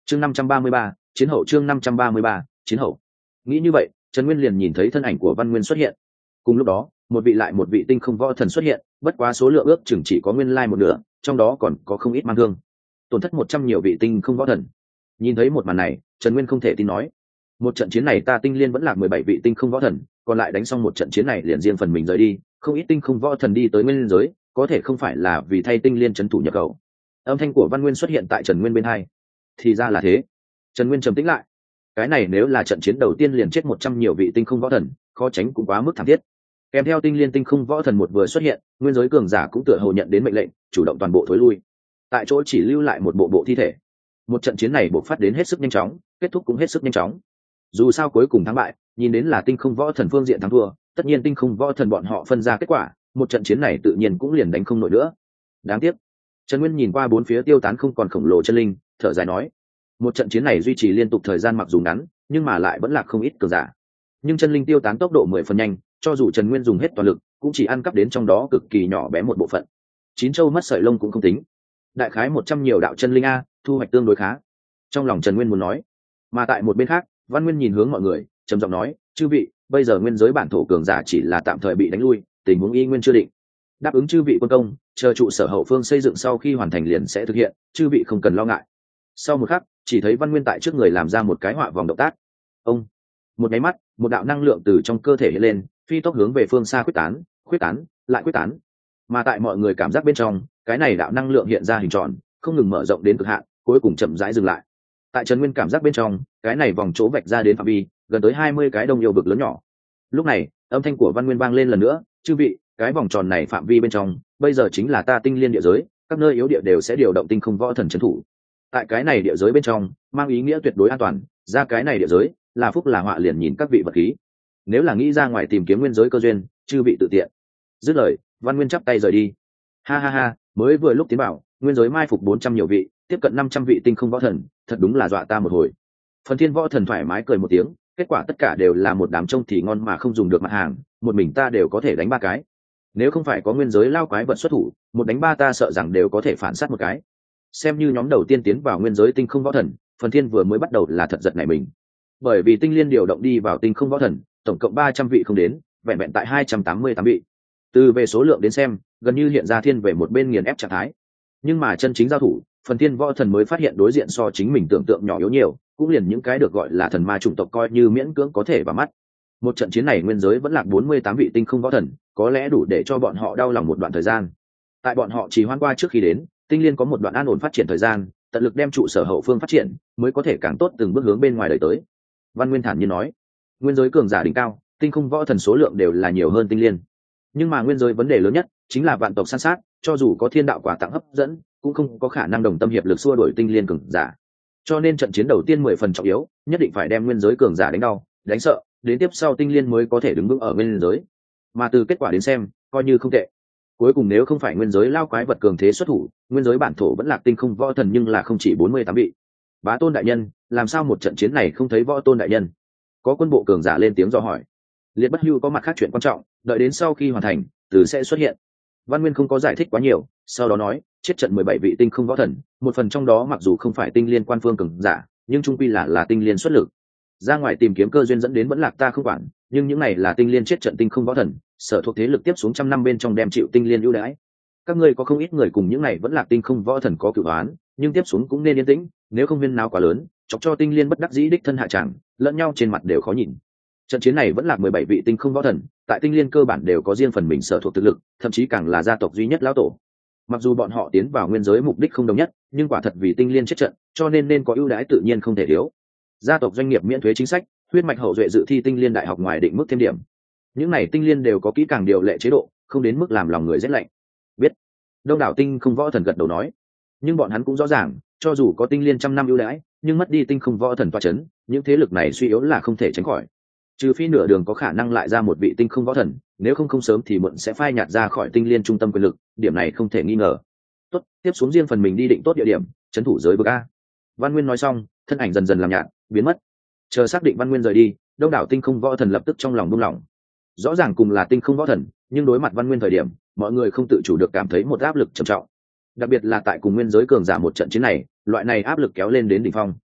chương 533, chiến hậu. chương 533, chiến hậu. Nghĩ như vậy, Trần Nguyên liền nhìn thấy thân ảnh của Văn Nguyên xuất hiện. Cùng lúc đó, một vị lại một vị tinh không võ thần xuất hiện, bất quá số lượng ước chừng chỉ có nguyên lai một nửa, trong đó còn có không ít mang thương. Tổn thất 100 nhiều vị tinh không võ thần. Nhìn thấy một màn này, Trần Nguyên không thể tin nói: một trận chiến này ta tinh liên vẫn là 17 vị tinh không võ thần, còn lại đánh xong một trận chiến này liền riêng phần mình rời đi, không ít tinh không võ thần đi tới nguyên giới, có thể không phải là vì thay tinh liên trấn thủ nhập khẩu. Âm thanh của Văn Nguyên xuất hiện tại Trần Nguyên bên hai. Thì ra là thế. Trần Nguyên trầm tĩnh lại. Cái này nếu là trận chiến đầu tiên liền chết 100 nhiều vị tinh không võ thần, khó tránh cũng quá mức thảm thiết. Kèm theo tinh liên tinh không võ thần một vừa xuất hiện, nguyên giới cường giả cũng tựa hồ nhận đến mệnh lệnh, chủ động toàn bộ thối lui. Tại chỗ chỉ lưu lại một bộ thi thể. Một trận chiến này bộc phát đến hết sức nhanh chóng, kết thúc cũng hết sức nhanh chóng. Dù sao cuối cùng thắng bại, nhìn đến là tinh không võ thần phương diện thắng thua, tất nhiên tinh không võ thần bọn họ phân ra kết quả, một trận chiến này tự nhiên cũng liền đánh không nổi nữa. Đáng tiếc. Trần Nguyên nhìn qua bốn phía tiêu tán không còn khổng lồ chân linh, thở dài nói: một trận chiến này duy trì liên tục thời gian mặc dù ngắn, nhưng mà lại vẫn là không ít cường giả. Nhưng chân linh tiêu tán tốc độ 10 phần nhanh, cho dù Trần Nguyên dùng hết toàn lực, cũng chỉ ăn cắp đến trong đó cực kỳ nhỏ bé một bộ phận. 9 châu mất sợi lông cũng không tính. Đại khái 100 nhiều đạo chân linh a, thu hoạch tương đối khá. Trong lòng Trần Nguyên muốn nói. Mà tại một bên khác, Văn Nguyên nhìn hướng mọi người, trầm giọng nói: chư vị, bây giờ nguyên giới bản thổ cường giả chỉ là tạm thời bị đánh lui, tình huống y nguyên chưa định. Đáp ứng chư vị quân công, chờ trụ sở hậu phương xây dựng sau khi hoàn thành liền sẽ thực hiện, chư vị không cần lo ngại. Sau một khắc, chỉ thấy Văn Nguyên tại trước người làm ra một cái họa vòng động tác. Ông, một cái mắt, một đạo năng lượng từ trong cơ thể hiện lên, phi tốc hướng về phương xa quyết tán, lại quyết tán. Mà tại mọi người cảm giác bên trong, cái này đạo năng lượng hiện ra hình tròn, không ngừng mở rộng đến cực hạn, cuối cùng chậm rãi dừng lại. Tại Trần Nguyên cảm giác bên trong, cái này vòng chỗ vạch ra đến phạm vi gần tới 20 cái đông yêu vực lớn nhỏ. Lúc này, âm thanh của Văn Nguyên vang lên lần nữa: chư vị, cái vòng tròn này phạm vi bên trong, bây giờ chính là ta tinh liên địa giới, các nơi yếu địa đều sẽ điều động tinh không võ thần trấn thủ. Tại cái này địa giới bên trong, mang ý nghĩa tuyệt đối an toàn, ra cái này địa giới, là phúc là họa liền nhìn các vị vật khí. Nếu là nghĩ ra ngoài tìm kiếm nguyên giới cơ duyên, chư vị tự tiện. Dứt lời, Văn Nguyên chắp tay rời đi. Ha ha ha, mới vừa lúc tiến bảo, nguyên giới mai phục 400 nhiều vị, tiếp cận 500 vị tinh không võ thần, thật đúng là dọa ta một hồi. Phần Thiên võ thần thoải mái cười một tiếng, kết quả tất cả đều là một đám trông thì ngon mà không dùng được mặt hàng, một mình ta đều có thể đánh 3 cái. Nếu không phải có nguyên giới lao quái vật xuất thủ, một đánh 3 ta sợ rằng đều có thể phản sát một cái. Xem như nhóm đầu tiên tiến vào nguyên giới tinh không võ thần, Phần Thiên vừa mới bắt đầu là thật giật nảy mình. Bởi vì tinh liên điều động đi vào tinh không võ thần, tổng cộng 300 vị không đến, vẹn vẹn tại 288 vị. Từ về số lượng đến xem, gần như hiện ra thiên về một bên nghiền ép trạng thái. Nhưng mà chân chính giao thủ, Phần Thiên võ thần mới phát hiện đối diện so chính mình tưởng tượng nhỏ yếu nhiều, cũng liền những cái được gọi là thần ma chủng tộc coi như miễn cưỡng có thể vào mắt. Một trận chiến này nguyên giới vẫn là 48 vị tinh không võ thần, có lẽ đủ để cho bọn họ đau lòng một đoạn thời gian. Tại bọn họ chỉ hoan qua trước khi đến, tinh liên có một đoạn an ổn phát triển thời gian, tận lực đem trụ sở hậu phương phát triển, mới có thể càng tốt từng bước hướng bên ngoài đời tới. Văn Nguyên thản nhiên nói: nguyên giới cường giả đỉnh cao, tinh không võ thần số lượng đều là nhiều hơn tinh liên. Nhưng mà nguyên giới vấn đề lớn nhất chính là vạn tộc san sát, cho dù có thiên đạo quà tặng hấp dẫn, cũng không có khả năng đồng tâm hiệp lực xua đuổi tinh liên cường giả. Cho nên trận chiến đầu tiên 10 phần trọng yếu, nhất định phải đem nguyên giới cường giả đánh đau, đánh sợ, đến tiếp sau tinh liên mới có thể đứng vững ở nguyên giới. Mà từ kết quả đến xem, coi như không tệ. Cuối cùng nếu không phải nguyên giới lao quái vật cường thế xuất thủ, nguyên giới bản thổ vẫn là tinh không võ thần, nhưng là không chỉ 48 vị. Bá Tôn đại nhân, làm sao một trận chiến này không thấy Võ Tôn đại nhân? Có quân bộ cường giả lên tiếng dò hỏi. Liệt Bất Hưu có mặt khác chuyện quan trọng, đợi đến sau khi hoàn thành, từ sẽ xuất hiện. Văn Nguyên không có giải thích quá nhiều, sau đó nói: chết trận 17 vị tinh không võ thần, một phần trong đó mặc dù không phải tinh liên quan phương cường giả, nhưng trung quy là tinh liên xuất lực. Ra ngoài tìm kiếm cơ duyên dẫn đến vẫn lạc ta không quản, nhưng những này là tinh liên chết trận tinh không võ thần, sở thuộc thế lực tiếp xuống 100 năm bên trong đem chịu tinh liên ưu đãi. Các ngươi có không ít người cùng những này vẫn là tinh không võ thần có cửu oán, nhưng tiếp xuống cũng nên yên tĩnh, nếu không huyên náo quá lớn, chọc cho tinh liên bất đắc dĩ đích thân hạ tràng, lẫn nhau trên mặt đều khó nhìn. Trận chiến này vẫn là 17 vị tinh không võ thần, tại tinh liên cơ bản đều có riêng phần mình sở thuộc thực lực, thậm chí càng là gia tộc duy nhất lão tổ. Mặc dù bọn họ tiến vào nguyên giới mục đích không đồng nhất, nhưng quả thật vì tinh liên chết trận, cho nên có ưu đãi tự nhiên không thể thiếu. Gia tộc doanh nghiệp miễn thuế chính sách, huyết mạch hậu duệ dự thi tinh liên đại học ngoài định mức thêm điểm. Những này tinh liên đều có kỹ càng điều lệ chế độ, không đến mức làm lòng người rét lạnh. Biết. Đông đảo tinh không võ thần gật đầu nói. Nhưng bọn hắn cũng rõ ràng, cho dù có tinh liên 100 năm ưu đãi, nhưng mất đi tinh không võ thần toa chấn, những thế lực này suy yếu là không thể tránh khỏi. Trừ phi nửa đường có khả năng lại ra một vị tinh không võ thần, nếu không sớm thì muộn sẽ phai nhạt ra khỏi tinh liên trung tâm quyền lực, điểm này không thể nghi ngờ. Tốt, tiếp xuống riêng phần mình đi định tốt địa điểm, trấn thủ giới vực a. Văn Nguyên nói xong, thân ảnh dần dần làm nhạt, biến mất. Chờ xác định Văn Nguyên rời đi, đông đảo tinh không võ thần lập tức trong lòng buông lỏng. Rõ ràng cùng là tinh không võ thần, nhưng đối mặt Văn Nguyên thời điểm, mọi người không tự chủ được cảm thấy một áp lực trầm trọng. Đặc biệt là tại cùng nguyên giới cường giả một trận chiến này, loại này áp lực kéo lên đến đỉnh phong.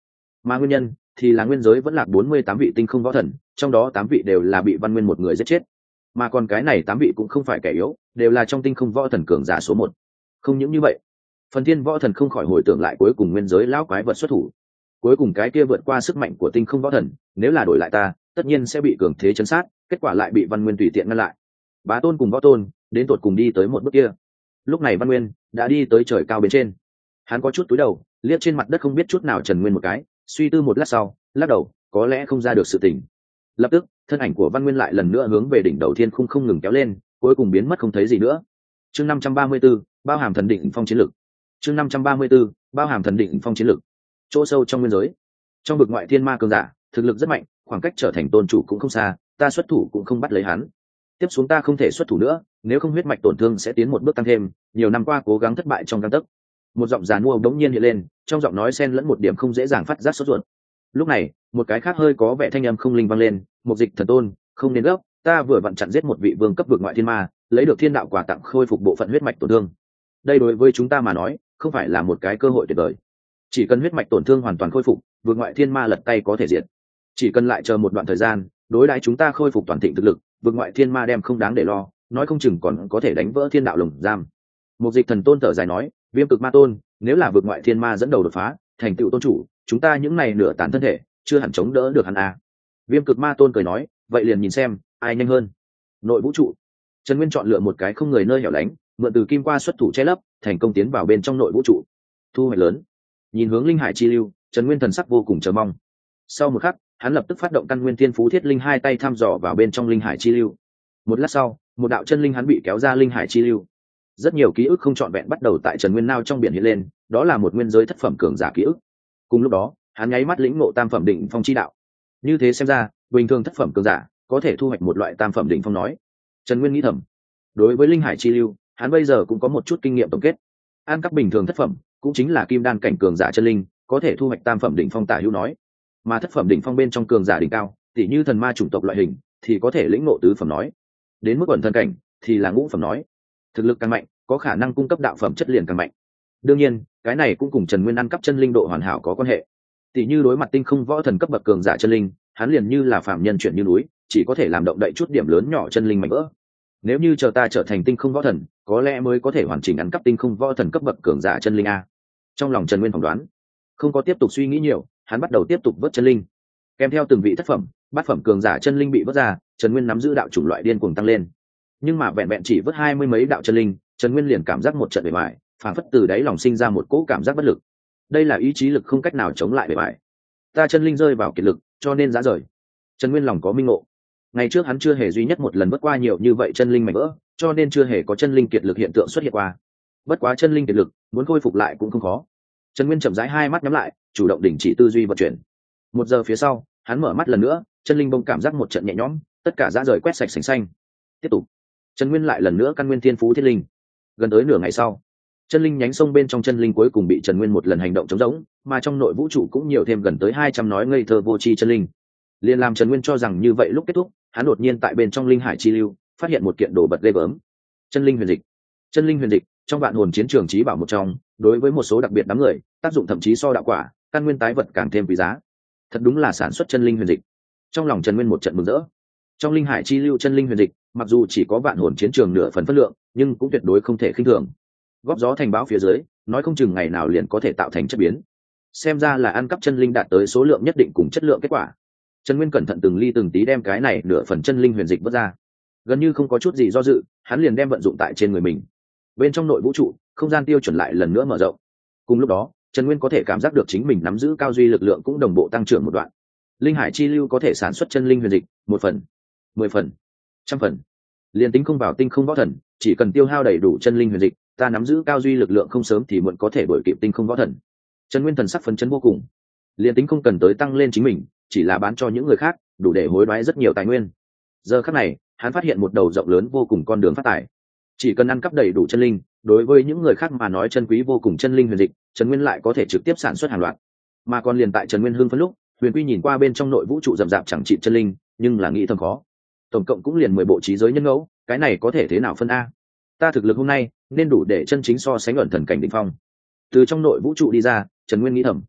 mà nguyên nhân thì là nguyên giới vẫn là 48 vị tinh không võ thần, trong đó 8 vị đều là bị Văn Nguyên một người giết chết, mà còn cái này 8 vị cũng không phải kẻ yếu, đều là trong tinh không võ thần cường giả số 1. Không những như vậy, Phần Thiên võ thần không khỏi hồi tưởng lại cuối cùng nguyên giới lão quái vật xuất thủ, cuối cùng cái kia vượt qua sức mạnh của tinh không võ thần, nếu là đổi lại ta, tất nhiên sẽ bị cường thế chấn sát, kết quả lại bị Văn Nguyên tùy tiện ngăn lại. Bá tôn cùng võ tôn, đến tột cùng đi tới một bước kia. Lúc này Văn Nguyên đã đi tới trời cao bên trên, hắn có chút cúi đầu, liếc trên mặt đất không biết chút nào Trần Nguyên một cái, suy tư một lát sau, lắc đầu, có lẽ không ra được sự tình. Lập tức, thân ảnh của Văn Nguyên lại lần nữa hướng về đỉnh đầu thiên khung không ngừng kéo lên, cuối cùng biến mất không thấy gì nữa. Chương 534, bao hàm thần định phong chiến lực. Chương 534, bao hàm thần định phong chiến lực. Chỗ sâu trong nguyên giới, trong vực ngoại thiên ma cường giả, thực lực rất mạnh, khoảng cách trở thành tôn chủ cũng không xa, ta xuất thủ cũng không bắt lấy hắn. Tiếp xuống ta không thể xuất thủ nữa, nếu không huyết mạch tổn thương sẽ tiến một bước tăng thêm, nhiều năm qua cố gắng thất bại trong gang tấc. Một giọng giàn mua đống nhiên hiện lên, trong giọng nói xen lẫn một điểm không dễ dàng phát giác sốt ruột. Lúc này, một cái khác hơi có vẻ thanh âm không linh vang lên, "Mục Dịch thần tôn, không nên gấp, ta vừa vặn chặn giết một vị vương cấp vực ngoại thiên ma, lấy được thiên đạo quà tặng khôi phục bộ phận huyết mạch tổn thương. Đây đối với chúng ta mà nói, không phải là một cái cơ hội tuyệt vời. Chỉ cần huyết mạch tổn thương hoàn toàn khôi phục, vực ngoại thiên ma lật tay có thể diệt. Chỉ cần lại chờ một đoạn thời gian, đối đãi chúng ta khôi phục toàn thịnh thực lực, vực ngoại thiên ma đem không đáng để lo, nói không chừng còn có thể đánh vỡ thiên đạo lồng giam." Mục Dịch thần tôn thở dài nói, "Viêm cực ma tôn, nếu là vực ngoại thiên ma dẫn đầu đột phá, thành tựu tôn chủ, chúng ta những này nửa tàn thân thể, chưa hẳn chống đỡ được hắn à." Viêm cực ma tôn cười nói, "Vậy liền nhìn xem ai nhanh hơn." Nội vũ trụ, Trần Nguyên chọn lựa một cái không người nơi hẻo lánh, mượn từ kim qua xuất thủ che lấp, thành công tiến vào bên trong nội vũ trụ. Thu hoạch lớn. Nhìn hướng linh hải chi lưu, Trần Nguyên thần sắc vô cùng chờ mong. Sau một khắc, hắn lập tức phát động căn nguyên thiên phú thiết linh hai tay thăm dò vào bên trong linh hải chi lưu. Một lát sau, một đạo chân linh hắn bị kéo ra linh hải chi lưu. Rất nhiều ký ức không trọn vẹn bắt đầu tại Trần Nguyên nao trong biển hiện lên, đó là một nguyên giới thất phẩm cường giả ký ức. Cùng lúc đó, hắn nháy mắt lĩnh ngộ tam phẩm định phong chi đạo. Như thế xem ra, bình thường thất phẩm cường giả có thể thu hoạch một loại tam phẩm định phong nói. Trần Nguyên nghĩ thầm, đối với linh hải chi lưu, hắn bây giờ cũng có một chút kinh nghiệm tổng kết. An các bình thường thất phẩm, cũng chính là kim đan cảnh cường giả chân linh, có thể thu hoạch tam phẩm định phong tả hữu nói, mà thất phẩm định phong bên trong cường giả đỉnh cao, tỉ như thần ma chủng tộc loại hình, thì có thể lĩnh ngộ tứ phẩm nói. Đến mức ẩn thân cảnh, thì là ngũ phẩm nói. Thực lực càng mạnh, có khả năng cung cấp đạo phẩm chất liền càng mạnh. Đương nhiên, cái này cũng cùng Trần Nguyên ăn cắp chân linh độ hoàn hảo có quan hệ. Tỷ như đối mặt tinh không võ thần cấp bậc cường giả chân linh, hắn liền như là phàm nhân chuyển như núi, chỉ có thể làm động đậy chút điểm lớn nhỏ chân linh mạnh vỡ. Nếu như chờ ta trở thành tinh không võ thần, có lẽ mới có thể hoàn chỉnh ăn cắp tinh không võ thần cấp bậc cường giả chân linh a. Trong lòng Trần Nguyên phỏng đoán, không có tiếp tục suy nghĩ nhiều, hắn bắt đầu tiếp tục vớt chân linh. Kèm theo từng vị thất phẩm, bát phẩm cường giả chân linh bị vớt ra, Trần Nguyên nắm giữ đạo chủng loại điên cuồng tăng lên. Nhưng mà vẹn vẹn chỉ vớt 20 mấy đạo chân linh, Trần Nguyên liền cảm giác một trận bề bại, phản phất từ đáy lòng sinh ra một cỗ cảm giác bất lực. Đây là ý chí lực không cách nào chống lại bề bại. Ta chân linh rơi vào kiệt lực, cho nên giá rời. Trần Nguyên lòng có minh ngộ. Ngày trước hắn chưa hề duy nhất một lần vớt qua nhiều như vậy chân linh mảnh vỡ, cho nên chưa hề có chân linh kiệt lực hiện tượng xuất hiện qua. Bất quá chân linh kiệt lực, muốn khôi phục lại cũng không khó. Trần Nguyên chậm rãi hai mắt nhắm lại, chủ động đình chỉ tư duy vận chuyển. 1 giờ phía sau, hắn mở mắt lần nữa, chân linh bông cảm giác một trận nhẹ nhõm, tất cả giá rời quét sạch sành xanh. Tiếp tục, Trần Nguyên lại lần nữa căn nguyên thiên phú thiết linh. Gần tới nửa ngày sau, chân linh nhánh sông bên trong chân linh cuối cùng bị Trần Nguyên một lần hành động chống rỗng, mà trong nội vũ trụ cũng nhiều thêm gần tới 200 nói ngây thơ vô tri chân linh. Liên làm Trần Nguyên cho rằng như vậy lúc kết thúc, hắn đột nhiên tại bên trong linh hải chi lưu phát hiện một kiện đồ vật ghê gớm. Chân linh huyền dịch. Chân linh huyền dịch, trong vạn hồn chiến trường chí bảo một trong, đối với một số đặc biệt đám người, tác dụng thậm chí so đạo quả, căn nguyên tái vật càng thêm quý giá. Thật đúng là sản xuất chân linh huyền dịch. Trong lòng Trần Nguyên một trận mừng rỡ. Trong linh hải chi lưu chân linh huyền dịch, mặc dù chỉ có vạn hồn chiến trường nửa phần phân lượng, nhưng cũng tuyệt đối không thể khinh thường. Góp gió thành bão phía dưới, nói không chừng ngày nào liền có thể tạo thành chất biến. Xem ra là ăn cắp chân linh đạt tới số lượng nhất định cùng chất lượng kết quả. Trần Nguyên cẩn thận từng ly từng tí đem cái này nửa phần chân linh huyền dịch vớt ra. Gần như không có chút gì do dự, hắn liền đem vận dụng tại trên người mình. Bên trong nội vũ trụ, không gian tiêu chuẩn lại lần nữa mở rộng. Cùng lúc đó, Trần Nguyên có thể cảm giác được chính mình nắm giữ cao duy lực lượng cũng đồng bộ tăng trưởng một đoạn. Linh hải chi lưu có thể sản xuất chân linh huyền dịch, 1 phần, 10 phần, 100 phần. Liên tính không vào tinh không võ thần, chỉ cần tiêu hao đầy đủ chân linh huyền dịch, ta nắm giữ cao duy lực lượng không sớm thì muộn có thể đuổi kịp tinh không võ thần. Trần Nguyên thần sắc phấn chấn vô cùng. Liên tính không cần tới tăng lên chính mình, chỉ là bán cho những người khác, đủ để hối đoái rất nhiều tài nguyên. Giờ khắc này, hắn phát hiện một đầu rộng lớn vô cùng con đường phát tài. Chỉ cần ăn cắp đầy đủ chân linh, đối với những người khác mà nói chân quý vô cùng chân linh huyền dịch, Trần Nguyên lại có thể trực tiếp sản xuất hàng loạt. Mà còn liền tại Trần Nguyên hưng phấn lúc, Huyền Quy nhìn qua bên trong nội vũ trụ rậm rạp chẳng trị chân linh, nhưng là nghĩ thầm khó. Tổng cộng cũng liền 10 bộ trí giới nhân ngẫu, cái này có thể thế nào phân a? Ta thực lực hôm nay nên đủ để chân chính so sánh ẩn thần cảnh đỉnh phong. Từ trong nội vũ trụ đi ra, Trần Nguyên nghĩ thầm,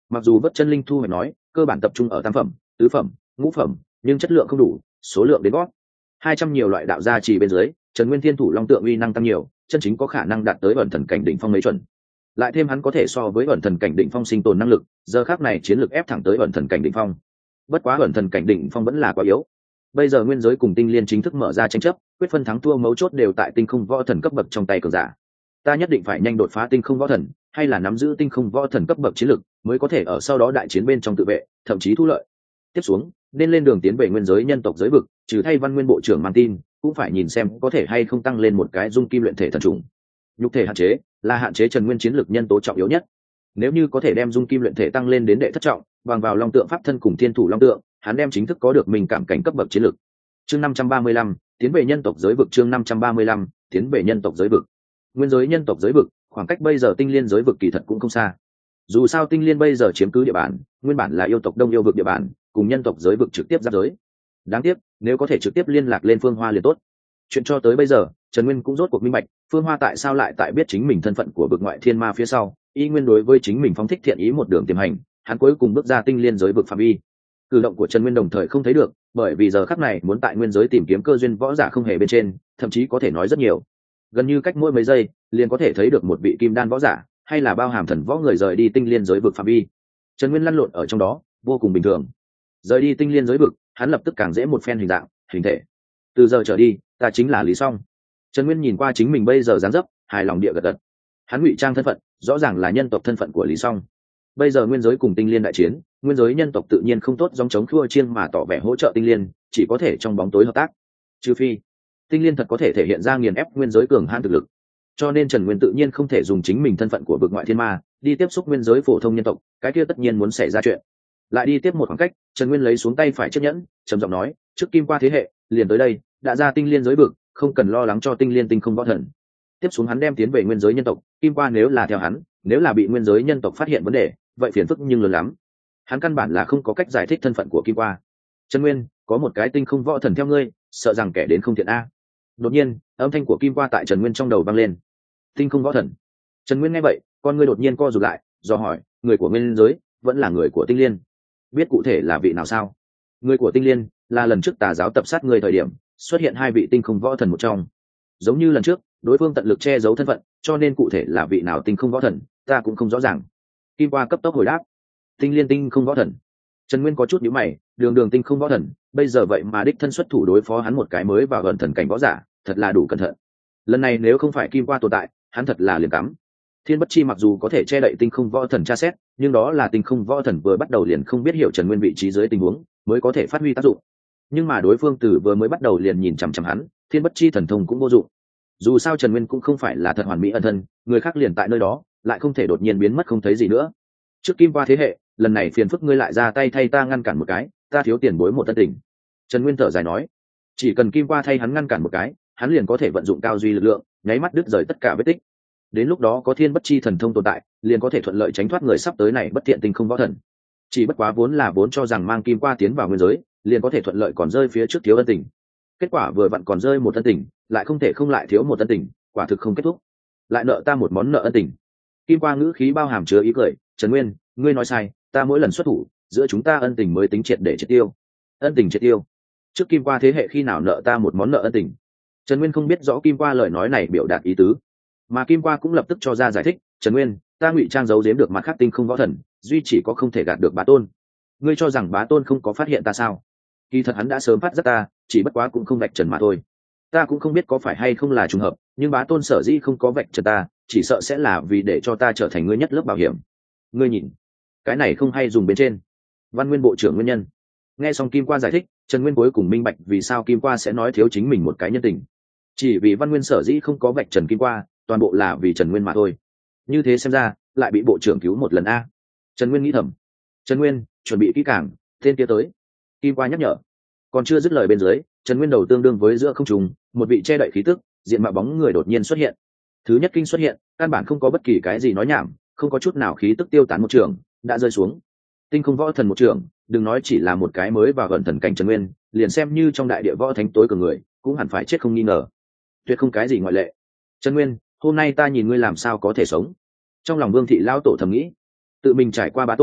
Mặc dù vất chân linh thu hoạch nói cơ bản tập trung ở tam phẩm, tứ phẩm, ngũ phẩm, nhưng chất lượng không đủ, số lượng đến gót 200 nhiều loại đạo gia trì bên dưới, Trần Nguyên Thiên Thủ Long Tượng uy năng tăng nhiều, chân chính có khả năng đạt tới ẩn thần cảnh đỉnh phong mấy chuẩn. Lại thêm hắn có thể so với ẩn thần cảnh đỉnh phong sinh tồn năng lực, giờ khắc này chiến lược ép thẳng tới ẩn thần cảnh đỉnh phong. Bất quá ẩn thần cảnh đỉnh phong vẫn là quá yếu. Bây giờ nguyên giới cùng tinh liên chính thức mở ra tranh chấp, quyết phân thắng thua mấu chốt đều tại tinh không võ thần cấp bậc trong tay cường giả. Ta nhất định phải nhanh đột phá tinh không võ thần, hay là nắm giữ tinh không võ thần cấp bậc chiến lược, mới có thể ở sau đó đại chiến bên trong tự vệ, thậm chí thu lợi. Tiếp xuống, nên lên đường tiến về nguyên giới nhân tộc giới vực, trừ thay Văn Nguyên bộ trưởng mang tin, cũng phải nhìn xem có thể hay không tăng lên một cái dung kim luyện thể thần trùng. Nhục thể hạn chế là hạn chế Trần Nguyên chiến lược nhân tố trọng yếu nhất. Nếu như có thể đem dung kim luyện thể tăng lên đến đệ thất trọng, bằng vào long tượng pháp thân cùng thiên thủ long tượng, hắn đem chính thức có được mình cảm cảnh cấp bậc chiến lược. Chương 535, tiến về nhân tộc giới vực. Chương 535, tiến về nhân tộc giới vực. Nguyên giới nhân tộc giới vực, khoảng cách bây giờ tinh liên giới vực kỳ thật cũng không xa. Dù sao tinh liên bây giờ chiếm cứ địa bàn, nguyên bản là yêu tộc đông yêu vực địa bàn, cùng nhân tộc giới vực trực tiếp giáp giới. Đáng tiếc, nếu có thể trực tiếp liên lạc lên Phương Hoa liền tốt. Chuyện cho tới bây giờ, Trần Nguyên cũng rốt cuộc minh bạch, Phương Hoa tại sao lại tại biết chính mình thân phận của vực ngoại thiên ma phía sau, y nguyên đối với chính mình phóng thích thiện ý một đường tiềm hành, hắn cuối cùng bước ra tinh liên giới vực phạm vi. Cử động của Trần Nguyên đồng thời không thấy được, bởi vì giờ khắc này muốn tại nguyên giới tìm kiếm cơ duyên võ giả không hề bên trên, thậm chí có thể nói rất nhiều. Gần như cách mỗi mấy giây, liền có thể thấy được một vị kim đan võ giả, hay là bao hàm thần võ người rời đi tinh liên giới vực phạm vi. Trần Nguyên lăn lộn ở trong đó, vô cùng bình thường. Rời đi tinh liên giới vực, hắn lập tức càng dễ một phen hình dạng, hình thể. Từ giờ trở đi, ta chính là Lý Song. Trần Nguyên nhìn qua chính mình bây giờ dáng dấp, hài lòng địa gật gật. Hắn ngụy trang thân phận, rõ ràng là nhân tộc thân phận của Lý Song. Bây giờ nguyên giới cùng tinh liên đại chiến, nguyên giới nhân tộc tự nhiên không tốt dòng chống khua chiêng mà tỏ vẻ hỗ trợ tinh liên, chỉ có thể trong bóng tối hợp tác. Trừ phi tinh liên thật có thể thể hiện ra nghiền ép nguyên giới cường hãn thực lực. Cho nên Trần Nguyên tự nhiên không thể dùng chính mình thân phận của vực ngoại thiên ma đi tiếp xúc nguyên giới phổ thông nhân tộc, cái kia tất nhiên muốn xảy ra chuyện. Lại đi tiếp một khoảng cách, Trần Nguyên lấy xuống tay phải chiếc nhẫn, trầm giọng nói, trước kim qua thế hệ, liền tới đây, đã ra tinh liên giới vực, không cần lo lắng cho tinh liên tinh không võ thần. Tiếp xuống hắn đem tiến về nguyên giới nhân tộc, kim qua nếu là theo hắn, nếu là bị nguyên giới nhân tộc phát hiện vấn đề, vậy phiền phức nhưng lớn lắm. Hắn căn bản là không có cách giải thích thân phận của kim qua. Trần Nguyên, có một cái tinh không võ thần theo ngươi, sợ rằng kẻ đến không thiện a. Đột nhiên, âm thanh của kim qua tại Trần Nguyên trong đầu vang lên. Tinh không võ thần. Trần Nguyên nghe vậy, con ngươi đột nhiên co rụt lại, do hỏi, người của nguyên giới vẫn là người của tinh liên? Biết cụ thể là vị nào sao? Người của tinh liên là lần trước tà giáo tập sát người thời điểm xuất hiện hai vị tinh không võ thần một trong. Giống như lần trước, đối phương tận lực che giấu thân phận, cho nên cụ thể là vị nào tinh không võ thần, ta cũng không rõ ràng. Kim qua cấp tốc hồi đáp, tinh liên tinh không võ thần. Trần Nguyên có chút nhíu mày, đường tinh không võ thần, bây giờ vậy mà đích thân xuất thủ đối phó hắn một cái mới vào gần thần cảnh võ giả, thật là đủ cẩn thận. Lần này nếu không phải kim qua tồn tại, hắn thật là liền cắm. Thiên Bất Chi mặc dù có thể che đậy tinh không võ thần tra xét, nhưng đó là tinh không võ thần vừa bắt đầu liền không biết hiểu Trần Nguyên vị trí dưới tình huống, mới có thể phát huy tác dụng. Nhưng mà đối phương từ vừa mới bắt đầu liền nhìn chằm chằm hắn, Thiên Bất Chi thần thông cũng vô dụng. Dù sao Trần Nguyên cũng không phải là thật hoàn mỹ ân thân, người khác liền tại nơi đó, lại không thể đột nhiên biến mất không thấy gì nữa. Trước kim qua thế hệ, lần này phiền phức ngươi lại ra tay thay ta ngăn cản một cái, ta thiếu tiền bối một tân tình. Trần Nguyên thở dài nói, chỉ cần kim qua thay hắn ngăn cản một cái, hắn liền có thể vận dụng cao duy lực lượng, nháy mắt đứt rời tất cả vết tích. Đến lúc đó có Thiên Bất Chi thần thông tồn tại, liền có thể thuận lợi tránh thoát người sắp tới này bất thiện tinh không võ thần. Chỉ bất quá vốn cho rằng mang kim qua tiến vào nguyên giới, liền có thể thuận lợi còn rơi phía trước thiếu ân tình. Kết quả vừa vặn còn rơi một ân tình, lại không thể không lại thiếu một ân tình, quả thực không kết thúc. Lại nợ ta một món nợ ân tình. Kim qua ngữ khí bao hàm chứa ý cười, Trần Nguyên, ngươi nói sai, ta mỗi lần xuất thủ, giữa chúng ta ân tình mới tính triệt để triệt tiêu. Ân tình triệt tiêu? Trước kim qua thế hệ khi nào nợ ta một món nợ ân tình? Trần Nguyên không biết rõ kim qua lời nói này biểu đạt ý tứ, mà kim qua cũng lập tức cho ra giải thích, Trần Nguyên, ta ngụy trang giấu giếm được mặt khác tinh không võ thần, duy chỉ có không thể gạt được bá tôn. Ngươi cho rằng bá tôn không có phát hiện ta sao? Kỳ thật hắn đã sớm phát giác ta, chỉ bất quá cũng không vạch trần mà thôi. Ta cũng không biết có phải hay không là trùng hợp, nhưng bá tôn sở dĩ không có vạch trần ta, chỉ sợ sẽ là vì để cho ta trở thành ngươi nhất lớp bảo hiểm. Ngươi nhìn, cái này không hay dùng bên trên. Văn Nguyên bộ trưởng nguyên nhân. Nghe xong kim qua giải thích, Trần Nguyên cuối cùng minh bạch vì sao kim qua sẽ nói thiếu chính mình một cái nhân tình. Chỉ vì Văn Nguyên sở dĩ không có vạch trần kim qua, toàn bộ là vì Trần Nguyên mà thôi. Như thế xem ra, lại bị bộ trưởng cứu một lần a. Trần Nguyên nghĩ thầm. Trần Nguyên, chuẩn bị kỹ càng, tên kia tới. Kim qua nhắc nhở. Còn chưa dứt lời bên dưới, Trần Nguyên đầu tương đương với giữa không trung, một vị che đậy khí tức, diện mạo bóng người đột nhiên xuất hiện. Thứ nhất kinh xuất hiện, căn bản không có bất kỳ cái gì nói nhảm, không có chút nào khí tức tiêu tán một trường, đã rơi xuống. Tinh không võ thần một trường, đừng nói chỉ là một cái mới vào gần thần cảnh Trần Nguyên, liền xem như trong đại địa võ thánh tối cường người, cũng hẳn phải chết không nghi ngờ. Tuyệt không cái gì ngoại lệ. Trần Nguyên, hôm nay ta nhìn ngươi làm sao có thể sống. Trong lòng Vương thị lao tổ thầm nghĩ, tự mình trải qua bá tôn,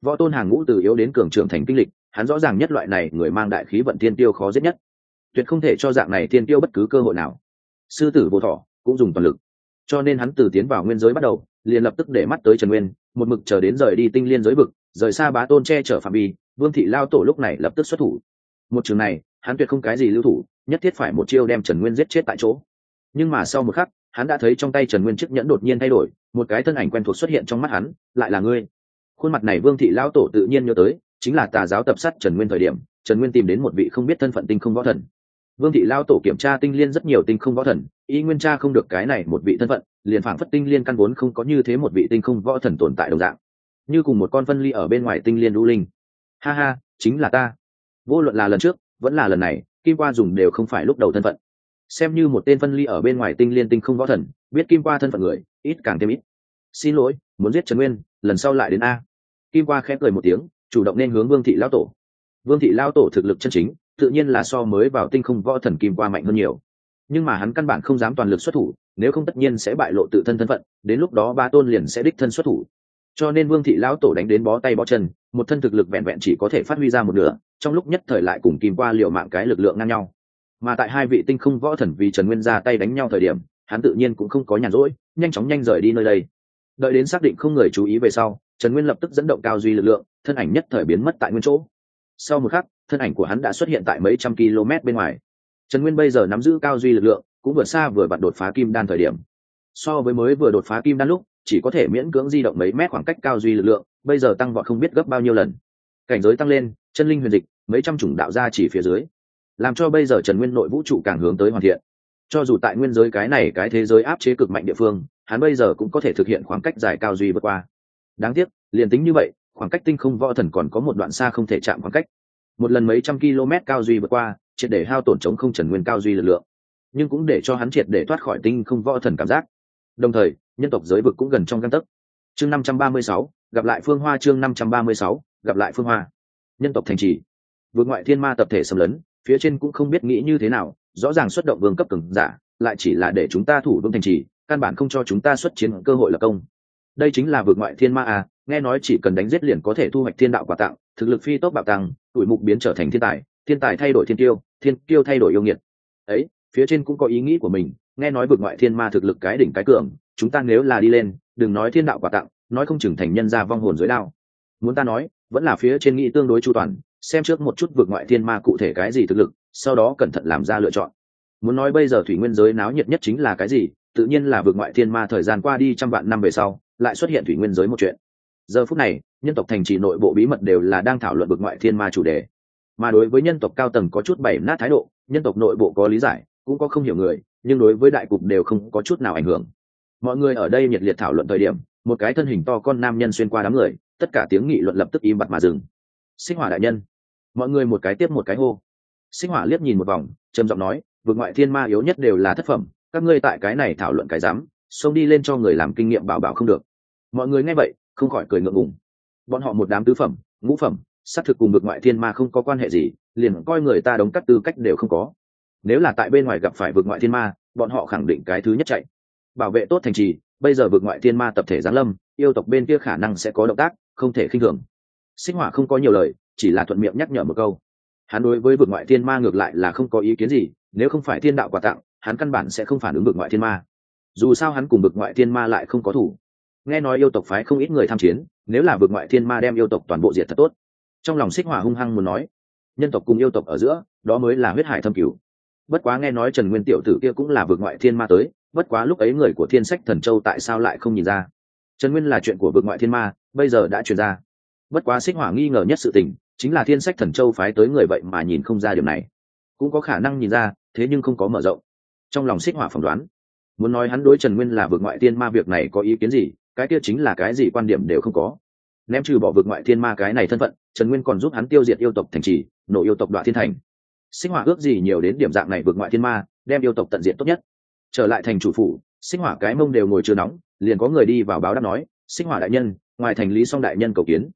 Võ tôn hàng ngũ từ yếu đến cường trưởng thành kinh lịch, hắn rõ ràng nhất loại này người mang đại khí vận thiên tiêu khó giết nhất, tuyệt không thể cho dạng này thiên tiêu bất cứ cơ hội nào. Sư tử vô thọ cũng dùng toàn lực, cho nên hắn từ tiến vào nguyên giới bắt đầu liền lập tức để mắt tới Trần Nguyên, một mực chờ đến rời đi tinh liên giới vực, rời xa bá tôn che chở phạm vi, Vương thị lao tổ lúc này lập tức xuất thủ. Một trường này hắn tuyệt không cái gì lưu thủ, nhất thiết phải một chiêu đem Trần Nguyên giết chết tại chỗ. Nhưng mà sau một khắc, hắn đã thấy trong tay Trần Nguyên chiếc nhẫn đột nhiên thay đổi, một cái thân ảnh quen thuộc xuất hiện trong mắt hắn. Lại là ngươi? Khuôn mặt này Vương thị lao tổ tự nhiên nhớ tới, chính là tà giáo tập sát Trần Nguyên thời điểm Trần Nguyên tìm đến một vị không biết thân phận tinh không võ thần. Vương thị lao tổ kiểm tra tinh liên rất nhiều tinh không võ thần, ý nguyên tra không được cái này một vị thân phận, liền phảng phất tinh liên căn vốn không có như thế một vị tinh không võ thần tồn tại đồng dạng, như cùng một con phân ly ở bên ngoài tinh liên lũ linh. Ha ha, chính là ta. Vô luận là lần trước vẫn là lần này, Kim Qua dùng đều không phải lúc đầu thân phận. Xem như một tên phân ly ở bên ngoài tinh liên tinh không võ thần, biết Kim Qua thân phận người ít càng thêm ít. Xin lỗi, muốn giết Trần Nguyên, lần sau lại đến a. Kim Qua khẽ cười một tiếng, chủ động nên hướng Vương thị lao tổ. Vương thị lao tổ thực lực chân chính tự nhiên là so mới vào tinh không võ thần Kim Qua mạnh hơn nhiều, nhưng mà hắn căn bản không dám toàn lực xuất thủ, nếu không tất nhiên sẽ bại lộ tự thân thân phận, đến lúc đó ba tôn liền sẽ đích thân xuất thủ. Cho nên Vương thị lão tổ đánh đến bó tay bó chân, một thân thực lực vẹn vẹn chỉ có thể phát huy ra một nửa, trong lúc nhất thời lại cùng Kim Qua liều mạng cái lực lượng ngang nhau. Mà tại hai vị tinh không võ thần vì Trần Nguyên ra tay đánh nhau thời điểm, hắn tự nhiên cũng không có nhàn rỗi, nhanh chóng rời đi nơi đây. Đợi đến xác định không người chú ý về sau, Trần Nguyên lập tức dẫn động cao duy lực lượng, thân ảnh nhất thời biến mất tại nguyên chỗ. Sau một khắc, thân ảnh của hắn đã xuất hiện tại mấy trăm km bên ngoài. Trần Nguyên bây giờ nắm giữ cao duy lực lượng, cũng vượt xa vừa vặn đột phá kim đan thời điểm. So với mới vừa đột phá kim đan lúc, chỉ có thể miễn cưỡng di động mấy mét khoảng cách cao duy lực lượng, bây giờ tăng vọt không biết gấp bao nhiêu lần. Cảnh giới tăng lên, chân linh huyền dịch, mấy trăm chủng đạo ra chỉ phía dưới, làm cho bây giờ Trần Nguyên nội vũ trụ càng hướng tới hoàn thiện. Cho dù tại nguyên giới cái thế giới áp chế cực mạnh địa phương, hắn bây giờ cũng có thể thực hiện khoảng cách dài cao duy vượt qua. Đáng tiếc, liền tính như vậy, khoảng cách tinh không võ thần còn có một đoạn xa không thể chạm khoảng cách. Một lần mấy trăm km cao duy vượt qua, triệt để hao tổn chống không Trần Nguyên cao duy lực lượng, nhưng cũng để cho hắn triệt để thoát khỏi tinh không võ thần cảm giác. Đồng thời, nhân tộc giới vực cũng gần trong gang tấc. Chương 536, gặp lại Phương Hoa. Chương 536, gặp lại Phương Hoa. Nhân tộc thành trì, vượt ngoại thiên ma tập thể xâm lấn, phía trên cũng không biết nghĩ như thế nào, rõ ràng xuất động vương cấp cường giả, lại chỉ là để chúng ta thủ vương thành trì, căn bản không cho chúng ta xuất chiến cơ hội lập công. Đây chính là vượt ngoại thiên ma à? Nghe nói chỉ cần đánh giết liền có thể thu hoạch thiên đạo quà tặng, thực lực phi tốc bạo tăng, tuổi mục biến trở thành thiên tài, thiên tài thay đổi thiên tiêu, thiên tiêu thay đổi yêu nghiệt. Ấy, phía trên cũng có ý nghĩ của mình, nghe nói vượt ngoại thiên ma thực lực cái đỉnh cái cường, chúng ta nếu là đi lên, đừng nói thiên đạo quà tặng, nói không chừng thành nhân gia vong hồn dưới đao. Muốn ta nói, vẫn là phía trên nghĩ tương đối chu toàn, xem trước một chút vượt ngoại thiên ma cụ thể cái gì thực lực, sau đó cẩn thận làm ra lựa chọn. Muốn nói bây giờ thủy nguyên giới náo nhiệt nhất chính là cái gì, tự nhiên là vượt ngoại thiên ma thời gian qua đi trăm vạn năm về sau, lại xuất hiện thủy nguyên giới một chuyện. Giờ phút này, nhân tộc thành trì nội bộ bí mật đều là đang thảo luận vượt ngoại thiên ma chủ đề. Mà đối với nhân tộc cao tầng có chút bảy nát thái độ, nhân tộc nội bộ có lý giải, cũng có không hiểu người, nhưng đối với đại cục đều không có chút nào ảnh hưởng. Mọi người ở đây nhiệt liệt thảo luận thời điểm, một cái thân hình to con nam nhân xuyên qua đám người, tất cả tiếng nghị luận lập tức im bặt mà dừng. Xích Hỏa đại nhân. Mọi người một cái tiếp một cái hô. Xích Hỏa liếc nhìn một vòng, trầm giọng nói, vượt ngoại thiên ma yếu nhất đều là thất phẩm, các ngươi tại cái này thảo luận cái dám, xông đi lên cho người làm kinh nghiệm bảo bảo không được. Mọi người nghe vậy không khỏi cười ngượng ngùng. Bọn họ một đám tứ phẩm, ngũ phẩm, xác thực cùng vượt ngoại thiên ma không có quan hệ gì, liền coi người ta đóng cắt tư cách đều không có. Nếu là tại bên ngoài gặp phải vượt ngoại thiên ma, bọn họ khẳng định cái thứ nhất chạy, bảo vệ tốt thành trì. Bây giờ vượt ngoại thiên ma tập thể giáng lâm, yêu tộc bên kia khả năng sẽ có động tác, không thể khinh thường. Xích Hỏa không có nhiều lời, chỉ là thuận miệng nhắc nhở một câu. Hắn đối với vượt ngoại thiên ma ngược lại là không có ý kiến gì, nếu không phải thiên đạo quà tặng, hắn căn bản sẽ không phản ứng vượt ngoại thiên ma. Dù sao hắn cùng vượt ngoại thiên ma lại không có thủ. Nghe nói yêu tộc phái không ít người tham chiến, nếu là vượt ngoại thiên ma đem yêu tộc toàn bộ diệt thật tốt. Trong lòng Xích Hỏa hung hăng muốn nói, nhân tộc cùng yêu tộc ở giữa, đó mới là huyết hải thâm cửu. Bất quá nghe nói Trần Nguyên tiểu tử kia cũng là vượt ngoại thiên ma tới, bất quá lúc ấy người của Thiên Sách Thần Châu tại sao lại không nhìn ra? Trần Nguyên là chuyện của vượt ngoại thiên ma, bây giờ đã truyền ra. Bất quá Xích Hỏa nghi ngờ nhất sự tình, chính là Thiên Sách Thần Châu phái tới người vậy mà nhìn không ra điều này. Cũng có khả năng nhìn ra, thế nhưng không có mở rộng. Trong lòng Xích Hỏa phỏng đoán, muốn nói hắn đối Trần Nguyên là vượt ngoại thiên ma việc này có ý kiến gì, cái kia chính là cái gì quan điểm đều không có. Ném trừ bỏ vượt ngoại thiên ma cái này thân phận, Trần Nguyên còn giúp hắn tiêu diệt yêu tộc thành trì, nổ yêu tộc Đoạ Thiên Thành. Xích Hỏa ước gì nhiều đến điểm dạng này vượt ngoại thiên ma, đem yêu tộc tận diệt tốt nhất. Trở lại thành chủ phủ, Xích Hỏa cái mông đều ngồi chưa nóng, liền có người đi vào báo đáp nói, Xích Hỏa đại nhân, ngoài thành Lý Song đại nhân cầu kiến.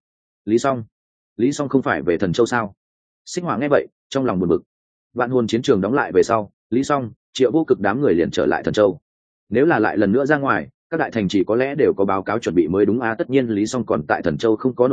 Lý Song không phải về Thần Châu sao? Xích Hỏa nghe vậy, trong lòng buồn bực. Vạn Hồn chiến trường đóng lại về sau, Lý Song, Triệu Vô Cực đám người liền trở lại Thần Châu. Nếu là lại lần nữa ra ngoài, các đại thành chỉ có lẽ đều có báo cáo chuẩn bị mới đúng. Tất nhiên Lý Song còn tại Thần Châu không có nội bộ,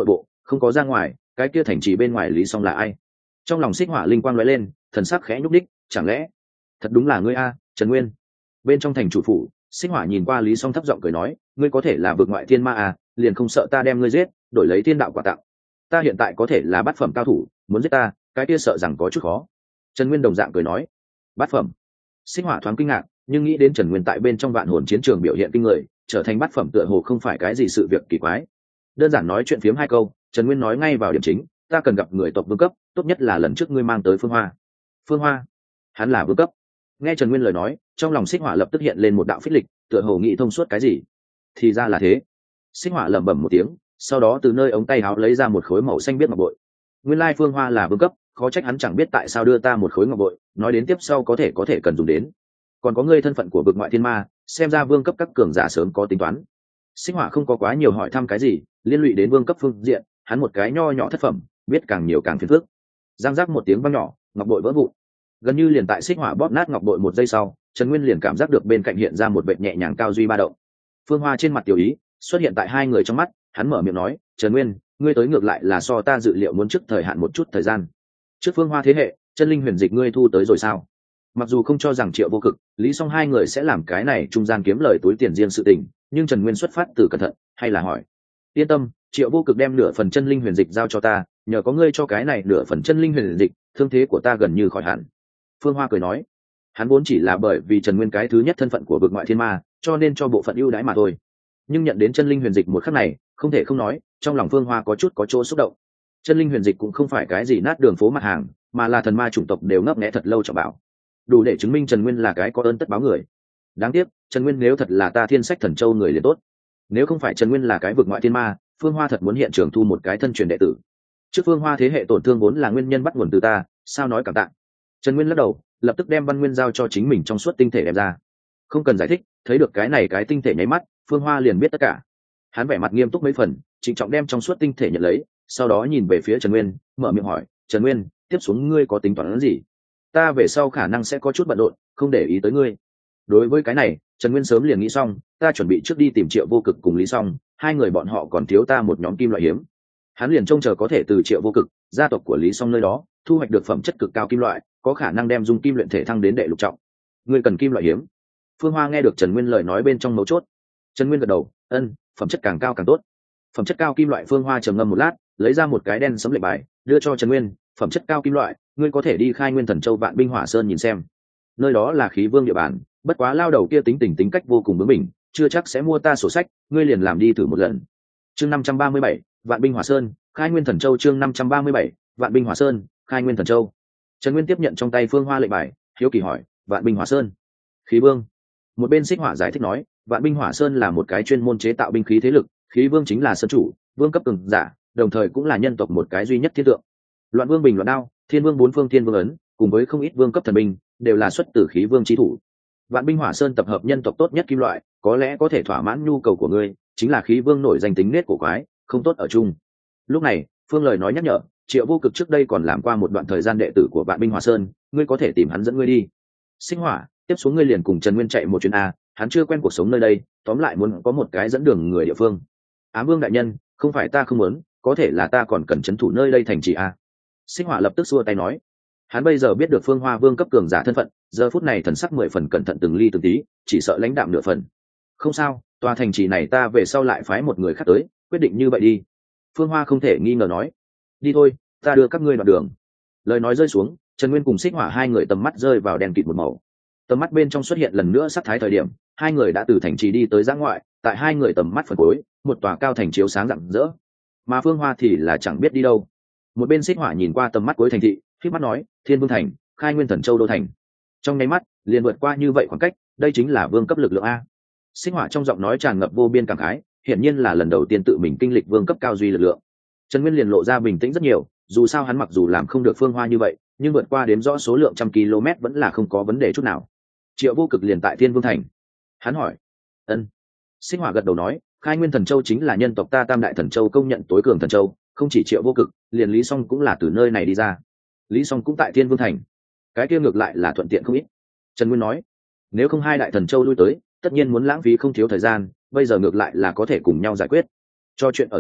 không có ra ngoài, cái kia thành trì bên ngoài Lý Song là ai? Trong lòng Xích Hỏa linh quang lóe lên, thần sắc khẽ nhúc đích, chẳng lẽ thật đúng là ngươi a, Trần Nguyên? Bên trong thành chủ phủ, Xích Hỏa nhìn qua Lý Song thấp giọng cười nói, ngươi có thể là vượt ngoại thiên ma à, liền không sợ ta đem ngươi giết, đổi lấy thiên đạo quả tặng. Ta hiện tại có thể là bát phẩm cao thủ, muốn giết ta, cái kia sợ rằng có chút khó. Trần Nguyên đồng dạng cười nói, bát phẩm. Xích Hỏa thoáng kinh ngạc, nhưng nghĩ đến Trần Nguyên tại bên trong vạn hồn chiến trường biểu hiện kinh người, trở thành bát phẩm tựa hồ không phải cái gì sự việc kỳ quái. Đơn giản nói chuyện phiếm hai câu, Trần Nguyên nói ngay vào điểm chính, ta cần gặp người tộc vương cấp, tốt nhất là lần trước ngươi mang tới Phương Hoa. Phương Hoa? Hắn là vương cấp? Nghe Trần Nguyên lời nói, trong lòng Xích Hỏa lập tức hiện lên một đạo phích lịch, tựa hồ nghĩ thông suốt cái gì. Thì ra là thế. Xích Hỏa lẩm bẩm một tiếng, sau đó từ nơi ống tay áo lấy ra một khối màu xanh biếc ngọc bội. Nguyên lai Phương Hoa là vương cấp, khó trách hắn chẳng biết tại sao đưa ta một khối ngọc bội, nói đến tiếp sau có thể cần dùng đến. Còn có ngươi thân phận của vực ngoại thiên ma, xem ra vương cấp các cường giả sớm có tính toán. Xích Hỏa không có quá nhiều hỏi thăm cái gì, liên lụy đến vương cấp phương diện, hắn một cái nho nhỏ thất phẩm, biết càng nhiều càng phiền phức. Giang giác một tiếng vang nhỏ, ngọc bội vỡ vụn. Gần như liền tại Xích Hỏa bóp nát ngọc bội một giây sau, Trần Nguyên liền cảm giác được bên cạnh hiện ra một vệt nhẹ nhàng cao duy ba động. Phương Hoa trên mặt tiểu ý xuất hiện tại hai người trong mắt, hắn mở miệng nói, Trần Nguyên, ngươi tới ngược lại là so ta dự liệu muốn trước thời hạn một chút thời gian. Trước Phương Hoa thế hệ, chân linh huyền dịch ngươi thu tới rồi sao? Mặc dù không cho rằng Triệu Vô Cực, Lý Song hai người sẽ làm cái này trung gian kiếm lời túi tiền riêng sự tình, nhưng Trần Nguyên xuất phát từ cẩn thận, hay là hỏi, yên tâm, Triệu Vô Cực đem nửa phần chân linh huyền dịch giao cho ta, nhờ có ngươi cho cái này nửa phần chân linh huyền dịch, thương thế của ta gần như khỏi hẳn. Phương Hoa cười nói, hắn vốn chỉ là bởi vì Trần Nguyên cái thứ nhất thân phận của vực ngoại thiên ma, cho nên cho bộ phận ưu đãi mà thôi. Nhưng nhận đến chân linh huyền dịch một khắc này, không thể không nói, trong lòng Phương Hoa có chút có chỗ xúc động. Chân linh huyền dịch cũng không phải cái gì nát đường phố mặt hàng, mà là thần ma chủng tộc đều ngấp nghé thật lâu trọng bảo, đủ để chứng minh Trần Nguyên là cái có ơn tất báo người. Đáng tiếc, Trần Nguyên nếu thật là ta Thiên Sách Thần Châu người liền tốt. Nếu không phải Trần Nguyên là cái vực ngoại thiên ma, Phương Hoa thật muốn hiện trường thu một cái thân truyền đệ tử. Trước Phương Hoa thế hệ tổn thương vốn là nguyên nhân bắt nguồn từ ta, sao nói cảm tạ. Trần Nguyên lắc đầu, lập tức đem Văn Nguyên giao cho chính mình trong suốt tinh thể đem ra. Không cần giải thích, thấy được cái này cái tinh thể nháy mắt, Phương Hoa liền biết tất cả. Hắn vẻ mặt nghiêm túc mấy phần, trịnh trọng đem trong suốt tinh thể nhận lấy, sau đó nhìn về phía Trần Nguyên, mở miệng hỏi, Trần Nguyên, tiếp xuống ngươi có tính toán gì? Ta về sau khả năng sẽ có chút bận rộn, không để ý tới ngươi. Đối với cái này, Trần Nguyên sớm liền nghĩ xong, ta chuẩn bị trước đi tìm Triệu Vô Cực cùng Lý Song, hai người bọn họ còn thiếu ta một nhóm kim loại hiếm. Hắn liền trông chờ có thể từ Triệu Vô Cực, gia tộc của Lý Song nơi đó, thu hoạch được phẩm chất cực cao kim loại, có khả năng đem dung kim luyện thể thăng đến đệ lục trọng. Ngươi cần kim loại hiếm? Phương Hoa nghe được Trần Nguyên lời nói bên trong mấu chốt. Trần Nguyên gật đầu, ân, phẩm chất càng cao càng tốt. Phẩm chất cao kim loại. Phương Hoa trầm ngâm một lát, lấy ra một cái đen sấm lệnh bài, đưa cho Trần Nguyên, phẩm chất cao kim loại, ngươi có thể đi Khai Nguyên Thần Châu Vạn Binh Hỏa Sơn nhìn xem. Nơi đó là khí vương địa bàn, bất quá lao đầu kia tính cách vô cùng bướng bỉnh, chưa chắc sẽ mua ta sổ sách, ngươi liền làm đi thử một lần. Chương 537, Vạn Binh Hỏa Sơn, Khai Nguyên Thần Châu. Chương 537, Vạn Binh Hỏa Sơn, Khai Nguyên Thần Châu. Trần Nguyên tiếp nhận trong tay Phương Hoa lệnh bài, hiếu kỳ hỏi, Vạn Binh Hỏa Sơn, khí vương? Một bên Xích Hỏa giải thích nói, Vạn Binh Hỏa Sơn là một cái chuyên môn chế tạo binh khí thế lực, khí vương chính là sơn chủ, vương cấp cường giả, đồng thời cũng là nhân tộc một cái duy nhất thiên tượng. Loạn vương bình loạn đao, thiên vương bốn phương thiên vương ấn, cùng với không ít vương cấp thần binh, đều là xuất từ khí vương chí thủ. Vạn Binh Hỏa Sơn tập hợp nhân tộc tốt nhất kim loại, có lẽ có thể thỏa mãn nhu cầu của ngươi, chính là khí vương nổi danh tính nết cổ quái, không tốt ở chung. Lúc này, Phương lời nói nhắc nhở, Triệu Vô Cực trước đây còn làm qua một đoạn thời gian đệ tử của Vạn Binh Hỏa Sơn, ngươi có thể tìm hắn dẫn ngươi đi. Xích Hỏa, tiếp xuống ngươi liền cùng Trần Nguyên chạy một chuyến a, hắn chưa quen cuộc sống nơi đây, tóm lại muốn có một cái dẫn đường người địa phương. Ám Vương đại nhân, không phải ta không muốn, có thể là ta còn cần trấn thủ nơi đây thành trì a. Xích Hỏa lập tức xua tay nói, hắn bây giờ biết được Phương Hoa Vương cấp cường giả thân phận, giờ phút này thần sắc 10 phần cẩn thận từng ly từng tí, chỉ sợ lãnh đạm nửa phần. Không sao, tòa thành trì này ta về sau lại phái một người khác tới, quyết định như vậy đi. Phương Hoa không thể nghi ngờ nói, đi thôi, ta đưa các ngươi đoạn đường. Lời nói rơi xuống, Trần Nguyên cùng Xích Hỏa hai người tầm mắt rơi vào đèn kịt một màu. Tầm mắt bên trong xuất hiện lần nữa sắc thái thời điểm, hai người đã từ thành trì đi tới giã ngoại, tại hai người tầm mắt phần cuối, một tòa cao thành chiếu sáng rạng rỡ. Mà Phương Hoa thì là chẳng biết đi đâu. Một bên Xích Hỏa nhìn qua tầm mắt cuối thành thị, khép mắt nói, Thiên Vương thành, Khai Nguyên Thần Châu đô thành. Trong nháy mắt, liền vượt qua như vậy khoảng cách, đây chính là vương cấp lực lượng a. Xích Hỏa trong giọng nói tràn ngập vô biên cảm khái, hiển nhiên là lần đầu tiên tự mình kinh lịch vương cấp cao duy lực lượng. Trần Nguyên liền lộ ra bình tĩnh rất nhiều, dù sao hắn mặc dù làm không được Phương Hoa như vậy, nhưng vượt qua đếm rõ số lượng trăm km vẫn là không có vấn đề chút nào. Triệu Vô Cực liền tại Thiên Vương thành. Hắn hỏi, ân. Xích Hỏa gật đầu nói, Khai Nguyên Thần Châu chính là nhân tộc ta Tam Đại Thần Châu công nhận tối cường thần châu, không chỉ Triệu Vô Cực, liền Lý Song cũng là từ nơi này đi ra. Lý Song cũng tại Thiên Vương thành. Cái kia ngược lại là thuận tiện không ít. Trần Nguyên nói, nếu không hai đại thần châu lui tới, tất nhiên muốn lãng phí không thiếu thời gian, bây giờ ngược lại là có thể cùng nhau giải quyết. Cho chuyện ở giữa,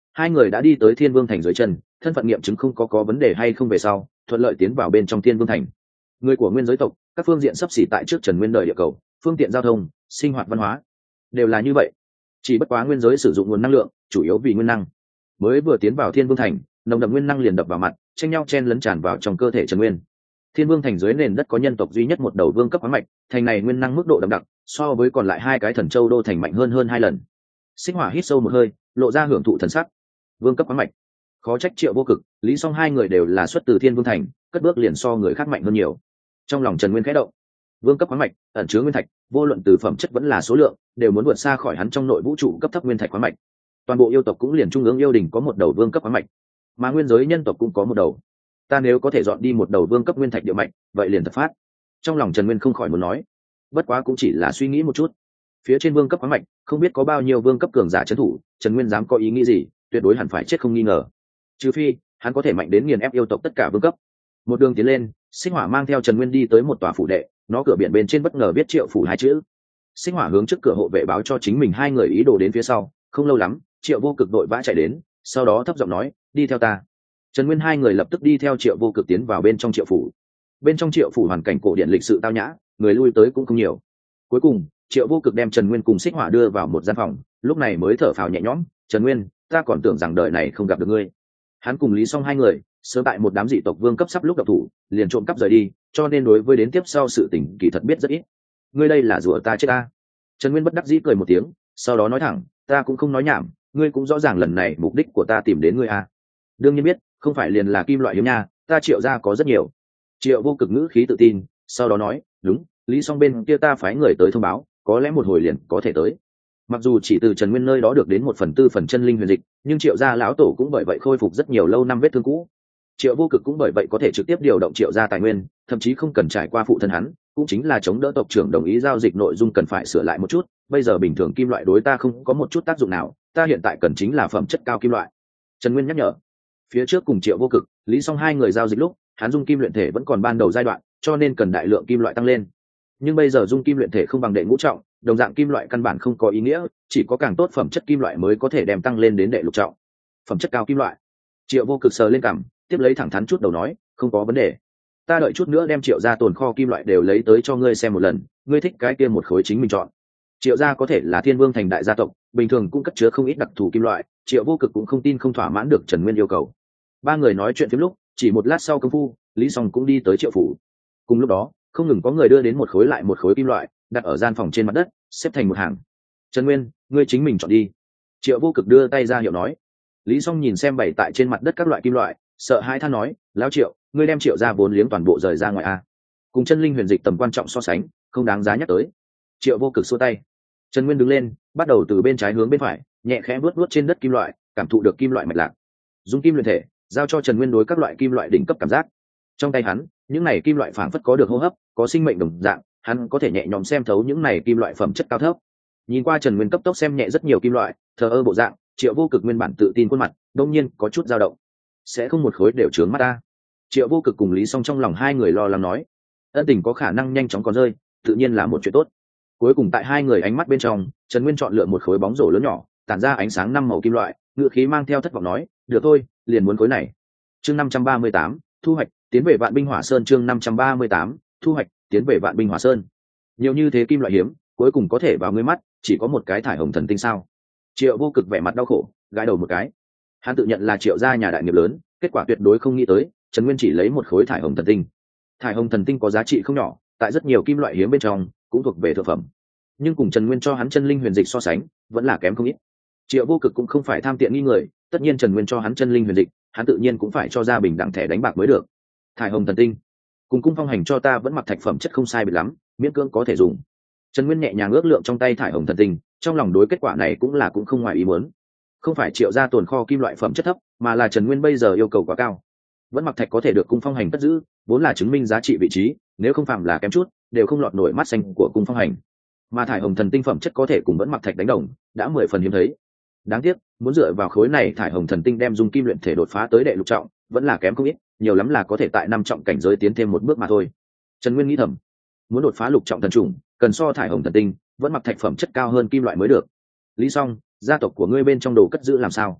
hai người đã đi tới Thiên Vương thành dưới chân, thân phận nghiệm chứng không có vấn đề hay không về sau, thuận lợi tiến vào bên trong Thiên Vương thành. Người của nguyên giới tộc, các phương diện sắp xỉ tại trước Trần Nguyên đời địa cầu, phương tiện giao thông, sinh hoạt văn hóa đều là như vậy. Chỉ bất quá nguyên giới sử dụng nguồn năng lượng chủ yếu vì nguyên năng. Mới vừa tiến vào Thiên Vương thành, nồng đậm nguyên năng liền đập vào mặt, tranh nhau chen lấn tràn vào trong cơ thể Trần Nguyên. Thiên Vương thành dưới nền đất có nhân tộc duy nhất một đầu vương cấp khoáng mạch, thành này nguyên năng mức độ đậm đặc, so với còn lại hai cái thần châu đô thành mạnh hơn 2 lần. Xích Hỏa hít sâu một hơi, lộ ra hưởng thụ thần sắc. Vương cấp khoáng mạch, khó trách Triệu Vô Cực, Lý Song hai người đều là xuất từ Thiên Vương thành, cất bước liền so người khác mạnh hơn nhiều. Trong lòng Trần Nguyên khẽ động, vương cấp khoáng mạch ẩn chứa nguyên thạch, vô luận từ phẩm chất vẫn là số lượng, đều muốn vượt xa khỏi hắn trong nội vũ trụ cấp thấp nguyên thạch khoáng mạch. Toàn bộ yêu tộc cũng liền trung ương yêu đình có một đầu vương cấp khoáng mạch, mà nguyên giới nhân tộc cũng có một đầu. Ta nếu có thể dọn đi một đầu vương cấp nguyên thạch địa mạch, vậy liền thật phát. Trong lòng Trần Nguyên không khỏi muốn nói, bất quá cũng chỉ là suy nghĩ một chút. Phía trên vương cấp khoáng mạch, không biết có bao nhiêu vương cấp cường giả trấn thủ, Trần Nguyên dám có ý nghĩ gì, tuyệt đối hẳn phải chết không nghi ngờ. Trừ phi hắn có thể mạnh đến nghiền ép yêu tộc tất cả vương cấp. Một đường tiến lên, Xích Hỏa mang theo Trần Nguyên đi tới một tòa phủ đệ, nó cửa biển bên trên bất ngờ viết Triệu phủ hai chữ. Xích Hỏa hướng trước cửa hộ vệ báo cho chính mình hai người ý đồ đến phía sau, không lâu lắm, Triệu Vô Cực đội vã chạy đến, sau đó thấp giọng nói, đi theo ta. Trần Nguyên hai người lập tức đi theo Triệu Vô Cực tiến vào bên trong Triệu phủ. Bên trong Triệu phủ hoàn cảnh cổ điển lịch sự tao nhã, người lui tới cũng không nhiều. Cuối cùng, Triệu Vô Cực đem Trần Nguyên cùng Xích Hỏa đưa vào một gian phòng, lúc này mới thở phào nhẹ nhõm, Trần Nguyên, ta còn tưởng rằng đời này không gặp được ngươi. Hắn cùng Lý Song hai người, sớm tại một đám dị tộc vương cấp sắp lúc gặp thủ, liền trộm cắp rời đi, cho nên đối với đến tiếp sau sự tình kỳ thật biết rất ít. Ngươi đây là rủa ta chết ta. Trần Nguyên bất đắc dĩ cười một tiếng, sau đó nói thẳng, ta cũng không nói nhảm, ngươi cũng rõ ràng lần này mục đích của ta tìm đến ngươi à. Đương nhiên biết, không phải liền là kim loại hiếm nha, ta Triệu ra có rất nhiều. Triệu Vô Cực ngữ khí tự tin, sau đó nói, đúng, Lý Song bên kia ta phái người tới thông báo, có lẽ một hồi liền có thể tới. Mặc dù chỉ từ Trần Nguyên nơi đó được đến 1/4 chân linh huyền dịch, nhưng Triệu gia lão tổ cũng bởi vậy khôi phục rất nhiều lâu năm vết thương cũ. Triệu Vô Cực cũng bởi vậy có thể trực tiếp điều động Triệu gia tài nguyên, thậm chí không cần trải qua phụ thân hắn, cũng chính là chống đỡ tộc trưởng đồng ý giao dịch nội dung cần phải sửa lại một chút. Bây giờ bình thường kim loại đối ta không có một chút tác dụng nào, ta hiện tại cần chính là phẩm chất cao kim loại. Trần Nguyên nhắc nhở. Phía trước cùng Triệu Vô Cực, Lý Song hai người giao dịch lúc, hắn dung kim luyện thể vẫn còn ban đầu giai đoạn, cho nên cần đại lượng kim loại tăng lên. Nhưng bây giờ dung kim luyện thể không bằng đệ ngũ trọng, đồng dạng kim loại căn bản không có ý nghĩa, chỉ có càng tốt phẩm chất kim loại mới có thể đem tăng lên đến đệ lục trọng. Phẩm chất cao kim loại. Triệu Vô Cực sờ lên cằm, tiếp lấy thẳng thắn chút đầu nói, không có vấn đề. Ta đợi chút nữa đem Triệu gia tồn kho kim loại đều lấy tới cho ngươi xem một lần, ngươi thích cái kia một khối chính mình chọn. Triệu gia có thể là Thiên Vương thành đại gia tộc, bình thường cũng cất chứa không ít đặc thù kim loại, Triệu Vô Cực cũng không tin không thỏa mãn được Trần Nguyên yêu cầu. Ba người nói chuyện phím lúc, chỉ một lát sau công phu, Lý Song cũng đi tới Triệu phủ. Cùng lúc đó, không ngừng có người đưa đến một khối lại một khối kim loại, đặt ở gian phòng trên mặt đất, xếp thành một hàng. Trần Nguyên, ngươi chính mình chọn đi. Triệu Vô Cực đưa tay ra hiệu nói. Lý Song nhìn xem bày tại trên mặt đất các loại kim loại, sợ hãi than nói, lão Triệu, ngươi đem Triệu gia vốn liếng toàn bộ rời ra ngoài a. Cùng chân linh huyền dịch tầm quan trọng so sánh, không đáng giá nhắc tới. Triệu Vô Cực xua tay. Trần Nguyên đứng lên, bắt đầu từ bên trái hướng bên phải, nhẹ khẽ vuốt vuốt trên đất kim loại, cảm thụ được kim loại mạch lạc. Dung kim luyện thể, giao cho Trần Nguyên đối các loại kim loại đỉnh cấp cảm giác. Trong tay hắn, những này kim loại phảng phất có được hô hấp, có sinh mệnh đồng dạng, hắn có thể nhẹ nhõm xem thấu những này kim loại phẩm chất cao thấp. Nhìn qua Trần Nguyên cấp tốc xem nhẹ rất nhiều kim loại, thờ ơ bộ dạng, Triệu Vô Cực nguyên bản tự tin khuôn mặt, đột nhiên có chút dao động. Sẽ không một khối đều trướng mắt ta. Triệu Vô Cực cùng Lý Song trong lòng hai người lo lắng nói, ân tình có khả năng nhanh chóng còn rơi, tự nhiên là một chuyện tốt. Cuối cùng tại hai người ánh mắt bên trong, Trần Nguyên chọn lựa một khối bóng rổ lớn nhỏ, tản ra ánh sáng 5 màu kim loại, ngựa khí mang theo thất vọng nói, được thôi, liền muốn khối này. Chương 538, thu hoạch, tiến về Vạn Binh Hỏa Sơn. Chương 538, thu hoạch, tiến về Vạn Binh Hỏa Sơn. Nhiều như thế kim loại hiếm, cuối cùng có thể vào ngươi mắt, chỉ có một cái thải hồng thần tinh sao? Triệu Vô Cực vẻ mặt đau khổ, gãi đầu một cái. Hắn tự nhận là Triệu gia nhà đại nghiệp lớn, kết quả tuyệt đối không nghĩ tới, Trần Nguyên chỉ lấy một khối thải hồng thần tinh. Thải hồng thần tinh có giá trị không nhỏ, tại rất nhiều kim loại hiếm bên trong, cũng thuộc về thượng phẩm. Nhưng cùng Trần Nguyên cho hắn chân linh huyền dịch so sánh, vẫn là kém không ít. Triệu Vô Cực cũng không phải tham tiện nghi người, tất nhiên Trần Nguyên cho hắn chân linh huyền dịch, hắn tự nhiên cũng phải cho ra bình đẳng thẻ đánh bạc mới được. Thải hồng thần tinh, cùng cung phong hành cho ta vẫn mặc thạch phẩm chất không sai biệt lắm, miễn cưỡng có thể dùng. Trần Nguyên nhẹ nhàng ước lượng trong tay thải hồng thần tinh, trong lòng đối kết quả này cũng không ngoài ý muốn. Không phải Triệu gia tồn kho kim loại phẩm chất thấp, mà là Trần Nguyên bây giờ yêu cầu quá cao. Vẫn mặc thạch có thể được cung phong hành cất giữ, vốn là chứng minh giá trị vị trí, nếu không phạm là kém chút, đều không lọt nổi mắt xanh của cung phong hành. Mà thải hồng thần tinh phẩm chất có thể cùng vẫn mặc thạch đánh đồng, đã 10 phần hiếm thấy. Đáng tiếc, muốn dựa vào khối này thải hồng thần tinh đem dung kim luyện thể đột phá tới đệ lục trọng, vẫn là kém không ít, nhiều lắm là có thể tại 5 trọng cảnh giới tiến thêm một bước mà thôi. Trần Nguyên nghĩ thầm, muốn đột phá lục trọng thần trùng, cần so thải hồng thần tinh, vẫn mặc thạch phẩm chất cao hơn kim loại mới được. Lý Song, gia tộc của ngươi bên trong đồ cất giữ làm sao?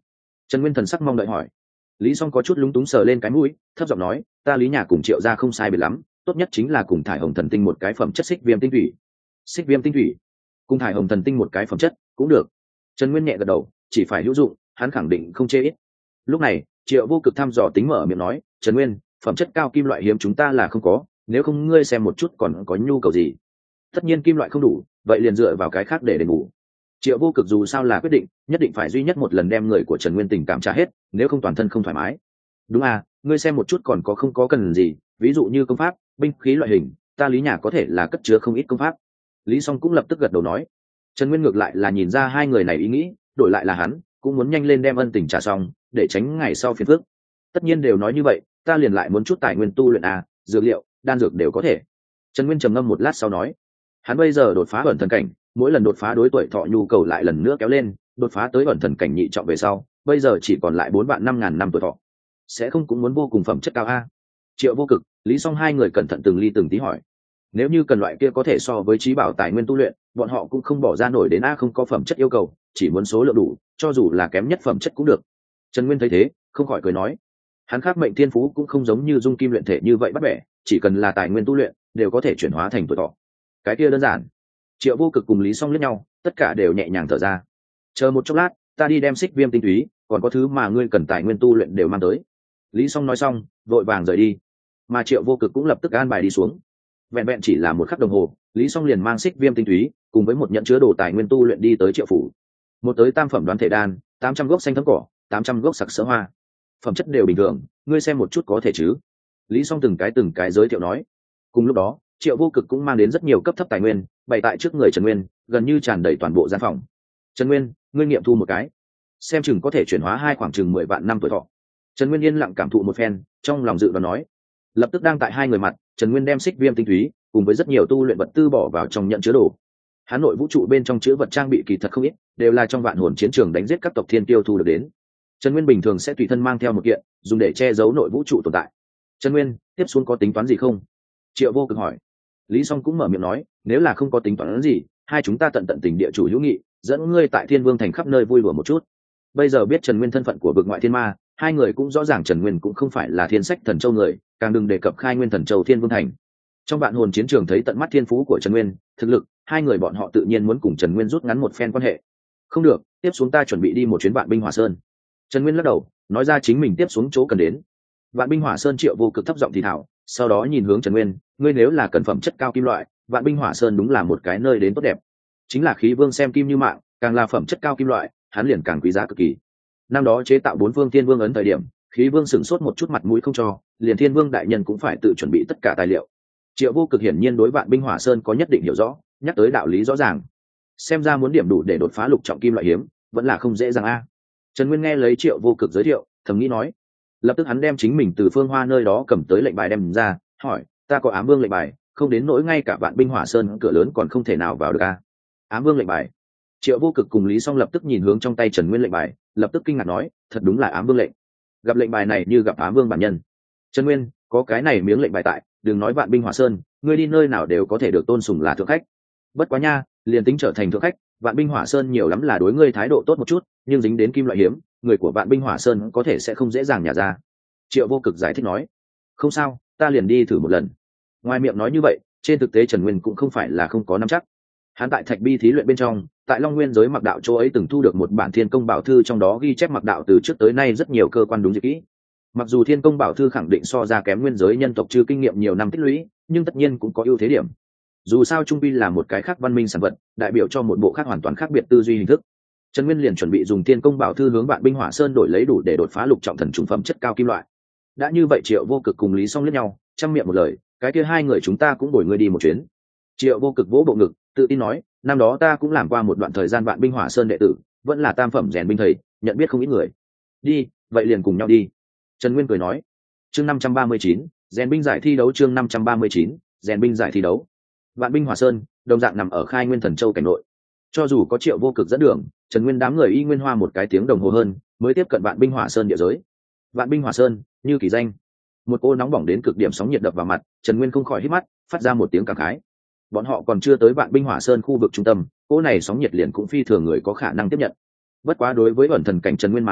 Trần Nguyên thần sắc mong đợi hỏi. Lý Song có chút lúng túng sờ lên cái mũi, thấp giọng nói, ta Lý nhà cùng Triệu gia không sai biệt lắm, tốt nhất chính là cùng thải hồng thần tinh một cái phẩm chất xích viêm tinh thủy. Xích viêm tinh thủy, cùng thải hồng thần tinh một cái phẩm chất cũng được. Trần Nguyên nhẹ gật đầu, chỉ phải hữu dụng, hắn khẳng định không chê ít. Lúc này, Triệu Vô Cực thăm dò tính mở miệng nói, Trần Nguyên, phẩm chất cao kim loại hiếm chúng ta là không có, nếu không ngươi xem một chút còn có nhu cầu gì. Tất nhiên kim loại không đủ, vậy liền dựa vào cái khác để đền bù. Triệu Vô Cực dù sao là quyết định, nhất định phải duy nhất một lần đem người của Trần Nguyên tình cảm trả hết, nếu không toàn thân không thoải mái. Đúng à, ngươi xem một chút còn có không có cần gì, ví dụ như công pháp, binh khí loại hình, ta Lý nhà có thể là cất chứa không ít công pháp. Lý Song cũng lập tức gật đầu nói. Trần Nguyên ngược lại là nhìn ra hai người này ý nghĩ, đổi lại là hắn, cũng muốn nhanh lên đem ân tình trả xong, để tránh ngày sau phiền phức. Tất nhiên đều nói như vậy, ta liền lại muốn chút tài nguyên tu luyện à, dược liệu, đan dược đều có thể. Trần Nguyên trầm ngâm một lát sau nói, hắn bây giờ đột phá ẩn thần cảnh, mỗi lần đột phá đối tuổi thọ nhu cầu lại lần nữa kéo lên, đột phá tới ẩn thần cảnh nhị trọng về sau, bây giờ chỉ còn lại 4.500 năm tuổi thọ, sẽ không cũng muốn vô cùng phẩm chất cao a. Triệu Vô Cực, Lý Song hai người cẩn thận từng ly từng tí hỏi, nếu như cần loại kia có thể so với trí bảo tài nguyên tu luyện, bọn họ cũng không bỏ ra nổi đến a, không có phẩm chất yêu cầu, chỉ muốn số lượng đủ, cho dù là kém nhất phẩm chất cũng được. Trần Nguyên thấy thế, không khỏi cười nói, hắn khác mệnh thiên phú cũng không giống như dung kim luyện thể như vậy bắt bẻ, chỉ cần là tài nguyên tu luyện đều có thể chuyển hóa thành tuổi thọ, cái kia đơn giản. Triệu Vô Cực cùng Lý Song liếc nhau, tất cả đều nhẹ nhàng thở ra. Chờ một chốc lát, ta đi đem xích viêm tinh túy, còn có thứ mà ngươi cần tài nguyên tu luyện đều mang tới. Lý Song nói xong, vội vàng rời đi, mà Triệu Vô Cực cũng lập tức an bài đi xuống. Vẹn vẹn chỉ là một khắc đồng hồ, Lý Song liền mang xích viêm tinh túy cùng với một nhận chứa đồ tài nguyên tu luyện đi tới Triệu phủ. Một tới tam phẩm đoán thể đan, 800 gốc xanh thấm cỏ, 800 gốc sặc sỡ hoa, phẩm chất đều bình thường, ngươi xem một chút có thể chứ? Lý Song từng cái giới thiệu nói. Cùng lúc đó, Triệu Vô Cực cũng mang đến rất nhiều cấp thấp tài nguyên, bày tại trước người Trần Nguyên, gần như tràn đầy toàn bộ gian phòng. Trần Nguyên, ngươi nghiệm thu một cái, xem chừng có thể chuyển hóa hai khoảng chừng 10 vạn năm tuổi thọ. Trần Nguyên yên lặng cảm thụ một phen, trong lòng dự đoán nói. Lập tức đang tại hai người mặt, Trần Nguyên đem xích viêm tinh túy cùng với rất nhiều tu luyện vật tư bỏ vào trong nhận chứa đồ. Hắn nội vũ trụ bên trong chứa vật trang bị kỳ thật không ít, đều là trong vạn hồn chiến trường đánh giết các tộc thiên tiêu thu được đến. Trần Nguyên bình thường sẽ tùy thân mang theo một kiện, dùng để che giấu nội vũ trụ tồn tại. Trần Nguyên, tiếp xuống có tính toán gì không? Triệu Vô Cực hỏi. Lý Song cũng mở miệng nói, nếu là không có tính toán gì, hai chúng ta tận tình địa chủ hữu nghị, dẫn ngươi tại Thiên Vương thành khắp nơi vui đùa một chút. Bây giờ biết Trần Nguyên thân phận của vực ngoại thiên ma, hai người cũng rõ ràng Trần Nguyên cũng không phải là thiên sách thần châu người, càng đừng đề cập khai nguyên thần châu Thiên Vương thành. Trong vạn hồn chiến trường thấy tận mắt thiên phú của Trần Nguyên, thực lực, hai người bọn họ tự nhiên muốn cùng Trần Nguyên rút ngắn một phen quan hệ. Không được, tiếp xuống ta chuẩn bị đi một chuyến Vạn Binh Hỏa Sơn. Trần Nguyên lắc đầu, nói ra chính mình tiếp xuống chỗ cần đến. Vạn Binh Hỏa Sơn. Triệu Vô Cực thấp giọng thì thảo, sau đó nhìn hướng Trần Nguyên, ngươi nếu là cần phẩm chất cao kim loại, Vạn Binh Hỏa Sơn đúng là một cái nơi đến tốt đẹp. Chính là khí vương xem kim như mạng, càng là phẩm chất cao kim loại, hắn liền càng quý giá cực kỳ. Năm đó chế tạo 4 phương Thiên Vương ấn thời điểm, khí vương sửng sốt một chút mặt mũi không cho, liền Thiên Vương đại nhân cũng phải tự chuẩn bị tất cả tài liệu. Triệu Vô Cực hiển nhiên đối Vạn Binh Hỏa Sơn có nhất định hiểu rõ, nhắc tới đạo lý rõ ràng. Xem ra muốn điểm đủ để đột phá lục trọng kim loại hiếm, vẫn là không dễ dàng a. Trần Nguyên nghe lấy Triệu Vô Cực giới thiệu, thầm nghĩ nói. Lập tức hắn đem chính mình từ Phương Hoa nơi đó cầm tới lệnh bài đem ra, hỏi, ta có Ám Vương lệnh bài, không đến nỗi ngay cả Vạn Binh Hỏa Sơn cửa lớn còn không thể nào vào được a. Ám Vương lệnh bài. Triệu Vô Cực cùng Lý Song lập tức nhìn hướng trong tay Trần Nguyên lệnh bài, lập tức kinh ngạc nói, thật đúng là Ám Vương lệnh. Gặp lệnh bài này như gặp Ám Vương bản nhân. Trần Nguyên, có cái này miếng lệnh bài tại, đừng nói Vạn Binh Hỏa Sơn, ngươi đi nơi nào đều có thể được tôn sùng là thượng khách. Bất quá nha, liền tính trở thành thượng khách, Vạn Binh Hỏa Sơn nhiều lắm là đối ngươi thái độ tốt một chút, nhưng dính đến kim loại hiếm, người của Vạn Binh Hỏa Sơn có thể sẽ không dễ dàng nhả ra. Triệu Vô Cực giải thích nói, không sao, ta liền đi thử một lần. Ngoài miệng nói như vậy, trên thực tế Trần Nguyên cũng không phải là không có nắm chắc. Hắn tại Thạch Bi thí luyện bên trong, tại Long Nguyên giới Mặc Đạo chỗ ấy từng thu được một bản Thiên Công Bảo Thư, trong đó ghi chép Mặc Đạo từ trước tới nay rất nhiều cơ quan đúng dịch kỹ. Mặc dù Thiên Công Bảo Thư khẳng định so ra kém nguyên giới nhân tộc chưa kinh nghiệm nhiều năm tích lũy, nhưng tất nhiên cũng có ưu thế điểm. Dù sao trung quy là một cái khác văn minh sản vật, đại biểu cho một bộ khác hoàn toàn khác biệt tư duy hình thức. Trần Nguyên liền chuẩn bị dùng Thiên Công Bảo Thư hướng Vạn Binh Hỏa Sơn đổi lấy đủ để đột phá lục trọng thần trùng phẩm chất cao kim loại. Đã như vậy Triệu Vô Cực cùng Lý Song liếc nhau, trăm miệng một lời, cái kia hai người chúng ta cũng bồi ngươi đi một chuyến. Triệu Vô Cực vỗ bộ ngực, tự tin nói, năm đó ta cũng làm qua một đoạn thời gian Vạn Binh Hỏa Sơn đệ tử, vẫn là tam phẩm rèn binh thầy, nhận biết không ít người. Đi, vậy liền cùng nhau đi. Trần Nguyên cười nói. Chương 539, rèn binh giải thi đấu. Chương 539, rèn binh giải thi đấu. Vạn Binh Hỏa Sơn đồng dạng nằm ở khai nguyên thần châu cảnh nội. Cho dù có Triệu Vô Cực dẫn đường, Trần Nguyên đám người y nguyên hoa một cái tiếng đồng hồ hơn mới tiếp cận Vạn Binh Hỏa Sơn địa giới. Vạn Binh Hỏa Sơn, như kỳ danh, một cô nóng bỏng đến cực điểm sóng nhiệt đập vào mặt, Trần Nguyên không khỏi hít mắt, phát ra một tiếng cảm khái. Bọn họ còn chưa tới Vạn Binh Hỏa Sơn khu vực trung tâm, cô này sóng nhiệt liền cũng phi thường người có khả năng tiếp nhận. Bất quá đối với ẩn thần cảnh Trần Nguyên mà nói,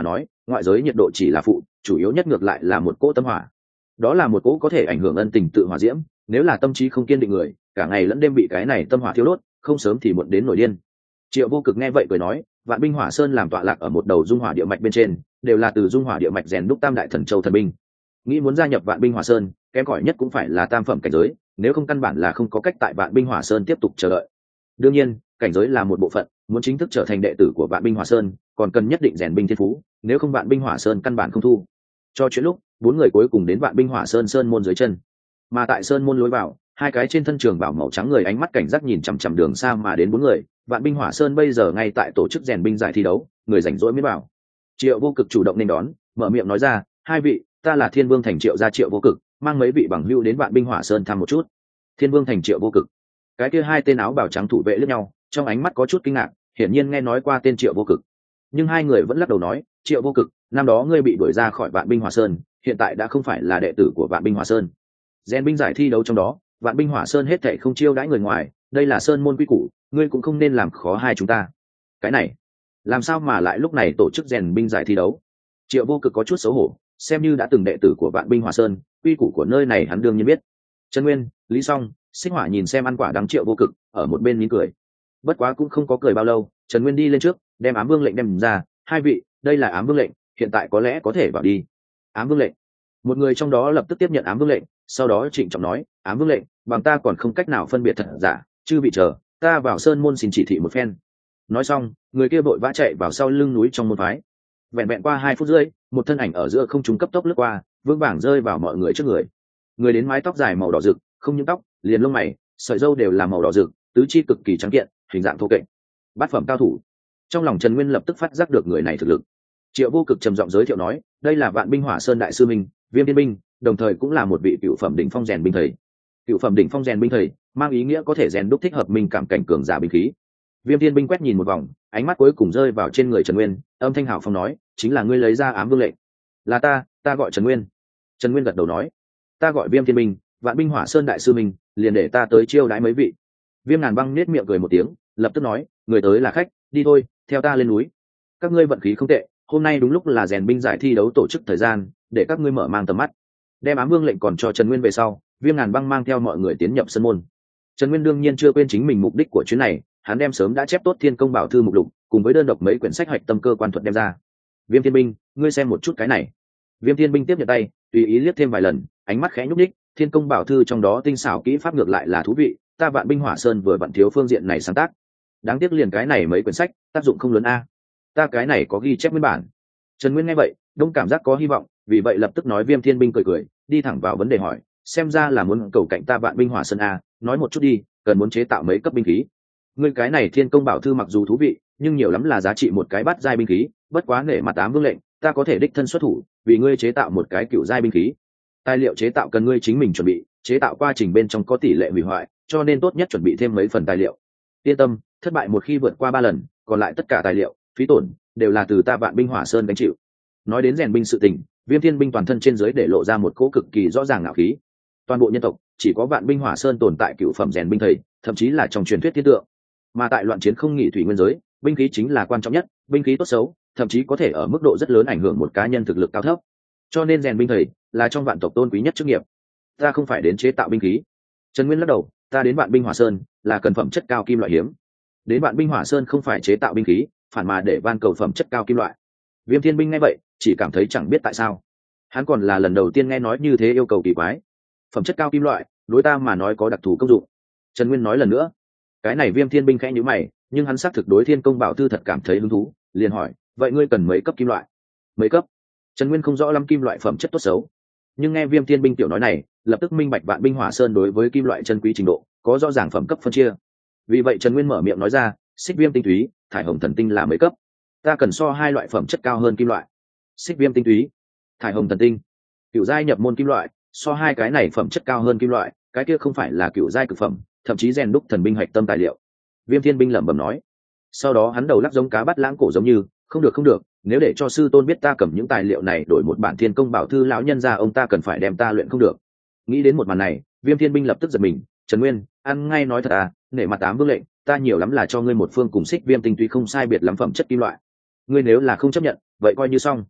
ngoại giới nhiệt độ chỉ là phụ, chủ yếu nhất ngược lại là một cỗ tâm hỏa. Đó là một cỗ có thể ảnh hưởng ân tình tự hỏa diễm, nếu là tâm trí không kiên định người, cả ngày lẫn đêm bị cái này tâm hỏa thiêu đốt, không sớm thì muộn đến nổi điên. Triệu Vô Cực nghe vậy cười nói, Vạn Binh Hỏa Sơn làm tọa lạc ở một đầu dung hỏa địa mạch bên trên, đều là từ dung hỏa địa mạch rèn đúc tam đại thần châu thần binh. Nghĩ muốn gia nhập Vạn Binh Hỏa Sơn, kém cỏi nhất cũng phải là tam phẩm cảnh giới, nếu không căn bản là không có cách tại Vạn Binh Hỏa Sơn tiếp tục chờ đợi. Đương nhiên, cảnh giới là một bộ phận, muốn chính thức trở thành đệ tử của Vạn Binh Hỏa Sơn, còn cần nhất định rèn binh thiên phú, nếu không Vạn Binh Hỏa Sơn căn bản không thu. Cho chuyện lúc, bốn người cuối cùng đến Vạn Binh Hỏa Sơn sơn môn dưới chân. Mà tại sơn môn lối vào, hai cái trên thân trường bảo màu trắng người ánh mắt cảnh giác nhìn chằm chằm đường xa mà đến bốn người. Vạn Binh Hỏa Sơn bây giờ ngay tại tổ chức rèn binh giải thi đấu, người rảnh rỗi mới bảo. Triệu Vô Cực chủ động nên đón, mở miệng nói ra, hai vị, ta là Thiên Vương thành Triệu gia Triệu Vô Cực, mang mấy vị bằng hữu đến Vạn Binh Hỏa Sơn thăm một chút. Thiên Vương thành Triệu Vô Cực. Cái kia hai tên áo bào trắng thủ vệ liếc nhau, trong ánh mắt có chút kinh ngạc, hiển nhiên nghe nói qua tên Triệu Vô Cực. Nhưng hai người vẫn lắc đầu nói, Triệu Vô Cực, năm đó ngươi bị đuổi ra khỏi Vạn Binh Hỏa Sơn, hiện tại đã không phải là đệ tử của Vạn Binh Hỏa Sơn. Rèn binh giải thi đấu trong đó, Vạn Binh Hỏa Sơn hết thảy không chiêu đãi người ngoài, đây là sơn môn quy củ, ngươi cũng không nên làm khó hai chúng ta. Cái này, làm sao mà lại lúc này tổ chức rèn binh giải thi đấu? Triệu Vô Cực có chút xấu hổ, xem như đã từng đệ tử của Vạn Binh Hỏa Sơn, quy củ của nơi này hắn đương nhiên biết. Trần Nguyên, Lý Song, Xích Hỏa nhìn xem ăn quả đắng Triệu Vô Cực, ở một bên mỉm cười. Bất quá cũng không có cười bao lâu, Trần Nguyên đi lên trước, đem ám vương lệnh đem ra, hai vị, đây là ám vương lệnh, hiện tại có lẽ có thể vào đi. Ám vương lệnh. Một người trong đó lập tức tiếp nhận ám vương lệnh, sau đó trịnh trọng nói, ám vương lệnh, bằng ta còn không cách nào phân biệt thật giả, chư vị chờ, ta vào sơn môn xin chỉ thị một phen. Nói xong, người kia vội vã chạy vào sau lưng núi trong môn phái. Vẹn vẹn qua 2 phút rưỡi, một thân ảnh ở giữa không trung cấp tốc lướt qua, vững vàng rơi vào mọi người trước người. Người đến mái tóc dài màu đỏ rực, không những tóc, liền lông mày, sợi râu đều là màu đỏ rực, tứ chi cực kỳ trắng kiện, hình dạng thô kệch. Bát phẩm cao thủ. Trong lòng Trần Nguyên lập tức phát giác được người này thực lực. Triệu Vô Cực trầm giọng giới thiệu nói, đây là Vạn Binh Hỏa Sơn đại sư minh, Viêm Thiên Binh, đồng thời cũng là một vị cựu phẩm đỉnh phong rèn binh thầy. Cựu phẩm đỉnh phong rèn binh thầy, mang ý nghĩa có thể rèn đúc thích hợp minh cảm cảnh cường giả binh khí. Viêm Thiên Binh quét nhìn một vòng, ánh mắt cuối cùng rơi vào trên người Trần Nguyên, âm thanh hào phong nói, chính là ngươi lấy ra ám vương lệnh. Là ta gọi Trần Nguyên. Trần Nguyên gật đầu nói, ta gọi Viêm Thiên Binh, Vạn Binh Hỏa Sơn đại sư minh, liền để ta tới chiêu đãi mấy vị. Viêm Ngàn Băng nết miệng cười một tiếng, lập tức nói, người tới là khách, đi thôi, theo ta lên núi. Các ngươi vận khí không tệ, hôm nay đúng lúc là rèn binh giải thi đấu tổ chức thời gian, để các ngươi mở mang tầm mắt. Đem ám vương lệnh còn cho Trần Nguyên về sau, Viêm Ngàn Băng mang theo mọi người tiến nhập sân môn. Trần Nguyên đương nhiên chưa quên chính mình mục đích của chuyến này, hắn đem sớm đã chép tốt Thiên Công Bảo Thư mục lục, cùng với đơn độc mấy quyển sách hạch tâm cơ quan thuật đem ra. Viêm Thiên Binh, ngươi xem một chút cái này. Viêm Thiên Binh tiếp nhận tay, tùy ý liếc thêm vài lần, ánh mắt khẽ nhúc nhích, Thiên Công Bảo Thư trong đó tinh xảo kỹ pháp ngược lại là thú vị, ta Vạn Binh Hỏa Sơn vừa vặn thiếu phương diện này sáng tác. Đáng tiếc liền cái này mấy quyển sách, tác dụng không lớn a. Ta cái này có ghi chép nguyên bản. Trần Nguyên nghe vậy, đông cảm giác có hy vọng, vì vậy lập tức nói Viêm Thiên Binh cười cười, đi thẳng vào vấn đề hỏi, xem ra là muốn cầu cạnh ta Vạn Binh Hỏa Sơn a, nói một chút đi, cần muốn chế tạo mấy cấp binh khí. Ngươi cái này Thiên Công Bảo Thư mặc dù thú vị, nhưng nhiều lắm là giá trị một cái bát giai binh khí, bất quá nể mặt ám vương lệnh, ta có thể đích thân xuất thủ, vì ngươi chế tạo một cái cựu giai binh khí. Tài liệu chế tạo cần ngươi chính mình chuẩn bị, chế tạo quá trình bên trong có tỷ lệ hủy hoại, cho nên tốt nhất chuẩn bị thêm mấy phần tài liệu. Yên tâm, thất bại một khi vượt qua 3 lần, còn lại tất cả tài liệu, phí tổn đều là từ ta Vạn Binh Hỏa Sơn gánh chịu. Nói đến rèn binh sự tình, Viêm Thiên Binh toàn thân trên dưới để lộ ra một cỗ cực kỳ rõ ràng ngạo khí. Toàn bộ nhân tộc chỉ có Vạn Binh Hỏa Sơn tồn tại cựu phẩm rèn binh thầy, thậm chí là trong truyền thuyết thiên tượng. Mà tại loạn chiến không nghỉ thủy nguyên giới, binh khí chính là quan trọng nhất, binh khí tốt xấu, thậm chí có thể ở mức độ rất lớn ảnh hưởng một cá nhân thực lực cao thấp. Cho nên rèn binh thầy là trong vạn tộc tôn quý nhất chức nghiệp. Ta không phải đến chế tạo binh khí. Trần Nguyên lắc đầu, ta đến Vạn Binh Hỏa Sơn là cần phẩm chất cao kim loại hiếm. Đến Vạn Binh Hỏa Sơn không phải chế tạo binh khí, phản mà để van cầu phẩm chất cao kim loại. Viêm Thiên Binh nghe vậy, chỉ cảm thấy chẳng biết tại sao. Hắn còn là lần đầu tiên nghe nói như thế yêu cầu kỳ quái. Phẩm chất cao kim loại, đối ta mà nói có đặc thù công dụng. Trần Nguyên nói lần nữa. Cái này Viêm Thiên Binh khẽ nhíu mày, nhưng hắn xác thực đối Thiên Công Bảo Thư thật cảm thấy hứng thú, liền hỏi, vậy ngươi cần mấy cấp kim loại? Mấy cấp? Trần Nguyên không rõ lắm kim loại phẩm chất tốt xấu, nhưng nghe Viêm Thiên Binh tiểu nói này, lập tức minh bạch Vạn Binh Hỏa Sơn đối với kim loại chân quý trình độ có rõ ràng phẩm cấp phân chia. Vì vậy Trần Nguyên mở miệng nói ra, xích viêm tinh túy, thải hồng thần tinh là mấy cấp? Ta cần so 2 loại phẩm chất cao hơn kim loại. Xích viêm tinh túy, thải hồng thần tinh, cựu giai nhập môn kim loại, so 2 cái này phẩm chất cao hơn kim loại, cái kia không phải là cựu giai cực phẩm, thậm chí rèn đúc thần binh hạch tâm tài liệu. Viêm Thiên Binh lẩm bẩm nói. Sau đó hắn đầu lắc giống cá bắt lãng cổ giống như, không được, nếu để cho sư tôn biết ta cầm những tài liệu này đổi một bản Thiên Công Bảo Thư, lão nhân gia ông ta cần phải đem ta luyện không được. Nghĩ đến một màn này, Viêm Thiên Binh lập tức giật mình, Trần Nguyên, ăn ngay nói thật à, nể mặt ám vương lệnh, ta nhiều lắm là cho ngươi một phương cùng xích viêm tinh túy không sai biệt lắm phẩm chất kim loại. Ngươi nếu là không chấp nhận, vậy coi như xong.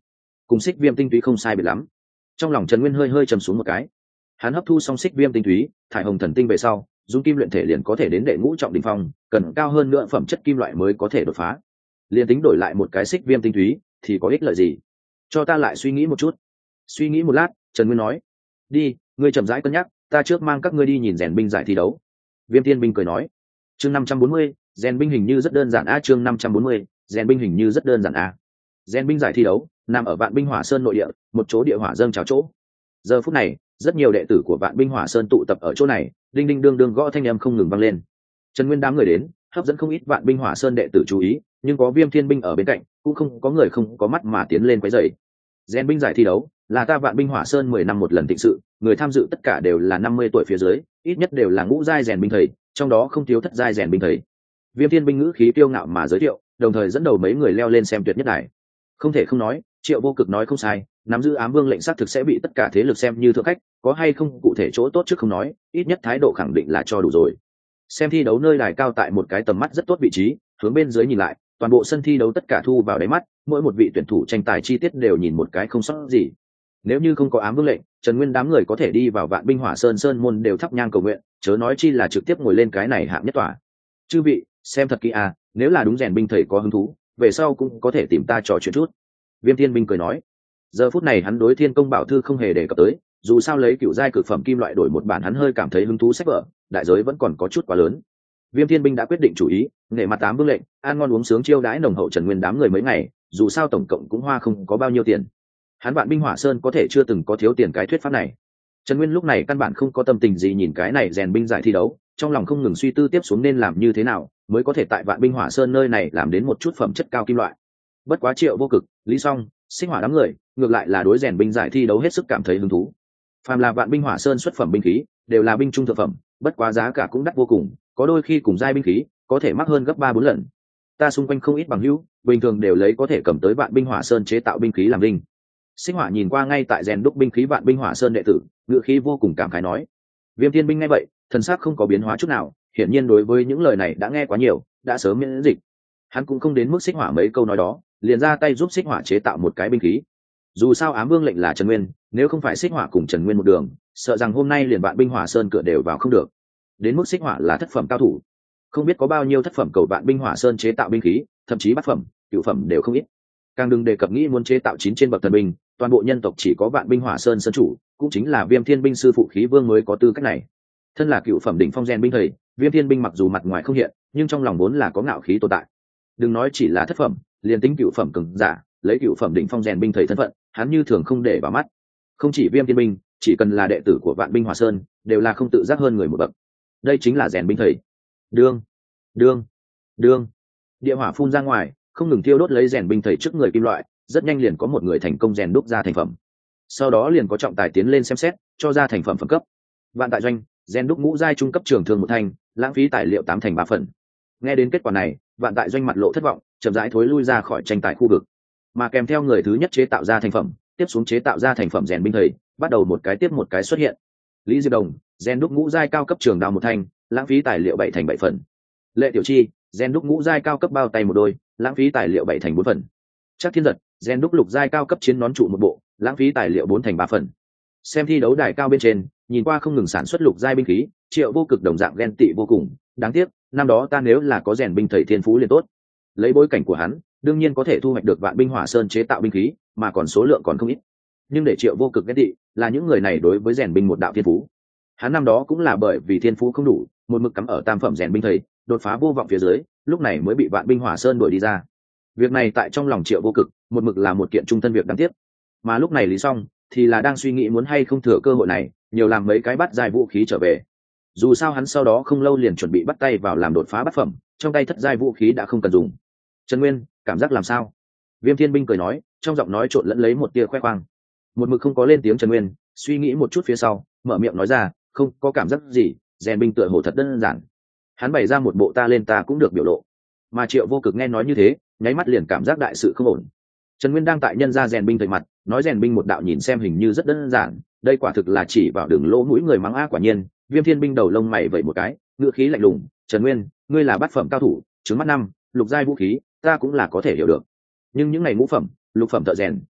cùng xích viêm tinh túy không sai biệt lắm. Trong lòng Trần Nguyên hơi hơi trầm xuống một cái. Hắn hấp thu xong xích viêm tinh túy, thải hồng thần tinh về sau, dung kim luyện thể liền có thể đến đệ ngũ trọng đỉnh phong, cần cao hơn nữa phẩm chất kim loại mới có thể đột phá. Liên tính đổi lại một cái xích viêm tinh túy thì có ích lợi gì? Cho ta lại suy nghĩ một chút. Suy nghĩ một lát, Trần Nguyên nói: "Đi, ngươi chậm rãi cân nhắc, ta trước mang các ngươi đi nhìn rèn binh giải thi đấu." Viêm Thiên Binh cười nói. Chương 540, rèn binh hình như rất đơn giản a. Chương 540, rèn binh hình như rất đơn giản a. Rèn binh giải thi đấu nằm ở Vạn Binh Hỏa Sơn nội địa, một chỗ địa hỏa dâng trào chỗ. Giờ phút này, rất nhiều đệ tử của Vạn Binh Hỏa Sơn tụ tập ở chỗ này, đinh đinh đương đương gõ thanh âm không ngừng vang lên. Trần Nguyên đám người đến, hấp dẫn không ít Vạn Binh Hỏa Sơn đệ tử chú ý, nhưng có Viêm Thiên Binh ở bên cạnh, cũng không có người không có mắt mà tiến lên quấy rầy. Rèn binh giải thi đấu là ta Vạn Binh Hỏa Sơn 10 năm một lần tịnh sự, người tham dự tất cả đều là 50 tuổi phía dưới, ít nhất đều là ngũ giai rèn binh thầy, trong đó không thiếu thất giai rèn binh thầy. Viêm Thiên Binh ngữ khí kiêu ngạo mà giới thiệu, đồng thời dẫn đầu mấy người leo lên xem tuyệt nhất đài. Không thể không nói, Triệu Vô Cực nói không sai, nắm giữ ám vương lệnh sát thực sẽ bị tất cả thế lực xem như thượng khách, có hay không cụ thể chỗ tốt trước không nói, ít nhất thái độ khẳng định là cho đủ rồi. Xem thi đấu nơi đài cao tại một cái tầm mắt rất tốt vị trí, hướng bên dưới nhìn lại, toàn bộ sân thi đấu tất cả thu vào đáy mắt, mỗi một vị tuyển thủ tranh tài chi tiết đều nhìn một cái không sót gì. Nếu như không có ám vương lệnh, Trần Nguyên đám người có thể đi vào Vạn Binh Hỏa Sơn sơn môn đều thắp nhang cầu nguyện, chớ nói chi là trực tiếp ngồi lên cái này hạng nhất tòa. Chư vị, xem thật kỹ à, nếu là đúng rèn binh thầy có hứng thú, về sau cũng có thể tìm ta trò chuyện chút. Viêm Thiên Binh cười nói. Giờ phút này hắn đối Thiên Công Bảo Thư không hề đề cập tới, dù sao lấy cựu giai cực phẩm kim loại đổi một bản hắn hơi cảm thấy hứng thú sách vở, đại giới vẫn còn có chút quá lớn. Viêm Thiên Binh đã quyết định chủ ý, nể mặt tám vương lệnh, ăn ngon uống sướng chiêu đãi nồng hậu Trần Nguyên đám người mấy ngày, dù sao tổng cộng cũng hoa không có bao nhiêu tiền. Hắn Vạn Binh Hỏa Sơn có thể chưa từng có thiếu tiền cái thuyết pháp này. Trần Nguyên lúc này căn bản không có tâm tình gì nhìn cái này rèn binh giải thi đấu, trong lòng không ngừng suy tư tiếp xuống nên làm như thế nào mới có thể tại Vạn Binh Hỏa Sơn nơi này làm đến một chút phẩm chất cao kim loại. Bất quá Triệu Vô Cực, Lý Song, Sinh Hỏa đám người, ngược lại là đối rèn binh giải thi đấu hết sức cảm thấy hứng thú. Phàm là Vạn Binh Hỏa Sơn xuất phẩm binh khí, đều là binh trung thượng phẩm, bất quá giá cả cũng đắt vô cùng, có đôi khi cùng giai binh khí có thể mắc hơn gấp 3-4 lần. Ta xung quanh không ít bằng hữu, bình thường đều lấy có thể cầm tới Vạn Binh Hỏa Sơn chế tạo binh khí làm linh. Sinh Hỏa nhìn qua ngay tại rèn đúc binh khí Vạn Binh Hỏa Sơn đệ tử, ngựa khí vô cùng cảm khái nói. Viêm Thiên Binh nghe vậy, thần sắc không có biến hóa chút nào, hiển nhiên đối với những lời này đã nghe quá nhiều, đã sớm miễn dịch. Hắn cũng không đến mức Sinh Hỏa mấy câu nói đó, liền ra tay giúp Sinh Hỏa chế tạo một cái binh khí. Dù sao ám vương lệnh là Trần Nguyên, nếu không phải Sinh Hỏa cùng Trần Nguyên một đường, sợ rằng hôm nay liền Vạn Binh Hỏa Sơn cửa đều vào không được. Đến mức Sinh Hỏa là thất phẩm cao thủ, không biết có bao nhiêu thất phẩm cầu Vạn Binh Hỏa Sơn chế tạo binh khí, thậm chí bát phẩm, cửu phẩm đều không ít. Càng đừng đề cập nghĩ muốn chế tạo 9 trên bậc thần binh, toàn bộ nhân tộc chỉ có Vạn Binh Hỏa Sơn sơn chủ, cũng chính là Viêm Thiên Binh sư phụ Khí Vương mới có tư cách này. Thân là cửu phẩm đỉnh phong rèn binh thầy, Viêm Thiên Binh mặc dù mặt ngoài không hiện, nhưng trong lòng vốn là có ngạo khí tồn tại. Đừng nói chỉ là thất phẩm, liền tính cửu phẩm cường giả, lấy cửu phẩm đỉnh phong rèn binh thầy thân phận, hắn như thường không để vào mắt. Không chỉ Viêm Thiên Binh, chỉ cần là đệ tử của Vạn Binh Hỏa Sơn, đều là không tự giác hơn người một bậc. Đây chính là rèn binh thầy. Đương, đương, đương. Địa hỏa phun ra ngoài, không ngừng thiêu đốt lấy rèn binh thầy trước người kim loại, rất nhanh liền có một người thành công rèn đúc ra thành phẩm. Sau đó liền có trọng tài tiến lên xem xét, cho ra thành phẩm phẩm cấp. Vạn Tại Doanh, rèn đúc ngũ giai trung cấp trường thương một thanh, lãng phí tài liệu 8 thành 3 phần. Nghe đến kết quả này, Vạn Tại Doanh mặt lộ thất vọng, chậm rãi thối lui ra khỏi tranh tài khu vực. Mà kèm theo người thứ nhất chế tạo ra thành phẩm, tiếp xuống chế tạo ra thành phẩm rèn binh thầy, bắt đầu một cái tiếp một cái xuất hiện. Lý Diệp Đồng, rèn đúc ngũ giai cao cấp trường đao một thanh, lãng phí tài liệu 7 thành 7 phần. Lệ Tiểu Chi, rèn đúc ngũ giai cao cấp bao tay một đôi, lãng phí tài liệu 7 thành 4 phần. Trác Thiên Giật, rèn đúc lục giai cao cấp chiến nón trụ một bộ, lãng phí tài liệu 4 thành 3 phần. Xem thi đấu đài cao bên trên, nhìn qua không ngừng sản xuất lục giai binh khí, Triệu Vô Cực đồng dạng ghen tị vô cùng, đáng tiếc, năm đó ta nếu là có rèn binh thầy thiên phú liền tốt. Lấy bối cảnh của hắn, đương nhiên có thể thu hoạch được Vạn Binh Hỏa Sơn chế tạo binh khí, mà còn số lượng còn không ít. Nhưng để Triệu Vô Cực ghen tị, là những người này đối với rèn binh một đạo thiên phú. Hắn năm đó cũng là bởi vì thiên phú không đủ, một mực cắm ở tam phẩm rèn binh thầy, đột phá vô vọng phía dưới, lúc này mới bị Vạn Binh Hỏa Sơn đuổi đi ra. Việc này tại trong lòng Triệu Vô Cực, một mực là một kiện trung thân việc đáng tiếc. Mà lúc này Lý Song thì là đang suy nghĩ muốn hay không thừa cơ hội này, nhiều làm mấy cái bắt giai vũ khí trở về. Dù sao hắn sau đó không lâu liền chuẩn bị bắt tay vào làm đột phá bát phẩm, trong tay thất giai vũ khí đã không cần dùng. Trần Nguyên, cảm giác làm sao? Viêm Thiên Binh cười nói, trong giọng nói trộn lẫn lấy một tia khoe khoang. Một mực không có lên tiếng Trần Nguyên, suy nghĩ một chút phía sau, mở miệng nói ra, không có cảm giác gì, rèn binh tựa hồ thật đơn giản. Hắn bày ra một bộ ta lên ta cũng được biểu lộ. Mà Triệu Vô Cực nghe nói như thế, nháy mắt liền cảm giác đại sự không ổn. Trần Nguyên đang tại nhân ra rèn binh thầy mặt, nói rèn binh một đạo nhìn xem hình như rất đơn giản, đây quả thực là chỉ vào đường lỗ mũi người mắng a. Quả nhiên, Viêm Thiên Binh đầu lông mày vẩy một cái, ngựa khí lạnh lùng, Trần Nguyên, ngươi là bát phẩm cao thủ, trứng mắt năm, lục giai vũ khí, ta cũng là có thể hiểu được. Nhưng những ngày ngũ phẩm, lục phẩm thợ rèn,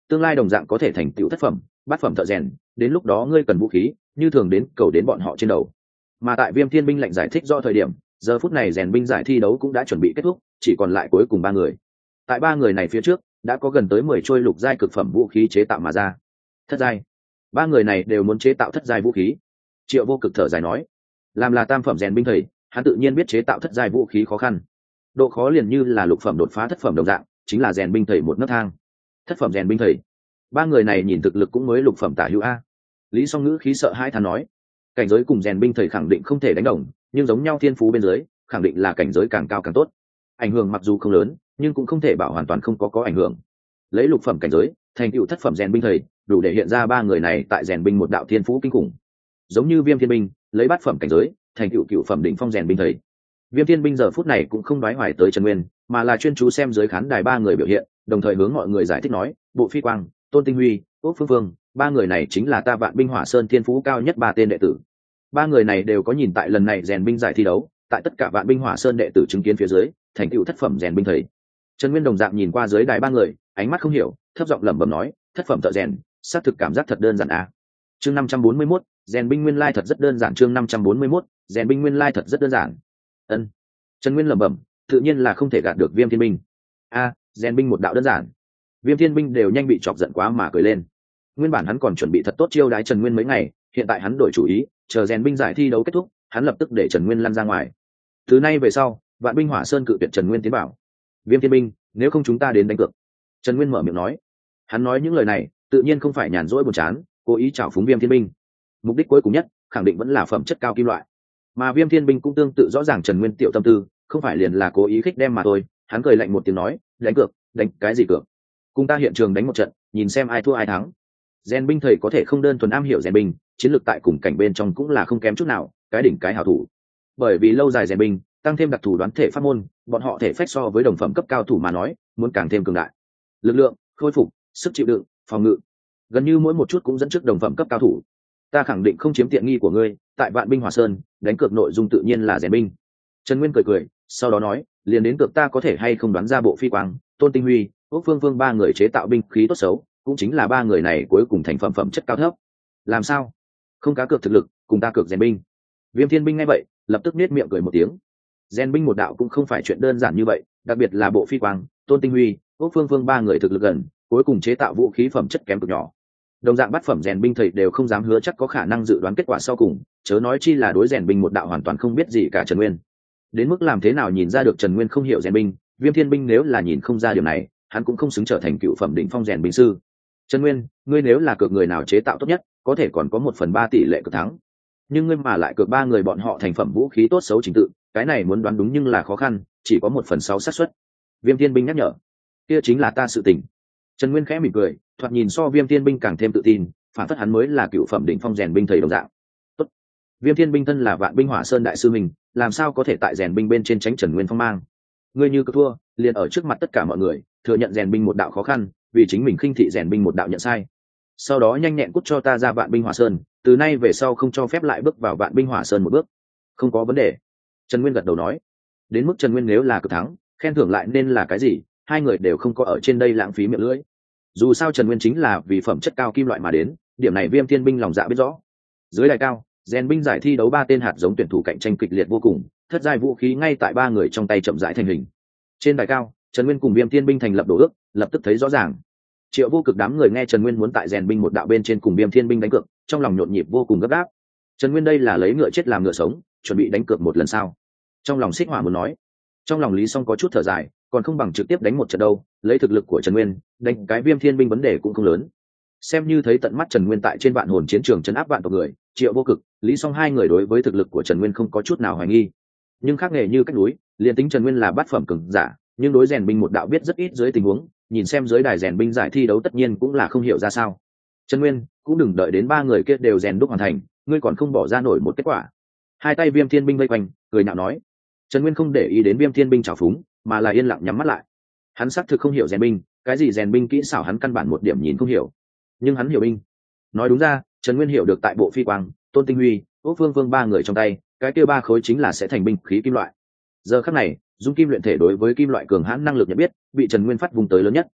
tương lai đồng dạng có thể thành tựu thất phẩm bát phẩm thợ rèn, đến lúc đó ngươi cần vũ khí như thường đến cầu đến bọn họ trên đầu. Mà tại Viêm Thiên binh lệnh giải thích rõ thời điểm, giờ phút này rèn binh giải thi đấu cũng đã chuẩn bị kết thúc, chỉ còn lại cuối cùng ba người. Tại ba người này phía trước đã có gần tới 10 trôi lục giai cực phẩm vũ khí chế tạo mà ra. Thất giai, ba người này đều muốn chế tạo thất giai vũ khí. Triệu Vô Cực thở dài nói, làm là tam phẩm rèn binh thầy, hắn tự nhiên biết chế tạo thất giai vũ khí khó khăn. Độ khó liền như là lục phẩm đột phá thất phẩm đồng dạng, chính là rèn binh thầy một nấc thang. Thất phẩm rèn binh thầy, ba người này nhìn thực lực cũng mới lục phẩm tả hữu a. Lý Song Ngữ khí sợ hãi thán nói, cảnh giới cùng rèn binh thầy khẳng định không thể đánh đồng, nhưng giống nhau thiên phú bên dưới, khẳng định là cảnh giới càng cao càng tốt. Ảnh hưởng mặc dù không lớn, nhưng cũng không thể bảo hoàn toàn không có ảnh hưởng. Lấy lục phẩm cảnh giới, thành tựu thất phẩm rèn binh thầy, đủ để hiện ra ba người này tại rèn binh một đạo thiên phú kinh khủng. Giống như Viêm Thiên binh, lấy bát phẩm cảnh giới, thành tựu cửu phẩm đỉnh phong rèn binh thầy. Viêm Thiên binh giờ phút này cũng không đoái hoài tới Trần Nguyên, mà là chuyên chú xem dưới khán đài ba người biểu hiện, đồng thời hướng mọi người giải thích nói, Bộ Phi Quang, Tôn Tinh Huy, Úc Phương Phương, ba người này chính là ta Vạn Binh Hỏa Sơn thiên phú cao nhất ba tên đệ tử. Ba người này đều có nhìn tại lần này rèn binh giải thi đấu, tại tất cả Vạn Binh Hỏa Sơn đệ tử chứng kiến phía dưới, thành tựu thất phẩm rèn binh thầy. Trần Nguyên đồng dạng nhìn qua dưới đài ba người, ánh mắt không hiểu, thấp giọng lẩm bẩm nói, thất phẩm thợ rèn, xác thực cảm giác thật đơn giản à. Chương 541, rèn binh nguyên lai thật rất đơn giản. Chương 541, rèn binh nguyên lai thật rất đơn giản. Ân. Trần Nguyên lẩm bẩm, tự nhiên là không thể gạt được Viêm Thiên binh. A, rèn binh một đạo đơn giản. Viêm Thiên binh đều nhanh bị chọc giận quá mà cười lên. Nguyên bản hắn còn chuẩn bị thật tốt chiêu đái Trần Nguyên mấy ngày, hiện tại hắn đổi chủ ý, chờ rèn binh giải thi đấu kết thúc, hắn lập tức để Trần Nguyên lăn ra ngoài. Từ nay về sau, Vạn Binh Hỏa Sơn cự tuyệt Trần Nguyên tiến bảo. Viêm Thiên binh, nếu không chúng ta đến đánh cược. Trần Nguyên mở miệng nói. Hắn nói những lời này, tự nhiên không phải nhàn rỗi buồn chán, cố ý chảo phúng Viêm Thiên binh. Mục đích cuối cùng nhất, khẳng định vẫn là phẩm chất cao kim loại. Mà Viêm Thiên binh cũng tương tự rõ ràng Trần Nguyên tiểu tâm tư, không phải liền là cố ý khích đem mà thôi. Hắn cười lạnh một tiếng nói, đánh cược, đánh cái gì cược? Cùng ta hiện trường đánh một trận, nhìn xem ai thua ai thắng. Rèn binh thầy có thể không đơn thuần am hiểu rèn binh, chiến lược tại cùng cảnh bên trong cũng là không kém chút nào, cái đỉnh cái hảo thủ. Bởi vì lâu dài rèn binh, tăng thêm đặc thù đoán thể pháp môn, bọn họ thể phách so với đồng phẩm cấp cao thủ mà nói, muốn càng thêm cường đại. Lực lượng, khôi phục, sức chịu đựng, phòng ngự, gần như mỗi một chút cũng dẫn trước đồng phẩm cấp cao thủ. Ta khẳng định không chiếm tiện nghi của ngươi, tại Vạn Binh Hỏa Sơn, đánh cược nội dung tự nhiên là rèn binh. Trần Nguyên cười cười, sau đó nói, liền đến cược ta có thể hay không đoán ra Bộ Phi Quang, Tôn Tinh Huy, Úc Phương Phương ba người chế tạo binh khí tốt xấu, cũng chính là ba người này cuối cùng thành phẩm chất cao thấp. Làm sao? Không cá cược thực lực, cùng ta cược rèn binh. Viêm Thiên binh nghe vậy, lập tức nết miệng cười một tiếng. Rèn binh một đạo cũng không phải chuyện đơn giản như vậy, đặc biệt là Bộ Phi Quang, Tôn Tinh Huy, Úc Phương Phương ba người thực lực gần, cuối cùng chế tạo vũ khí phẩm chất kém cực nhỏ. Đồng dạng bát phẩm rèn binh thầy đều không dám hứa chắc có khả năng dự đoán kết quả sau cùng, chớ nói chi là đối rèn binh một đạo hoàn toàn không biết gì cả Trần Nguyên. Đến mức làm thế nào nhìn ra được Trần Nguyên không hiểu rèn binh, Viêm Thiên binh nếu là nhìn không ra điều này, hắn cũng không xứng trở thành cựu phẩm đỉnh phong rèn binh sư. Trần Nguyên, ngươi nếu là cược người nào chế tạo tốt nhất, có thể còn có 1/3 tỷ lệ cược thắng. Nhưng ngươi mà lại cược ba người bọn họ thành phẩm vũ khí tốt xấu trình tự, cái này muốn đoán đúng nhưng là khó khăn, chỉ có 1/6 xác suất. Viêm Thiên binh nhắc nhở. Kia chính là ta sự tình. Trần Nguyên khẽ mỉm cười, thoạt nhìn so Viêm Thiên binh càng thêm tự tin, phản phất hắn mới là cựu phẩm đỉnh phong rèn binh thầy đồng dạng. Tốt. Viêm Thiên binh thân là Vạn Binh Hỏa Sơn đại sư mình, làm sao có thể tại rèn binh bên trên tránh Trần Nguyên phong mang? Ngươi như cứ thua, liền ở trước mặt tất cả mọi người, thừa nhận rèn binh một đạo khó khăn, vì chính mình khinh thị rèn binh một đạo nhận sai. Sau đó nhanh nhẹn cút cho ta ra Vạn Binh Hỏa Sơn, từ nay về sau không cho phép lại bước vào Vạn Binh Hỏa Sơn một bước. Không có vấn đề. Trần Nguyên gật đầu nói. Đến mức Trần Nguyên nếu là cực thắng, khen thưởng lại nên là cái gì, hai người đều không có ở trên đây lãng phí miệng lưỡi. Dù sao Trần Nguyên chính là vì phẩm chất cao kim loại mà đến, điểm này Viêm Thiên binh lòng dạ biết rõ. Dưới đài cao, rèn binh giải thi đấu ba tên hạt giống tuyển thủ cạnh tranh kịch liệt vô cùng, thất giai vũ khí ngay tại ba người trong tay chậm rãi thành hình. Trên đài cao, Trần Nguyên cùng Viêm Thiên binh thành lập đồ ước, lập tức thấy rõ ràng. Triệu Vô Cực đám người nghe Trần Nguyên muốn tại rèn binh một đạo bên trên cùng Viêm Thiên binh đánh cược, trong lòng nhộn nhịp vô cùng gấp gáp. Trần Nguyên đây là lấy ngựa chết làm ngựa sống, chuẩn bị đánh cược một lần sao? Trong lòng Xích Hỏa muốn nói. Trong lòng Lý Song có chút thở dài, còn không bằng trực tiếp đánh một trận đâu, lấy thực lực của Trần Nguyên, đánh cái Viêm Thiên binh vấn đề cũng không lớn. Xem như thấy tận mắt Trần Nguyên tại trên vạn hồn chiến trường trấn áp vạn tộc người, Triệu Vô Cực, Lý Song hai người đối với thực lực của Trần Nguyên không có chút nào hoài nghi. Nhưng khác nghề như cách núi, liền tính Trần Nguyên là bát phẩm cường giả, nhưng đối rèn binh một đạo biết rất ít dưới tình huống, nhìn xem dưới đài rèn binh giải thi đấu tất nhiên cũng là không hiểu ra sao. Trần Nguyên, cũng đừng đợi đến ba người kia đều rèn đúc hoàn thành, ngươi còn không bỏ ra nổi một kết quả. Hai tay Viêm Thiên binh vây quanh, cười nhạo nói. Trần Nguyên không để ý đến Viêm Thiên binh trào phúng, mà là yên lặng nhắm mắt lại. Hắn xác thực không hiểu rèn binh, cái gì rèn binh kỹ xảo hắn căn bản một điểm nhìn không hiểu. Nhưng hắn hiểu binh. Nói đúng ra, Trần Nguyên hiểu được tại Bộ Phi Quang, Tôn Tinh Huy, Úc Phương Phương ba người trong tay, cái kia ba khối chính là sẽ thành binh khí kim loại. Giờ khắc này, dung kim luyện thể đối với kim loại cường hãn năng lực nhận biết, bị Trần Nguyên phát vùng tới lớn nhất.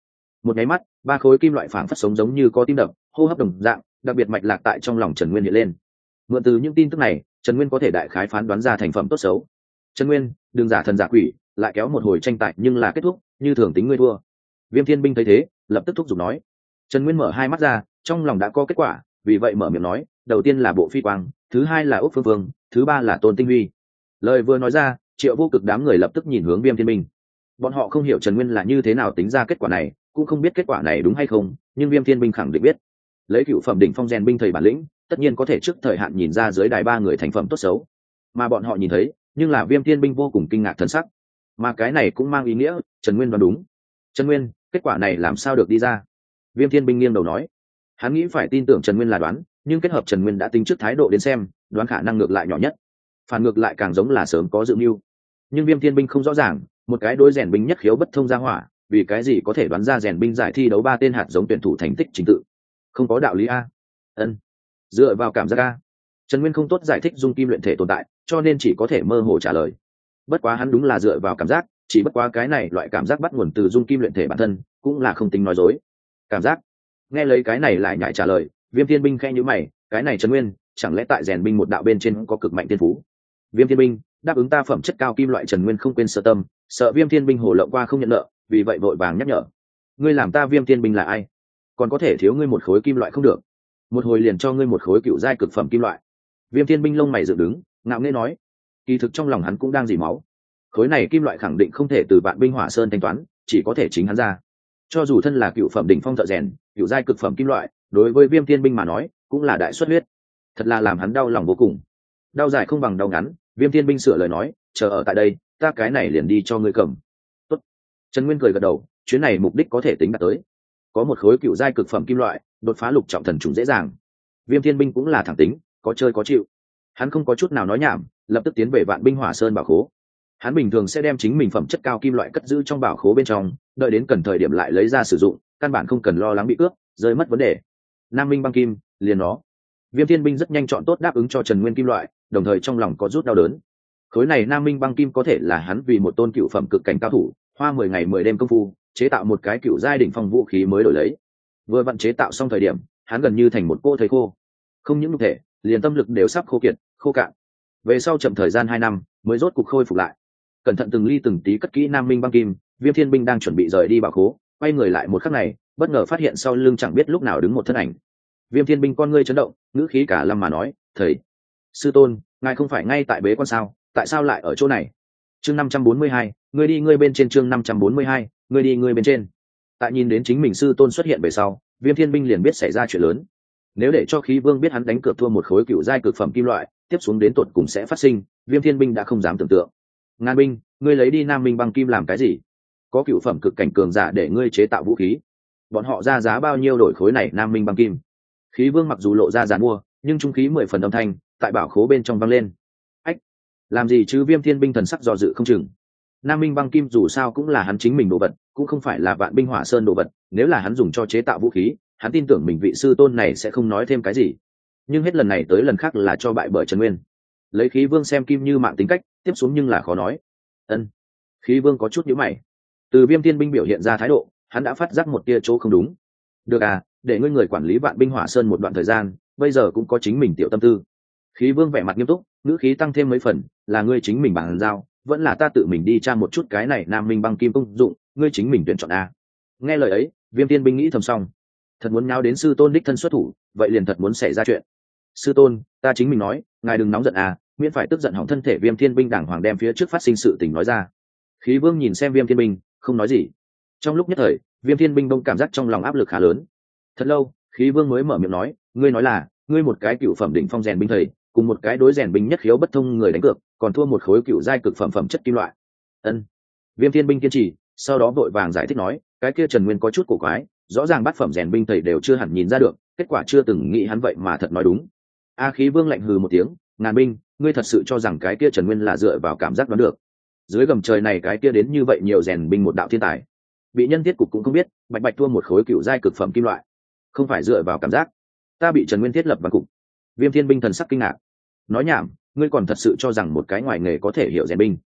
Một nháy mắt, ba khối kim loại phảng phất sống giống như có tim đập, hô hấp đồng dạng, đặc biệt mạch lạc tại trong lòng Trần Nguyên hiện lên. Mượn từ những tin tức này, Trần Nguyên có thể đại khái phán đoán ra thành phẩm tốt xấu. Trần Nguyên, đừng giả thần giả quỷ, lại kéo một hồi tranh tài nhưng là kết thúc, như thường tính ngươi thua. Viêm Thiên Binh thấy thế, lập tức thúc giục nói. Trần Nguyên mở hai mắt ra, trong lòng đã có kết quả, vì vậy mở miệng nói, đầu tiên là Bộ Phi Quang, thứ hai là Úc Phương Vương, thứ ba là Tôn Tinh Huy. Lời vừa nói ra, Triệu Vô Cực đám người lập tức nhìn hướng Viêm Thiên Binh. Bọn họ không hiểu Trần Nguyên là như thế nào tính ra kết quả này, cũng không biết kết quả này đúng hay không, nhưng Viêm Thiên Binh khẳng định biết. Lấy cựu phẩm đỉnh phong rèn binh thầy bản lĩnh, tất nhiên có thể trước thời hạn nhìn ra dưới đài ba người thành phẩm tốt xấu. Mà bọn họ nhìn thấy, nhưng là Viêm Thiên Binh vô cùng kinh ngạc thần sắc. Mà cái này cũng mang ý nghĩa, Trần Nguyên đoán đúng. Trần Nguyên, kết quả này làm sao được đi ra? Viêm Thiên Binh nghiêng đầu nói. Hắn nghĩ phải tin tưởng Trần Nguyên là đoán, nhưng kết hợp Trần Nguyên đã tính trước thái độ đến xem, đoán khả năng ngược lại nhỏ nhất, phản ngược lại càng giống là sớm có dự mưu. Nhưng Viêm Thiên Binh không rõ ràng, một cái đối rèn binh nhất khiếu bất thông ra hỏa, vì cái gì có thể đoán ra rèn binh giải thi đấu ba tên hạt giống tuyển thủ thành tích chính tự? Không có đạo lý a. Ân, dựa vào cảm giác a. Trần Nguyên không tốt giải thích dung kim luyện thể tồn tại, cho nên chỉ có thể mơ hồ trả lời. Bất quá hắn đúng là dựa vào cảm giác, chỉ bất quá cái này loại cảm giác bắt nguồn từ dung kim luyện thể bản thân, cũng là không tính nói dối. Cảm giác. Nghe lấy cái này lại nhại trả lời, Viêm Thiên Binh khẽ nhíu mày, cái này Trần Nguyên, chẳng lẽ tại rèn binh một đạo bên trên có cực mạnh thiên phú? Viêm Thiên Binh đáp ứng ta phẩm chất cao kim loại. Trần Nguyên không quên sợ tâm, sợ Viêm Thiên Binh hổ lộng qua không nhận nợ, vì vậy vội vàng nhắc nhở. Ngươi làm ta Viêm Thiên Binh là ai? Còn có thể thiếu ngươi một khối kim loại không được? Một hồi liền cho ngươi một khối cựu giai cực phẩm kim loại. Viêm Thiên Binh lông mày dựng đứng, ngạo nghễ nói. Kỳ thực trong lòng hắn cũng đang dỉ máu. Khối này kim loại khẳng định không thể từ Vạn Binh Hỏa Sơn thanh toán, chỉ có thể chính hắn ra. Cho dù thân là cựu phẩm đỉnh phong thợ rèn, cựu giai cực phẩm kim loại, đối với Viêm Thiên Binh mà nói, cũng là đại xuất huyết. Thật là làm hắn đau lòng vô cùng. Đau dài không bằng đau ngắn, Viêm Thiên Binh sửa lời nói, chờ ở tại đây, ta cái này liền đi cho ngươi cầm. Tốt. Trần Nguyên cười gật đầu, chuyến này mục đích có thể tính đạt tới. Có một khối cựu giai cực phẩm kim loại, đột phá lục trọng thần trùng dễ dàng. Viêm Thiên Binh cũng là thẳng tính, có chơi có chịu. Hắn không có chút nào nói nhảm, lập tức tiến về Vạn Binh Hỏa Sơn bảo khố. Hắn bình thường sẽ đem chính mình phẩm chất cao kim loại cất giữ trong bảo khố bên trong, đợi đến cần thời điểm lại lấy ra sử dụng, căn bản không cần lo lắng bị cướp, rơi mất vấn đề. Nam Minh băng kim, liền nó. Viêm Thiên Binh rất nhanh chọn tốt đáp ứng cho Trần Nguyên kim loại, đồng thời trong lòng có rút đau đớn. Khối này Nam Minh băng kim có thể là hắn vì một tôn cựu phẩm cực cảnh cao thủ, hoa 10 ngày 10 đêm công phu, chế tạo một cái cựu giai đỉnh phong vũ khí mới đổi lấy. Vừa vận chế tạo xong thời điểm, hắn gần như thành một cô thầy khô. Không những nhục thể, liền tâm lực đều sắp khô kiệt, khô cạn. Về sau chậm thời gian 2 năm, mới rốt cục khôi phục lại. Cẩn thận từng ly từng tí cất kỹ Nam Minh băng kim, Viêm Thiên Binh đang chuẩn bị rời đi bảo khố, quay người lại một khắc này, bất ngờ phát hiện sau lưng chẳng biết lúc nào đứng một thân ảnh. Viêm Thiên Binh con ngươi chấn động, ngữ khí cả lâm mà nói, thầy, sư tôn, ngài không phải ngay tại bế quan sao, tại sao lại ở chỗ này? Chương 542, ngươi đi ngươi bên trên. Chương 542, ngươi đi ngươi bên trên. Tại nhìn đến chính mình sư tôn xuất hiện về sau, Viêm Thiên Binh liền biết xảy ra chuyện lớn. Nếu để cho Khí Vương biết hắn đánh cược thua một khối cựu giai cực phẩm kim loại, tiếp xuống đến tột cùng sẽ phát sinh, Viêm Thiên Binh đã không dám tưởng tượng. Ngàn binh, ngươi lấy đi Nam Minh băng kim làm cái gì? Có cựu phẩm cực cảnh cường giả để ngươi chế tạo vũ khí, bọn họ ra giá bao nhiêu đổi khối này Nam Minh băng kim? Khí Vương mặc dù lộ ra giàn mua, nhưng trung khí 10 phần âm thanh tại bảo khố bên trong vang lên. Ách, làm gì chứ? Viêm Thiên Binh thần sắc do dự không chừng. Nam Minh băng kim dù sao cũng là hắn chính mình đồ vật, cũng không phải là Vạn Binh Hỏa Sơn đồ vật, nếu là hắn dùng cho chế tạo vũ khí, hắn tin tưởng mình vị sư tôn này sẽ không nói thêm cái gì. Nhưng hết lần này tới lần khác là cho bại bởi Trần Nguyên. Lấy Khí Vương xem kim như mạng tính cách, tiếp xuống nhưng là khó nói. Ân. Khí Vương có chút nhíu mày. Từ Viêm Thiên Binh biểu hiện ra thái độ, hắn đã phát giác một tia chỗ không đúng. Được à, để ngươi người quản lý Vạn Binh Hỏa Sơn một đoạn thời gian, bây giờ cũng có chính mình tiểu tâm tư. Khí Vương vẻ mặt nghiêm túc, ngữ khí tăng thêm mấy phần, là ngươi chính mình bàn giao, vẫn là ta tự mình đi tra một chút cái này Nam Minh băng kim công dụng, ngươi chính mình tuyển chọn a. Nghe lời ấy, Viêm Thiên Binh nghĩ thầm xong, thật muốn nháo đến sư tôn đích thân xuất thủ, vậy liền thật muốn xảy ra chuyện. Sư tôn, ta chính mình nói, ngài đừng nóng giận à, miễn phải tức giận hỏng thân thể. Viêm Thiên Binh đàng hoàng đem phía trước phát sinh sự tình nói ra. Khí Vương nhìn xem Viêm Thiên Binh, không nói gì. Trong lúc nhất thời, Viêm Thiên Binh bỗng cảm giác trong lòng áp lực khá lớn. Thật lâu, Khí Vương mới mở miệng nói, ngươi nói là, ngươi một cái cựu phẩm đỉnh phong rèn binh thầy, cùng một cái đối rèn binh nhất khiếu bất thông người đánh cược, còn thua một khối cựu giai cực phẩm phẩm chất kim loại. Ân. Viêm Thiên Binh kiên trì, sau đó vội vàng giải thích nói, cái kia Trần Nguyên có chút cổ quái, rõ ràng bát phẩm rèn binh thầy đều chưa hẳn nhìn ra được, kết quả chưa từng nghĩ hắn vậy mà thật nói đúng. A Khí Vương lạnh hừ một tiếng, Ngàn binh, ngươi thật sự cho rằng cái kia Trần Nguyên là dựa vào cảm giác đoán được? Dưới gầm trời này cái kia đến như vậy nhiều rèn binh một đạo thiên tài, bị nhân thiết cục cũng không biết, bạch bạch thua một khối cựu giai cực phẩm kim loại, không phải dựa vào cảm giác. Ta bị Trần Nguyên thiết lập vào cục. Viêm Thiên Binh thần sắc kinh ngạc, nói nhảm, ngươi còn thật sự cho rằng một cái ngoài nghề có thể hiểu rèn binh?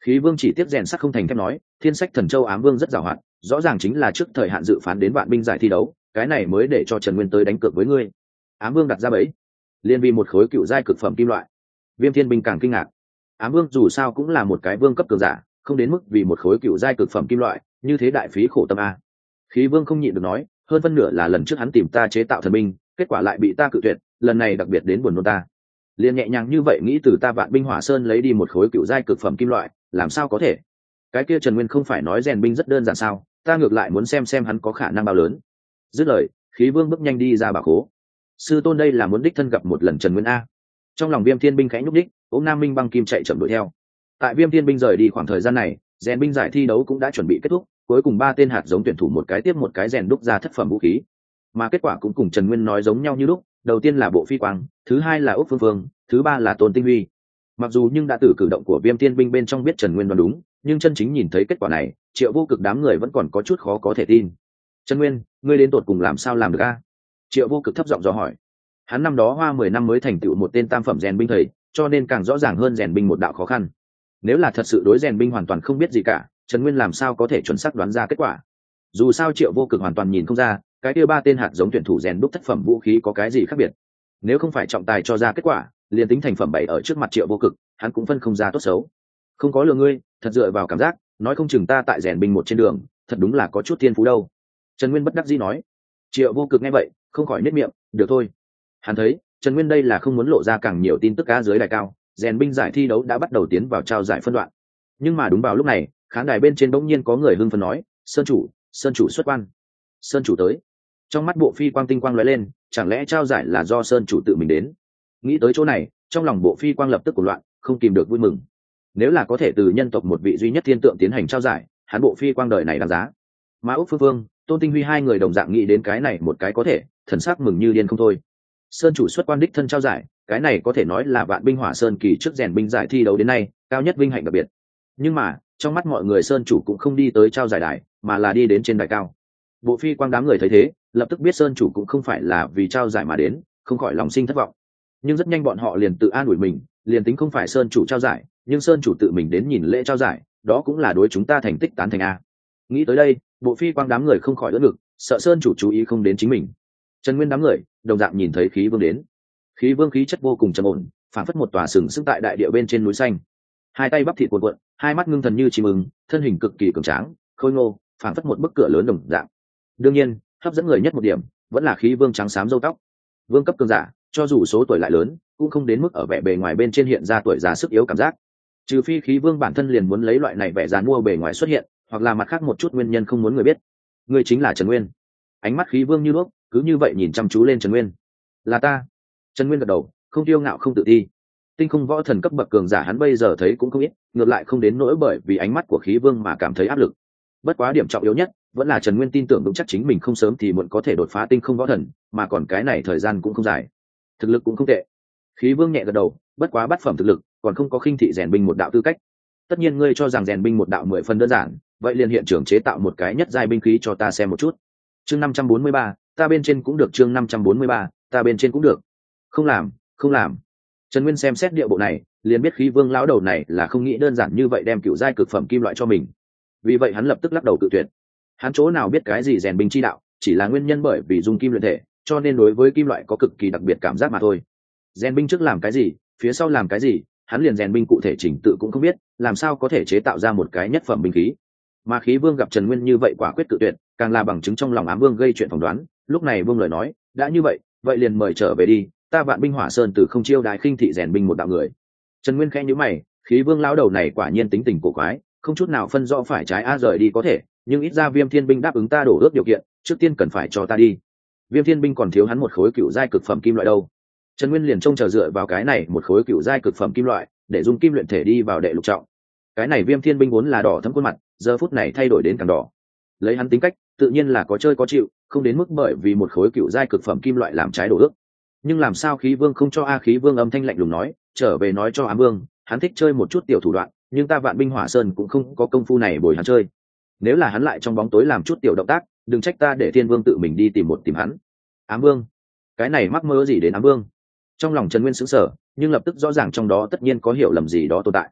Khí Vương chỉ tiếp rèn sắt không thành thép nói, Thiên Sách Thần Châu Ám Vương rất giàu hạn, rõ ràng chính là trước thời hạn dự phán đến vạn binh giải thi đấu, cái này mới để cho Trần Nguyên tới đánh cược với ngươi. Ám Vương đặt ra bẫy, liên vì một khối cựu giai cực phẩm kim loại. Viêm Thiên Binh càng kinh ngạc. Ám Vương dù sao cũng là một cái vương cấp cường giả, không đến mức vì một khối cựu giai cực phẩm kim loại, như thế đại phí khổ tâm a. Khí Vương không nhịn được nói, hơn phân nửa là lần trước hắn tìm ta chế tạo thần binh, kết quả lại bị ta cự tuyệt, lần này đặc biệt đến buồn nôn ta. Liền nhẹ nhàng như vậy nghĩ từ ta Vạn Binh Hỏa Sơn lấy đi một khối cựu giai cực phẩm kim loại, làm sao có thể? Cái kia Trần Nguyên không phải nói rèn binh rất đơn giản sao, ta ngược lại muốn xem hắn có khả năng bao lớn. Dứt lời, Khí Vương bước nhanh đi ra bảo khố. Sư tôn đây là muốn đích thân gặp một lần Trần Nguyên a. Trong lòng Viêm Thiên Binh khẽ nhúc đích, ôm Nam Minh Băng Kim chạy chậm đuổi theo. Tại Viêm Thiên Binh rời đi khoảng thời gian này, rèn binh giải thi đấu cũng đã chuẩn bị kết thúc, cuối cùng 3 tên hạt giống tuyển thủ một cái tiếp một cái rèn đúc ra thất phẩm vũ khí. Mà kết quả cũng cùng Trần Nguyên nói giống nhau như lúc, đầu tiên là Bộ Phi Quang, thứ hai là Úc Phương Phương, thứ ba là Tôn Tinh Huy. Mặc dù nhưng đã từ cử động của Viêm Thiên Binh bên trong biết Trần Nguyên đoán đúng, nhưng chân chính nhìn thấy kết quả này, Triệu Vô Cực đám người vẫn còn có chút khó có thể tin. Trần Nguyên, ngươi đến tột cùng làm sao làm được a? Triệu Vô Cực thấp giọng dò hỏi. Hắn năm đó hoa 10 năm mới thành tựu một tên tam phẩm rèn binh thầy, cho nên càng rõ ràng hơn rèn binh một đạo khó khăn. Nếu là thật sự đối rèn binh hoàn toàn không biết gì cả, Trần Nguyên làm sao có thể chuẩn xác đoán ra kết quả? Dù sao Triệu Vô Cực hoàn toàn nhìn không ra, cái kia 3 tên hạt giống tuyển thủ rèn đúc thất phẩm vũ khí có cái gì khác biệt. Nếu không phải trọng tài cho ra kết quả, liền tính thành phẩm 7 ở trước mặt Triệu Vô Cực, hắn cũng phân không ra tốt xấu. Không có lừa ngươi, thật dựa vào cảm giác, nói không chừng ta tại rèn binh một trên đường, thật đúng là có chút thiên phú đâu. Trần Nguyên bất đắc dĩ nói. Triệu Vô Cực nghe vậy, không khỏi nhếch miệng, được thôi. Hắn thấy, Trần Nguyên đây là không muốn lộ ra càng nhiều tin tức cá dưới đài cao, rèn binh giải thi đấu đã bắt đầu tiến vào trao giải phân đoạn. Nhưng mà đúng vào lúc này, khán đài bên trên bỗng nhiên có người hưng phấn nói, sơn chủ xuất quan. Sơn chủ tới. Trong mắt Bộ Phi Quang tinh quang lóe lên, chẳng lẽ trao giải là do sơn chủ tự mình đến? Nghĩ tới chỗ này, trong lòng Bộ Phi Quang lập tức cuồng loạn, không kìm được vui mừng. Nếu là có thể từ nhân tộc một vị duy nhất thiên tượng tiến hành trao giải, hắn Bộ Phi Quang đời này đáng giá. Mà Úc Phương Phương, Tôn Tinh Huy hai người đồng dạng nghĩ đến cái này một cái có thể, thần sắc mừng như điên không thôi. Sơn chủ xuất quan đích thân trao giải, cái này có thể nói là Vạn Binh Hỏa Sơn kỳ trước rèn binh giải thi đấu đến nay cao nhất vinh hạnh đặc biệt. Nhưng mà trong mắt mọi người Sơn chủ cũng không đi tới trao giải đài, mà là đi đến trên đài cao. Bộ Phi Quang đám người thấy thế, lập tức biết Sơn chủ cũng không phải là vì trao giải mà đến, không khỏi lòng sinh thất vọng. Nhưng rất nhanh bọn họ liền tự an ủi mình, liền tính không phải Sơn chủ trao giải, nhưng Sơn chủ tự mình đến nhìn lễ trao giải, đó cũng là đối chúng ta thành tích tán thành a. Nghĩ tới đây, Bộ Phi Quang đám người không khỏi đỡ ngực, sợ Sơn chủ chú ý không đến chính mình. Trần Nguyên đám người đồng dạng nhìn thấy Khí Vương đến. Khí Vương khí chất vô cùng trầm ổn, phản phất một tòa sừng sững tại đại địa bên trên núi xanh. Hai tay bắp thịt cuộn cuộn, hai mắt ngưng thần như chim ưng, thân hình cực kỳ cường tráng, khôi ngô, phản phất một bức cửa lớn đồng dạng. Đương nhiên, hấp dẫn người nhất một điểm vẫn là Khí Vương trắng xám râu tóc. Vương cấp cường giả, cho dù số tuổi lại lớn, cũng không đến mức ở vẻ bề ngoài bên trên hiện ra tuổi già sức yếu cảm giác. Trừ phi Khí Vương bản thân liền muốn lấy loại này vẻ dàn mua bề ngoài xuất hiện, hoặc là mặt khác một chút nguyên nhân không muốn người biết. Người chính là Trần Nguyên. Ánh mắt Khí Vương như đuốc, cứ như vậy nhìn chăm chú lên Trần Nguyên. Là ta. Trần Nguyên gật đầu, không kiêu ngạo không tự ti. Tinh không võ thần cấp bậc cường giả hắn bây giờ thấy cũng không ít, ngược lại không đến nỗi bởi vì ánh mắt của Khí Vương mà cảm thấy áp lực. Bất quá điểm trọng yếu nhất vẫn là Trần Nguyên tin tưởng vững chắc chính mình không sớm thì muộn có thể đột phá tinh không võ thần, mà còn cái này thời gian cũng không dài. Thực lực cũng không tệ. Khí Vương nhẹ gật đầu, bất quá bát phẩm thực lực, còn không có khinh thị rèn binh một đạo tư cách. Tất nhiên ngươi cho rằng rèn binh một đạo 10 phần đơn giản, vậy liền hiện trường chế tạo một cái nhất giai binh khí cho ta xem một chút. Chương 543, ta bên trên cũng được. Chương 543, ta bên trên cũng được. Không làm. Trần Nguyên xem xét địa bộ này, liền biết Khí Vương lão đầu này là không nghĩ đơn giản như vậy đem cựu giai cực phẩm kim loại cho mình. Vì vậy hắn lập tức lắc đầu tự tuyệt. Hắn chỗ nào biết cái gì rèn binh chi đạo, chỉ là nguyên nhân bởi vì dùng kim luyện thể, cho nên đối với kim loại có cực kỳ đặc biệt cảm giác mà thôi. Rèn binh trước làm cái gì, phía sau làm cái gì, hắn liền rèn binh cụ thể chỉnh tự cũng không biết, làm sao có thể chế tạo ra một cái nhất phẩm binh khí. Mà Khí Vương gặp Trần Nguyên như vậy quả quyết tự tuyệt, càng là bằng chứng trong lòng Ám Vương gây chuyện phỏng đoán. Lúc này Vương lời nói, đã như vậy liền mời trở về đi, ta Vạn Binh Hỏa Sơn từ không chiêu đái khinh thị rèn binh một đạo người. Trần Nguyên khẽ nhíu mày, Khí Vương lão đầu này quả nhiên tính tình cổ quái, không chút nào phân rõ phải trái rời đi có thể, nhưng ít ra Viêm Thiên Binh đáp ứng ta đổ ước điều kiện, trước tiên cần phải cho ta đi. Viêm Thiên Binh còn thiếu hắn một khối cựu giai cực phẩm kim loại đâu. Trần Nguyên liền trông chờ dựa vào cái này một khối cựu giai cực phẩm kim loại, để dùng kim luyện thể đi vào đệ lục trọng. Cái này Viêm Thiên Binh vốn là đỏ thẫm khuôn mặt, giờ phút này thay đổi đến càng đỏ. Lấy hắn tính cách, tự nhiên là có chơi có chịu, không đến mức bởi vì một khối cựu giai cực phẩm kim loại làm trái đổ ước. Nhưng làm sao Khí Vương không cho Khí Vương âm thanh lạnh lùng nói, trở về nói cho Ám Vương, hắn thích chơi một chút tiểu thủ đoạn, nhưng ta Vạn Binh Hỏa Sơn cũng không có công phu này bồi hắn chơi. Nếu là hắn lại trong bóng tối làm chút tiểu động tác, đừng trách ta để Thiên Vương tự mình đi tìm hắn. Ám Vương, cái này mắc mơ gì đến Ám Vương? Trong lòng Trần Nguyên sững sờ, nhưng lập tức rõ ràng trong đó tất nhiên có hiểu lầm gì đó tồn tại.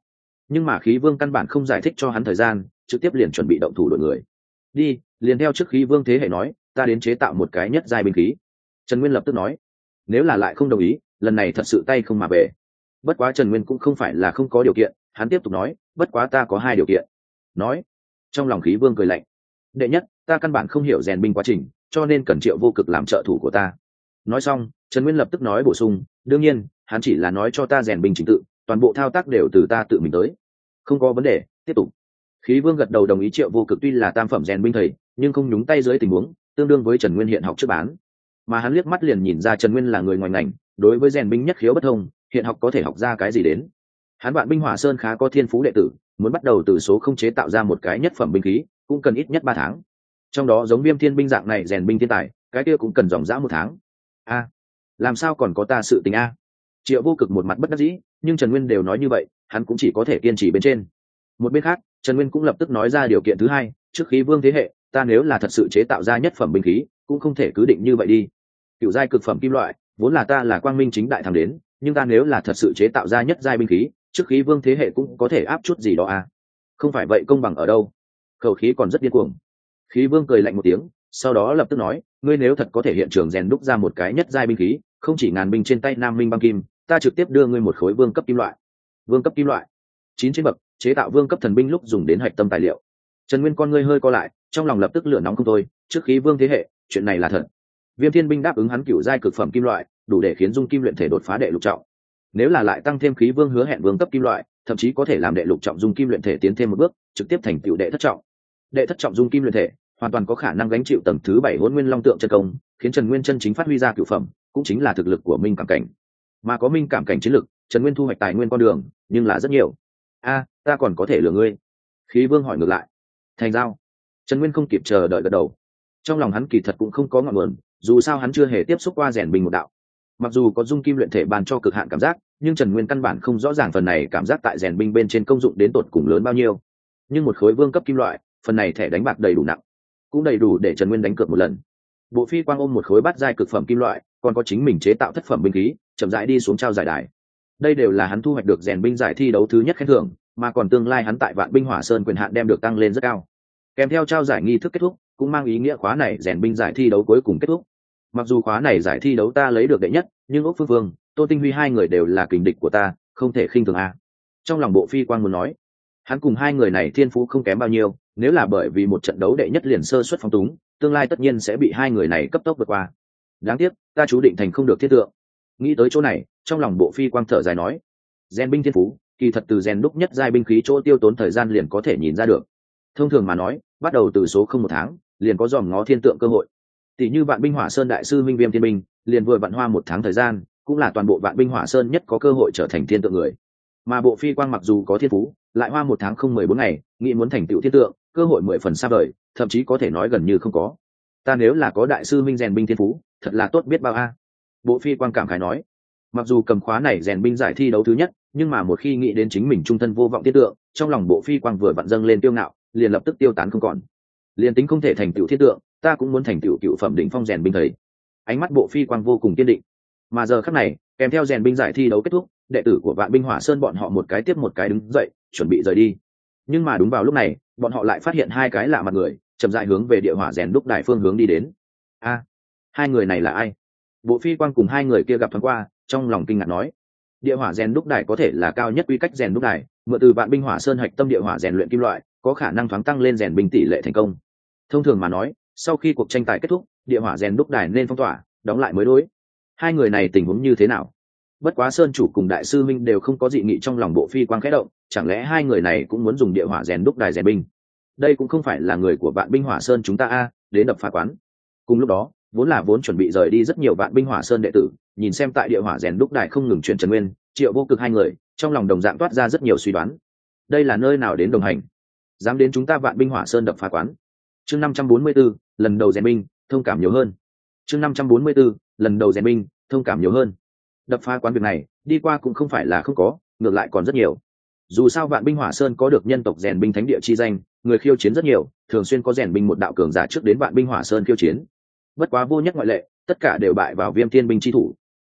nhưng mà khí vương căn bản không giải thích cho hắn thời gian, trực tiếp liền chuẩn bị động thủ đội người. Đi, liền theo trước khí vương thế hệ nói, ta đến chế tạo một cái nhất giai binh khí. Trần Nguyên lập tức nói, nếu là lại không đồng ý, lần này thật sự tay không mà về. Bất quá Trần Nguyên cũng không phải là không có điều kiện, hắn tiếp tục nói, bất quá ta có hai điều kiện. Nói, trong lòng khí vương cười lạnh. Đệ nhất, ta căn bản không hiểu rèn binh quá trình, cho nên cần Triệu Vô Cực làm trợ thủ của ta. Nói xong, Trần Nguyên lập tức nói bổ sung, đương nhiên, hắn chỉ là nói cho ta rèn binh trình tự, toàn bộ thao tác đều từ ta tự mình tới. Không có vấn đề, tiếp tục. Khí vương gật đầu đồng ý. Triệu Vô Cực tuy là tam phẩm rèn binh thầy, nhưng không nhúng tay dưới tình huống tương đương với Trần Nguyên hiện học trước bán, mà hắn liếc mắt liền nhìn ra Trần Nguyên là người ngoài ngành, đối với rèn binh nhất khiếu bất thông, hiện học có thể học ra cái gì đến. Hắn Vạn Binh Hỏa Sơn khá có thiên phú đệ tử, muốn bắt đầu từ số không chế tạo ra một cái nhất phẩm binh khí cũng cần ít nhất 3 tháng, trong đó giống Viêm Thiên binh dạng này rèn binh thiên tài, cái kia cũng cần dòng dã 1 tháng. A, làm sao còn có ta sự tình a? Triệu Vô Cực một mặt bất đắc dĩ, nhưng Trần Nguyên đều nói như vậy, hắn cũng chỉ có thể kiên trì bên trên. Một bên khác, Trần Nguyên cũng lập tức nói ra điều kiện thứ hai, trước khí vương thế hệ, ta nếu là thật sự chế tạo ra nhất phẩm binh khí, cũng không thể cứ định như vậy đi. Cựu giai cực phẩm kim loại, vốn là ta là quang minh chính đại thẳng đến, nhưng ta nếu là thật sự chế tạo ra nhất giai binh khí, trước khí vương thế hệ cũng có thể áp chút gì đó à? Không phải vậy công bằng ở đâu? Khẩu khí còn rất điên cuồng. Khí vương cười lạnh một tiếng, sau đó lập tức nói, ngươi nếu thật có thể hiện trường rèn đúc ra một cái nhất giai binh khí, không chỉ ngàn binh trên tay Nam Minh băng kim, ta trực tiếp đưa ngươi một khối vương cấp kim loại. Vương cấp kim loại, 9 trên bậc, chế tạo vương cấp thần binh lúc dùng đến hạch tâm tài liệu. Trần Nguyên con ngươi hơi co lại, trong lòng lập tức lửa nóng không thôi, trước khí vương thế hệ, chuyện này là thật. Viêm Thiên binh đáp ứng hắn cửu giai cực phẩm kim loại, đủ để khiến dung kim luyện thể đột phá đệ lục trọng. Nếu là lại tăng thêm khí vương hứa hẹn vương cấp kim loại, thậm chí có thể làm đệ lục trọng dung kim luyện thể tiến thêm một bước, trực tiếp thành cửu đệ thất trọng. Đệ thất trọng dung kim luyện thể, hoàn toàn có khả năng gánh chịu tầng thứ 7 Hỗn Nguyên Long tượng chân công, khiến Trần Nguyên chân chính phát huy ra cửu phẩm, cũng chính là thực lực của minh cảm cảnh. Mà có minh cảm cảnh chiến lực, Trần Nguyên thu hoạch tài nguyên con đường, nhưng là rất nhiều. A, ta còn có thể lừa ngươi? Khí vương hỏi ngược lại. Thành giao. Trần Nguyên không kịp chờ đợi gật đầu. Trong lòng hắn kỳ thật cũng không có ngọn nguồn, dù sao hắn chưa hề tiếp xúc qua rèn binh một đạo. Mặc dù có dung kim luyện thể ban cho cực hạn cảm giác, nhưng Trần Nguyên căn bản không rõ ràng phần này cảm giác tại rèn binh bên trên công dụng đến tột cùng lớn bao nhiêu. Nhưng một khối vương cấp kim loại, phần này thẻ đánh bạc đầy đủ nặng, cũng đầy đủ để Trần Nguyên đánh cược một lần. Bộ Phi Quang ôm một khối bát giai cực phẩm kim loại, còn có chính mình chế tạo thất phẩm binh khí, chậm rãi đi xuống trao giải đài. Đây đều là hắn thu hoạch được rèn binh giải thi đấu thứ nhất khen thưởng, mà còn tương lai hắn tại Vạn Binh Hỏa Sơn quyền hạn đem được tăng lên rất cao. Kèm theo trao giải nghi thức kết thúc, cũng mang ý nghĩa khóa này rèn binh giải thi đấu cuối cùng kết thúc. Mặc dù khóa này giải thi đấu ta lấy được đệ nhất, nhưng Ốc Phương Vương, Tô Tinh Huy hai người đều là kình địch của ta, không thể khinh thường a. Trong lòng Bộ Phi Quang muốn nói, hắn cùng hai người này thiên phú không kém bao nhiêu, nếu là bởi vì một trận đấu đệ nhất liền sơ suất phóng túng, tương lai tất nhiên sẽ bị hai người này cấp tốc vượt qua. Đáng tiếc, ta chú định thành không được thiết tượng. Nghĩ tới chỗ này, trong lòng Bộ Phi Quang thở dài nói, rèn binh thiên phú, kỳ thật từ rèn đúc nhất giai binh khí chỗ tiêu tốn thời gian liền có thể nhìn ra được. Thông thường mà nói, bắt đầu từ số không 1 tháng, liền có dòm ngó thiên tượng cơ hội. Tỷ như Vạn Binh Hỏa Sơn đại sư Minh Viêm Thiên Binh, liền vừa vặn hoa 1 tháng thời gian, cũng là toàn bộ Vạn Binh Hỏa Sơn nhất có cơ hội trở thành thiên tượng người. Mà Bộ Phi Quang mặc dù có thiên phú, lại hoa 1 tháng không 14 ngày, nghĩ muốn thành tựu thiên tượng, cơ hội 10 phần xa vời, thậm chí có thể nói gần như không có. Ta nếu là có đại sư Minh rèn binh thiên phú, thật là tốt biết bao a. Bộ Phi Quang cảm khái nói, mặc dù cầm khóa này rèn binh giải thi đấu thứ nhất, nhưng mà một khi nghĩ đến chính mình trung thân vô vọng thiên tượng, trong lòng Bộ Phi Quang vừa vặn dâng lên tiêu ngạo, liền lập tức tiêu tán không còn. Liền tính không thể thành tựu thiên tượng, ta cũng muốn thành tựu cựu phẩm đỉnh phong rèn binh thầy. Ánh mắt Bộ Phi Quang vô cùng kiên định. Mà giờ khắc này, kèm theo rèn binh giải thi đấu kết thúc, đệ tử của Vạn Binh Hỏa Sơn bọn họ một cái tiếp một cái đứng dậy, chuẩn bị rời đi. Nhưng mà đúng vào lúc này, bọn họ lại phát hiện hai cái lạ mặt người, chậm rãi hướng về địa hỏa rèn đúc đài phương hướng đi đến. A, hai người này là ai? Bộ Phi Quang cùng hai người kia gặp thoáng qua, trong lòng kinh ngạc nói, địa hỏa rèn đúc đài có thể là cao nhất quy cách rèn đúc đài, mượn từ Vạn Binh Hỏa Sơn hạch tâm địa hỏa rèn luyện kim loại, có khả năng thoáng tăng lên rèn binh tỷ lệ thành công. Thông thường mà nói, sau khi cuộc tranh tài kết thúc, địa hỏa rèn đúc đài nên phong tỏa, đóng lại mới đối. Hai người này tình huống như thế nào? Bất quá Sơn chủ cùng đại sư Minh đều không có dị nghị, trong lòng Bộ Phi Quang khẽ động, chẳng lẽ hai người này cũng muốn dùng địa hỏa rèn đúc đài rèn binh? Đây cũng không phải là người của Vạn Binh Hỏa Sơn chúng ta a, đến đập phá quán. Cùng lúc đó, vốn chuẩn bị rời đi rất nhiều Vạn Binh Hỏa Sơn đệ tử, nhìn xem tại địa hỏa rèn đúc đài không ngừng truyền Trần Nguyên, Triệu Vô Cực hai người, trong lòng đồng dạng toát ra rất nhiều suy đoán. Đây là nơi nào đến đồng hành? Dám đến chúng ta Vạn Binh Hỏa Sơn đập phá quán? Chương 544, lần đầu rèn binh, thông cảm nhiều hơn. Chương 544, lần đầu rèn binh, thông cảm nhiều hơn. Đập phá quán việc này, đi qua cũng không phải là không có, ngược lại còn rất nhiều. Dù sao Vạn Binh Hỏa Sơn có được nhân tộc rèn binh thánh địa chi danh, người khiêu chiến rất nhiều, thường xuyên có rèn binh một đạo cường giả trước đến Vạn Binh Hỏa Sơn khiêu chiến. Bất quá vô nhất ngoại lệ, tất cả đều bại vào Viêm Thiên binh chi thủ.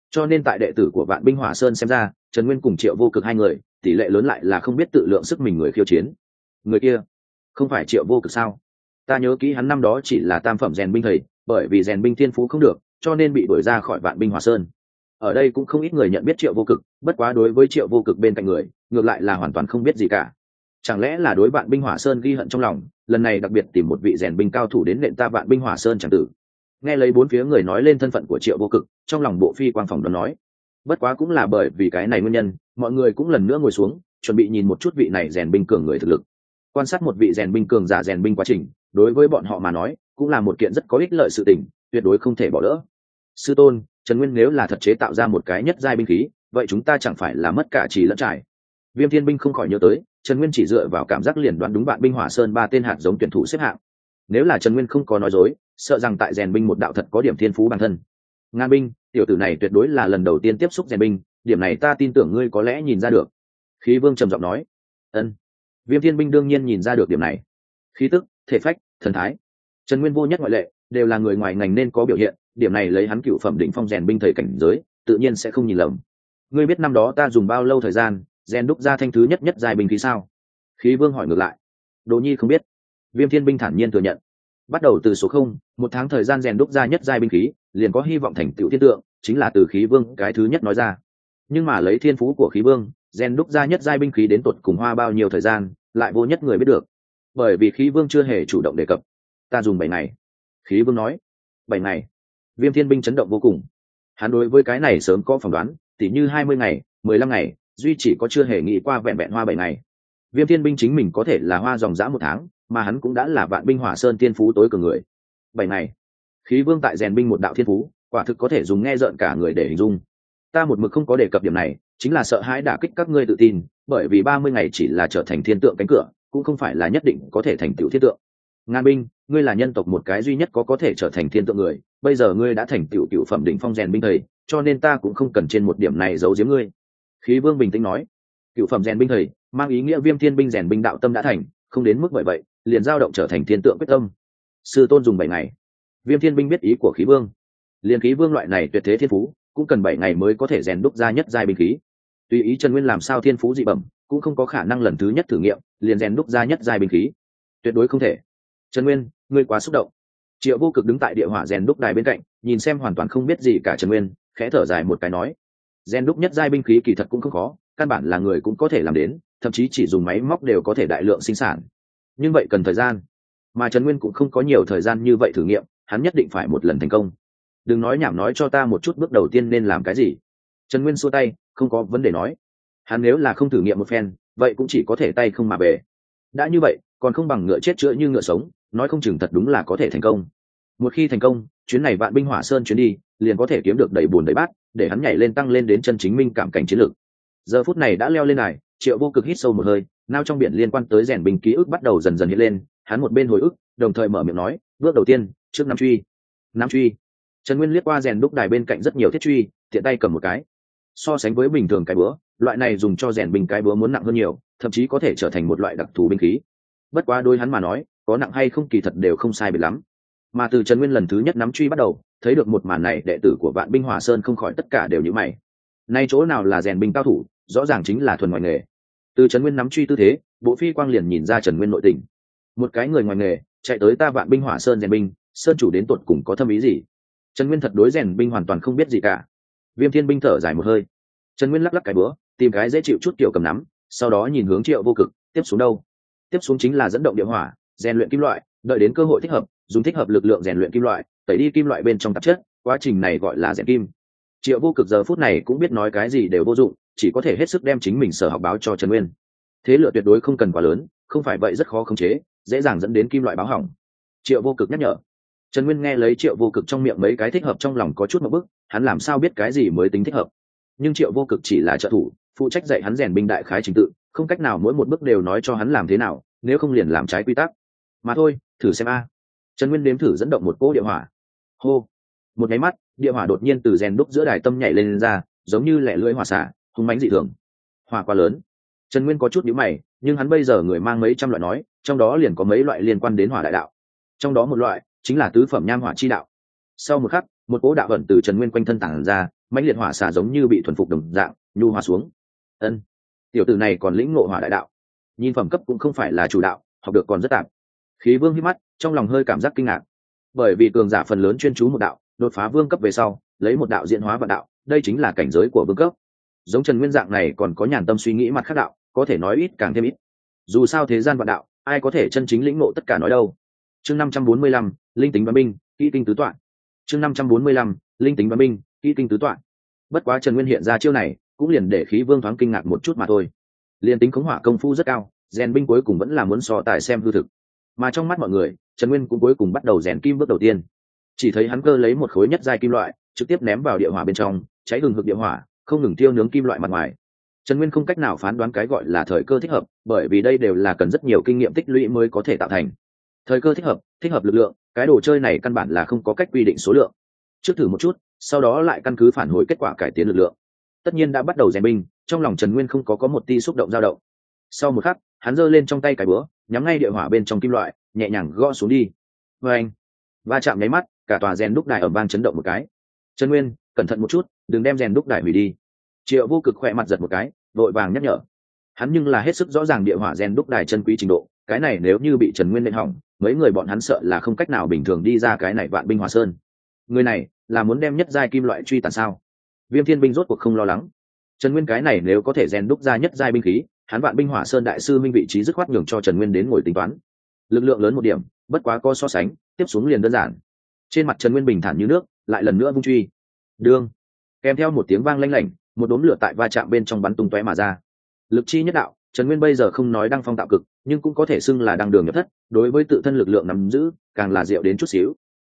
cho nên tại đệ tử của Vạn Binh Hỏa Sơn xem ra, Trần Nguyên cùng Triệu Vô Cực hai người tỷ lệ lớn lại là không biết tự lượng sức mình người khiêu chiến. Người kia không phải Triệu Vô Cực sao? Ta nhớ kỹ hắn năm đó chỉ là tam phẩm rèn binh thầy, bởi vì rèn binh thiên phú không được cho nên bị đuổi ra khỏi Vạn Binh Hỏa Sơn. Ở đây cũng không ít người nhận biết Triệu Vô Cực, bất quá đối với Triệu Vô Cực bên cạnh người ngược lại là hoàn toàn không biết gì cả. Chẳng lẽ là đối Vạn Binh Hỏa Sơn ghi hận trong lòng, lần này đặc biệt tìm một vị rèn binh cao thủ đến nện ta Vạn Binh Hỏa Sơn chẳng tử. Nghe lấy bốn phía người nói lên thân phận của Triệu Vô Cực, trong lòng Bộ Phi Quang phòng đoán nói, bất quá cũng là bởi vì cái này nguyên nhân, mọi người cũng lần nữa ngồi xuống chuẩn bị nhìn một chút vị này rèn binh cường người thực lực. Quan sát một vị rèn binh cường giả rèn binh quá trình, đối với bọn họ mà nói cũng là một kiện rất có ích lợi sự tình, tuyệt đối không thể bỏ lỡ. Sư tôn, Trần Nguyên nếu là thật chế tạo ra một cái nhất giai binh khí, vậy chúng ta chẳng phải là mất cả trì lẫn trải. Viêm Thiên Binh không khỏi nhớ tới, Trần Nguyên chỉ dựa vào cảm giác liền đoán đúng Vạn Binh Hỏa Sơn ba tên hạt giống tuyển thủ xếp hạng. Nếu là Trần Nguyên không có nói dối, sợ rằng tại rèn binh một đạo thật có điểm thiên phú bản thân. Ngan binh, tiểu tử này tuyệt đối là lần đầu tiên tiếp xúc rèn binh, điểm này ta tin tưởng ngươi có lẽ nhìn ra được. Khí Vương trầm giọng nói. Ân. Viêm Thiên Binh đương nhiên nhìn ra được điểm này. Khí tức, thể phách, thần thái, Trần Nguyên vô nhất ngoại lệ, đều là người ngoài ngành nên có biểu hiện, điểm này lấy hắn cựu phẩm đỉnh phong rèn binh thầy cảnh giới, tự nhiên sẽ không nhìn lầm. Ngươi biết năm đó ta dùng bao lâu thời gian rèn đúc ra thanh thứ nhất nhất giai binh khí sao? Khí Vương hỏi ngược lại. Đồ Nhi không biết. Viêm Thiên Binh thản nhiên thừa nhận. Bắt đầu từ số 0, một tháng thời gian rèn đúc ra nhất giai binh khí, liền có hy vọng thành tựu thiên tượng, chính là từ Khí Vương cái thứ nhất nói ra. Nhưng mà lấy thiên phú của Khí Vương, rèn đúc ra nhất giai binh khí đến tột cùng hoa bao nhiêu thời gian, lại vô nhất người biết được. Bởi vì Khí Vương chưa hề chủ động đề cập. Ta dùng 7 ngày. Khí Vương nói. 7 ngày. Viêm Thiên Binh chấn động vô cùng. Hắn đối với cái này sớm có phỏng đoán, tỉ như 20 ngày, 15 ngày, duy chỉ có chưa hề nghĩ qua vẹn vẹn hoa 7 ngày. Viêm Thiên Binh chính mình có thể là hoa dòng dã 1 tháng, mà hắn cũng đã là Vạn Binh Hỏa Sơn tiên phú tối cường người. 7 ngày. Khí Vương tại rèn binh một đạo thiên phú, quả thực có thể dùng nghe rợn cả người để hình dung. Ta một mực không có đề cập điểm này, chính là sợ hãi đả kích các ngươi tự tin, bởi vì 30 ngày chỉ là trở thành thiên tượng cánh cửa, cũng không phải là nhất định có thể thành tựu thiên tượng. Ngan binh, ngươi là nhân tộc một cái duy nhất có thể trở thành thiên tượng người, bây giờ ngươi đã thành tựu cựu phẩm đỉnh phong rèn binh thầy, cho nên ta cũng không cần trên một điểm này giấu giếm ngươi. Khí Vương bình tĩnh nói. Cựu phẩm rèn binh thầy mang ý nghĩa Viêm Thiên Binh rèn binh đạo tâm đã thành, không đến mức bởi vậy liền dao động trở thành thiên tượng quyết tâm. Sư tôn dùng 7 ngày. Viêm Thiên Binh biết ý của Khí Vương. Liên Khí Vương loại này tuyệt thế thiên phú, cũng cần 7 ngày mới có thể rèn đúc ra nhất giai binh khí. Tùy ý Trần Nguyên làm sao thiên phú dị bẩm, cũng không có khả năng lần thứ nhất thử nghiệm liền rèn đúc ra nhất giai binh khí, tuyệt đối không thể. Trần Nguyên, ngươi quá xúc động. Triệu Vô Cực đứng tại địa hỏa rèn đúc đài bên cạnh, nhìn xem hoàn toàn không biết gì cả Trần Nguyên, khẽ thở dài một cái nói: rèn đúc nhất giai binh khí kỳ thật cũng không khó, căn bản là người cũng có thể làm đến, thậm chí chỉ dùng máy móc đều có thể đại lượng sinh sản. Nhưng vậy cần thời gian, mà Trần Nguyên cũng không có nhiều thời gian như vậy thử nghiệm, hắn nhất định phải một lần thành công. Đừng nói nhảm, nói cho ta một chút bước đầu tiên nên làm cái gì. Trần Nguyên xua tay, không có vấn đề nói. Hắn nếu là không thử nghiệm một phen, vậy cũng chỉ có thể tay không mà về. Đã như vậy, còn không bằng ngựa chết chữa như ngựa sống, nói không chừng thật đúng là có thể thành công. Một khi thành công, chuyến này Vạn Binh Hỏa Sơn chuyến đi liền có thể kiếm được đầy buồn đầy bát, để hắn nhảy lên tăng lên đến chân chính minh cảm cảnh chiến lược. Giờ phút này đã leo lên này, Triệu Vô Cực hít sâu một hơi, nao trong biển liên quan tới rèn binh ký ức bắt đầu dần dần hiện lên, hắn một bên hồi ức, đồng thời mở miệng nói: bước đầu tiên, trước nắm truy. Nắm truy. Trần Nguyên liếc qua rèn đúc đài bên cạnh rất nhiều thiết truy, tiện tay cầm một cái. So sánh với bình thường cái búa, loại này dùng cho rèn binh cái búa muốn nặng hơn nhiều, thậm chí có thể trở thành một loại đặc thù binh khí. Bất quá đối hắn mà nói, có nặng hay không kỳ thật đều không sai biệt lắm. Mà từ Trần Nguyên lần thứ nhất nắm truy bắt đầu, thấy được một màn này, đệ tử của Vạn Binh Hỏa Sơn không khỏi tất cả đều nhíu mày. Nay chỗ nào là rèn binh cao thủ, rõ ràng chính là thuần ngoài nghề. Từ Trần Nguyên nắm truy tư thế, Bộ Phi Quang liền nhìn ra Trần Nguyên nội tình. Một cái người ngoài nghề chạy tới ta Vạn Binh Hỏa Sơn rèn binh, sơn chủ đến tột cùng có thâm ý gì? Trần Nguyên thật đối rèn binh hoàn toàn không biết gì cả. Viêm Thiên Binh thở dài một hơi. Trần Nguyên lắc lắc cái búa, tìm cái dễ chịu chút kiểu cầm nắm, sau đó nhìn hướng Triệu Vô Cực, tiếp xuống đâu? Tiếp xuống chính là dẫn động địa hỏa, rèn luyện kim loại, đợi đến cơ hội thích hợp, dùng thích hợp lực lượng rèn luyện kim loại, tẩy đi kim loại bên trong tạp chất, quá trình này gọi là rèn kim. Triệu Vô Cực giờ phút này cũng biết nói cái gì đều vô dụng, chỉ có thể hết sức đem chính mình sở học báo cho Trần Nguyên. Thế lựa tuyệt đối không cần quá lớn, không phải vậy rất khó khống chế, dễ dàng dẫn đến kim loại báo hỏng. Triệu Vô Cực nhắc nhở. Trần Nguyên nghe lấy Triệu Vô Cực trong miệng mấy cái thích hợp, trong lòng có chút một bức, hắn làm sao biết cái gì mới tính thích hợp? Nhưng Triệu Vô Cực chỉ là trợ thủ, phụ trách dạy hắn rèn binh đại khái trình tự, không cách nào mỗi một bước đều nói cho hắn làm thế nào, nếu không liền làm trái quy tắc. Mà thôi, thử xem a. Trần Nguyên đếm thử dẫn động một cỗ địa hỏa. Hô. Một cái mắt, địa hỏa đột nhiên từ rèn đúc giữa đài tâm nhảy lên ra, giống như lẻ lưỡi hỏa xả, hung mãnh dị thường. Hỏa quá lớn. Trần Nguyên có chút nhíu mày, nhưng hắn bây giờ người mang mấy trăm loại nói, trong đó liền có mấy loại liên quan đến hỏa đại đạo. Trong đó một loại chính là tứ phẩm nham hỏa chi đạo. Sau một khắc, một cỗ đạo vận từ Trần Nguyên quanh thân tản ra, mãnh liệt hỏa xà giống như bị thuần phục đồng dạng nhu hòa xuống. Ân, tiểu tử này còn lĩnh ngộ hỏa đại đạo, nhìn phẩm cấp cũng không phải là chủ đạo, học được còn rất tạm. Khí Vương hít mắt, trong lòng hơi cảm giác kinh ngạc, bởi vì cường giả phần lớn chuyên chú một đạo, đột phá vương cấp về sau lấy một đạo diễn hóa vạn đạo, đây chính là cảnh giới của vương cấp. Giống Trần Nguyên dạng này còn có nhàn tâm suy nghĩ mặt khác đạo, có thể nói ít càng thêm ít. Dù sao thế gian vạn đạo, ai có thể chân chính lĩnh ngộ tất cả nói đâu. Chương 545, linh tính đoán binh, kỹ kinh tứ toạn. Chương 545, linh tính đoán binh, kỹ kinh tứ toạn. Bất quá Trần Nguyên hiện ra chiêu này, cũng liền để Khí Vương thoáng kinh ngạc một chút mà thôi. Liên tính khống hỏa công phu rất cao, rèn binh cuối cùng vẫn là muốn so tài xem hư thực. Mà trong mắt mọi người, Trần Nguyên cũng cuối cùng bắt đầu rèn kim bước đầu tiên. Chỉ thấy hắn cơ lấy một khối nhất giai kim loại, trực tiếp ném vào địa hỏa bên trong, cháy hừng hực địa hỏa, không ngừng thiêu nướng kim loại mặt ngoài. Trần Nguyên không cách nào phán đoán cái gọi là thời cơ thích hợp, bởi vì đây đều là cần rất nhiều kinh nghiệm tích lũy mới có thể tạo thành. Thời cơ thích hợp lực lượng, cái đồ chơi này căn bản là không có cách quy định số lượng. Trước thử một chút, sau đó lại căn cứ phản hồi kết quả cải tiến lực lượng. Tất nhiên đã bắt đầu rèn binh, trong lòng Trần Nguyên không có một tia xúc động dao động. Sau một khắc, hắn giơ lên trong tay cái búa, nhắm ngay địa hỏa bên trong kim loại, nhẹ nhàng gõ xuống đi. Oeng! Va chạm nháy mắt, cả tòa rèn đúc đài ầm vang chấn động một cái. Trần Nguyên, cẩn thận một chút, đừng đem rèn đúc đài hủy đi. Triệu Vô Cực khỏe mặt giật một cái, vội vàng nhắc nhở. Hắn nhưng là hết sức rõ ràng địa hỏa rèn đúc đài chân quý trình độ, cái này nếu như bị Trần Nguyên lên hỏng, mấy người bọn hắn sợ là không cách nào bình thường đi ra cái này vạn binh hỏa sơn. Người này là muốn đem nhất giai kim loại truy tàn sao? Viêm Thiên binh rốt cuộc không lo lắng. Trần Nguyên cái này nếu có thể rèn đúc ra nhất giai binh khí, hắn vạn binh hỏa sơn đại sư minh vị trí dứt khoát nhường cho Trần Nguyên đến ngồi tính toán. Lực lượng lớn một điểm, bất quá có so sánh, tiếp xuống liền đơn giản. Trên mặt Trần Nguyên bình thản như nước, lại lần nữa vung truy. Đương, kèm theo một tiếng vang lanh lảnh, một đốm lửa tại va chạm bên trong bắn tung tóe mà ra. Lực chi nhất đạo, Trần Nguyên bây giờ không nói đăng phong tạo cực, nhưng cũng có thể xưng là đăng đường nhập thất, đối với tự thân lực lượng nắm giữ, càng là diệu đến chút xíu.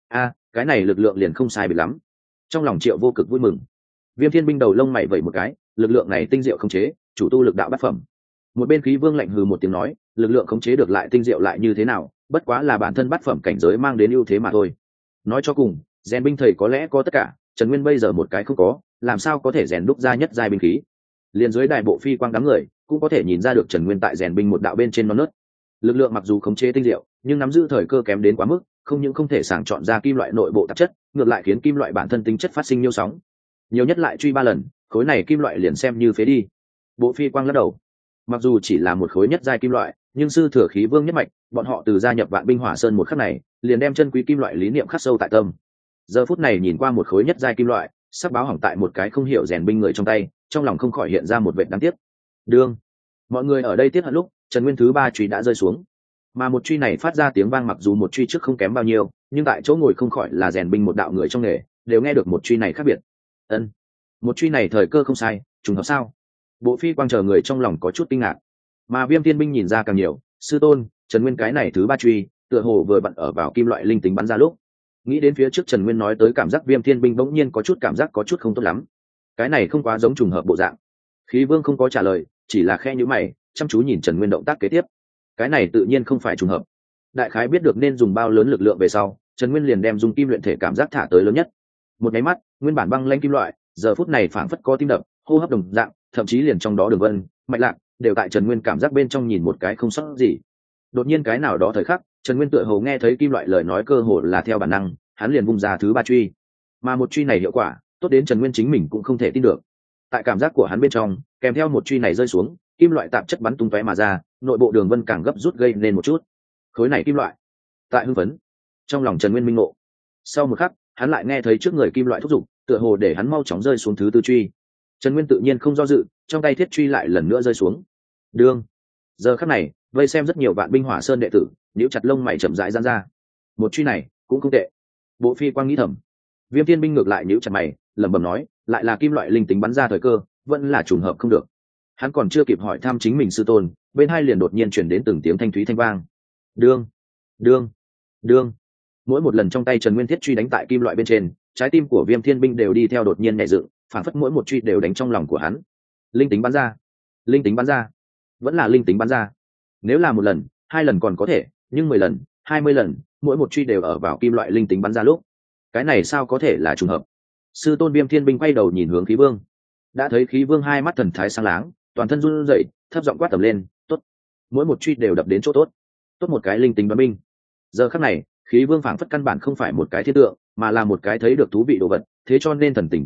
Cái này lực lượng liền không sai biệt lắm. Trong lòng Triệu Vô Cực vui mừng. Viêm Thiên binh đầu lông mày vẩy một cái, lực lượng này tinh diệu khống chế, chủ tu lực đạo bát phẩm. Một bên Khí Vương lạnh hừ một tiếng nói, lực lượng khống chế được lại tinh diệu lại như thế nào, bất quá là bản thân bát phẩm cảnh giới mang đến ưu thế mà thôi. Nói cho cùng, rèn binh thầy có lẽ có tất cả, Trần Nguyên bây giờ một cái không có, làm sao có thể rèn đúc ra nhất giai binh khí. Liên dưới đại bộ phi quang đám người cũng có thể nhìn ra được Trần Nguyên tại rèn binh một đạo bên trên non nớt. Lực lượng mặc dù khống chế tinh diệu, nhưng nắm giữ thời cơ kém đến quá mức, không những không thể sàng chọn ra kim loại nội bộ tạp chất, ngược lại khiến kim loại bản thân tính chất phát sinh nhiêu sóng. Nhiều nhất lại truy 3 lần, khối này kim loại liền xem như phế đi. Bộ phi quang lắc đầu. Mặc dù chỉ là một khối nhất giai kim loại, nhưng sư thừa Khí Vương nhất mạch, bọn họ từ gia nhập vạn binh hỏa sơn một khắc này, liền đem chân quý kim loại lý niệm khắc sâu tại tâm. Giờ phút này nhìn qua một khối nhất giai kim loại, sắp báo hỏng tại một cái không hiểu rèn binh người trong tay, trong lòng không khỏi hiện ra một vệt đáng tiếc. Đương, mọi người ở đây tiếc hận lúc, Trần Nguyên thứ 3 truy đã rơi xuống. Mà một truy này phát ra tiếng vang mặc dù một truy trước không kém bao nhiêu, nhưng tại chỗ ngồi không khỏi là rèn binh một đạo người trong nghề, đều nghe được một truy này khác biệt. Ân, một truy này thời cơ không sai, trùng hợp sao? Bộ phi quang chờ người trong lòng có chút kinh ngạc. Mà Viêm Thiên binh nhìn ra càng nhiều, sư tôn, Trần Nguyên cái này thứ 3 truy, tựa hồ vừa bận ở vào kim loại linh tính bắn ra lúc. Nghĩ đến phía trước Trần Nguyên nói tới cảm giác Viêm Thiên binh bỗng nhiên có chút cảm giác có chút không tốt lắm. Cái này không quá giống trùng hợp bộ dạng. Khí Vương không có trả lời, chỉ là khẽ nhíu mày, chăm chú nhìn Trần Nguyên động tác kế tiếp. Cái này tự nhiên không phải trùng hợp. Đại khái biết được nên dùng bao lớn lực lượng về sau, Trần Nguyên liền đem dùng kim luyện thể cảm giác thả tới lớn nhất. Một cái mắt, nguyên bản băng lanh kim loại, giờ phút này phảng phất có tim đập, hô hấp đồng dạng, thậm chí liền trong đó đường vân, mạch lạc, đều tại Trần Nguyên cảm giác bên trong nhìn một cái không sót gì. Đột nhiên cái nào đó thời khắc, Trần Nguyên tựa hồ nghe thấy kim loại lời nói cơ hồ là theo bản năng, hắn liền vung ra thứ 3 truy. Mà một truy này hiệu quả, tốt đến Trần Nguyên chính mình cũng không thể tin được. Tại cảm giác của hắn bên trong, kèm theo một truy này rơi xuống, kim loại tạp chất bắn tung tóe mà ra, nội bộ đường vân càng gấp rút gây nên một chút. Khối này kim loại. Tại hưng phấn, trong lòng Trần Nguyên minh ngộ. Sau một khắc, hắn lại nghe thấy trước người kim loại thúc giục, tựa hồ để hắn mau chóng rơi xuống thứ 4 truy. Trần Nguyên tự nhiên không do dự, trong tay thiết truy lại lần nữa rơi xuống. Đương. Giờ khắc này, vây xem rất nhiều vạn binh hỏa sơn đệ tử, nhíu chặt lông mày chậm rãi giãn ra. Một truy này cũng không tệ. Bộ phi quang nghĩ thầm. Viêm Thiên binh ngược lại nhíu chặt mày, lẩm bẩm nói, lại là kim loại linh tính bắn ra thời cơ, vẫn là trùng hợp không được. Hắn còn chưa kịp hỏi thăm chính mình sư tôn, bên hai liền đột nhiên truyền đến từng tiếng thanh thúy thanh vang. Đương, đương, đương. Mỗi một lần trong tay Trần Nguyên thiết truy đánh tại kim loại bên trên, trái tim của Viêm Thiên binh đều đi theo đột nhiên nhẹ dựng, phản phất mỗi một truy đều đánh trong lòng của hắn. Linh tính bắn ra, linh tính bắn ra, vẫn là linh tính bắn ra. Nếu là 1 lần, 2 lần còn có thể, nhưng 10 lần, 20 lần, mỗi một truy đều ở vào kim loại linh tính bắn ra lúc. Cái này sao có thể là trùng hợp? Sư tôn Viêm Thiên binh quay đầu nhìn hướng Khí Vương, đã thấy Khí Vương hai mắt thần thái sáng láng, toàn thân run rẩy, thấp giọng quát tầm lên, tốt. Mỗi một truy đều đập đến chỗ tốt. Tốt một cái linh tính bắn binh. Giờ khắc này, Khí Vương phảng phất căn bản không phải một cái thiết tượng, mà là một cái thấy được thú vị đồ vật, thế cho nên thần tình kích động,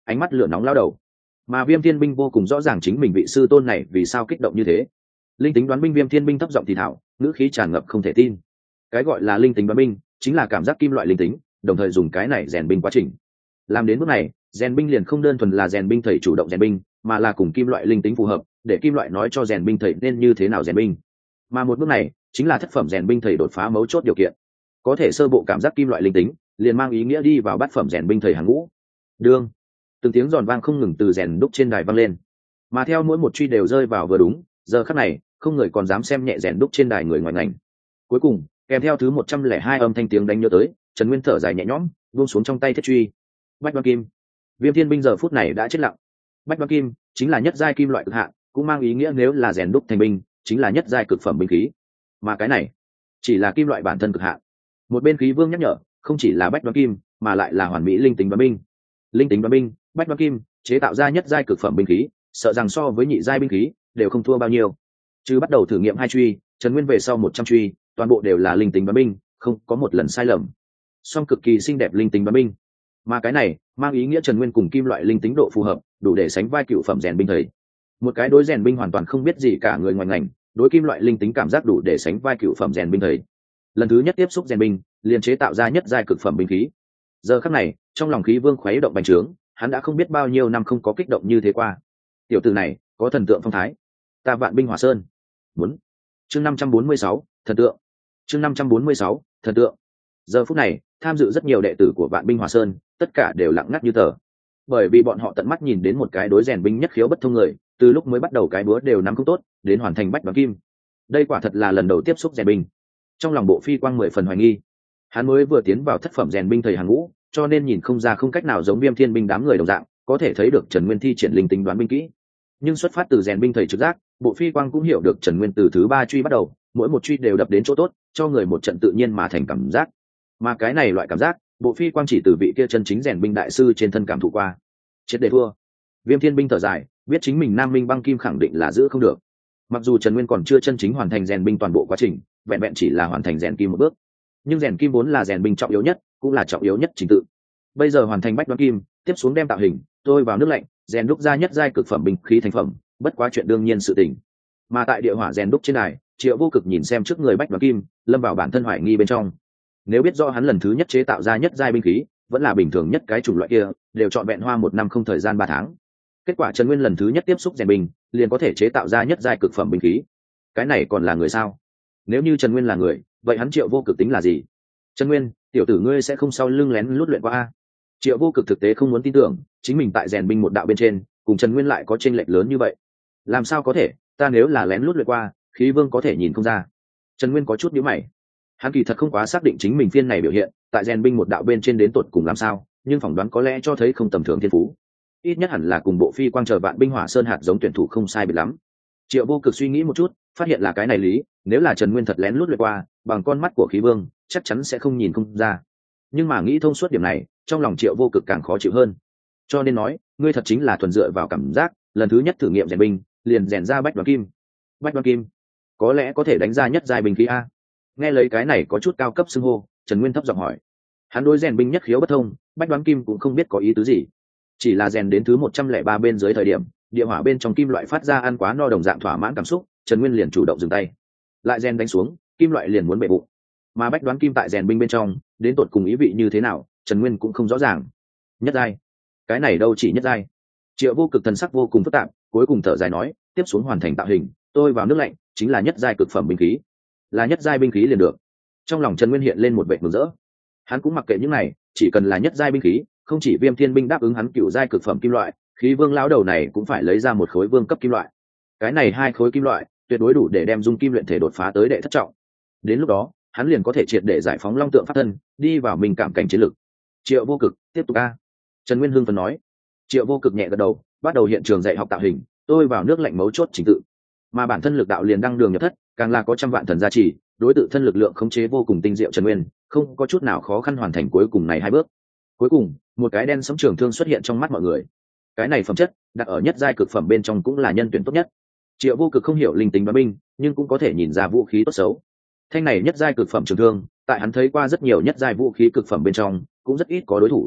ánh mắt lửa nóng lao đầu. Mà Viêm Thiên Binh vô cùng rõ ràng chính mình vị sư tôn này vì sao kích động như thế. Linh tính đoán binh Viêm Thiên Binh thấp giọng thì thảo, ngữ khí tràn ngập không thể tin. Cái gọi là linh tính đoán binh chính là cảm giác kim loại linh tính, đồng thời dùng cái này rèn binh quá trình. Làm đến bước này, rèn binh liền không đơn thuần là rèn binh thầy chủ động rèn binh, mà là cùng kim loại linh tính phù hợp, để kim loại nói cho rèn binh thầy nên như thế nào rèn binh. Mà một bước này chính là thất phẩm rèn binh thầy đột phá mấu chốt điều kiện. Có thể sơ bộ cảm giác kim loại linh tính, liền mang ý nghĩa đi vào bát phẩm rèn binh thầy hàng ngũ. Đương, từng tiếng giòn vang không ngừng từ rèn đúc trên đài vang lên, mà theo mỗi một truy đều rơi vào vừa đúng. Giờ khắc này, không người còn dám xem nhẹ rèn đúc trên đài người ngoài ngành. Cuối cùng, kèm theo thứ 102 âm thanh tiếng đánh nhớ tới, Trần Nguyên thở dài nhẹ nhõm, buông xuống trong tay thiết truy. Bách Đoan Kim, Viêm Thiên Binh giờ phút này đã chết lặng. Bách Đoan Kim chính là nhất giai kim loại cực hạn, cũng mang ý nghĩa nếu là rèn đúc thành binh, chính là nhất giai cực phẩm binh khí. Mà cái này, chỉ là kim loại bản thân cực hạn. Một bên khí vương nhắc nhở, không chỉ là Bách Đoan Kim, mà lại là hoàn mỹ linh tính đoán binh. Linh tính đoán binh, Bách Đoan Kim chế tạo ra nhất giai cực phẩm binh khí, sợ rằng so với nhị giai binh khí đều không thua bao nhiêu. Chứ bắt đầu thử nghiệm 2 truy, Trần Nguyên về sau 100 truy, toàn bộ đều là linh tính đoán binh, không có một lần sai lầm. Song cực kỳ xinh đẹp linh tính đoán binh. Mà cái này mang ý nghĩa Trần Nguyên cùng kim loại linh tính độ phù hợp, đủ để sánh vai cựu phẩm rèn binh thầy. Một cái đối rèn binh hoàn toàn không biết gì cả người ngoài ngành, đối kim loại linh tính cảm giác đủ để sánh vai cựu phẩm rèn binh thầy. Lần thứ nhất tiếp xúc rèn binh, liền chế tạo ra nhất giai cực phẩm binh khí. Giờ khắc này, trong lòng khí vương khuấy động bành trướng, hắn đã không biết bao nhiêu năm không có kích động như thế qua. Tiểu tử này có thần tượng phong thái. Ta Vạn Binh Hỏa Sơn. Muốn. Chương 546, thần tượng. Chương 546, thần tượng. Giờ phút này, tham dự rất nhiều đệ tử của Vạn Binh Hỏa Sơn, tất cả đều lặng ngắt như tờ. Bởi vì bọn họ tận mắt nhìn đến một cái đối rèn binh nhất khiếu bất thông người, từ lúc mới bắt đầu cái búa đều nắm không tốt, đến hoàn thành Bách Đoán Kim. Đây quả thật là lần đầu tiếp xúc rèn binh. Trong lòng Bộ Phi Quang 10 phần hoài nghi. Hắn mới vừa tiến vào thất phẩm rèn binh thầy hàng ngũ, cho nên nhìn không ra không cách nào giống Viêm Thiên Binh đám người đồng dạng, có thể thấy được Trần Nguyên thi triển linh tính đoán binh kỹ. Nhưng xuất phát từ rèn binh thầy trực giác, Bộ Phi Quang cũng hiểu được Trần Nguyên từ thứ 3 truy bắt đầu, mỗi một truy đều đập đến chỗ tốt, cho người một trận tự nhiên mà thành cảm giác. Mà cái này loại cảm giác, Bộ Phi Quang chỉ từ vị kia chân chính rèn binh đại sư trên thân cảm thụ qua. Chết để thua. Viêm Thiên Binh thở dài, biết chính mình Nam Minh Băng Kim khẳng định là giữ không được. Mặc dù Trần Nguyên còn chưa chân chính hoàn thành rèn binh toàn bộ quá trình, vẹn vẹn chỉ là hoàn thành rèn kim một bước, nhưng rèn kim vốn là rèn binh trọng yếu nhất, cũng là trọng yếu nhất trình tự. Bây giờ hoàn thành Bách Đoán Kim, tiếp xuống đem tạo hình, tôi vào nước lạnh, rèn đúc ra nhất giai cực phẩm binh khí thành phẩm, bất quá chuyện đương nhiên sự tình. Mà tại địa hỏa rèn đúc trên đài, Triệu Vô Cực nhìn xem trước người Bách Đoán Kim, lâm vào bản thân hoài nghi bên trong. Nếu biết rõ hắn lần thứ nhất chế tạo ra nhất giai binh khí, vẫn là bình thường nhất cái chủng loại kia, đều chọn vẹn hoa 1 năm không thời gian 3 tháng. Kết quả Trần Nguyên lần thứ nhất tiếp xúc rèn binh, liền có thể chế tạo ra nhất giai cực phẩm binh khí. Cái này còn là người sao? Nếu như Trần Nguyên là người, vậy hắn Triệu Vô Cực tính là gì? Trần Nguyên, tiểu tử ngươi sẽ không sau lưng lén lút luyện qua a? Triệu Vô Cực thực tế không muốn tin tưởng, chính mình tại rèn binh một đạo bên trên, cùng Trần Nguyên lại có chênh lệch lớn như vậy. Làm sao có thể, ta nếu là lén lút luyện qua, khí vương có thể nhìn không ra. Trần Nguyên có chút nhíu mày. Hắn kỳ thật không quá xác định chính mình phiên này biểu hiện, tại rèn binh một đạo bên trên đến tột cùng làm sao, nhưng phỏng đoán có lẽ cho thấy không tầm thường thiên phú. Ít nhất hẳn là cùng Bộ Phi Quang chờ Vạn Binh Hỏa Sơn hạt giống tuyển thủ không sai biệt lắm. Triệu Vô Cực suy nghĩ một chút, phát hiện là cái này lý, nếu là Trần Nguyên thật lén lút luyện qua, bằng con mắt của khí vương, chắc chắn sẽ không nhìn không ra. Nhưng mà nghĩ thông suốt điểm này, trong lòng Triệu Vô Cực càng khó chịu hơn. Cho nên nói, ngươi thật chính là thuần dựa vào cảm giác, lần thứ nhất thử nghiệm rèn binh, liền rèn ra Bách Đoán Kim. Bách Đoán Kim, có lẽ có thể đánh ra nhất giai binh khí a. Nghe lấy cái này có chút cao cấp xưng hô, Trần Nguyên thấp giọng hỏi. Hắn đối rèn binh nhất khiếu bất thông, Bách Đoán Kim cũng không biết có ý tứ gì. Chỉ là rèn đến thứ 103 bên dưới thời điểm, địa hỏa bên trong kim loại phát ra ăn quá no đồng dạng thỏa mãn cảm xúc, Trần Nguyên liền chủ động dừng tay. Lại rèn đánh xuống, kim loại liền muốn bể bụng. Mà Bách Đoán Kim tại rèn binh bên trong, đến tột cùng ý vị như thế nào, Trần Nguyên cũng không rõ ràng. Nhất giai, cái này đâu chỉ nhất giai. Triệu Vô Cực thần sắc vô cùng phức tạp, cuối cùng thở dài nói, tiếp xuống hoàn thành tạo hình, tôi vào nước lạnh, chính là nhất giai cực phẩm binh khí. Là nhất giai binh khí liền được. Trong lòng Trần Nguyên hiện lên một vẻ mừng rỡ. Hắn cũng mặc kệ những này, chỉ cần là nhất giai binh khí, không chỉ Viêm Thiên Binh đáp ứng hắn cựu giai cực phẩm kim loại, khí vương lão đầu này cũng phải lấy ra một khối vương cấp kim loại. Cái này 2 khối kim loại, tuyệt đối đủ để đem dung kim luyện thể đột phá tới đệ thất trọng. Đến lúc đó, hắn liền có thể triệt để giải phóng long tượng pháp thân, đi vào mình cảm cảnh chiến lực. Triệu Vô Cực, tiếp tục a. Trần Nguyên hưng phấn nói. Triệu Vô Cực nhẹ gật đầu, bắt đầu hiện trường dạy học tạo hình, tôi vào nước lạnh mấu chốt trình tự. Mà bản thân lực đạo liền đăng đường nhập thất, càng là có trăm vạn thần gia trì, đối tự thân lực lượng khống chế vô cùng tinh diệu. Trần Nguyên không có chút nào khó khăn hoàn thành cuối cùng này 2 bước. Cuối cùng, một cái đen sẫm trường thương xuất hiện trong mắt mọi người. Cái này phẩm chất, đặt ở nhất giai cực phẩm bên trong cũng là nhân tuyển tốt nhất. Triệu Vô Cực không hiểu linh tính đoán binh, nhưng cũng có thể nhìn ra vũ khí tốt xấu. Thanh này nhất giai cực phẩm trường thương, tại hắn thấy qua rất nhiều nhất giai vũ khí cực phẩm bên trong, cũng rất ít có đối thủ.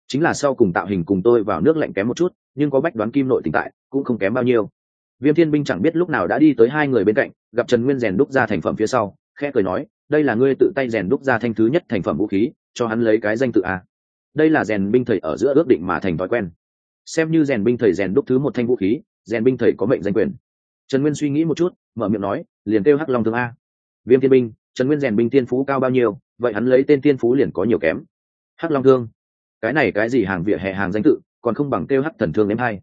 chính là sau cùng tạo hình cùng tôi vào nước lạnh kém một chút, nhưng có bách đoán kim nội tình tại cũng không kém bao nhiêu. Viêm Thiên Binh chẳng biết lúc nào đã đi tới hai người bên cạnh, gặp Trần Nguyên rèn đúc ra thành phẩm phía sau, khẽ cười nói, đây là ngươi tự tay rèn đúc ra thanh thứ nhất thành phẩm vũ khí, cho hắn lấy cái danh tự a. Đây là rèn binh thầy ở giữa ước định mà thành thói quen, xem như rèn binh thầy rèn đúc thứ một thanh vũ khí, rèn binh thầy có mệnh danh quyền. Trần Nguyên suy nghĩ một chút, mở miệng nói, liền kêu Hắc Long Thương a. Viêm Thiên Binh, Trần Nguyên rèn binh tiên phú cao bao nhiêu, vậy hắn lấy tên tiên phú liền có nhiều kém. Hắc Long Thương, cái này cái gì hàng vỉa hè hàng danh tự, còn không bằng kêu Hắc Thần Thương ném hay.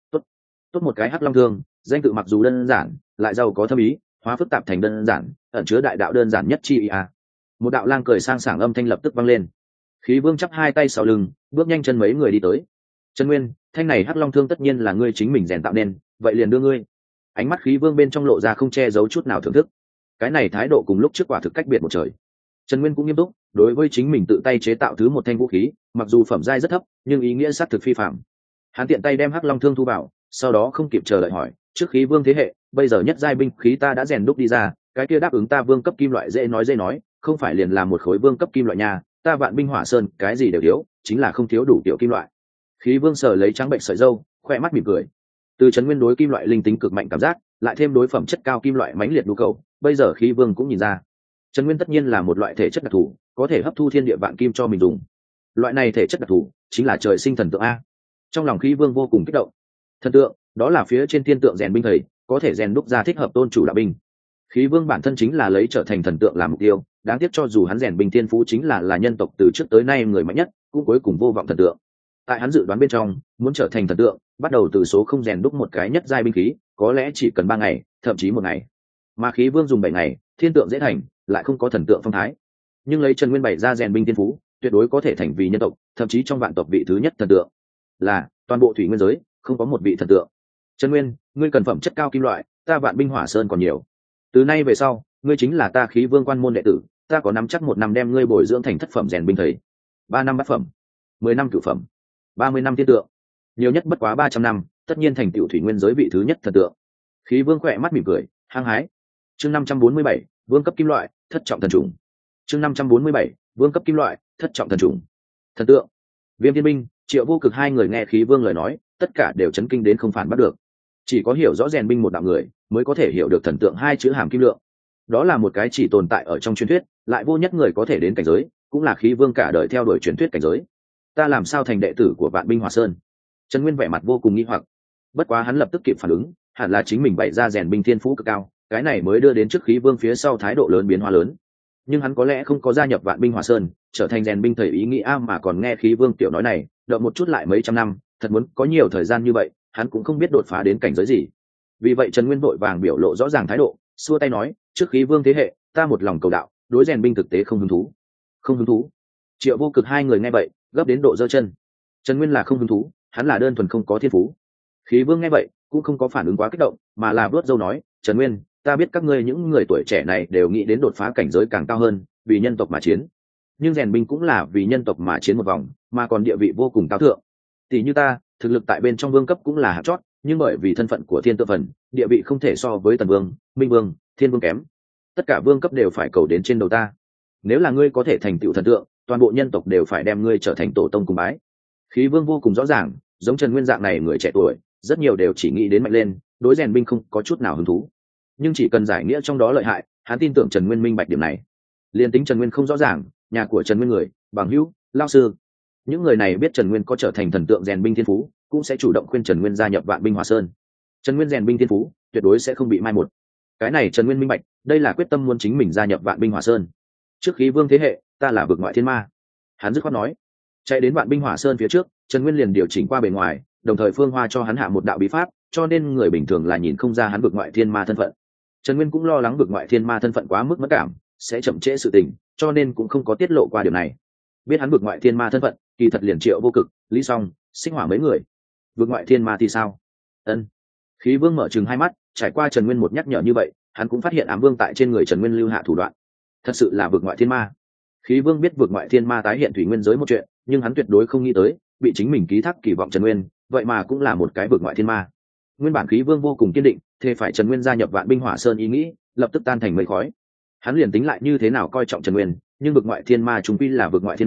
Tốt một cái Hắc Long Thương, danh tự mặc dù đơn giản, lại giàu có thâm ý, hóa phức tạp thành đơn giản, ẩn chứa đại đạo đơn giản nhất chi ý a. Một đạo lang cười sang sảng âm thanh lập tức vang lên. Khí Vương chắp hai tay sau lưng, bước nhanh chân mấy người đi tới. Trần Nguyên, thanh này Hắc Long Thương tất nhiên là ngươi chính mình rèn tạo nên, vậy liền đưa ngươi. Ánh mắt Khí Vương bên trong lộ ra không che giấu chút nào thưởng thức. Cái này thái độ cùng lúc trước quả thực cách biệt một trời. Trần Nguyên cũng nghiêm túc, đối với chính mình tự tay chế tạo thứ một thanh vũ khí, mặc dù phẩm giai rất thấp, nhưng ý nghĩa sát thực phi phàm. Hắn tiện tay đem Hắc Long Thương thu vào, sau đó không kịp chờ đợi hỏi, trước Khí Vương thế hệ, bây giờ nhất giai binh khí ta đã rèn đúc đi ra, cái kia đáp ứng ta vương cấp kim loại dễ nói, không phải liền là một khối vương cấp kim loại nha, ta Vạn Binh Hỏa Sơn cái gì đều thiếu, chính là không thiếu đủ tiểu kim loại. Khí Vương sờ lấy trắng bệnh sợi râu, khoe mắt mỉm cười. Từ Trần Nguyên đối kim loại linh tính cực mạnh cảm giác, lại thêm đối phẩm chất cao kim loại mãnh liệt nhu cầu, bây giờ Khí Vương cũng nhìn ra, Trần Nguyên tất nhiên là một loại thể chất đặc thù, có thể hấp thu thiên địa vạn kim cho mình dùng. Loại này thể chất đặc thù chính là trời sinh thần tượng a. Trong lòng Khí Vương vô cùng kích động. Thần tượng, đó là phía trên thiên tượng rèn binh thầy, có thể rèn đúc ra thích hợp tôn chủ đạo binh. Khí Vương bản thân chính là lấy trở thành thần tượng làm mục tiêu, đáng tiếc cho dù hắn rèn binh thiên phú chính là nhân tộc từ trước tới nay người mạnh nhất, cũng cuối cùng vô vọng thần tượng. Tại hắn dự đoán bên trong, muốn trở thành thần tượng, bắt đầu từ số không rèn đúc một cái nhất giai binh khí, có lẽ chỉ cần 3 ngày, thậm chí 1 ngày. Mà Khí Vương dùng 7 ngày, thiên tượng dễ thành, lại không có thần tượng phong thái. Nhưng lấy Trần Nguyên bày ra rèn binh thiên phú, tuyệt đối có thể thành vì nhân tộc, thậm chí trong vạn tộc vị thứ nhất thần tượng. Là toàn bộ thủy nguyên giới, không có một vị thần tượng. Trần Nguyên, ngươi cần phẩm chất cao kim loại, ta Vạn Binh Hỏa Sơn còn nhiều. Từ nay về sau, ngươi chính là ta Khí Vương quan môn đệ tử, ta có nắm chắc 1 năm đem ngươi bồi dưỡng thành thất phẩm rèn binh thầy, 3 năm bát phẩm, 10 năm cửu phẩm, 30 năm tiên tượng, nhiều nhất bất quá 300 năm, tất nhiên thành tiểu thủy nguyên giới vị thứ nhất thần tượng. Khí Vương khỏe mắt mỉm cười, hăng hái. Chương 547, vương cấp kim loại, thất trọng thần trùng. Chương 547, vương cấp kim loại, thất trọng thần trùng. Thần tượng. Viêm Thiên Binh, Triệu Vô Cực hai người nghe Khí Vương lời nói, tất cả đều chấn kinh đến không phản bắt được. Chỉ có hiểu rõ rèn binh một đạo người, mới có thể hiểu được thần tượng hai chữ hàm kim lượng. Đó là một cái chỉ tồn tại ở trong truyền thuyết, lại vô nhất người có thể đến cảnh giới, cũng là Khí Vương cả đời theo đuổi truyền thuyết cảnh giới. Ta làm sao thành đệ tử của Vạn Binh Hỏa Sơn? Trần Nguyên vẻ mặt vô cùng nghi hoặc. Bất quá hắn lập tức kịp phản ứng, hẳn là chính mình bày ra rèn binh thiên phú cực cao, cái này mới đưa đến trước Khí Vương phía sau thái độ lớn biến hóa lớn. Nhưng hắn có lẽ không có gia nhập Vạn Binh Hỏa Sơn, trở thành rèn binh thầy ý nghĩa mà còn nghe Khí Vương tiểu nói này, đợi một chút lại mấy trăm năm, thật muốn có nhiều thời gian như vậy, hắn cũng không biết đột phá đến cảnh giới gì. Vì vậy Trần Nguyên vội vàng biểu lộ rõ ràng thái độ, xua tay nói, trước Khí Vương thế hệ, ta một lòng cầu đạo, đối rèn binh thực tế không hứng thú. Không hứng thú? Triệu Vô Cực hai người nghe vậy, gấp đến độ giơ chân. Trần Nguyên là không hứng thú, hắn là đơn thuần không có thiên phú. Khí Vương nghe vậy, cũng không có phản ứng quá kích động, mà là vuốt râu nói, Trần Nguyên, ta biết các ngươi những người tuổi trẻ này đều nghĩ đến đột phá cảnh giới càng cao hơn, vì nhân tộc mà chiến. Nhưng rèn binh cũng là vì nhân tộc mà chiến một vòng, mà còn địa vị vô cùng cao thượng. Tỷ như ta, thực lực tại bên trong vương cấp cũng là hạng chót, nhưng bởi vì thân phận của thiên tự phần, địa vị không thể so với Tần Vương, Minh Vương, Thiên Vương kém. Tất cả vương cấp đều phải cầu đến trên đầu ta. Nếu là ngươi có thể thành tựu thần tượng, toàn bộ nhân tộc đều phải đem ngươi trở thành tổ tông cùng bái. Khí Vương vô cùng rõ ràng, giống Trần Nguyên dạng này người trẻ tuổi, rất nhiều đều chỉ nghĩ đến mạnh lên, đối rèn binh không có chút nào hứng thú. Nhưng chỉ cần giải nghĩa trong đó lợi hại, hắn tin tưởng Trần Nguyên minh bạch điểm này. Liên tính Trần Nguyên không rõ ràng, nhà của Trần Nguyên người, bằng hữu, lao sư, những người này biết Trần Nguyên có trở thành thần tượng rèn binh thiên phú, cũng sẽ chủ động khuyên Trần Nguyên gia nhập Vạn Binh Hỏa Sơn. Trần Nguyên rèn binh thiên phú tuyệt đối sẽ không bị mai một. Cái này Trần Nguyên minh bạch, đây là quyết tâm muốn chính mình gia nhập Vạn Binh Hỏa Sơn. Trước Khí Vương thế hệ, ta là vực ngoại thiên ma. Hắn dứt khoát nói. Chạy đến Vạn Binh Hỏa Sơn phía trước, Trần Nguyên liền điều chỉnh qua bề ngoài, đồng thời Phương Hoa cho hắn hạ một đạo bí pháp, cho nên người bình thường là nhìn không ra hắn vực ngoại thiên ma thân phận. Trần Nguyên cũng lo lắng vực ngoại thiên ma thân phận quá mức mất cảm, sẽ chậm trễ sự tình, cho nên cũng không có tiết lộ qua điều này. Biết hắn vực ngoại thiên ma thân phận, kỳ thật liền Triệu Vô Cực, Lý Song, Sinh Hỏa mấy người. Vực ngoại thiên ma thì sao? Ân. Khí Vương mở trừng hai mắt, trải qua Trần Nguyên một nhắc nhở như vậy, hắn cũng phát hiện ám vương tại trên người Trần Nguyên lưu hạ thủ đoạn. Thật sự là vực ngoại thiên ma. Khí Vương biết vực ngoại thiên ma tái hiện thủy nguyên giới một chuyện, nhưng hắn tuyệt đối không nghĩ tới, bị chính mình ký thác kỳ vọng Trần Nguyên, vậy mà cũng là một cái vực ngoại thiên ma. Nguyên bản Khí Vương vô cùng kiên định, thế phải Trần Nguyên gia nhập Vạn Binh Hỏa Sơn ý nghĩ, lập tức tan thành mây khói. Hắn liền tính lại như thế nào coi trọng Trần Nguyên, nhưng vực ngoại thiên ma chúng quy là vực ngoại thiên ma,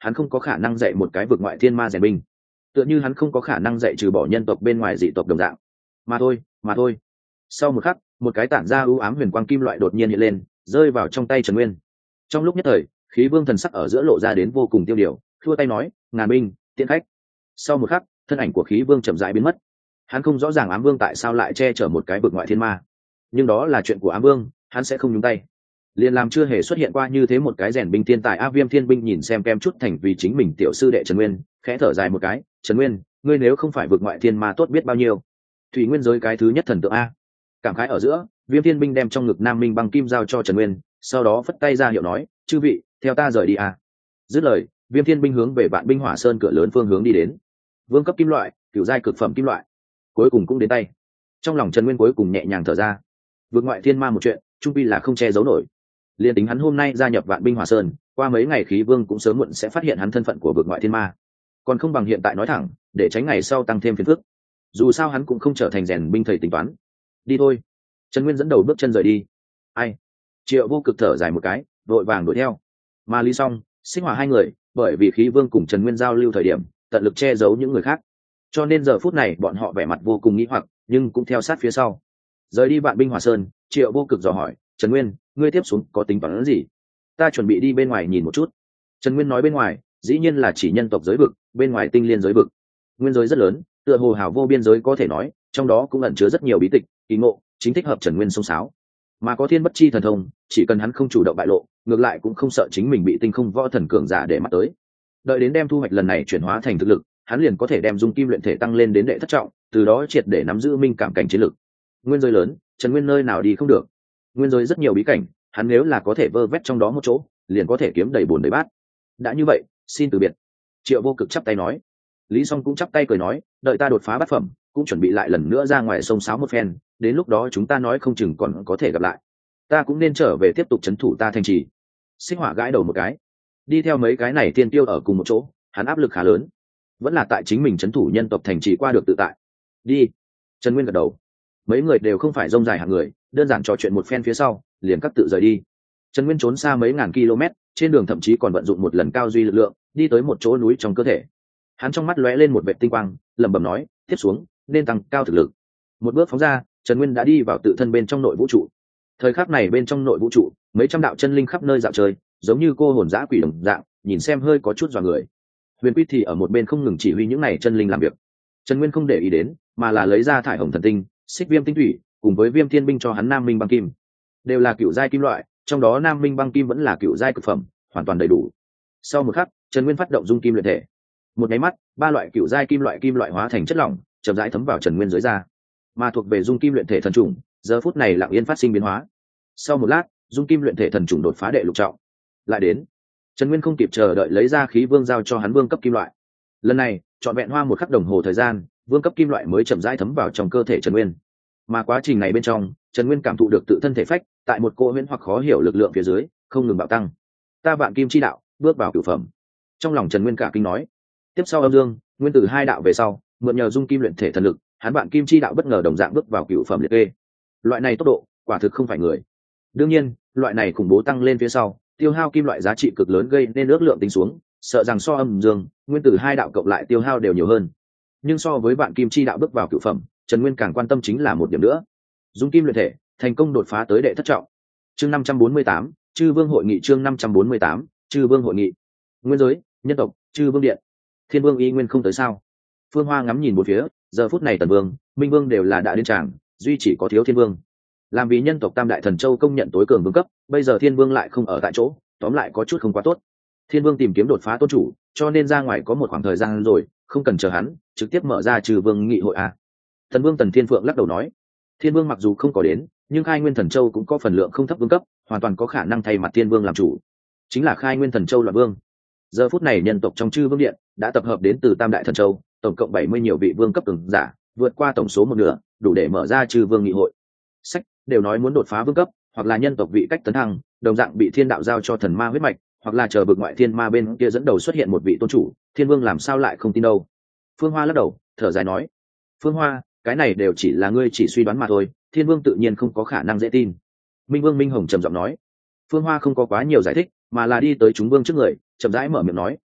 hắn không có khả năng dạy một cái vực ngoại thiên ma rèn binh, tựa như hắn không có khả năng dạy trừ bỏ nhân tộc bên ngoài dị tộc đồng dạng. Mà thôi. Sau một khắc, một cái tản ra ưu ám huyền quang kim loại đột nhiên hiện lên, rơi vào trong tay Trần Nguyên. Trong lúc nhất thời, khí vương thần sắc ở giữa lộ ra đến vô cùng tiêu điều, khua tay nói, ngàn binh tiễn khách. Sau một khắc, thân ảnh của khí vương chậm rãi biến mất. Hắn không rõ ràng ám vương tại sao lại che chở một cái vực ngoại thiên ma, nhưng đó là chuyện của ám vương, hắn sẽ không nhúng tay. Liền làm chưa hề xuất hiện qua như thế một cái rèn binh thiên tài. A Viêm Thiên binh nhìn xem kem chút thành vì chính mình tiểu sư đệ Trần Nguyên, khẽ thở dài một cái, Trần Nguyên, ngươi nếu không phải vực ngoại thiên ma tốt biết bao nhiêu. Thủy nguyên giới cái thứ nhất thần tượng a. Cảm khái ở giữa, Viêm Thiên binh đem trong ngực Nam Minh băng kim giao cho Trần Nguyên, sau đó phất tay ra hiệu nói, chư vị, theo ta rời đi a. Dứt lời, Viêm Thiên binh hướng về Vạn Binh Hỏa Sơn cửa lớn phương hướng đi đến. Vương cấp kim loại, cửu giai cực phẩm kim loại, cuối cùng cũng đến tay. Trong lòng Trần Nguyên cuối cùng nhẹ nhàng thở ra. Vượt ngoại thiên ma một chuyện, trung pi là không che giấu nổi. Liên tính hắn hôm nay gia nhập Vạn Binh Hỏa Sơn, qua mấy ngày khí vương cũng sớm muộn sẽ phát hiện hắn thân phận của vượt ngoại thiên ma. Còn không bằng hiện tại nói thẳng, để tránh ngày sau tăng thêm phiền phức. Dù sao hắn cũng không trở thành rèn binh thầy tính toán. Đi thôi. Trần Nguyên dẫn đầu bước chân rời đi. Ai? Triệu Vô Cực thở dài một cái, vội vàng đuổi theo. Mà Lý Song, Xích Hỏa hai người, bởi vì khí vương cùng Trần Nguyên giao lưu thời điểm, tận lực che giấu những người khác, cho nên giờ phút này bọn họ vẻ mặt vô cùng nghĩ hoặc, nhưng cũng theo sát phía sau. Rời đi Vạn Binh Hỏa Sơn, Triệu Vô Cực dò hỏi, Trần Nguyên, ngươi tiếp xuống có tính toán gì? Ta chuẩn bị đi bên ngoài nhìn một chút. Trần Nguyên nói bên ngoài, dĩ nhiên là chỉ nhân tộc giới vực, bên ngoài tinh liên giới vực. Nguyên giới rất lớn, tựa hồ hào vô biên giới có thể nói, trong đó cũng ẩn chứa rất nhiều bí tịch, kỳ ngộ, chính thích hợp Trần Nguyên sông sáo. Mà có thiên bất chi thần thông, chỉ cần hắn không chủ động bại lộ, ngược lại cũng không sợ chính mình bị tinh không võ thần cường giả để mắt tới. Đợi đến đem thu hoạch lần này chuyển hóa thành thực lực, hắn liền có thể đem dung kim luyện thể tăng lên đến đệ thất trọng, từ đó triệt để nắm giữ minh cảm cảnh chiến lực. Nguyên giới lớn, Trần Nguyên nơi nào đi không được. Nguyên giới rất nhiều bí cảnh, hắn nếu là có thể vơ vét trong đó một chỗ, liền có thể kiếm đầy bồn đầy bát. Đã như vậy, xin từ biệt. Triệu Vô Cực chắp tay nói. Lý Song cũng chắp tay cười nói, đợi ta đột phá bát phẩm, cũng chuẩn bị lại lần nữa ra ngoài sông sáo một phen, đến lúc đó chúng ta nói không chừng còn có thể gặp lại. Ta cũng nên trở về tiếp tục trấn thủ ta thành trì. Xích Hỏa gãi đầu một cái. Đi theo mấy cái này tiên tiêu ở cùng một chỗ, hắn áp lực khá lớn. Vẫn là tại chính mình trấn thủ nhân tộc thành trì qua được tự tại. Đi. Trần Nguyên gật đầu. Mấy người đều không phải rông dài hạng người, đơn giản trò chuyện một phen phía sau, liền cắt tự rời đi. Trần Nguyên trốn xa mấy ngàn km, trên đường thậm chí còn vận dụng một lần cao duy lực lượng, đi tới một chỗ núi trong cơ thể. Hắn trong mắt lóe lên một vệt tinh quang, lẩm bẩm nói, tiếp xuống nên tăng cao thực lực. Một bước phóng ra, Trần Nguyên đã đi vào tự thân bên trong nội vũ trụ. Thời khắc này bên trong nội vũ trụ, mấy trăm đạo chân linh khắp nơi dạo chơi, giống như cô hồn dã quỷ đồng dạng, nhìn xem hơi có chút dọa người. Huyền Quy thì ở một bên không ngừng chỉ huy những này chân linh làm việc. Trần Nguyên không để ý đến, mà là lấy ra thải hồng thần tinh, xích viêm tinh thủy, cùng với viêm thiên binh cho hắn Nam Minh băng kim, đều là cựu giai kim loại, trong đó Nam Minh băng kim vẫn là cựu giai cực phẩm, hoàn toàn đầy đủ. Sau một khắc, Trần Nguyên phát động dung kim luyện thể. Một nháy mắt, ba loại cựu giai kim loại hóa thành chất lỏng, chậm rãi thấm vào Trần Nguyên dưới da. Mà thuộc về dung kim luyện thể thần trùng, giờ phút này lặng yên phát sinh biến hóa. Sau một lát, dung kim luyện thể thần trùng đột phá đệ lục trọng. Lại đến, Trần Nguyên không kịp chờ đợi lấy ra khí vương giao cho hắn vương cấp kim loại. Lần này, trọn vẹn hoa một khắc đồng hồ thời gian, vương cấp kim loại mới chậm rãi thấm vào trong cơ thể Trần Nguyên. Mà quá trình này bên trong, Trần Nguyên cảm thụ được tự thân thể phách, tại một cỗ huyễn hoặc khó hiểu lực lượng phía dưới, không ngừng bạo tăng. Ta vạn kim chi đạo, bước vào cửu phẩm. Trong lòng Trần Nguyên cả kinh nói. Tiếp sau âm dương, nguyên tử hai đạo về sau, mượn nhờ dung kim luyện thể thần lực, hắn vạn kim chi đạo bất ngờ đồng dạng bước vào cửu phẩm liệt kê. Loại này tốc độ, quả thực không phải người. Đương nhiên, loại này khủng bố tăng lên phía sau, tiêu hao kim loại giá trị cực lớn gây nên ước lượng tính xuống, sợ rằng so âm dương, nguyên tử hai đạo cộng lại tiêu hao đều nhiều hơn. Nhưng so với vạn kim chi đạo bước vào cửu phẩm, Trần Nguyên càng quan tâm chính là một điểm nữa. Dung kim luyện thể, thành công đột phá tới đệ thất trọng. Chương 548, Chư Vương hội nghị. Chương 548, Chư Vương hội nghị. Nguyên giới, nhân tộc, Chư Vương điện. Thiên Vương y nguyên không tới sao? Phương Hoa ngắm nhìn một phía, giờ phút này Tần Vương, Minh Vương đều là đã đến tràng, duy chỉ có thiếu Thiên Vương. Làm vì nhân tộc Tam Đại Thần Châu công nhận tối cường vương cấp, bây giờ Thiên Vương lại không ở tại chỗ, tóm lại có chút không quá tốt. Thiên Vương tìm kiếm đột phá tôn chủ, cho nên ra ngoài có một khoảng thời gian rồi, không cần chờ hắn, trực tiếp mở ra Chư Vương nghị hội a. Thần Vương Tần Thiên Phượng lắc đầu nói, Thiên Vương mặc dù không có đến, nhưng Khai Nguyên Thần Châu cũng có phần lượng không thấp vương cấp, hoàn toàn có khả năng thay mặt Thiên Vương làm chủ. Chính là Khai Nguyên Thần Châu là vương. Giờ phút này nhân tộc trong Chư Vương điện đã tập hợp đến từ Tam Đại Thần Châu, tổng cộng 70 nhiều vị vương cấp cường giả, vượt qua tổng số một nửa, đủ để mở ra Chư Vương nghị hội. Sách đều nói muốn đột phá vương cấp, hoặc là nhân tộc vị cách tấn thăng, đồng dạng bị thiên đạo giao cho thần ma huyết mạch, hoặc là chờ vực ngoại thiên ma bên kia dẫn đầu xuất hiện một vị tôn chủ, Thiên Vương làm sao lại không tin đâu. Phương Hoa lắc đầu, thở dài nói, Phương Hoa, cái này đều chỉ là ngươi chỉ suy đoán mà thôi, Thiên Vương tự nhiên không có khả năng dễ tin. Minh Vương Minh Hồng trầm giọng nói. Phương Hoa không có quá nhiều giải thích, mà là đi tới chúng vương trước người, chậm rãi mở miệng nói,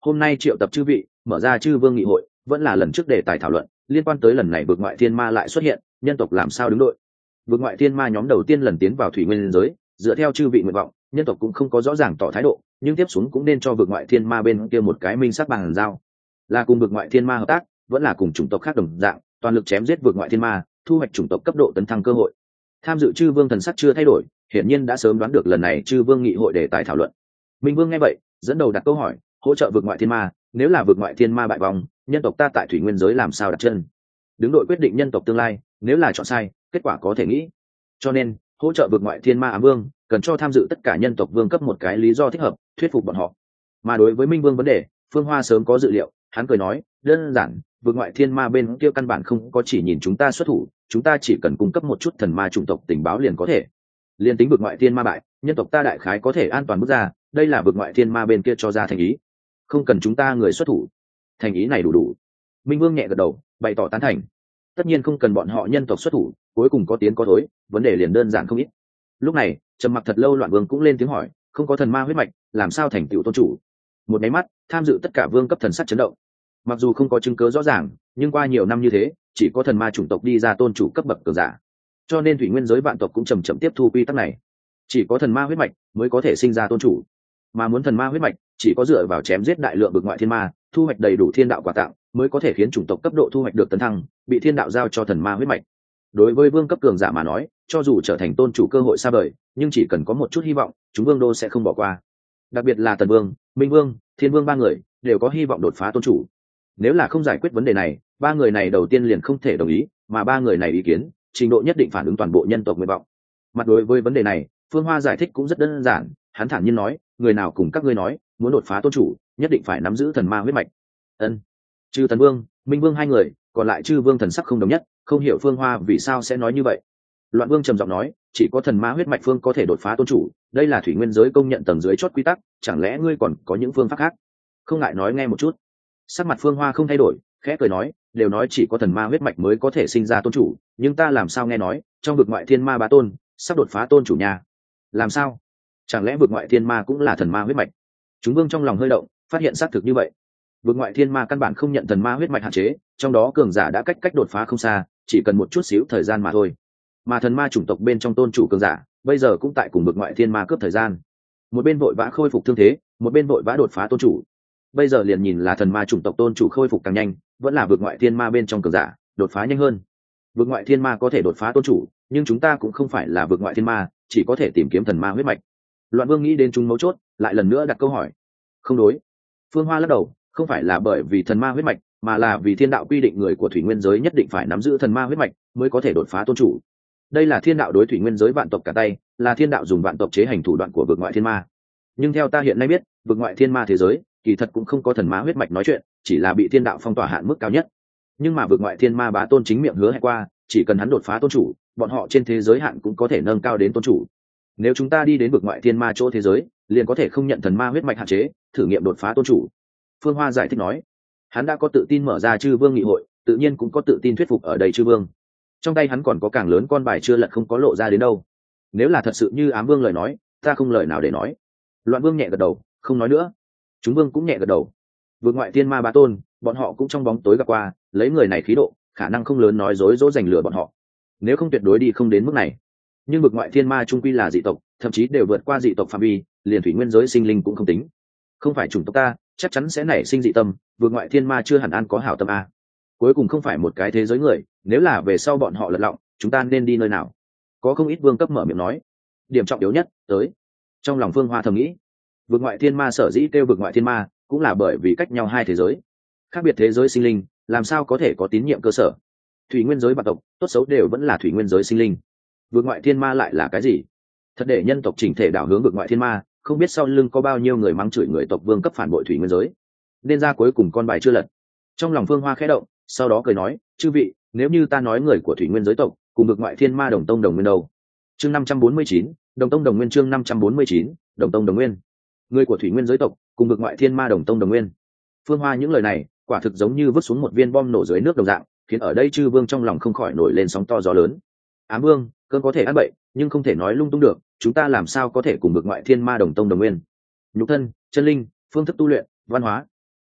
hôm nay triệu tập chư vị mở ra chư vương nghị hội vẫn là lần trước đề tài thảo luận liên quan tới lần này vực ngoại thiên ma lại xuất hiện, nhân tộc làm sao đứng đội. Vực ngoại thiên ma nhóm đầu tiên lần tiến vào thủy nguyên giới, dựa theo chư vị nguyện vọng, nhân tộc cũng không có rõ ràng tỏ thái độ, nhưng tiếp xuống cũng nên cho vực ngoại thiên ma bên kia một cái minh sắc bàn giao, là cùng vực ngoại thiên ma hợp tác, vẫn là cùng chủng tộc khác đồng dạng, toàn lực chém giết vực ngoại thiên ma, thu hoạch chủng tộc cấp độ tấn thăng cơ hội. Tham dự chư vương thần sắc chưa thay đổi, hiển nhiên đã sớm đoán được lần này chư vương nghị hội đề tài thảo luận. Minh Vương nghe vậy, dẫn đầu đặt câu hỏi, hỗ trợ vực ngoại thiên ma, nếu là vực ngoại thiên ma bại vong, nhân tộc ta tại thủy nguyên giới làm sao đặt chân? Đứng đội quyết định nhân tộc tương lai, nếu là chọn sai, kết quả có thể nghĩ. Cho nên, hỗ trợ vực ngoại thiên ma ám vương, cần cho tham dự tất cả nhân tộc vương cấp một cái lý do thích hợp, thuyết phục bọn họ. Mà đối với Minh Vương vấn đề, Phương Hoa sớm có dự liệu, hắn cười nói, đơn giản, vực ngoại thiên ma bên kia căn bản không có chỉ nhìn chúng ta xuất thủ, chúng ta chỉ cần cung cấp một chút thần ma chủng tộc tình báo liền có thể. Liên tính vực ngoại thiên ma bại, nhân tộc ta đại khái có thể an toàn bước ra, đây là vực ngoại thiên ma bên kia cho ra thành ý, không cần chúng ta người xuất thủ. Thành ý này đủ. Minh Vương nhẹ gật đầu, bày tỏ tán thành. Tất nhiên không cần bọn họ nhân tộc xuất thủ, cuối cùng có tiến có thối, vấn đề liền đơn giản không ít. Lúc này, trầm mặc thật lâu Loạn Vương cũng lên tiếng hỏi, không có thần ma huyết mạch, làm sao thành tựu tôn chủ? Một máy mắt, tham dự tất cả vương cấp thần sắc chấn động. Mặc dù không có chứng cứ rõ ràng, nhưng qua nhiều năm như thế, chỉ có thần ma chủng tộc đi ra tôn chủ cấp bậc cường giả. Cho nên thủy nguyên giới vạn tộc cũng chậm chậm tiếp thu quy tắc này. Chỉ có thần ma huyết mạch mới có thể sinh ra tôn chủ, mà muốn thần ma huyết mạch, chỉ có dựa vào chém giết đại lượng vực ngoại thiên ma, thu hoạch đầy đủ thiên đạo quà tặng, mới có thể khiến chủng tộc cấp độ thu hoạch được tấn thăng, bị thiên đạo giao cho thần ma huyết mạch. Đối với vương cấp cường giả mà nói, cho dù trở thành tôn chủ cơ hội xa vời, nhưng chỉ cần có một chút hy vọng, chúng vương đô sẽ không bỏ qua. Đặc biệt là Tần Vương, Minh Vương, Thiên Vương ba người đều có hy vọng đột phá tôn chủ. Nếu là không giải quyết vấn đề này, ba người này đầu tiên liền không thể đồng ý, mà ba người này ý kiến, trình độ nhất định phản ứng toàn bộ nhân tộc nguyện vọng. Mặt đối với vấn đề này, Phương Hoa giải thích cũng rất đơn giản, hắn thản nhiên nói, người nào cùng các ngươi nói, muốn đột phá tôn chủ, nhất định phải nắm giữ thần ma huyết mạch. Ân. Trừ Tần Vương, Minh Vương hai người, còn lại chư vương thần sắc không đồng nhất, không hiểu Phương Hoa vì sao sẽ nói như vậy. Loạn Vương trầm giọng nói, chỉ có thần ma huyết mạch phương có thể đột phá tôn chủ, đây là thủy nguyên giới công nhận tầng dưới chót quy tắc, chẳng lẽ ngươi còn có những phương pháp khác? Không ngại nói nghe một chút. Sắc mặt Phương Hoa không thay đổi, khẽ cười nói, đều nói chỉ có thần ma huyết mạch mới có thể sinh ra tôn chủ, nhưng ta làm sao nghe nói, trong vực ngoại thiên ma bá tôn, sắp đột phá tôn chủ nhà. Làm sao? Chẳng lẽ vực ngoại thiên ma cũng là thần ma huyết mạch? Chúng vương trong lòng hơi động, phát hiện xác thực như vậy. Vực ngoại thiên ma căn bản không nhận thần ma huyết mạch hạn chế, trong đó cường giả đã cách đột phá không xa, chỉ cần một chút xíu thời gian mà thôi. Mà thần ma chủng tộc bên trong tôn chủ cường giả, bây giờ cũng tại cùng vực ngoại thiên ma cướp thời gian. Một bên vội vã khôi phục thương thế, một bên vội vã đột phá tôn chủ. Bây giờ liền nhìn là thần ma chủng tộc tôn chủ khôi phục càng nhanh, vẫn là vực ngoại thiên ma bên trong cường giả đột phá nhanh hơn. Vực ngoại thiên ma có thể đột phá tôn chủ, nhưng chúng ta cũng không phải là vực ngoại thiên ma, chỉ có thể tìm kiếm thần ma huyết mạch. Loạn Vương nghĩ đến chúng mấu chốt, lại lần nữa đặt câu hỏi. Không đối. Phương Hoa lắc đầu, không phải là bởi vì thần ma huyết mạch, mà là vì thiên đạo quy định người của thủy nguyên giới nhất định phải nắm giữ thần ma huyết mạch mới có thể đột phá tôn chủ. Đây là thiên đạo đối thủy nguyên giới vạn tộc cả tay, là thiên đạo dùng vạn tộc chế hành thủ đoạn của vực ngoại thiên ma. Nhưng theo ta hiện nay biết, vực ngoại thiên ma thế giới kỳ thật cũng không có thần ma huyết mạch nói chuyện, chỉ là bị thiên đạo phong tỏa hạn mức cao nhất. Nhưng mà vực ngoại thiên ma bá tôn chính miệng hứa hẹn qua, chỉ cần hắn đột phá tôn chủ, bọn họ trên thế giới hạn cũng có thể nâng cao đến tôn chủ. Nếu chúng ta đi đến vực ngoại thiên ma chỗ thế giới, liền có thể không nhận thần ma huyết mạch hạn chế, thử nghiệm đột phá tôn chủ. Phương Hoa giải thích nói, hắn đã có tự tin mở ra chư vương nghị hội, tự nhiên cũng có tự tin thuyết phục ở đây chư vương. Trong tay hắn còn có càng lớn con bài chưa lật không có lộ ra đến đâu. Nếu là thật sự như Ám Vương lời nói, ta không lời nào để nói. Loạn Vương nhẹ gật đầu, không nói nữa. Chúng vương cũng nhẹ gật đầu. Vực ngoại thiên ma bá tôn, bọn họ cũng trong bóng tối gặp qua, lấy người này khí độ, khả năng không lớn nói dối dỗ giành lừa bọn họ. Nếu không tuyệt đối đi không đến mức này. Nhưng vực ngoại thiên ma trung quy là dị tộc, thậm chí đều vượt qua dị tộc phạm vi, liền thủy nguyên giới sinh linh cũng không tính. Không phải chủng tộc ta, chắc chắn sẽ nảy sinh dị tâm, vực ngoại thiên ma chưa hẳn an có hảo tâm a. Cuối cùng không phải một cái thế giới người, nếu là về sau bọn họ lật lọng, chúng ta nên đi nơi nào? Có không ít vương cấp mở miệng nói. Điểm trọng yếu nhất, tới. Trong lòng Phương Hoa thầm nghĩ, vực ngoại thiên ma sở dĩ kêu vực ngoại thiên ma, cũng là bởi vì cách nhau hai thế giới. Khác biệt thế giới sinh linh, làm sao có thể có tín nhiệm cơ sở? Thủy nguyên giới vạn tộc, tốt xấu đều vẫn là thủy nguyên giới sinh linh. Vực ngoại thiên ma lại là cái gì? Thật để nhân tộc chỉnh thể đảo hướng vực ngoại thiên ma, không biết sau lưng có bao nhiêu người mắng chửi người tộc vương cấp phản bội thủy nguyên giới. Nên ra cuối cùng con bài chưa lật. Trong lòng Phương Hoa khẽ động, sau đó cười nói, chư vị, nếu như ta nói người của thủy nguyên giới tộc cùng vực ngoại thiên ma đồng tông đồng nguyên đâu? Chương 549, đồng tông đồng nguyên. Chương 549, đồng tông đồng nguyên. Người của thủy nguyên giới tộc cùng vực ngoại thiên ma đồng tông đồng nguyên. Phương Hoa những lời này quả thực giống như vứt xuống một viên bom nổ dưới nước đồng dạng, khiến ở đây chư vương trong lòng không khỏi nổi lên sóng to gió lớn. Ám Vương, cơn có thể ăn bậy, nhưng không thể nói lung tung được, chúng ta làm sao có thể cùng vực ngoại thiên ma đồng tông đồng nguyên? Nhục thân, chân linh, phương thức tu luyện, văn hóa,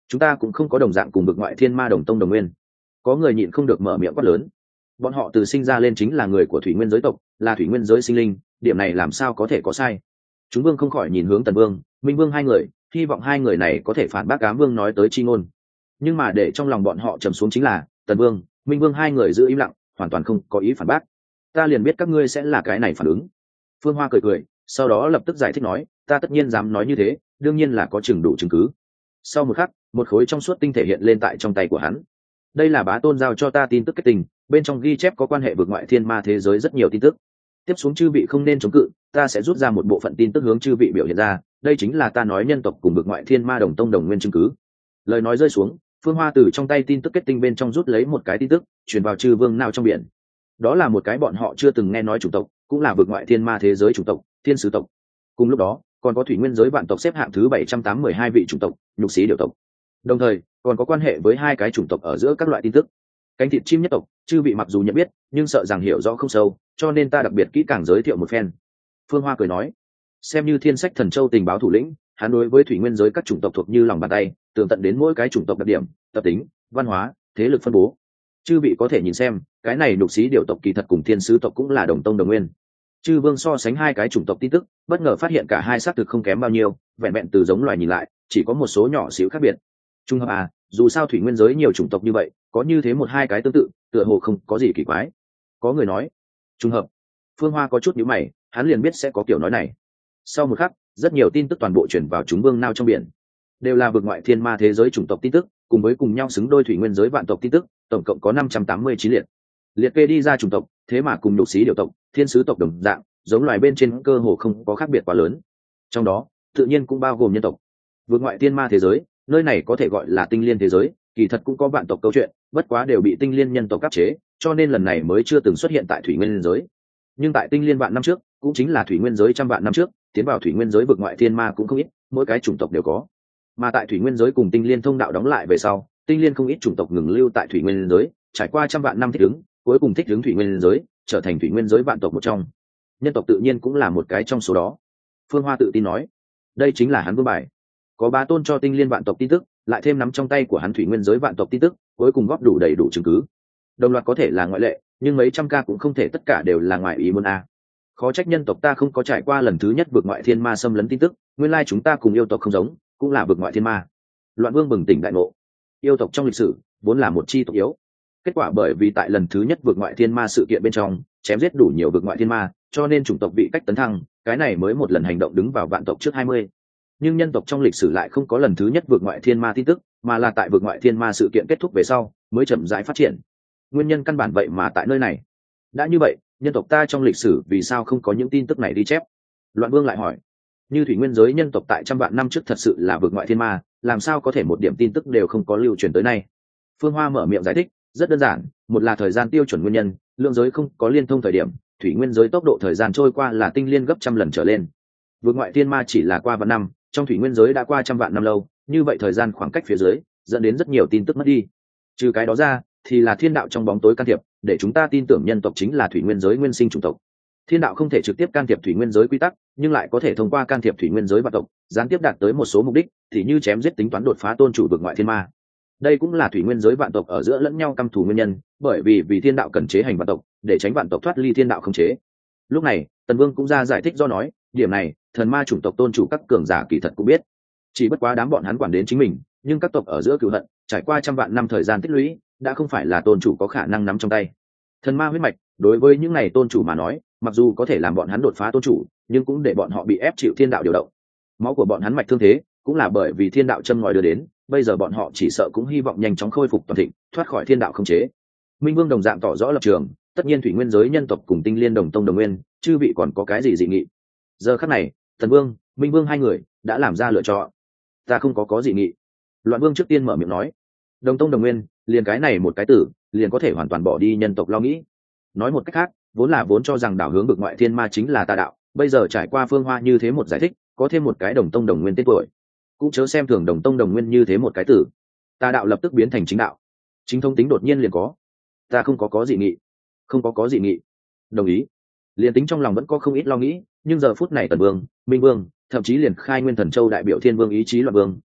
chúng ta cũng không có đồng dạng cùng vực ngoại thiên ma đồng tông đồng nguyên. Có người nhịn không được mở miệng quát lớn. Bọn họ từ sinh ra lên chính là người của thủy nguyên giới tộc, là thủy nguyên giới sinh linh, điểm này làm sao có thể có sai. Chúng vương không khỏi nhìn hướng Tần Vương, Minh Vương hai người, hy vọng hai người này có thể phản bác Ám Vương nói tới chi ngôn. Nhưng mà để trong lòng bọn họ trầm xuống chính là Tần Vương, Minh Vương hai người giữ im lặng, hoàn toàn không có ý phản bác. Ta liền biết các ngươi sẽ là cái này phản ứng. Phương Hoa cười cười, sau đó lập tức giải thích nói, ta tất nhiên dám nói như thế, đương nhiên là có chừng đủ chứng cứ. Sau một khắc, một khối trong suốt tinh thể hiện lên tại trong tay của hắn. Đây là bá tôn giao cho ta tin tức kết tình, bên trong ghi chép có quan hệ vượt ngoại thiên ma thế giới rất nhiều tin tức. Tiếp xuống chư vị không nên chống cự, ta sẽ rút ra một bộ phận tin tức hướng chư vị biểu hiện ra, đây chính là ta nói nhân tộc cùng vượt ngoại thiên ma đồng tông đồng nguyên chứng cứ. Lời nói rơi xuống, Phương Hoa từ trong tay tin tức kết tinh bên trong rút lấy một cái tin tức, truyền vào chư vương nào trong biển. Đó là một cái bọn họ chưa từng nghe nói chủng tộc, cũng là vượt ngoại thiên ma thế giới chủng tộc, thiên sứ tộc. Cùng lúc đó, còn có thủy nguyên giới vạn tộc xếp hạng thứ 782 vị chủng tộc, nhục sĩ điều tộc. Đồng thời, còn có quan hệ với hai cái chủng tộc ở giữa các loại tin tức. Cánh thịt chim nhất tộc, chư vị mặc dù nhận biết, nhưng sợ rằng hiểu rõ không sâu, cho nên ta đặc biệt kỹ càng giới thiệu một phen. Phương Hoa cười nói, xem như Thiên Sách Thần Châu tình báo thủ lĩnh, hắn đối với thủy nguyên giới các chủng tộc thuộc như lòng bàn tay, tường tận đến mỗi cái chủng tộc đặc điểm, tập tính, văn hóa, thế lực phân bố. Chư vị có thể nhìn xem, cái này nhục sĩ điều tộc kỳ thật cùng thiên sứ tộc cũng là đồng tông đồng nguyên. Chư vương so sánh hai cái chủng tộc tin tức, bất ngờ phát hiện cả hai xác thực không kém bao nhiêu, vẹn vẹn từ giống loài nhìn lại, chỉ có một số nhỏ xíu khác biệt. Trung hợp à, dù sao thủy nguyên giới nhiều chủng tộc như vậy, có như thế một hai cái tương tự, tựa hồ không có gì kỳ quái. Có người nói, trùng hợp. Phương Hoa có chút nhíu mày, hắn liền biết sẽ có kiểu nói này. Sau một khắc, rất nhiều tin tức toàn bộ chuyển vào chúng vương nao trong biển, đều là vượt ngoại thiên ma thế giới chủng tộc tin tức, cùng với cùng nhau xứng đôi thủy nguyên giới vạn tộc tin tức, tổng cộng có 589 liệt. Liệt kê đi ra chủng tộc, thế mà cùng nhục sĩ điều tộc, thiên sứ tộc đồng dạng, giống loài bên trên cơ hồ không có khác biệt quá lớn. Trong đó, tự nhiên cũng bao gồm nhân tộc. Vượt ngoại thiên ma thế giới, nơi này có thể gọi là tinh liên thế giới, kỳ thật cũng có vạn tộc câu chuyện, bất quá đều bị tinh liên nhân tộc áp chế, cho nên lần này mới chưa từng xuất hiện tại thủy nguyên giới. Nhưng tại tinh liên vạn năm trước, cũng chính là thủy nguyên giới trăm vạn năm trước, tiến vào thủy nguyên giới vượt ngoại thiên ma cũng không ít, mỗi cái chủng tộc đều có. Mà tại thủy nguyên giới cùng tinh liên thông đạo đóng lại về sau, tinh liên không ít chủng tộc ngừng lưu tại thủy nguyên giới, trải qua trăm vạn năm thích ứng, cuối cùng thích ứng thủy nguyên giới, trở thành thủy nguyên giới vạn tộc một trong. Nhân tộc tự nhiên cũng là một cái trong số đó. Phương Hoa tự tin nói, đây chính là hắn vương bài. Có bá tôn cho tinh liên vạn tộc tin tức, lại thêm nắm trong tay của hắn thủy nguyên giới vạn tộc tin tức, cuối cùng góp đủ đầy đủ chứng cứ. Đồng loạt có thể là ngoại lệ, nhưng mấy trăm ca cũng không thể tất cả đều là ngoại ý muốn a. Khó trách nhân tộc ta không có trải qua lần thứ nhất vượt ngoại thiên ma xâm lấn tin tức, nguyên lai chúng ta cùng yêu tộc không giống, cũng là vượt ngoại thiên ma. Loạn Vương bừng tỉnh đại ngộ. Yêu tộc trong lịch sử vốn là một chi tộc yếu, kết quả bởi vì tại lần thứ nhất vượt ngoại thiên ma sự kiện bên trong chém giết đủ nhiều vượt ngoại thiên ma, cho nên chủng tộc bị cách tấn thăng, cái này mới một lần hành động đứng vào vạn tộc trước 20. Nhưng nhân tộc trong lịch sử lại không có lần thứ nhất vượt ngoại thiên ma tin tức, mà là tại vượt ngoại thiên ma sự kiện kết thúc về sau mới chậm rãi phát triển. Nguyên nhân căn bản vậy mà tại nơi này. Đã như vậy, nhân tộc ta trong lịch sử vì sao không có những tin tức này đi chép? Loạn Vương lại hỏi. Như thủy nguyên giới nhân tộc tại trăm vạn năm trước thật sự là vượt ngoại thiên ma, làm sao có thể một điểm tin tức đều không có lưu truyền tới nay? Phương Hoa mở miệng giải thích, rất đơn giản, một là thời gian tiêu chuẩn nguyên nhân, lượng giới không có liên thông thời điểm, thủy nguyên giới tốc độ thời gian trôi qua là tinh liên gấp trăm lần trở lên. Vượt ngoại thiên ma chỉ là qua vạn năm, trong thủy nguyên giới đã qua trăm vạn năm lâu, như vậy thời gian khoảng cách phía dưới dẫn đến rất nhiều tin tức mất đi. Trừ cái đó ra, thì là thiên đạo trong bóng tối can thiệp, để chúng ta tin tưởng nhân tộc chính là thủy nguyên giới nguyên sinh chủng tộc. Thiên đạo không thể trực tiếp can thiệp thủy nguyên giới quy tắc, nhưng lại có thể thông qua can thiệp thủy nguyên giới vạn tộc, gián tiếp đạt tới một số mục đích, thì như chém giết tính toán đột phá tôn chủ vượt ngoại thiên ma. Đây cũng là thủy nguyên giới vạn tộc ở giữa lẫn nhau căm thù nguyên nhân, bởi vì thiên đạo cần chế hành vạn tộc, để tránh vạn tộc thoát ly thiên đạo không chế. Lúc này, Tần Vương cũng ra giải thích do nói, điểm này, thần ma chủng tộc tôn chủ các cường giả kỳ thật cũng biết, chỉ bất quá đám bọn hắn quản đến chính mình, nhưng các tộc ở giữa cừu hận, trải qua trăm vạn năm thời gian tích lũy, đã không phải là tôn chủ có khả năng nắm trong tay. Thần ma huyết mạch, đối với những này tôn chủ mà nói, mặc dù có thể làm bọn hắn đột phá tôn chủ, nhưng cũng để bọn họ bị ép chịu thiên đạo điều động. Máu của bọn hắn mạch thương thế, cũng là bởi vì thiên đạo châm ngòi đưa đến, bây giờ bọn họ chỉ sợ cũng hy vọng nhanh chóng khôi phục toàn thịnh, thoát khỏi thiên đạo khống chế. Minh Vương đồng dạng tỏ rõ lập trường, tất nhiên thủy nguyên giới nhân tộc cùng tinh liên đồng tông đồng nguyên, chư vị còn có cái gì dị nghị? Giờ khắc này, Thần Vương, Minh Vương hai người đã làm ra lựa chọn. Ta không có dị nghị. Loạn Vương trước tiên mở miệng nói, đồng tông đồng nguyên, liền cái này một cái tử, liền có thể hoàn toàn bỏ đi nhân tộc lo nghĩ. Nói một cách khác, vốn cho rằng đảo hướng vực ngoại thiên ma chính là tà đạo, bây giờ trải qua Phương Hoa như thế một giải thích, có thêm một cái đồng tông đồng nguyên tên tuổi, cũng chớ xem thường đồng tông đồng nguyên như thế một cái tử, tà đạo lập tức biến thành chính đạo, chính thông tính đột nhiên liền có. Ta không có dị nghị. Không có dị nghị. Đồng ý. Liền tính trong lòng vẫn có không ít lo nghĩ, nhưng giờ phút này Tần Vương, Minh Vương, thậm chí liền Khai Nguyên Thần Châu đại biểu Thiên Vương ý chí Loạn Vương,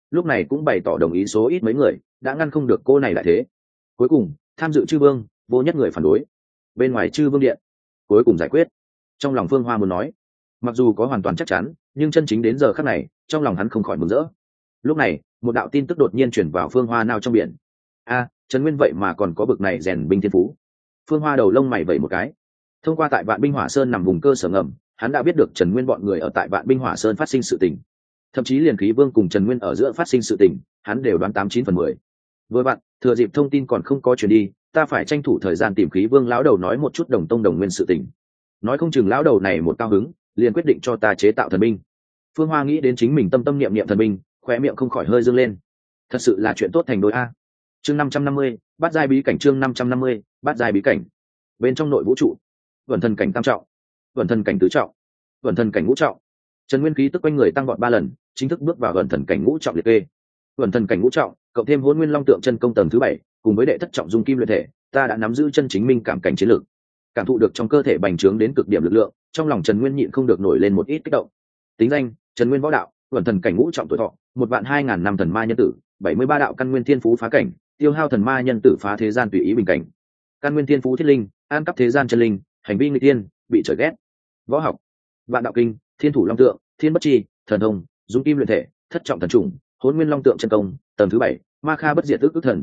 lúc này cũng bày tỏ đồng ý số ít mấy người đã ngăn không được cô này lại thế. Cuối cùng tham dự chư vương vô nhất người phản đối. Bên ngoài chư vương điện cuối cùng giải quyết. Trong lòng Phương Hoa muốn nói, mặc dù có hoàn toàn chắc chắn, nhưng chân chính đến giờ khắc này trong lòng hắn không khỏi mừng rỡ. Lúc này một đạo tin tức đột nhiên chuyển vào Phương Hoa nao trong biển. Trần Nguyên vậy mà còn có bực này rèn binh thiên phú. Phương Hoa đầu lông mày vẩy một cái. Thông qua tại Vạn Binh Hỏa Sơn nằm vùng cơ sở ngầm, hắn đã biết được Trần Nguyên bọn người ở tại Vạn Binh Hỏa Sơn phát sinh sự tình. Thậm chí liền Khí Vương cùng Trần Nguyên ở giữa phát sinh sự tình, hắn đều đoán 89/10. Với bạn, thừa dịp thông tin còn không có truyền đi, ta phải tranh thủ thời gian tìm Khí Vương lão đầu nói một chút đồng tông đồng nguyên sự tình. Nói không chừng lão đầu này một cao hứng, liền quyết định cho ta chế tạo thần binh. Phương Hoa nghĩ đến chính mình tâm tâm niệm niệm thần binh, khóe miệng không khỏi hơi dương lên. Thật sự là chuyện tốt thành đôi a. Chương 550, bát giai bí cảnh. Chương 550, bát giai bí cảnh. Bên trong nội vũ trụ, Vẩn Thần cảnh tam trọng, Vẩn Thần cảnh tứ trọng, Vẩn Thần cảnh ngũ trọng. Trần Nguyên khí tức quanh người tăng vọt 3 lần, chính thức bước vào Vẩn Thần cảnh ngũ trọng liệt kê. Vẩn Thần cảnh ngũ trọng, cộng thêm Hỗn Nguyên Long Tượng chân công tầng thứ 7, cùng với đệ thất trọng dung kim luyện thể, ta đã nắm giữ chân chính minh cảm cảnh chiến lược. Cảm thụ được trong cơ thể bành trướng đến cực điểm lực lượng, trong lòng Trần Nguyên nhịn không được nổi lên một ít kích động. Tính danh: Trần Nguyên võ đạo, Vẩn Thần cảnh ngũ trọng tuổi thọ, 1.200.000 năm thần ma nhân tử, 73 đạo căn nguyên thiên phú phá cảnh, tiêu hao thần ma nhân tử phá thế gian tùy ý bình cảnh. Căn nguyên thiên phú thiết linh, an cắp thế gian chân linh, hành vi nghịch tiên, bị trời ghét. Võ học: Vạn đạo kinh, Thiên thủ long tượng, Thiên bất chi, thần thông, dung kim luyện thể, thất trọng thần trùng, Hỗn Nguyên Long Tượng chân công tầng thứ 7, ma kha bất diệt ức thần,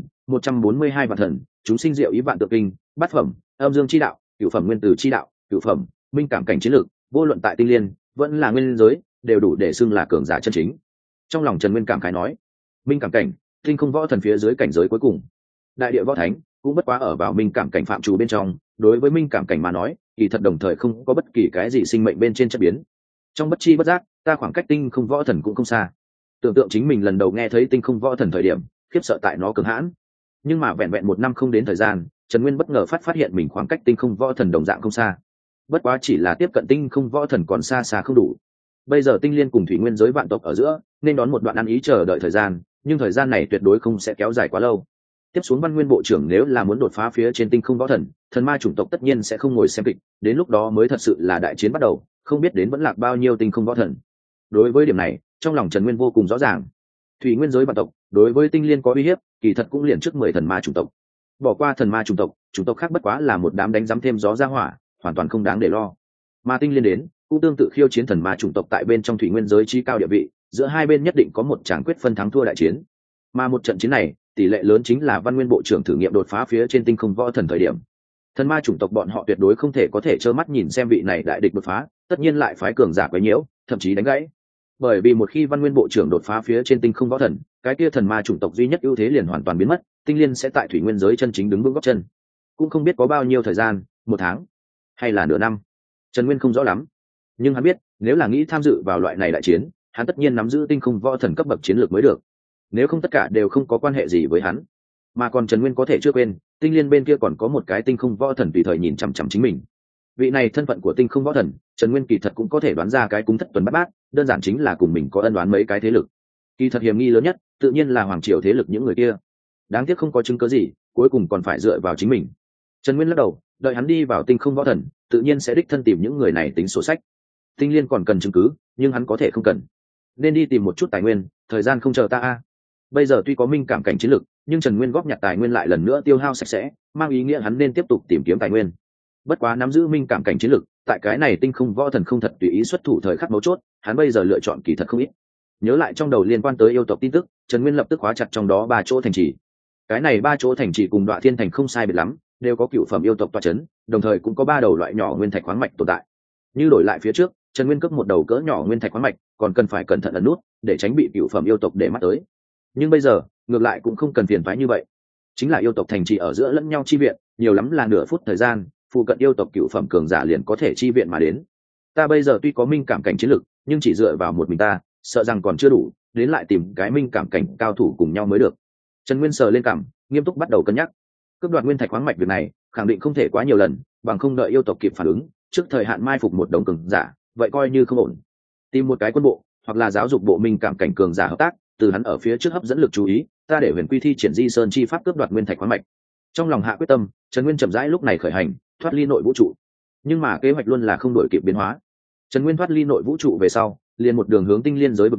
142 vạn thần, chúng sinh diệu ý vạn tượng kinh, bát phẩm, âm dương chi đạo, cửu phẩm nguyên tử chi đạo, cửu phẩm, minh cảm cảnh chiến lược, vô luận tại tinh liên vẫn là nguyên giới đều đủ để xưng là cường giả chân chính. Trong lòng Trần Nguyên cảm khái nói, minh cảm cảnh, tinh không võ thần phía dưới cảnh giới cuối cùng. Đại địa võ thánh cũng bất quá ở vào minh cảm cảnh phạm trù bên trong, đối với minh cảm cảnh mà nói, kỳ thật đồng thời không có bất kỳ cái gì sinh mệnh bên trên chất biến. Trong bất chi bất giác, ta khoảng cách tinh không võ thần cũng không xa. Tưởng tượng chính mình lần đầu nghe thấy tinh không võ thần thời điểm, khiếp sợ tại nó cường hãn. Nhưng mà vẹn vẹn 1 năm không đến thời gian, Trần Nguyên bất ngờ phát hiện mình khoảng cách tinh không võ thần đồng dạng không xa. Bất quá chỉ là tiếp cận tinh không võ thần còn xa xa không đủ. Bây giờ tinh liên cùng thủy nguyên giới vạn tộc ở giữa nên đón một đoạn ăn ý chờ đợi thời gian, nhưng thời gian này tuyệt đối không sẽ kéo dài quá lâu. Tiếp xuống Văn Nguyên bộ trưởng nếu là muốn đột phá phía trên tinh không võ thần, thần ma chủng tộc tất nhiên sẽ không ngồi xem kịch, đến lúc đó mới thật sự là đại chiến bắt đầu, không biết đến vẫn lạc bao nhiêu tinh không võ thần. Đối với điểm này, trong lòng Trần Nguyên vô cùng rõ ràng. Thủy nguyên giới vạn tộc đối với tinh liên có uy hiếp, kỳ thật cũng liền trước 10 thần ma chủng tộc. Bỏ qua thần ma chủng tộc khác bất quá là một đám đánh giấm thêm gió ra hỏa, hoàn toàn không đáng để lo. Mà tinh liên đến, cũng tương tự khiêu chiến thần ma chủng tộc tại bên trong thủy nguyên giới chi cao địa vị, giữa hai bên nhất định có một tràng quyết phân thắng thua đại chiến. Mà một trận chiến này, tỷ lệ lớn chính là Văn Nguyên bộ trưởng thử nghiệm đột phá phía trên tinh không võ thần thời điểm. Thần ma chủng tộc bọn họ tuyệt đối không thể có thể trơ mắt nhìn xem vị này đại địch đột phá, tất nhiên lại phái cường giả quấy nhiễu, thậm chí đánh gãy. Bởi vì một khi Văn Nguyên bộ trưởng đột phá phía trên tinh không võ thần, cái kia thần ma chủng tộc duy nhất ưu thế liền hoàn toàn biến mất, tinh liên sẽ tại thủy nguyên giới chân chính đứng vững gót chân. Cũng không biết có bao nhiêu thời gian, 1 tháng hay là nửa năm, Trần Nguyên không rõ lắm. Nhưng hắn biết, nếu là nghĩ tham dự vào loại này đại chiến, hắn tất nhiên nắm giữ tinh không võ thần cấp bậc chiến lược mới được. Nếu không tất cả đều không có quan hệ gì với hắn. Mà còn Trần Nguyên có thể chưa quên, tinh liên bên kia còn có một cái tinh không võ thần tùy thời nhìn chằm chằm chính mình. Vị này thân phận của tinh không võ thần, Trần Nguyên kỳ thật cũng có thể đoán ra cái cúng thất tuần bát bát, đơn giản chính là cùng mình có ân đoán mấy cái thế lực. Kỳ thật hiểm nghi lớn nhất, tự nhiên là hoàng triều thế lực những người kia. Đáng tiếc không có chứng cứ gì, cuối cùng còn phải dựa vào chính mình. Trần Nguyên lắc đầu, đợi hắn đi vào tinh không võ thần, tự nhiên sẽ đích thân tìm những người này tính sổ sách. Tinh liên còn cần chứng cứ, nhưng hắn có thể không cần. Nên đi tìm một chút tài nguyên, thời gian không chờ ta a. Bây giờ tuy có minh cảm cảnh chiến lực, nhưng Trần Nguyên góp nhặt tài nguyên lại lần nữa tiêu hao sạch sẽ, mang ý nghĩa hắn nên tiếp tục tìm kiếm tài nguyên. Bất quá nắm giữ minh cảm cảnh chiến lực, tại cái này tinh không võ thần không thật tùy ý xuất thủ thời khắc mấu chốt, hắn bây giờ lựa chọn kỳ thật không ít. Nhớ lại trong đầu liên quan tới yêu tộc tin tức, Trần Nguyên lập tức khóa chặt trong đó 3 chỗ thành trì. Cái này 3 chỗ thành trì cùng Đoạ Thiên thành không sai biệt lắm, đều có cựu phẩm yêu tộc tọa chấn, đồng thời cũng có 3 đầu loại nhỏ nguyên thạch khoáng mạch tồn tại. Như đổi lại phía trước, Trần Nguyên cấp một đầu cỡ nhỏ nguyên thạch khoáng mạch, còn cần phải cẩn thận ẩn nút, để tránh bị cựu phẩm yêu tộc để mắt tới. Nhưng bây giờ, ngược lại cũng không cần phiền toái như vậy. Chính là yêu tộc thành trì ở giữa lẫn nhau chi viện, nhiều lắm là nửa phút thời gian, phụ cận yêu tộc cựu phẩm cường giả liền có thể chi viện mà đến. Ta bây giờ tuy có minh cảm cảnh chiến lực, nhưng chỉ dựa vào một mình ta, sợ rằng còn chưa đủ, đến lại tìm cái minh cảm cảnh cao thủ cùng nhau mới được. Trần Nguyên sờ lên cằm, nghiêm túc bắt đầu cân nhắc. Cướp đoạt nguyên thạch khoáng mạch việc này, khẳng định không thể quá nhiều lần, bằng không đợi yêu tộc kịp phản ứng, trước thời hạn mai phục một đống cường giả, vậy coi như không ổn. Tìm một cái quân bộ, hoặc là giáo dục bộ minh cảm cảnh cường giả hợp tác, từ hắn ở phía trước hấp dẫn lực chú ý, ta để Huyền Quy thi triển Di Sơn chi pháp cướp đoạt nguyên thạch khoáng mạch. Trong lòng hạ quyết tâm, Trần Nguyên chậm rãi lúc này khởi hành, thoát ly nội vũ trụ. Nhưng mà kế hoạch luôn là không đổi kịp biến hóa. Trần Nguyên thoát ly nội vũ trụ về sau, liền một đường hướng tinh liên giới bực đuổi,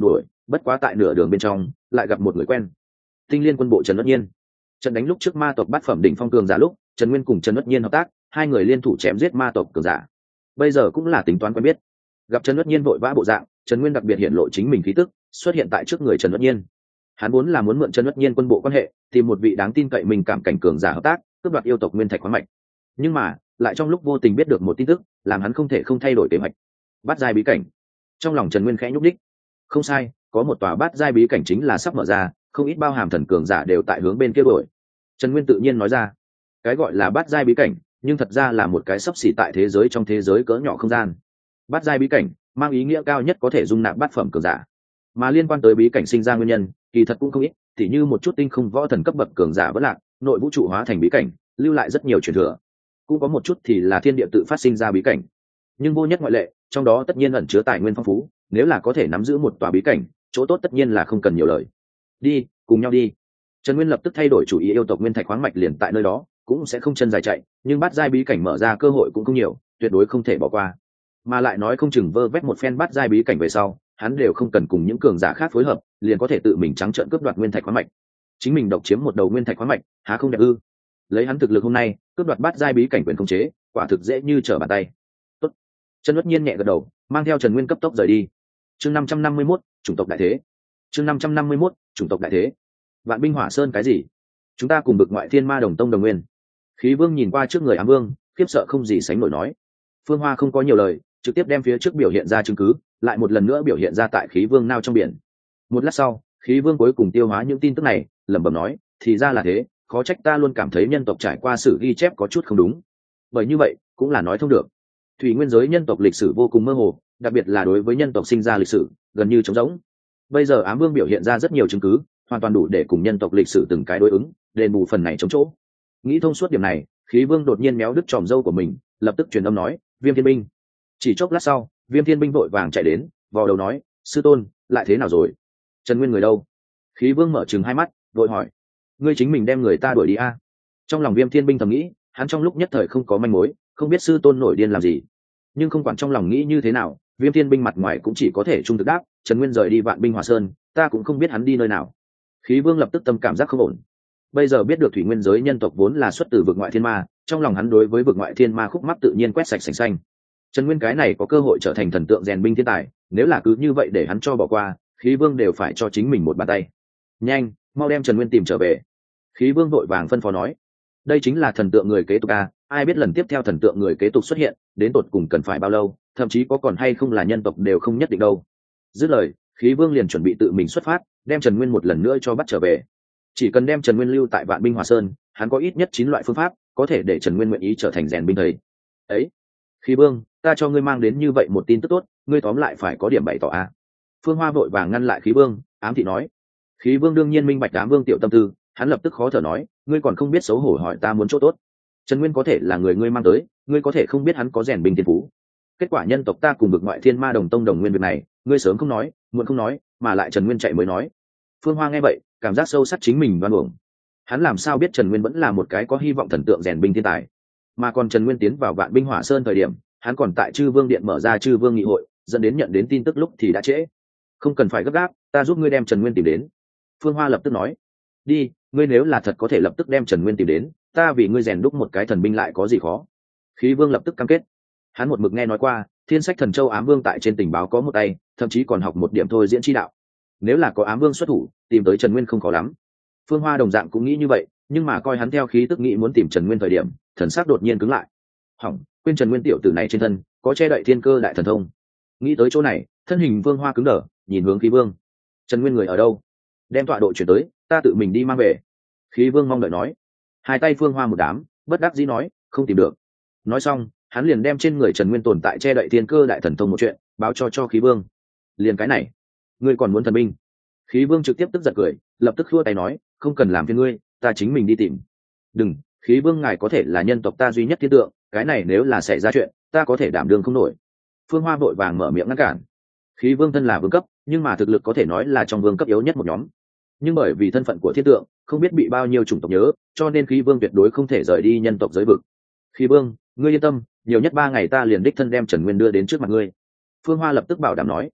bất quá tại nửa đường bên trong lại gặp một người quen. Tinh Liên quân bộ Trần Bất Nhiên. Trận đánh lúc trước ma tộc bát phẩm đỉnh phong cường giả lúc, Trần Nguyên cùng Trần Bất Nhiên hợp tác, hai người liên thủ chém giết ma tộc cường giả. Bây giờ cũng là tính toán quen biết. Gặp Trần Bất Nhiên vội vã bộ dạng, Trần Nguyên đặc biệt hiện lộ chính mình khí tức, xuất hiện tại trước người Trần Bất Nhiên. Hắn vốn là muốn mượn Trần Bất Nhiên quân bộ quan hệ, tìm một vị đáng tin cậy mình cảm cảnh cường giả hợp tác, cướp đoạt yêu tộc nguyên thạch khoáng mạch. Nhưng mà, lại trong lúc vô tình biết được một tin tức, làm hắn không thể không thay đổi kế hoạch. Bát giai bí cảnh. Trong lòng Trần Nguyên khẽ nhúc đích. Không sai, có một tòa bát giai bí cảnh chính là sắp mở ra, không ít bao hàm thần cường giả đều tại hướng bên kia đổi. Trần Nguyên tự nhiên nói ra, cái gọi là bát giai bí cảnh, nhưng thật ra là một cái sắp xỉ tại thế giới trong thế giới cỡ nhỏ không gian. Bát giai bí cảnh mang ý nghĩa cao nhất có thể dung nạp bát phẩm cường giả, mà liên quan tới bí cảnh sinh ra nguyên nhân, kỳ thật cũng không ít, tỉ như một chút tinh không võ thần cấp bậc cường giả vẫn lạc, nội vũ trụ hóa thành bí cảnh, lưu lại rất nhiều truyền thừa. Cũng có một chút thì là thiên địa tự phát sinh ra bí cảnh, nhưng vô nhất ngoại lệ, trong đó tất nhiên ẩn chứa tài nguyên phong phú, nếu là có thể nắm giữ một tòa bí cảnh, chỗ tốt tất nhiên là không cần nhiều lời. Đi, cùng nhau đi. Trần Nguyên lập tức thay đổi chủ ý, yêu tộc nguyên thạch khoáng mạch liền tại nơi đó, cũng sẽ không chân dài chạy, nhưng bát giai bí cảnh mở ra cơ hội cũng không nhiều, tuyệt đối không thể bỏ qua. Mà lại nói không chừng vơ vét một phen bát giai bí cảnh về sau, hắn đều không cần cùng những cường giả khác phối hợp, liền có thể tự mình trắng trợn cướp đoạt nguyên thạch khoáng mạch. Chính mình độc chiếm một đầu nguyên thạch khoáng mạch, há không đẹp ư? Lấy hắn thực lực hôm nay, cướp đoạt bát giai bí cảnh quyền khống chế, quả thực dễ như trở bàn tay. Tốt. Trần Uất Nhiên nhẹ gật đầu, mang theo Trần Nguyên cấp tốc rời đi. Chương 551, chủng tộc đại thế. Chương 551, chủng tộc đại thế. Vạn binh hỏa sơn cái gì? Chúng ta cùng bực ngoại thiên ma đồng tông đồng nguyên. Khí Vương nhìn qua trước người Ám Vương, khiếp sợ không gì sánh nổi nói. Phương Hoa không có nhiều lời, trực tiếp đem phía trước biểu hiện ra chứng cứ, lại một lần nữa biểu hiện ra tại Khí Vương nao trong biển. Một lát sau, Khí Vương cuối cùng tiêu hóa những tin tức này, lẩm bẩm nói, thì ra là thế, khó trách ta luôn cảm thấy nhân tộc trải qua sử ghi chép có chút không đúng. Bởi như vậy, cũng là nói thông được. Thủy nguyên giới nhân tộc lịch sử vô cùng mơ hồ, đặc biệt là đối với nhân tộc sinh ra lịch sử, gần như trống rỗng. Bây giờ Ám Vương biểu hiện ra rất nhiều chứng cứ, hoàn toàn đủ để cùng nhân tộc lịch sử từng cái đối ứng, đền bù phần này trống chỗ. Nghĩ thông suốt điểm này, Khí Vương đột nhiên méo đứt tròm râu của mình, lập tức truyền âm nói, Viêm Thiên Binh. Chỉ chốc lát sau, Viêm Thiên Binh vội vàng chạy đến, vò đầu nói, sư tôn, lại thế nào rồi? Trần Nguyên người đâu? Khí Vương mở trừng hai mắt, vội hỏi, ngươi chính mình đem người ta đuổi đi a? Trong lòng Viêm Thiên Binh thầm nghĩ, hắn trong lúc nhất thời không có manh mối, không biết sư tôn nổi điên làm gì. Nhưng không quản trong lòng nghĩ như thế nào, Viêm Thiên Binh mặt ngoài cũng chỉ có thể trung thực đáp, Trần Nguyên rời đi Vạn binh hỏa sơn, ta cũng không biết hắn đi nơi nào. Khí Vương lập tức tâm cảm giác không ổn. Bây giờ biết được thủy nguyên giới nhân tộc vốn là xuất từ vực ngoại thiên ma, trong lòng hắn đối với vực ngoại thiên ma khúc mắc tự nhiên quét sạch sành xanh. Trần Nguyên cái này có cơ hội trở thành thần tượng rèn binh thiên tài, nếu là cứ như vậy để hắn cho bỏ qua, Khí Vương đều phải cho chính mình một bàn tay. Nhanh, mau đem Trần Nguyên tìm trở về. Khí Vương vội vàng phân phó nói, đây chính là thần tượng người kế tục a, ai biết lần tiếp theo thần tượng người kế tục xuất hiện, đến tột cùng cần phải bao lâu, thậm chí có còn hay không là nhân tộc đều không nhất định đâu. Dứt lời, Khí Vương liền chuẩn bị tự mình xuất phát, đem Trần Nguyên một lần nữa cho bắt trở về. Chỉ cần đem Trần Nguyên lưu tại Vạn binh hỏa sơn, hắn có ít nhất 9 loại phương pháp có thể để Trần Nguyên nguyện ý trở thành rèn binh thầy. Ấy, Khí Vương, ta cho ngươi mang đến như vậy một tin tức tốt, ngươi tóm lại phải có điểm bày tỏ a. Phương Hoa vội vàng ngăn lại Khí Vương, ám thị nói. Khí Vương đương nhiên minh bạch Ám Vương tiểu tâm tư, hắn lập tức khó thở nói, ngươi còn không biết xấu hổ hỏi ta muốn chỗ tốt. Trần Nguyên có thể là người ngươi mang tới, ngươi có thể không biết hắn có rèn binh thiên phú. Kết quả nhân tộc ta cùng vực ngoại thiên ma đồng tông đồng nguyên việc này, ngươi sớm không nói, muộn không nói, mà lại Trần Nguyên chạy mới nói. Phương Hoa nghe vậy, cảm giác sâu sắc chính mình đoan uổng. Hắn làm sao biết Trần Nguyên vẫn là một cái có hy vọng thần tượng rèn binh thiên tài? Mà còn Trần Nguyên tiến vào Vạn binh hỏa sơn thời điểm, hắn còn tại Chư Vương điện mở ra Chư Vương nghị hội, dẫn đến nhận đến tin tức lúc thì đã trễ. Không cần phải gấp gáp, ta giúp ngươi đem Trần Nguyên tìm đến. Phương Hoa lập tức nói, đi, ngươi nếu là thật có thể lập tức đem Trần Nguyên tìm đến, ta vì ngươi rèn đúc một cái thần binh lại có gì khó. Khí Vương lập tức cam kết. Hắn một mực nghe nói qua Thiên Sách Thần Châu Ám Vương tại trên tình báo có một tay, thậm chí còn học một điểm thôi diễn chi đạo. Nếu là có Ám Vương xuất thủ, tìm tới Trần Nguyên không khó lắm. Phương Hoa đồng dạng cũng nghĩ như vậy, nhưng mà coi hắn theo khí tức nghĩ muốn tìm Trần Nguyên thời điểm, thần sắc đột nhiên cứng lại. Hỏng, quên Trần Nguyên tiểu tử này trên thân có che đậy thiên cơ đại thần thông. Nghĩ tới chỗ này, thân hình Phương Hoa cứng đờ, nhìn hướng Khí Vương. Trần Nguyên người ở đâu? Đem tọa độ chuyển tới, ta tự mình đi mang về. Khí Vương mong đợi nói. Hai tay Phương Hoa một đám, bất đắc dĩ nói, không tìm được. Nói xong, hắn liền đem trên người Trần Nguyên tồn tại che đậy thiên cơ đại thần thông một chuyện báo cho Khí Vương. Liền cái này, ngươi còn muốn thần binh? Khí Vương trực tiếp tức giận cười, lập tức khua tay nói, không cần làm phiền ngươi, ta chính mình đi tìm. Đừng, Khí Vương ngài có thể là nhân tộc ta duy nhất thiên tượng, cái này nếu là xảy ra chuyện, ta có thể đảm đương không nổi. Phương Hoa vội vàng mở miệng ngăn cản. Khí Vương thân là vương cấp, nhưng mà thực lực có thể nói là trong vương cấp yếu nhất một nhóm. Nhưng bởi vì thân phận của thiên tượng, không biết bị bao nhiêu chủng tộc nhớ, cho nên Khí Vương tuyệt đối không thể rời đi nhân tộc giới vực. Khí Vương, ngươi yên tâm, nhiều nhất 3 ngày ta liền đích thân đem Trần Nguyên đưa đến trước mặt ngươi. Phương Hoa lập tức bảo đảm nói.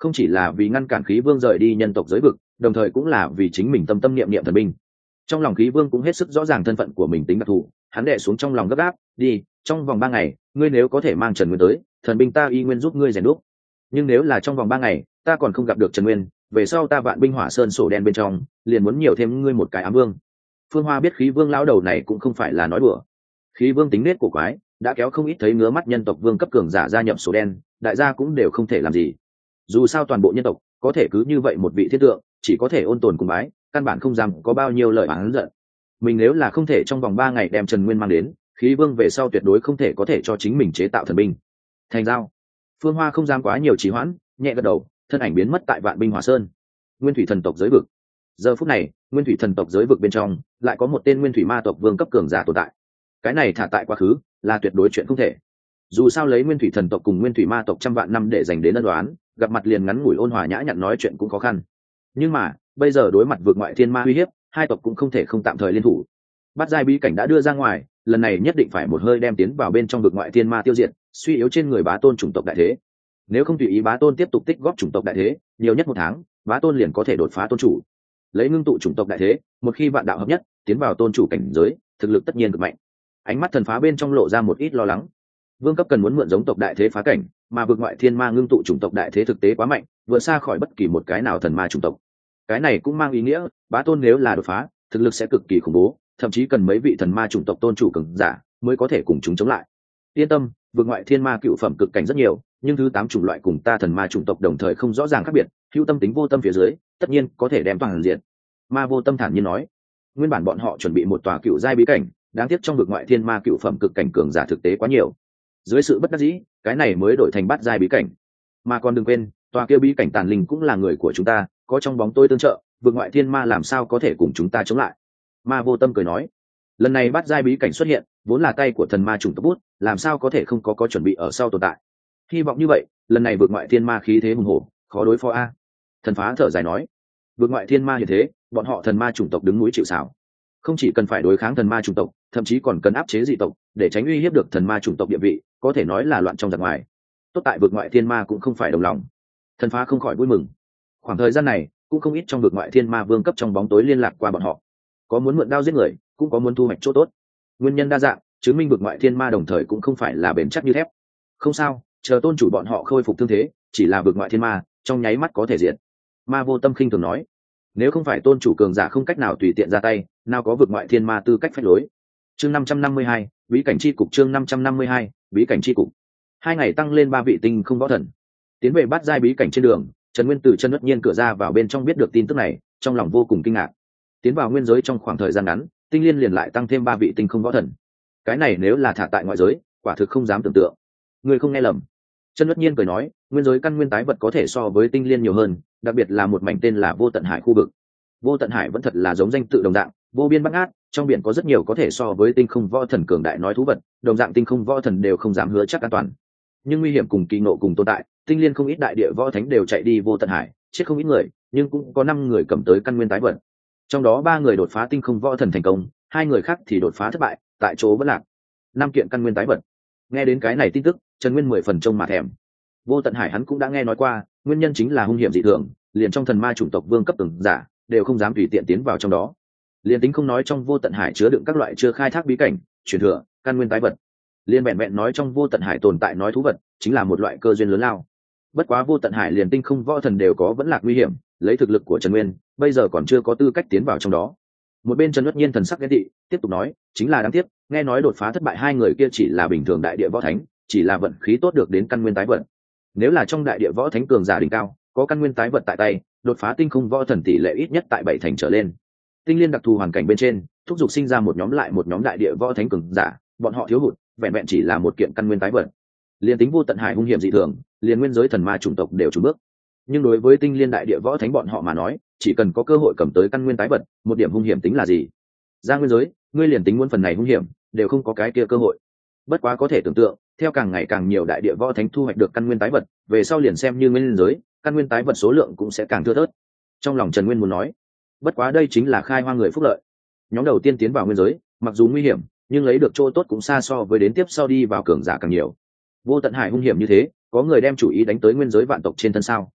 không chỉ là vì ngăn cản khí vương rời đi nhân tộc giới vực, đồng thời cũng là vì chính mình tâm tâm niệm niệm thần binh. Trong lòng khí vương cũng hết sức rõ ràng thân phận của mình tính đặc thù, hắn đệ xuống trong lòng gấp gáp, đi, trong vòng 3 ngày ngươi nếu có thể mang Trần Nguyên tới, thần binh ta y nguyên giúp ngươi rèn đúc. Nhưng nếu là trong vòng 3 ngày ta còn không gặp được Trần Nguyên, về sau ta Vạn Binh Hỏa Sơn sổ đen bên trong liền muốn nhiều thêm ngươi một cái ám vương. Phương Hoa biết khí vương lão đầu này cũng không phải là nói đùa. Khí vương tính nết của quái, đã kéo không ít thấy ngứa mắt nhân tộc vương cấp cường giả gia nhập sổ đen, đại gia cũng đều không thể làm gì. Dù sao toàn bộ nhân tộc có thể cứ như vậy một vị thiên tượng, chỉ có thể ôn tồn cùng bái, căn bản không dám có bao nhiêu lời oán giận. Mình nếu là không thể trong vòng 3 ngày đem Trần Nguyên mang đến, khí vương về sau tuyệt đối không thể có thể cho chính mình chế tạo thần binh. Thành giao. Phương Hoa không dám quá nhiều trì hoãn, nhẹ gật đầu, thân ảnh biến mất tại Vạn Binh Hỏa Sơn. Nguyên thủy thần tộc giới vực. Giờ phút này, nguyên thủy thần tộc giới vực bên trong lại có một tên nguyên thủy ma tộc vương cấp cường giả tồn tại. Cái này thả tại quá khứ là tuyệt đối chuyện không thể. Dù sao lấy nguyên thủy thần tộc cùng nguyên thủy ma tộc trăm vạn năm để dành đến ân đoán, gặp mặt liền ngắn ngủi ôn hòa nhã nhặn nói chuyện cũng khó khăn. Nhưng mà bây giờ đối mặt vượt ngoại thiên ma uy hiếp, hai tộc cũng không thể không tạm thời liên thủ. Bát giai bí cảnh đã đưa ra ngoài, lần này nhất định phải một hơi đem tiến vào bên trong vượt ngoại thiên ma tiêu diệt, suy yếu trên người bá tôn chủng tộc đại thế. Nếu không tùy ý bá tôn tiếp tục tích góp chủng tộc đại thế, nhiều nhất 1 tháng bá tôn liền có thể đột phá tôn chủ. Lấy ngưng tụ chủng tộc đại thế, một khi vạn đạo hợp nhất tiến vào tôn chủ cảnh giới, thực lực tất nhiên cực mạnh. Ánh mắt thần phá bên trong lộ ra một ít lo lắng. Vương cấp cần muốn mượn giống tộc đại thế phá cảnh, mà vượt ngoại thiên ma ngưng tụ chủng tộc đại thế thực tế quá mạnh, vượt xa khỏi bất kỳ một cái nào thần ma chủng tộc. Cái này cũng mang ý nghĩa bá tôn nếu là đột phá, thực lực sẽ cực kỳ khủng bố, thậm chí cần mấy vị thần ma chủng tộc tôn chủ cường giả mới có thể cùng chúng chống lại. Yên tâm, vượt ngoại thiên ma cựu phẩm cực cảnh rất nhiều, nhưng thứ 8 chủng loại cùng ta thần ma chủng tộc đồng thời không rõ ràng khác biệt, hữu tâm tính vô tâm phía dưới, tất nhiên có thể đem toàn diện. Ma vô tâm thản nhiên nói, nguyên bản bọn họ chuẩn bị một tòa cựu giai bí cảnh, đáng tiếc trong vượt ngoại thiên ma cựu phẩm cực cảnh cường giả thực tế quá nhiều. Dưới sự bất đắc dĩ, cái này mới đổi thành bát giai bí cảnh. Mà còn đừng quên, tòa kia bí cảnh tàn linh cũng là người của chúng ta, có trong bóng tôi tương trợ, vượt ngoại thiên ma làm sao có thể cùng chúng ta chống lại. Ma vô tâm cười nói, lần này bát giai bí cảnh xuất hiện, vốn là tay của thần ma chủng tộc bút, làm sao có thể không có chuẩn bị ở sau tồn tại. Hy vọng như vậy, lần này vượt ngoại thiên ma khí thế hùng hổ, khó đối phó a. Thần phá thở dài nói, vượt ngoại thiên ma như thế, bọn họ thần ma chủng tộc đứng núi chịu sào, không chỉ cần phải đối kháng thần ma chủng tộc, thậm chí còn cần áp chế dị tộc để tránh uy hiếp được thần ma chủng tộc địa vị, có thể nói là loạn trong giặc ngoài. Tốt tại vượt ngoại thiên ma cũng không phải đồng lòng. Thần phá không khỏi vui mừng. Khoảng thời gian này cũng không ít trong vượt ngoại thiên ma vương cấp trong bóng tối liên lạc qua bọn họ, có muốn mượn đao giết người, cũng có muốn thu hoạch chỗ tốt. Nguyên nhân đa dạng, chứng minh vượt ngoại thiên ma đồng thời cũng không phải là bền chắc như thép. Không sao, chờ tôn chủ bọn họ khôi phục thương thế, chỉ là vượt ngoại thiên ma trong nháy mắt có thể diệt. Ma vô tâm khinh thường nói, nếu không phải tôn chủ cường giả không cách nào tùy tiện ra tay, nào có vượt ngoại thiên ma tư cách phách lối. Chương 552, bí cảnh chi cục. Chương 552, bí cảnh chi cục. 2 ngày tăng lên 3 vị tinh không võ thần. Tiến về bát giai bí cảnh trên đường, Trần Nguyên từ chân bất nhiên cửa ra vào bên trong biết được tin tức này, trong lòng vô cùng kinh ngạc. Tiến vào nguyên giới trong khoảng thời gian ngắn, tinh liên liền lại tăng thêm 3 vị tinh không võ thần. Cái này nếu là thả tại ngoại giới, quả thực không dám tưởng tượng. Người không nghe lầm. Chân bất nhiên cười nói, nguyên giới căn nguyên tái vật có thể so với tinh liên nhiều hơn, đặc biệt là một mảnh tên là Vô Tận Hải khu vực. Vô Tận Hải vẫn thật là giống danh tự đồng dạng, vô biên bát ngát, trong biển có rất nhiều có thể so với tinh không võ thần cường đại nói thú vật, đồng dạng tinh không võ thần đều không dám hứa chắc an toàn. Nhưng nguy hiểm cùng kỳ nộ cùng tồn tại, tinh liên không ít đại địa võ thánh đều chạy đi Vô Tận Hải, chết không ít người, nhưng cũng có 5 người cầm tới căn nguyên tái vật. Trong đó 3 người đột phá tinh không võ thần thành công, 2 người khác thì đột phá thất bại, tại chỗ vẫn lạc. 5 kiện căn nguyên tái vật. Nghe đến cái này tin tức, Trần Nguyên 10 phần trông mà thèm. Vô Tận Hải hắn cũng đã nghe nói qua, nguyên nhân chính là hung hiểm dị thường, liền trong thần ma chủng tộc vương cấp từng giả đều không dám tùy tiện tiến vào trong đó. Liên tính không nói trong Vô Tận Hải chứa đựng các loại chưa khai thác bí cảnh, truyền thừa, căn nguyên tái vật, liên vẹn vẹn nói trong Vô Tận Hải tồn tại nói thú vật, chính là một loại cơ duyên lớn lao. Bất quá Vô Tận Hải liền tinh không võ thần đều có vẫn lạc nguy hiểm, lấy thực lực của Trần Nguyên, bây giờ còn chưa có tư cách tiến vào trong đó. Một bên Trần Uất Nhiên thần sắc ghét tị, tiếp tục nói, chính là đáng tiếc, nghe nói đột phá thất bại 2 người kia chỉ là bình thường đại địa võ thánh, chỉ là vận khí tốt được đến căn nguyên tái vật. Nếu là trong đại địa võ thánh cường giả đỉnh cao, có căn nguyên tái vật tại tay, đột phá tinh không võ thần tỷ lệ ít nhất tại 7 thành trở lên. Tinh liên đặc thù hoàn cảnh bên trên, thúc giục sinh ra một nhóm lại một nhóm đại địa võ thánh cường giả, bọn họ thiếu hụt, vẹn vẹn chỉ là một kiện căn nguyên tái vật. Liên tính Vô Tận Hải hung hiểm dị thường, liền nguyên giới thần ma chủng tộc đều chùn bước. Nhưng đối với tinh liên đại địa võ thánh bọn họ mà nói, chỉ cần có cơ hội cầm tới căn nguyên tái vật, một điểm hung hiểm tính là gì? Ra nguyên giới, ngươi liền tính muốn phần này hung hiểm, đều không có cái kia cơ hội. Bất quá có thể tưởng tượng, theo càng ngày càng nhiều đại địa võ thánh thu hoạch được căn nguyên tái vật, về sau liền xem như nguyên giới, căn nguyên tái vật số lượng cũng sẽ càng thưa thớt. Trong lòng Trần Nguyên muốn nói, bất quá đây chính là khai hoang người phúc lợi. Nhóm đầu tiên tiến vào nguyên giới, mặc dù nguy hiểm, nhưng lấy được chỗ tốt cũng xa so với đến tiếp sau đi vào cường giả càng nhiều. Vô Tận Hải hung hiểm như thế, có người đem chủ ý đánh tới nguyên giới vạn tộc trên thân sao?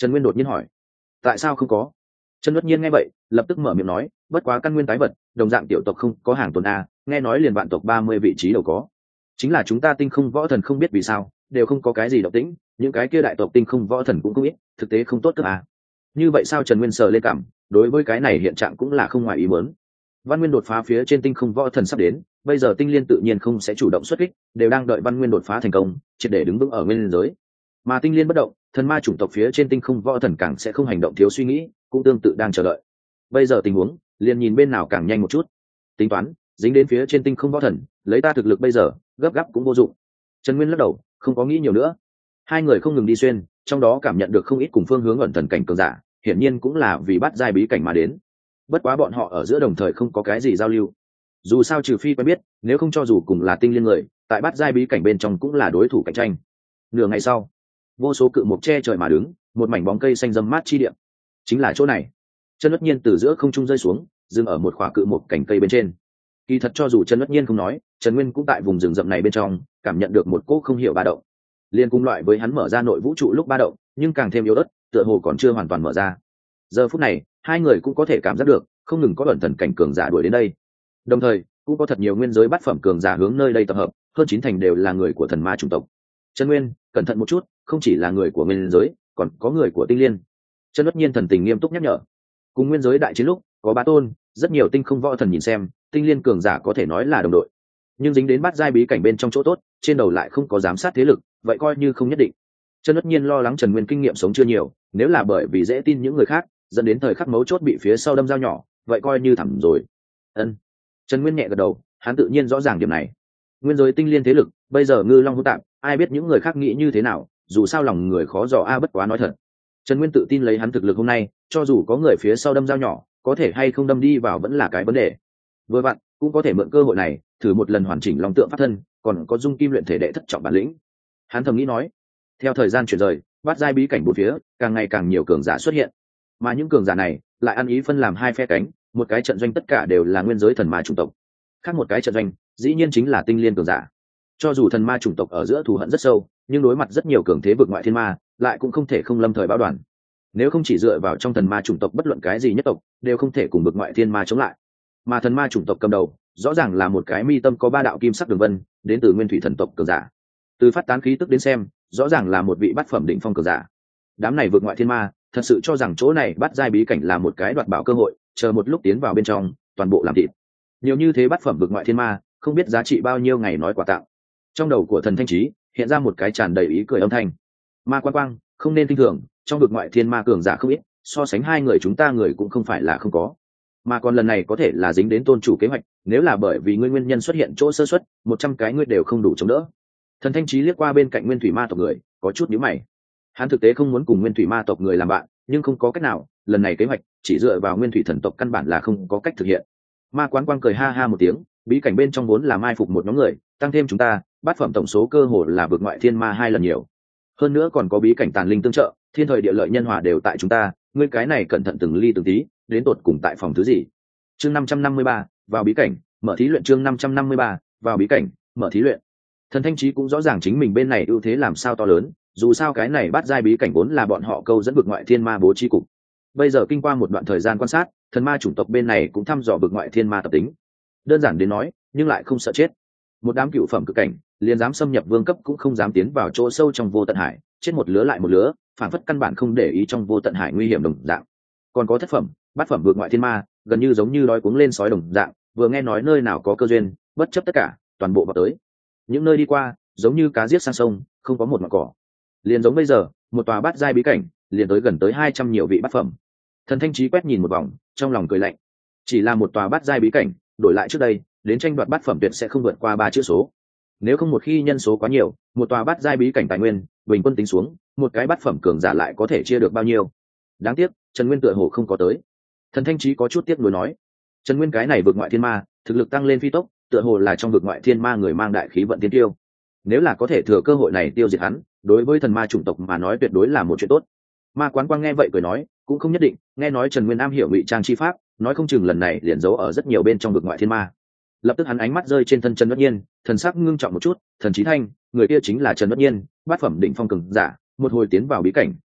Trần Nguyên đột nhiên hỏi. Tại sao không có? Trần Bất Nhiên nghe vậy lập tức mở miệng nói, bất quá căn nguyên tái vật đồng dạng tiểu tộc không có hàng tồn a, nghe nói liền vạn tộc 30 vị trí đều có. Chính là chúng ta tinh không võ thần không biết vì sao đều không có cái gì động tĩnh, những cái kia đại tộc tinh không võ thần cũng không biết, thực tế không tốt cơ à. Như vậy sao? Trần Nguyên sờ lên cảm, đối với cái này hiện trạng cũng là không ngoài ý muốn. Văn Nguyên đột phá phía trên tinh không võ thần sắp đến, bây giờ tinh liên tự nhiên không sẽ chủ động xuất kích, đều đang đợi Văn Nguyên đột phá thành công, triệt để đứng vững ở nguyên giới. Mà tinh liên bất động, thần ma chủng tộc phía trên tinh không võ thần càng sẽ không hành động thiếu suy nghĩ, cũng tương tự đang chờ đợi. Bây giờ tình huống liền nhìn bên nào càng nhanh một chút. Tính toán dính đến phía trên tinh không võ thần, lấy ta thực lực bây giờ gấp gáp cũng vô dụng. Trần Nguyên lắc đầu, không có nghĩ nhiều nữa. Hai người không ngừng đi xuyên, trong đó cảm nhận được không ít cùng phương hướng ẩn thần cảnh cường giả, hiển nhiên cũng là vì bắt giai bí cảnh mà đến. Bất quá bọn họ ở giữa đồng thời không có cái gì giao lưu. Dù sao trừ phi quen biết, nếu không cho dù cùng là tinh liên người, tại bắt giai bí cảnh bên trong cũng là đối thủ cạnh tranh. Nửa ngày sau, vô số cự mục che trời mà đứng, một mảnh bóng cây xanh râm mát chi địa. Chính là chỗ này. Chân Bất Nhiên từ giữa không trung rơi xuống, dừng ở một khỏa cự mục cành cây bên trên. Kỳ thật cho dù Chân Bất Nhiên không nói, Trần Nguyên cũng tại vùng rừng rậm này bên trong cảm nhận được một cỗ không hiểu ba động. Liên cùng loại với hắn mở ra nội vũ trụ lúc ba động, nhưng càng thêm yếu ớt, tựa hồ còn chưa hoàn toàn mở ra. Giờ phút này, hai người cũng có thể cảm giác được, không ngừng có ẩn thần cảnh cường giả đuổi đến đây. Đồng thời, cũng có thật nhiều nguyên giới bát phẩm cường giả hướng nơi đây tập hợp, hơn 90% đều là người của thần ma chủng tộc. Trần Nguyên, cẩn thận một chút, không chỉ là người của nguyên giới, còn có người của tinh liên. Trần Bất Nhiên thần tình nghiêm túc nhắc nhở. Cùng nguyên giới đại chiến lúc, có bá tôn, rất nhiều tinh không võ thần nhìn xem, tinh liên cường giả có thể nói là đồng đội. Nhưng dính đến bát giai bí cảnh bên trong chỗ tốt, trên đầu lại không có giám sát thế lực, vậy coi như không nhất định. Trần Bất Nhiên lo lắng Trần Nguyên kinh nghiệm sống chưa nhiều, nếu là bởi vì dễ tin những người khác, dẫn đến thời khắc mấu chốt bị phía sau đâm dao nhỏ, vậy coi như thảm rồi. Ân. Trần Nguyên nhẹ gật đầu, hắn tự nhiên rõ ràng điểm này. Nguyên giới tinh liên thế lực, bây giờ ngư long hỗn tạp, ai biết những người khác nghĩ như thế nào, dù sao lòng người khó dò a, bất quá nói thật. Trần Nguyên tự tin lấy hắn thực lực hôm nay, cho dù có người phía sau đâm dao nhỏ, có thể hay không đâm đi vào vẫn là cái vấn đề. Vừa vặn, cũng có thể mượn cơ hội này, thử một lần hoàn chỉnh long tượng pháp thân, còn có dung kim luyện thể đệ thất trọng bản lĩnh. Hắn thầm nghĩ nói. Theo thời gian chuyển rời, bát giai bí cảnh bốn phía, càng ngày càng nhiều cường giả xuất hiện. Mà những cường giả này lại ăn ý phân làm hai phe cánh, một cái trận doanh tất cả đều là nguyên giới thần ma chủng tộc, khác một cái trận doanh dĩ nhiên chính là tinh liên cường giả. Cho dù thần ma chủng tộc ở giữa thù hận rất sâu, nhưng đối mặt rất nhiều cường thế vực ngoại thiên ma, lại cũng không thể không lâm thời báo đoàn. Nếu không chỉ dựa vào trong thần ma chủng tộc bất luận cái gì nhất tộc, đều không thể cùng vực ngoại thiên ma chống lại. Mà thần ma chủng tộc cầm đầu, rõ ràng là một cái mi tâm có 3 đạo kim sắc đường vân, đến từ nguyên thủy thần tộc cường giả. Từ phát tán khí tức đến xem, rõ ràng là một vị bát phẩm đỉnh phong cường giả. Đám này vực ngoại thiên ma, thật sự cho rằng chỗ này bắt giai bí cảnh là một cái đoạt bảo cơ hội, chờ một lúc tiến vào bên trong, toàn bộ làm thịt. Nhiều như thế bát phẩm vực ngoại thiên ma, không biết giá trị bao nhiêu ngày nói quả tạo. Trong đầu của thần Thanh Trí hiện ra một cái tràn đầy ý cười âm thanh. Ma Quan Quang, không nên kinh thường, trong vực ngoại thiên ma cường giả không ít, so sánh hai người chúng ta người cũng không phải là không có. Mà còn lần này có thể là dính đến tôn chủ kế hoạch, nếu là bởi vì ngươi nguyên nhân xuất hiện chỗ sơ suất, 100 cái ngươi đều không đủ chống đỡ. Thần Thanh Trí liếc qua bên cạnh nguyên thủy ma tộc người, có chút nhíu mày. Hắn thực tế không muốn cùng nguyên thủy ma tộc người làm bạn, nhưng không có cách nào, lần này kế hoạch chỉ dựa vào nguyên thủy thần tộc căn bản là không có cách thực hiện. Ma Quán Quang cười ha ha một tiếng, bí cảnh bên trong vốn là mai phục một nhóm người, tăng thêm chúng ta, bát phẩm tổng số cơ hồ là vượt ngoại thiên ma 2 lần nhiều. Hơn nữa còn có bí cảnh tàn linh tương trợ, thiên thời địa lợi nhân hòa đều tại chúng ta, ngươi cái này cẩn thận từng ly từng tí, đến tột cùng tại phòng thứ gì? Chương 553, vào bí cảnh, mở thí luyện. Chương 553, vào bí cảnh, mở thí luyện. Thần Thanh Trí cũng rõ ràng chính mình bên này ưu thế làm sao to lớn, dù sao cái này bắt giai bí cảnh vốn là bọn họ câu dẫn vực ngoại thiên ma bố trí cục. Bây giờ kinh qua một đoạn thời gian quan sát, thần ma chủng tộc bên này cũng thăm dò vực ngoại thiên ma tập tính. Đơn giản đến nói, nhưng lại không sợ chết. Một đám cựu phẩm cực cảnh, liền dám xâm nhập vương cấp cũng không dám tiến vào chỗ sâu trong vô tận hải, chết một lứa lại một lứa, phản phất căn bản không để ý trong vô tận hải nguy hiểm đồng dạng. Còn có thất phẩm, bát phẩm vực ngoại thiên ma, gần như giống như đói cuống lên sói đồng dạng, vừa nghe nói nơi nào có cơ duyên, bất chấp tất cả, toàn bộ vào tới. Những nơi đi qua, giống như cá giết sang sông, không có một mảng cỏ. Liền giống bây giờ, một tòa bát giai bí cảnh, liền tới gần tới 200 nhiều vị bát phẩm. Thần Thanh Trí quét nhìn một vòng, trong lòng cười lạnh. Chỉ là một tòa bát giai bí cảnh, đổi lại trước đây, đến tranh đoạt bát phẩm tuyệt sẽ không vượt qua 3 chữ số. Nếu không một khi nhân số quá nhiều, một tòa bát giai bí cảnh tài nguyên, bình quân tính xuống, một cái bát phẩm cường giả lại có thể chia được bao nhiêu. Đáng tiếc, Trần Nguyên tựa hồ không có tới. Thần Thanh Trí có chút tiếc nuối nói, Trần Nguyên cái này vượt ngoại thiên ma, thực lực tăng lên phi tốc, tựa hồ là trong vực ngoại thiên ma người mang đại khí vận tiên tiêu. Nếu là có thể thừa cơ hội này tiêu diệt hắn, đối với thần ma chủng tộc mà nói tuyệt đối là một chuyện tốt. Ma Quán Quang nghe vậy cười nói, cũng không nhất định, nghe nói Trần Nguyên am hiểu ngụy trang chi pháp, nói không chừng lần này liền giấu ở rất nhiều bên trong vực ngoại thiên ma. Lập tức hắn ánh mắt rơi trên thân Trần Bất Nhiên, thần sắc ngưng trọng một chút, thần Chí Thanh, người kia chính là Trần Bất Nhiên, bát phẩm đỉnh phong cường giả, một hồi tiến vào bí cảnh,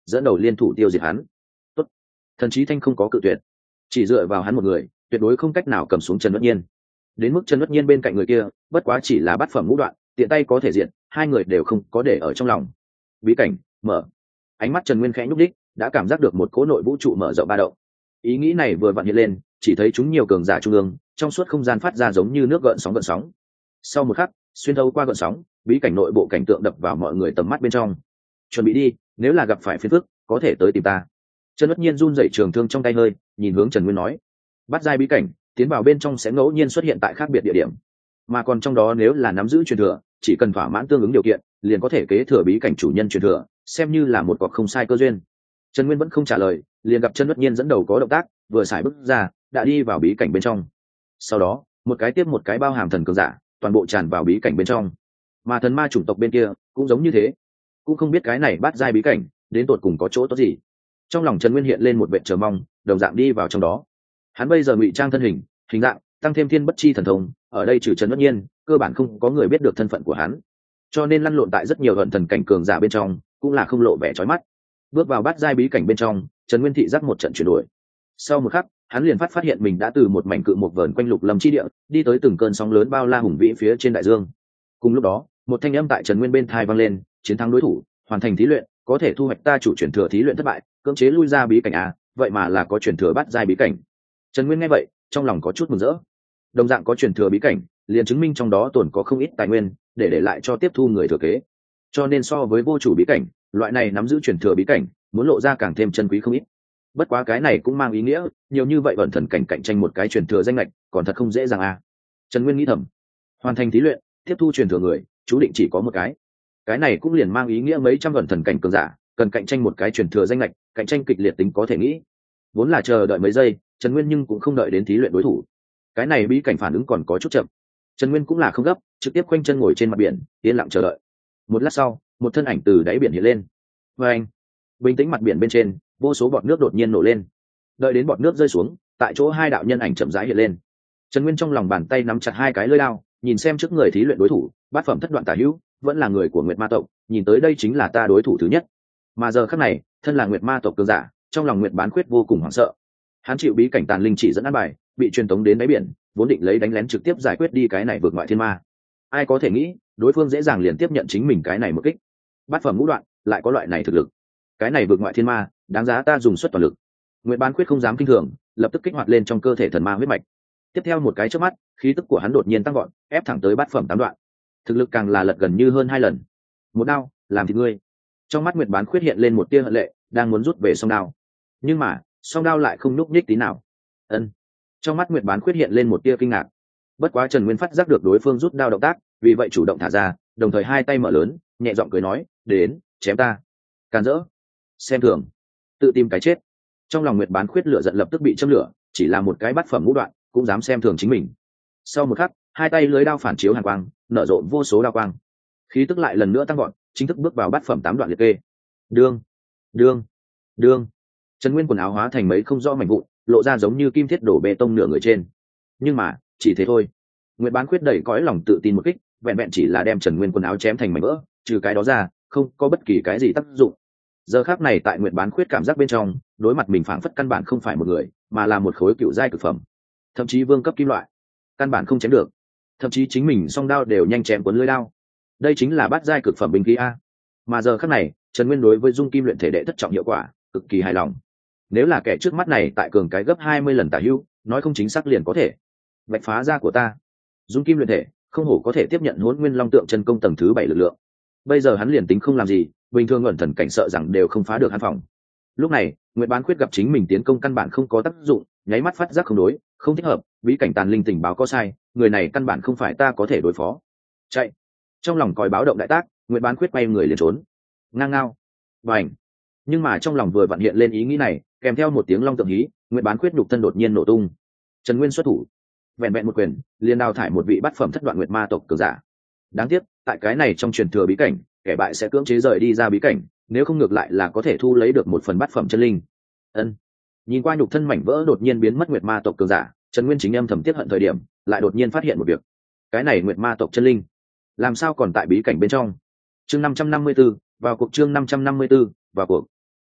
dẫn đầu liên thủ tiêu diệt hắn. Tốt. Thần Chí Thanh không có cự tuyệt, chỉ dựa vào hắn một người tuyệt đối không cách nào cầm xuống Trần Bất Nhiên. Đến mức Trần Bất Nhiên bên cạnh người kia bất quá chỉ là bát phẩm ngũ đoạn, tiện tay có thể diện, hai người đều không có để ở trong lòng. Bí cảnh mở. Ánh mắt Trần Nguyên khẽ nhúc đích, đã cảm giác được một cỗ nội vũ trụ mở rộng ba động. Ý nghĩ này vừa vặn hiện lên, chỉ thấy chúng nhiều cường giả trung ương trong suốt không gian phát ra giống như nước gợn sóng. Sau một khắc, xuyên thấu qua gợn sóng, bí cảnh nội bộ cảnh tượng đập vào mọi người tầm mắt bên trong. Chuẩn bị đi, nếu là gặp phải phiền phức có thể tới tìm ta. Trần Bất Nhiên run rẩy trường thương trong tay hơi, nhìn hướng Trần Nguyên nói: bắt giai bí cảnh, tiến vào bên trong sẽ ngẫu nhiên xuất hiện tại khác biệt địa điểm, mà còn trong đó nếu là nắm giữ truyền thừa, chỉ cần thỏa mãn tương ứng điều kiện, liền có thể kế thừa bí cảnh chủ nhân truyền thừa, xem như là một cọc không sai cơ duyên. Trần Nguyên vẫn không trả lời, liền gặp Trần Bất Nhiên dẫn đầu có động tác, vừa xài bước ra, đã đi vào bí cảnh bên trong. Sau đó, một cái tiếp một cái bao hàm thần cường giả, toàn bộ tràn vào bí cảnh bên trong. Mà thần ma chủng tộc bên kia cũng giống như thế, cũng không biết cái này bắt giai bí cảnh đến tột cùng có chỗ tốt gì. Trong lòng Trần Nguyên hiện lên một vẻ chờ mong, đồng dạng đi vào trong đó. Hắn bây giờ ngụy trang thân hình, hình dạng, tăng thêm thiên bất chi thần thông, ở đây trừ Trần Bất Nhiên, cơ bản không có người biết được thân phận của hắn, cho nên lăn lộn tại rất nhiều ẩn thần cảnh cường giả bên trong, cũng là không lộ vẻ chói mắt. Bước vào bát giai bí cảnh bên trong, Trần Nguyên thị giác một trận chuyển đổi. Sau một khắc, hắn liền phát hiện mình đã từ một mảnh cự một vờn quanh lục lâm chi địa, đi tới từng cơn sóng lớn bao la hùng vĩ phía trên đại dương. Cùng lúc đó, một thanh âm tại Trần Nguyên bên tai vang lên: chiến thắng đối thủ, hoàn thành thí luyện, có thể thu hoạch ta chủ truyền thừa thí luyện thất bại, cưỡng chế lui ra bí cảnh à, vậy mà là có truyền thừa bát giai bí cảnh. Trần Nguyên nghe vậy, trong lòng có chút mừng rỡ. Đồng dạng có truyền thừa bí cảnh, liền chứng minh trong đó tồn có không ít tài nguyên để lại cho tiếp thu người thừa kế. Cho nên so với vô chủ bí cảnh, loại này nắm giữ truyền thừa bí cảnh, muốn lộ ra càng thêm chân quý không ít. Bất quá cái này cũng mang ý nghĩa, nhiều như vậy ẩn thần cảnh cạnh tranh một cái truyền thừa danh lệch, còn thật không dễ dàng à. Trần Nguyên nghĩ thầm, hoàn thành thí luyện, tiếp thu truyền thừa người, chú định chỉ có một cái. Cái này cũng liền mang ý nghĩa mấy trăm ẩn thần cảnh cường giả, cần cạnh tranh một cái truyền thừa danh lệch, cạnh tranh kịch liệt tính có thể nghĩ. Vốn là chờ đợi mấy giây, Trần Nguyên nhưng cũng không đợi đến thí luyện đối thủ. Cái này bí cảnh phản ứng còn có chút chậm. Trần Nguyên cũng là không gấp, trực tiếp khoanh chân ngồi trên mặt biển, yên lặng chờ đợi. Một lát sau, một thân ảnh từ đáy biển hiện lên. Và anh, bình tĩnh mặt biển bên trên, vô số bọt nước đột nhiên nổ lên. Đợi đến bọt nước rơi xuống, tại chỗ hai đạo nhân ảnh chậm rãi hiện lên. Trần Nguyên trong lòng bàn tay nắm chặt hai cái lưỡi đao, nhìn xem trước người thí luyện đối thủ, bát phẩm thất đoạn tả hữu, vẫn là người của Nguyệt Ma tộc, nhìn tới đây chính là ta đối thủ thứ nhất. Mà giờ khắc này, thân là Nguyệt Ma tộc cường giả, trong lòng Nguyệt Bán Khuyết vô cùng hoảng sợ. Hắn chịu bí cảnh tàn linh chỉ dẫn an bài, bị truyền tống đến đáy biển, vốn định lấy đánh lén trực tiếp giải quyết đi cái này vượt ngoại thiên ma. Ai có thể nghĩ, đối phương dễ dàng liền tiếp nhận chính mình cái này một kích. Bát phẩm ngũ đoạn, lại có loại này thực lực. Cái này vượt ngoại thiên ma, đáng giá ta dùng suất toàn lực. Nguyệt Bán Khuyết không dám kinh thường, lập tức kích hoạt lên trong cơ thể thần ma huyết mạch. Tiếp theo một cái chớp mắt, khí tức của hắn đột nhiên tăng vọt, ép thẳng tới bát phẩm 8 đoạn. Thực lực càng là lật gần như hơn 2 lần. Một đao, làm thịt ngươi. Trong mắt Nguyệt Bán Khuyết hiện lên một tia hận lệ, đang muốn rút về song đao. Nhưng mà, song đao lại không nhúc nhích tí nào. Ân. Trong mắt Nguyệt Bán Khuyết hiện lên một tia kinh ngạc. Bất quá Trần Nguyên phát giác được đối phương rút đao động tác, vì vậy chủ động thả ra, đồng thời hai tay mở lớn, nhẹ giọng cười nói: "Đến, chém ta." Càn rỡ, xem thường, tự tìm cái chết. Trong lòng Nguyệt Bán Khuyết lửa giận lập tức bị châm lửa, chỉ là một cái bát phẩm ngũ đoạn, cũng dám xem thường chính mình. Sau một khắc, hai tay lưới đao phản chiếu hàn quang, nở rộ vô số đao quang. Khí tức lại lần nữa tăng vọt, chính thức bước vào bát phẩm 8 đoạn liệt kê. Đương, đương, đương. Trần Nguyên quần áo hóa thành mấy không rõ mảnh vụn, lộ ra giống như kim thiết đổ bê tông nửa người trên. Nhưng mà, chỉ thế thôi. Nguyệt Bán Khuyết đẩy cõi lòng tự tin một kích, vẹn vẹn chỉ là đem Trần Nguyên quần áo chém thành mảnh vỡ, trừ cái đó ra, không có bất kỳ cái gì tác dụng. Giờ khắc này tại Nguyệt Bán Khuyết cảm giác bên trong, đối mặt mình phảng phất căn bản không phải một người, mà là một khối cựu giai cực phẩm, thậm chí vương cấp kim loại, căn bản không chém được. Thậm chí chính mình song đao đều nhanh chém cuốn lưỡi đao. Đây chính là bát giai cực phẩm binh khí a. Mà giờ khắc này, Trần Nguyên đối với dung kim luyện thể đệ thất trọng hiệu quả cực kỳ hài lòng. Nếu là kẻ trước mắt này tại cường cái gấp 20 lần tả hữu, nói không chính xác liền có thể vạch phá ra của ta. Dung kim luyện thể, không hổ có thể tiếp nhận Hỗn Nguyên Long Tượng chân công tầng thứ 7 lực lượng. Bây giờ hắn liền tính không làm gì, bình thường ẩn thần cảnh sợ rằng đều không phá được hắn phòng. Lúc này, Nguyệt Bán Khuyết gặp chính mình tiến công căn bản không có tác dụng, nháy mắt phát giác không đối, không thích hợp, bí cảnh tàn linh tình báo có sai, người này căn bản không phải ta có thể đối phó. Chạy. Trong lòng còi báo động đại tác, Nguyệt Bán Khuyết quay người liền trốn. Ngang ngao. Bành. Nhưng mà trong lòng vừa vặn hiện lên ý nghĩ này, kèm theo một tiếng long tượng hí, Nguyệt Bán Khuyết nhục thân đột nhiên nổ tung. Trần Nguyên xuất thủ, vẹn vẹn một quyền, liền đào thải một vị bát phẩm thất đoạn Nguyệt Ma tộc cường giả. Đáng tiếc, tại cái này trong truyền thừa bí cảnh, kẻ bại sẽ cưỡng chế rời đi ra bí cảnh, nếu không ngược lại là có thể thu lấy được một phần bát phẩm chân linh. Ân. Nhìn qua nhục thân mảnh vỡ đột nhiên biến mất Nguyệt Ma tộc cường giả, Trần Nguyên chính âm thầm tiếc hận thời điểm, lại đột nhiên phát hiện một việc. Cái này Nguyệt Ma tộc chân linh, làm sao còn tại bí cảnh bên trong? Chương 554, vào cuộc. Chương 554, vào cuộc.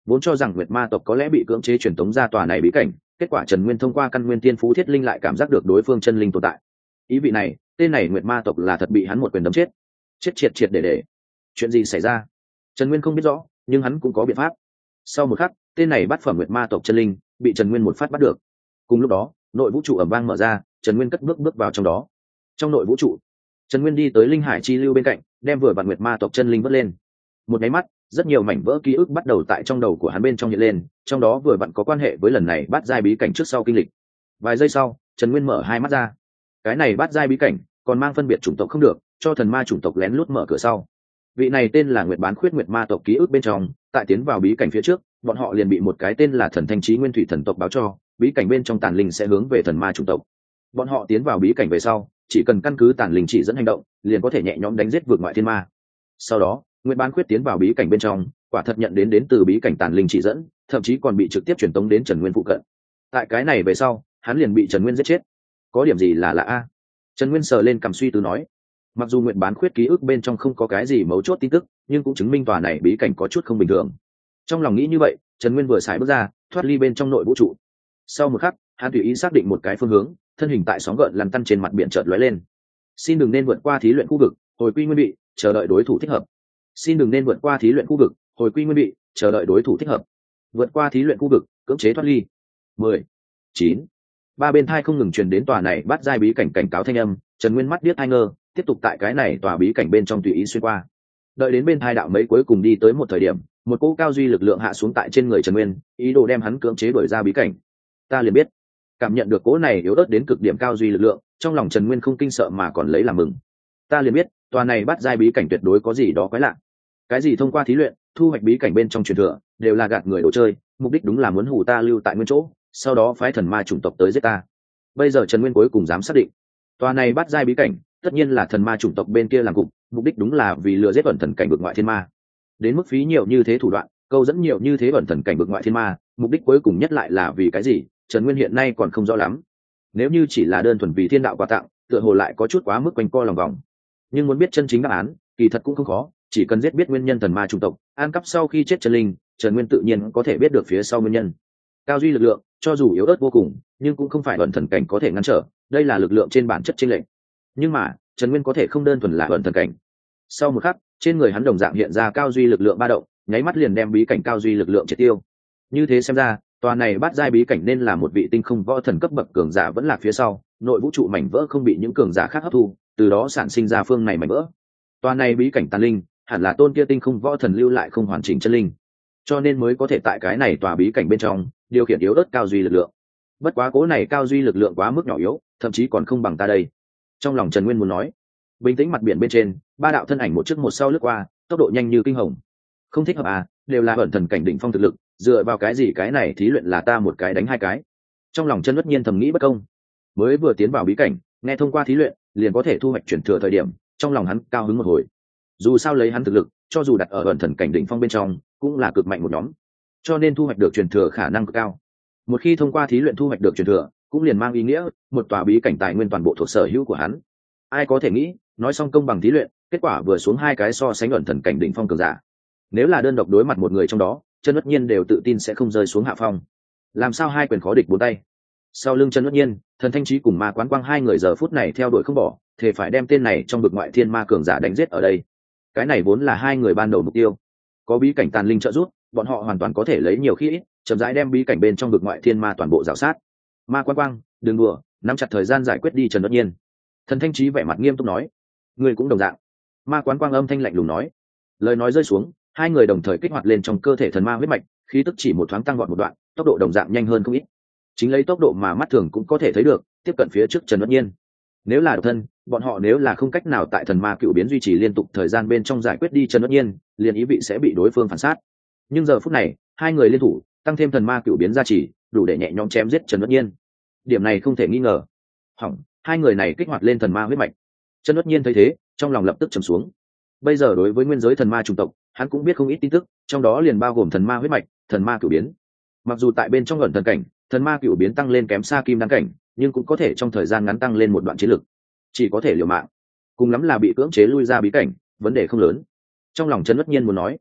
vốn cho rằng nguyệt ma tộc có lẽ bị cưỡng chế truyền tống ra tòa này bí cảnh, kết quả Trần Nguyên thông qua căn nguyên tiên phú thiết linh lại cảm giác được đối phương chân linh tồn tại. Ý vị này, tên này nguyệt ma tộc là thật bị hắn một quyền đấm chết. Chết triệt triệt để. Chuyện gì xảy ra? Trần Nguyên không biết rõ, nhưng hắn cũng có biện pháp. Sau một khắc, tên này bắt phẩm nguyệt ma tộc chân linh bị Trần Nguyên một phát bắt được. Cùng lúc đó, nội vũ trụ ầm vang mở ra, Trần Nguyên cất bước vào trong đó. Trong nội vũ trụ, Trần Nguyên đi tới linh hải chi lưu bên cạnh, đem vừa vặn nguyệt ma tộc chân linh vớt lên. Một cái mắt, rất nhiều mảnh vỡ ký ức bắt đầu tại trong đầu của hắn bên trong hiện lên, trong đó vừa vặn có quan hệ với lần này bắt giai bí cảnh trước sau kinh lịch. Vài giây sau, Trần Nguyên mở hai mắt ra. Cái này bắt giai bí cảnh còn mang phân biệt chủng tộc không được, cho thần ma chủng tộc lén lút mở cửa sau. Vị này tên là Nguyệt Bán Khuyết Nguyệt Ma tộc ký ức bên trong, tại tiến vào bí cảnh phía trước, bọn họ liền bị một cái tên là Thần Thanh Chí Nguyên Thủy thần tộc báo cho, bí cảnh bên trong tàn linh sẽ hướng về thần ma chủng tộc. Bọn họ tiến vào bí cảnh về sau, chỉ cần căn cứ tàn linh chỉ dẫn hành động, liền có thể nhẹ nhõm đánh giết vượt ngoại thiên ma. Sau đó, Nguyệt Bán Khuyết tiến vào bí cảnh bên trong, quả thật nhận đến từ bí cảnh tàn linh chỉ dẫn, thậm chí còn bị trực tiếp truyền tống đến Trần Nguyên phụ cận. Tại cái này về sau, hắn liền bị Trần Nguyên giết chết. Có điểm gì là lạ a? Trần Nguyên sờ lên cằm suy tư nói. Mặc dù Nguyệt Bán Khuyết ký ức bên trong không có cái gì mấu chốt tin tức, nhưng cũng chứng minh tòa này bí cảnh có chút không bình thường. Trong lòng nghĩ như vậy, Trần Nguyên vừa xài bước ra, thoát ly bên trong nội vũ trụ. Sau một khắc, hắn tùy ý xác định một cái phương hướng, thân hình tại sóng gợn lăn tăn trên mặt biển chợt lóe lên. Xin đừng nên vượt qua thí luyện khu vực, hồi quy nguyên vị, chờ đợi đối thủ thích hợp. Xin đừng nên vượt qua thí luyện khu vực, hồi quy nguyên vị, chờ đợi đối thủ thích hợp. Vượt qua thí luyện khu vực, cưỡng chế thoát ly. 10, 9. Ba bên thai không ngừng truyền đến tòa này bắt giai bí cảnh cảnh cáo thanh âm, Trần Nguyên mắt điếc hai ngơ, tiếp tục tại cái này tòa bí cảnh bên trong tùy ý xuyên qua. Đợi đến bên thai đạo mấy cuối cùng đi tới một thời điểm, một cỗ cao duy lực lượng hạ xuống tại trên người Trần Nguyên, ý đồ đem hắn cưỡng chế đuổi ra bí cảnh. Ta liền biết, cảm nhận được cỗ này yếu ớt đến cực điểm cao duy lực lượng, trong lòng Trần Nguyên không kinh sợ mà còn lấy làm mừng. Ta liền biết, tòa này bắt giai bí cảnh tuyệt đối có gì đó quái lạ. Cái gì thông qua thí luyện, thu hoạch bí cảnh bên trong truyền thừa, đều là gạt người đồ chơi, mục đích đúng là muốn hù ta lưu tại nguyên chỗ, sau đó phái thần ma chủng tộc tới giết ta. Bây giờ Trần Nguyên cuối cùng dám xác định, tòa này bắt giai bí cảnh, tất nhiên là thần ma chủng tộc bên kia làm cục, mục đích đúng là vì lừa giết ẩn thần cảnh vực ngoại thiên ma. Đến mức phí nhiều như thế thủ đoạn, câu dẫn nhiều như thế ẩn thần cảnh vực ngoại thiên ma, mục đích cuối cùng nhất lại là vì cái gì, Trần Nguyên hiện nay còn không rõ lắm. Nếu như chỉ là đơn thuần vì thiên đạo quà tặng, tựa hồ lại có chút quá mức quanh co lòng vòng. Nhưng muốn biết chân chính đáp án, kỳ thật cũng không khó, chỉ cần biết nguyên nhân thần ma chủng tộc an cắp sau khi chết chân linh, Trần Nguyên tự nhiên có thể biết được phía sau nguyên nhân. Cao duy lực lượng, cho dù yếu ớt vô cùng, nhưng cũng không phải ẩn thần cảnh có thể ngăn trở, đây là lực lượng trên bản chất chênh lệch. Nhưng mà, Trần Nguyên có thể không đơn thuần là ẩn thần cảnh. Sau một khắc, trên người hắn đồng dạng hiện ra cao duy lực lượng ba động, nháy mắt liền đem bí cảnh cao duy lực lượng triệt tiêu. Như thế xem ra, tòa này bắt giai bí cảnh nên là một vị tinh không võ thần cấp bậc cường giả vẫn lạc phía sau, nội vũ trụ mảnh vỡ không bị những cường giả khác hấp thu, từ đó sản sinh ra phương này mảnh vỡ. Tòa này bí cảnh tàn linh, hẳn là tôn kia tinh không võ thần lưu lại không hoàn chỉnh chân linh, cho nên mới có thể tại cái này tòa bí cảnh bên trong điều khiển yếu ớt cao duy lực lượng. Bất quá cố này cao duy lực lượng quá mức nhỏ yếu, thậm chí còn không bằng ta đây. Trong lòng Trần Nguyên muốn nói. Bình tĩnh mặt biển bên trên, ba đạo thân ảnh một trước một sau lướt qua, tốc độ nhanh như kinh hồng. Không thích hợp à, đều là ẩn thần cảnh đỉnh phong thực lực, dựa vào cái gì cái này thí luyện là ta một cái đánh hai cái. Trong lòng Trần Bất Nhiên thầm nghĩ bất công. Mới vừa tiến vào bí cảnh, nghe thông qua thí luyện, liền có thể thu hoạch chuyển thừa thời điểm, trong lòng hắn cao hứng một hồi. Dù sao lấy hắn thực lực, cho dù đặt ở ẩn thần cảnh đỉnh phong bên trong, cũng là cực mạnh một nhóm, cho nên thu hoạch được truyền thừa khả năng cực cao. Một khi thông qua thí luyện thu hoạch được truyền thừa, cũng liền mang ý nghĩa một tòa bí cảnh tài nguyên toàn bộ thuộc sở hữu của hắn. Ai có thể nghĩ, nói xong công bằng thí luyện, kết quả vừa xuống hai cái so sánh ẩn thần cảnh đỉnh phong cường giả. Nếu là đơn độc đối mặt một người trong đó, Trần Bất Nhiên đều tự tin sẽ không rơi xuống hạ phong. Làm sao hai quyền khó địch bốn tay? Sau lưng Trần Bất Nhiên, Thần Thanh Chí cùng Ma Quán Quang hai người giờ phút này theo đuổi không bỏ, thể phải đem tên này trong vực ngoại thiên ma cường giả đánh giết ở đây. Cái này vốn là hai người ban đầu mục tiêu. Có bí cảnh tàn linh trợ giúp, bọn họ hoàn toàn có thể lấy nhiều khi ít, chậm rãi đem bí cảnh bên trong vực ngoại thiên ma toàn bộ rào sát. Ma Quán Quang, đừng đùa, nắm chặt thời gian giải quyết đi Trần Bất Nhiên. Thần Thanh Chí vẻ mặt nghiêm túc nói. Người cũng đồng dạng. Ma Quán Quang âm thanh lạnh lùng nói. Lời nói rơi xuống, hai người đồng thời kích hoạt lên trong cơ thể thần ma huyết mạch, khí tức chỉ một thoáng tăng vọt một đoạn, tốc độ đồng dạng nhanh hơn không ít. Chính lấy tốc độ mà mắt thường cũng có thể thấy được, tiếp cận phía trước Trần Bất Nhiên. Nếu là độc thân, bọn họ nếu là không cách nào tại thần ma cựu biến duy trì liên tục thời gian bên trong giải quyết đi Trần Bất Nhiên, liền ý vị sẽ bị đối phương phản sát. Nhưng giờ phút này, hai người liên thủ, tăng thêm thần ma cựu biến gia trì, đủ để nhẹ nhõm chém giết Trần Bất Nhiên. Điểm này không thể nghi ngờ. Hỏng, hai người này kích hoạt lên thần ma huyết mạch. Trần Bất Nhiên thấy thế, trong lòng lập tức trầm xuống. Bây giờ đối với nguyên giới thần ma chủng tộc, hắn cũng biết không ít tin tức, trong đó liền bao gồm thần ma huyết mạch, thần ma cựu biến. Mặc dù tại bên trong ẩn thần cảnh, thần ma cựu biến tăng lên kém xa kim đăng cảnh, nhưng cũng có thể trong thời gian ngắn tăng lên một đoạn chiến lực. Chỉ có thể liều mạng, cùng lắm là bị cưỡng chế lui ra bí cảnh, vấn đề không lớn. Trong lòng Trần Bất Nhiên muốn nói,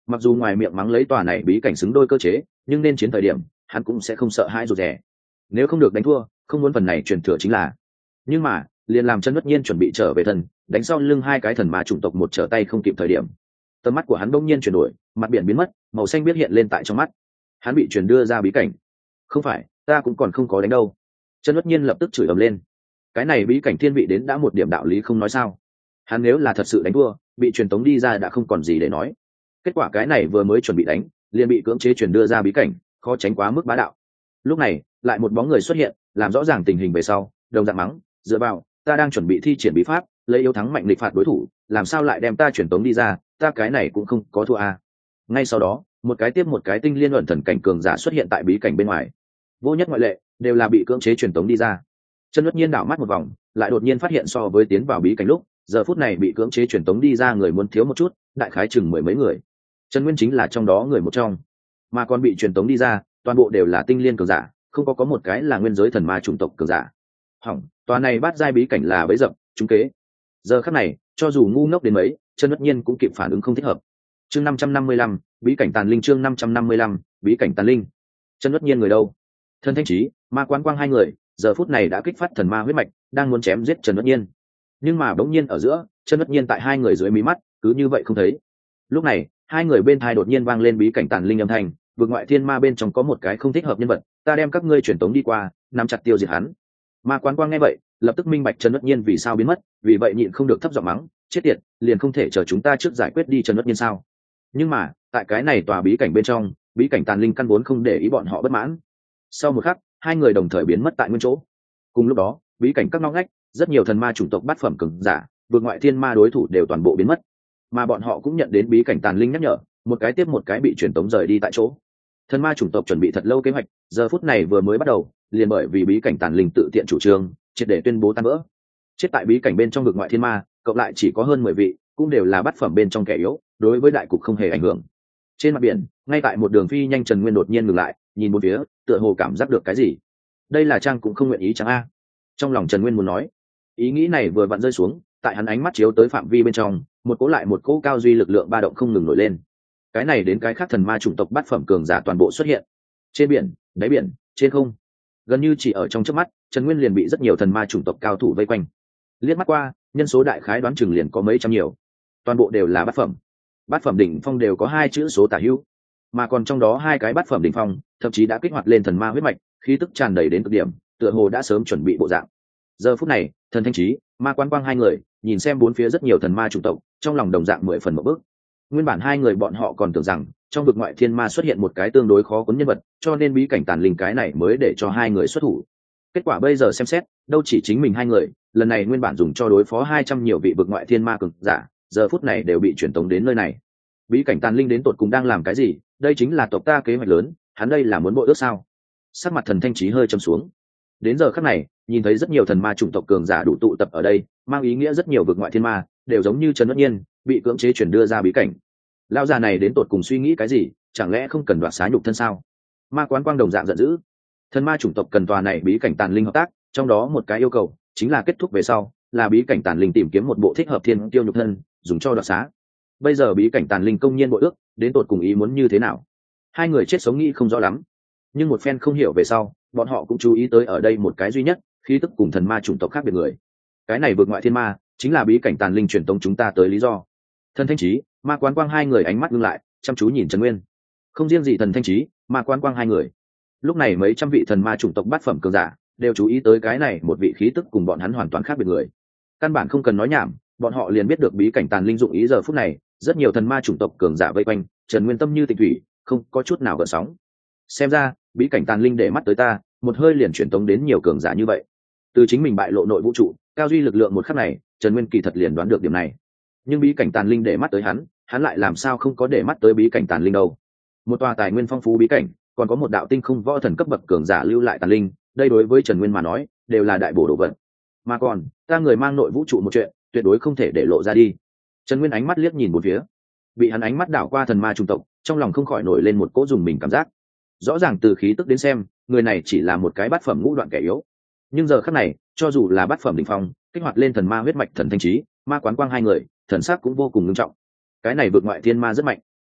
mặc dù ngoài miệng mắng lấy tòa này bí cảnh xứng đôi cơ chế, nhưng nên chiến thời điểm hắn cũng sẽ không sợ hãi rụt rè. Nếu không được đánh thua, không muốn phần này truyền thừa chính là. Nhưng mà liền làm Chân Bất Nhiên chuẩn bị trở về thần đánh sau lưng hai cái thần ma chủng tộc một trở tay không kịp thời điểm, tầm mắt của hắn bỗng nhiên chuyển đổi, mặt biển biến mất, màu xanh biết hiện lên tại trong mắt. Hắn bị truyền đưa ra bí cảnh. Không phải, ta cũng còn không có đánh đâu. Chân Bất Nhiên lập tức chửi ầm lên. Cái này bí cảnh thiên vị đến đã một điểm đạo lý không nói sao? Hắn nếu là thật sự đánh thua, bị truyền tống đi ra đã không còn gì để nói. Kết quả cái này vừa mới chuẩn bị đánh, liền bị cưỡng chế truyền đưa ra bí cảnh, khó tránh quá mức bá đạo. Lúc này, lại một bóng người xuất hiện, làm rõ ràng tình hình về sau, đồng dạng mắng, dựa vào, ta đang chuẩn bị thi triển bí pháp, lấy yếu thắng mạnh địch phạt đối thủ, làm sao lại đem ta truyền tống đi ra, ta cái này cũng không có thua à. Ngay sau đó, một cái tiếp một cái tinh liên luận thần cảnh cường giả xuất hiện tại bí cảnh bên ngoài. Vô nhất ngoại lệ, đều là bị cưỡng chế truyền tống đi ra. Chân Bất Nhiên đảo mắt một vòng, lại đột nhiên phát hiện so với tiến vào bí cảnh lúc, giờ phút này bị cưỡng chế truyền tống đi ra người muốn thiếu một chút, đại khái chừng mười mấy người. Trần Nguyên chính là trong đó người một trong, mà còn bị truyền tống đi ra, toàn bộ đều là tinh liên cường giả, không có một cái là nguyên giới thần ma chủng tộc cường giả. Hỏng, tòa này bát giai bí cảnh là bẫy dập, trúng kế. Giờ khắc này, cho dù ngu ngốc đến mấy, Chân Bất Nhiên cũng kịp phản ứng không thích hợp. Chương 555, bí cảnh tàn linh. Chương 555, bí cảnh tàn linh. Chân Bất Nhiên người đâu? Thân Thanh Chí, Ma Quán Quang hai người, giờ phút này đã kích phát thần ma huyết mạch, đang muốn chém giết Trần Bất Nhiên. Nhưng mà bỗng nhiên ở giữa, Trần Bất Nhiên tại hai người dưới mí mắt, cứ như vậy không thấy. Lúc này, hai người bên tai đột nhiên vang lên bí cảnh tàn linh âm thanh, vực ngoại thiên ma bên trong có một cái không thích hợp nhân vật, ta đem các ngươi truyền tống đi qua, nắm chặt tiêu diệt hắn. Ma Quán Quang nghe vậy, lập tức minh bạch Trần Bất Nhiên vì sao biến mất, vì vậy nhịn không được thấp giọng mắng, chết tiệt, liền không thể chờ chúng ta trước giải quyết đi Trần Bất Nhiên sao? Nhưng mà, tại cái này tòa bí cảnh bên trong, bí cảnh tàn linh căn vốn không để ý bọn họ bất mãn. Sau một khắc, hai người đồng thời biến mất tại nguyên chỗ. Cùng lúc đó, bí cảnh các ngóc ngách, rất nhiều thần ma chủng tộc bát phẩm cường giả, vượt ngoại thiên ma đối thủ đều toàn bộ biến mất, mà bọn họ cũng nhận đến bí cảnh tàn linh nhắc nhở, một cái tiếp một cái bị truyền tống rời đi tại chỗ. Thần ma chủng tộc chuẩn bị thật lâu kế hoạch, giờ phút này vừa mới bắt đầu, liền bởi vì bí cảnh tàn linh tự tiện chủ trương, triệt để tuyên bố tan vỡ. Chết tại bí cảnh bên trong vực ngoại thiên ma, cộng lại chỉ có hơn 10 vị, cũng đều là bát phẩm bên trong kẻ yếu, đối với đại cục không hề ảnh hưởng. Trên mặt biển, ngay tại một đường phi nhanh, Trần Nguyên đột nhiên ngừng lại, nhìn một phía, tựa hồ cảm giác được cái gì. Đây là Trang cũng không nguyện ý chẳng a. Trong lòng Trần Nguyên muốn nói, ý nghĩ này vừa vặn rơi xuống, tại hắn ánh mắt chiếu tới phạm vi bên trong, một cỗ cao duy lực lượng ba động không ngừng nổi lên. Cái này đến cái khác thần ma chủng tộc bát phẩm cường giả toàn bộ xuất hiện. Trên biển, đáy biển, trên không, gần như chỉ ở trong chớp mắt, Trần Nguyên liền bị rất nhiều thần ma chủng tộc cao thủ vây quanh. Liếc mắt qua, nhân số đại khái đoán chừng liền có mấy trăm nhiều, toàn bộ đều là bát phẩm. Bát phẩm đỉnh phong đều có 2 chữ số tả hữu, mà còn trong đó 2 cái bát phẩm đỉnh phong thậm chí đã kích hoạt lên thần ma huyết mạch, khí tức tràn đầy đến cực điểm, tựa hồ đã sớm chuẩn bị bộ dạng. Giờ phút này, Thần Thanh Chí, Ma Quán Quang hai người nhìn xem bốn phía rất nhiều thần ma chủng tộc, trong lòng đồng dạng 10 phần một bước. Nguyên bản hai người bọn họ còn tưởng rằng trong vực ngoại thiên ma xuất hiện một cái tương đối khó cuốn nhân vật, cho nên bí cảnh tàn linh cái này mới để cho hai người xuất thủ. Kết quả bây giờ xem xét, đâu chỉ chính mình hai người, lần này nguyên bản dùng cho đối phó 200 nhiều vị vực ngoại thiên ma cường giả, giờ phút này đều bị chuyển tống đến nơi này. Bí cảnh tàn linh đến tột cùng đang làm cái gì? Đây chính là tộc ta kế hoạch lớn, hắn đây là muốn bội ước sao? Sắc mặt Thần Thanh Chí hơi trầm xuống. Đến giờ khắc này, nhìn thấy rất nhiều thần ma chủng tộc cường giả đủ tụ tập ở đây, mang ý nghĩa rất nhiều vực ngoại thiên ma đều giống như Trần Bất Nhiên, bị cưỡng chế chuyển đưa ra bí cảnh. Lão già này đến tột cùng suy nghĩ cái gì, chẳng lẽ không cần đoạt xá nhục thân sao? Ma Quán Quang đồng dạng giận dữ. Thần ma chủng tộc cần tòa này bí cảnh tàn linh hợp tác, trong đó một cái yêu cầu chính là kết thúc về sau, là bí cảnh tàn linh tìm kiếm một bộ thích hợp thiên tiêu nhục thân, dùng cho đoạt xá. Bây giờ bí cảnh tàn linh công nhiên bội ước, đến tột cùng ý muốn như thế nào? Hai người chết sống nghĩ không rõ lắm, nhưng một phen không hiểu về sau, bọn họ cũng chú ý tới ở đây một cái duy nhất, khí tức cùng thần ma chủng tộc khác biệt người. Cái này vượt ngoại thiên ma, chính là bí cảnh tàn linh truyền tống chúng ta tới lý do. Thần Thanh Chí, Ma Quán Quang hai người ánh mắt ngưng lại, chăm chú nhìn Trần Nguyên. Không riêng gì Thần Thanh Chí, Ma Quán Quang hai người, lúc này mấy trăm vị thần ma chủng tộc bát phẩm cường giả đều chú ý tới cái này một vị khí tức cùng bọn hắn hoàn toàn khác biệt người. Căn bản không cần nói nhảm, bọn họ liền biết được bí cảnh tàn linh dụng ý. Giờ phút này, rất nhiều thần ma chủng tộc cường giả vây quanh, Trần Nguyên tâm như tịnh thủy, không có chút nào gợn sóng. Xem ra, bí cảnh tàn linh để mắt tới ta, một hơi liền chuyển tống đến nhiều cường giả như vậy. Từ chính mình bại lộ nội vũ trụ, cao duy lực lượng một khắc này, Trần Nguyên kỳ thật liền đoán được điểm này. Nhưng bí cảnh tàn linh để mắt tới hắn lại làm sao không có để mắt tới bí cảnh tàn linh đâu? Một tòa tài nguyên phong phú bí cảnh, còn có một đạo tinh không võ thần cấp bậc cường giả lưu lại tàn linh, đây đối với Trần Nguyên mà nói, đều là đại bổ đồ vật. Mà còn, ta người mang nội vũ trụ một chuyện, tuyệt đối không thể để lộ ra đi. Trần Nguyên ánh mắt liếc nhìn một phía, bị hắn ánh mắt đảo qua thần ma trung tộc, trong lòng không khỏi nổi lên một cỗ dùng mình cảm giác. Rõ ràng từ khí tức đến xem, người này chỉ là một cái bát phẩm ngũ đoạn kẻ yếu, nhưng giờ khắc này, cho dù là bát phẩm đỉnh phong, kích hoạt lên thần ma huyết mạch Thần Thanh Chí, Ma Quán Quang hai người, thần sắc cũng vô cùng nghiêm trọng. Cái này vượt ngoại thiên ma rất mạnh,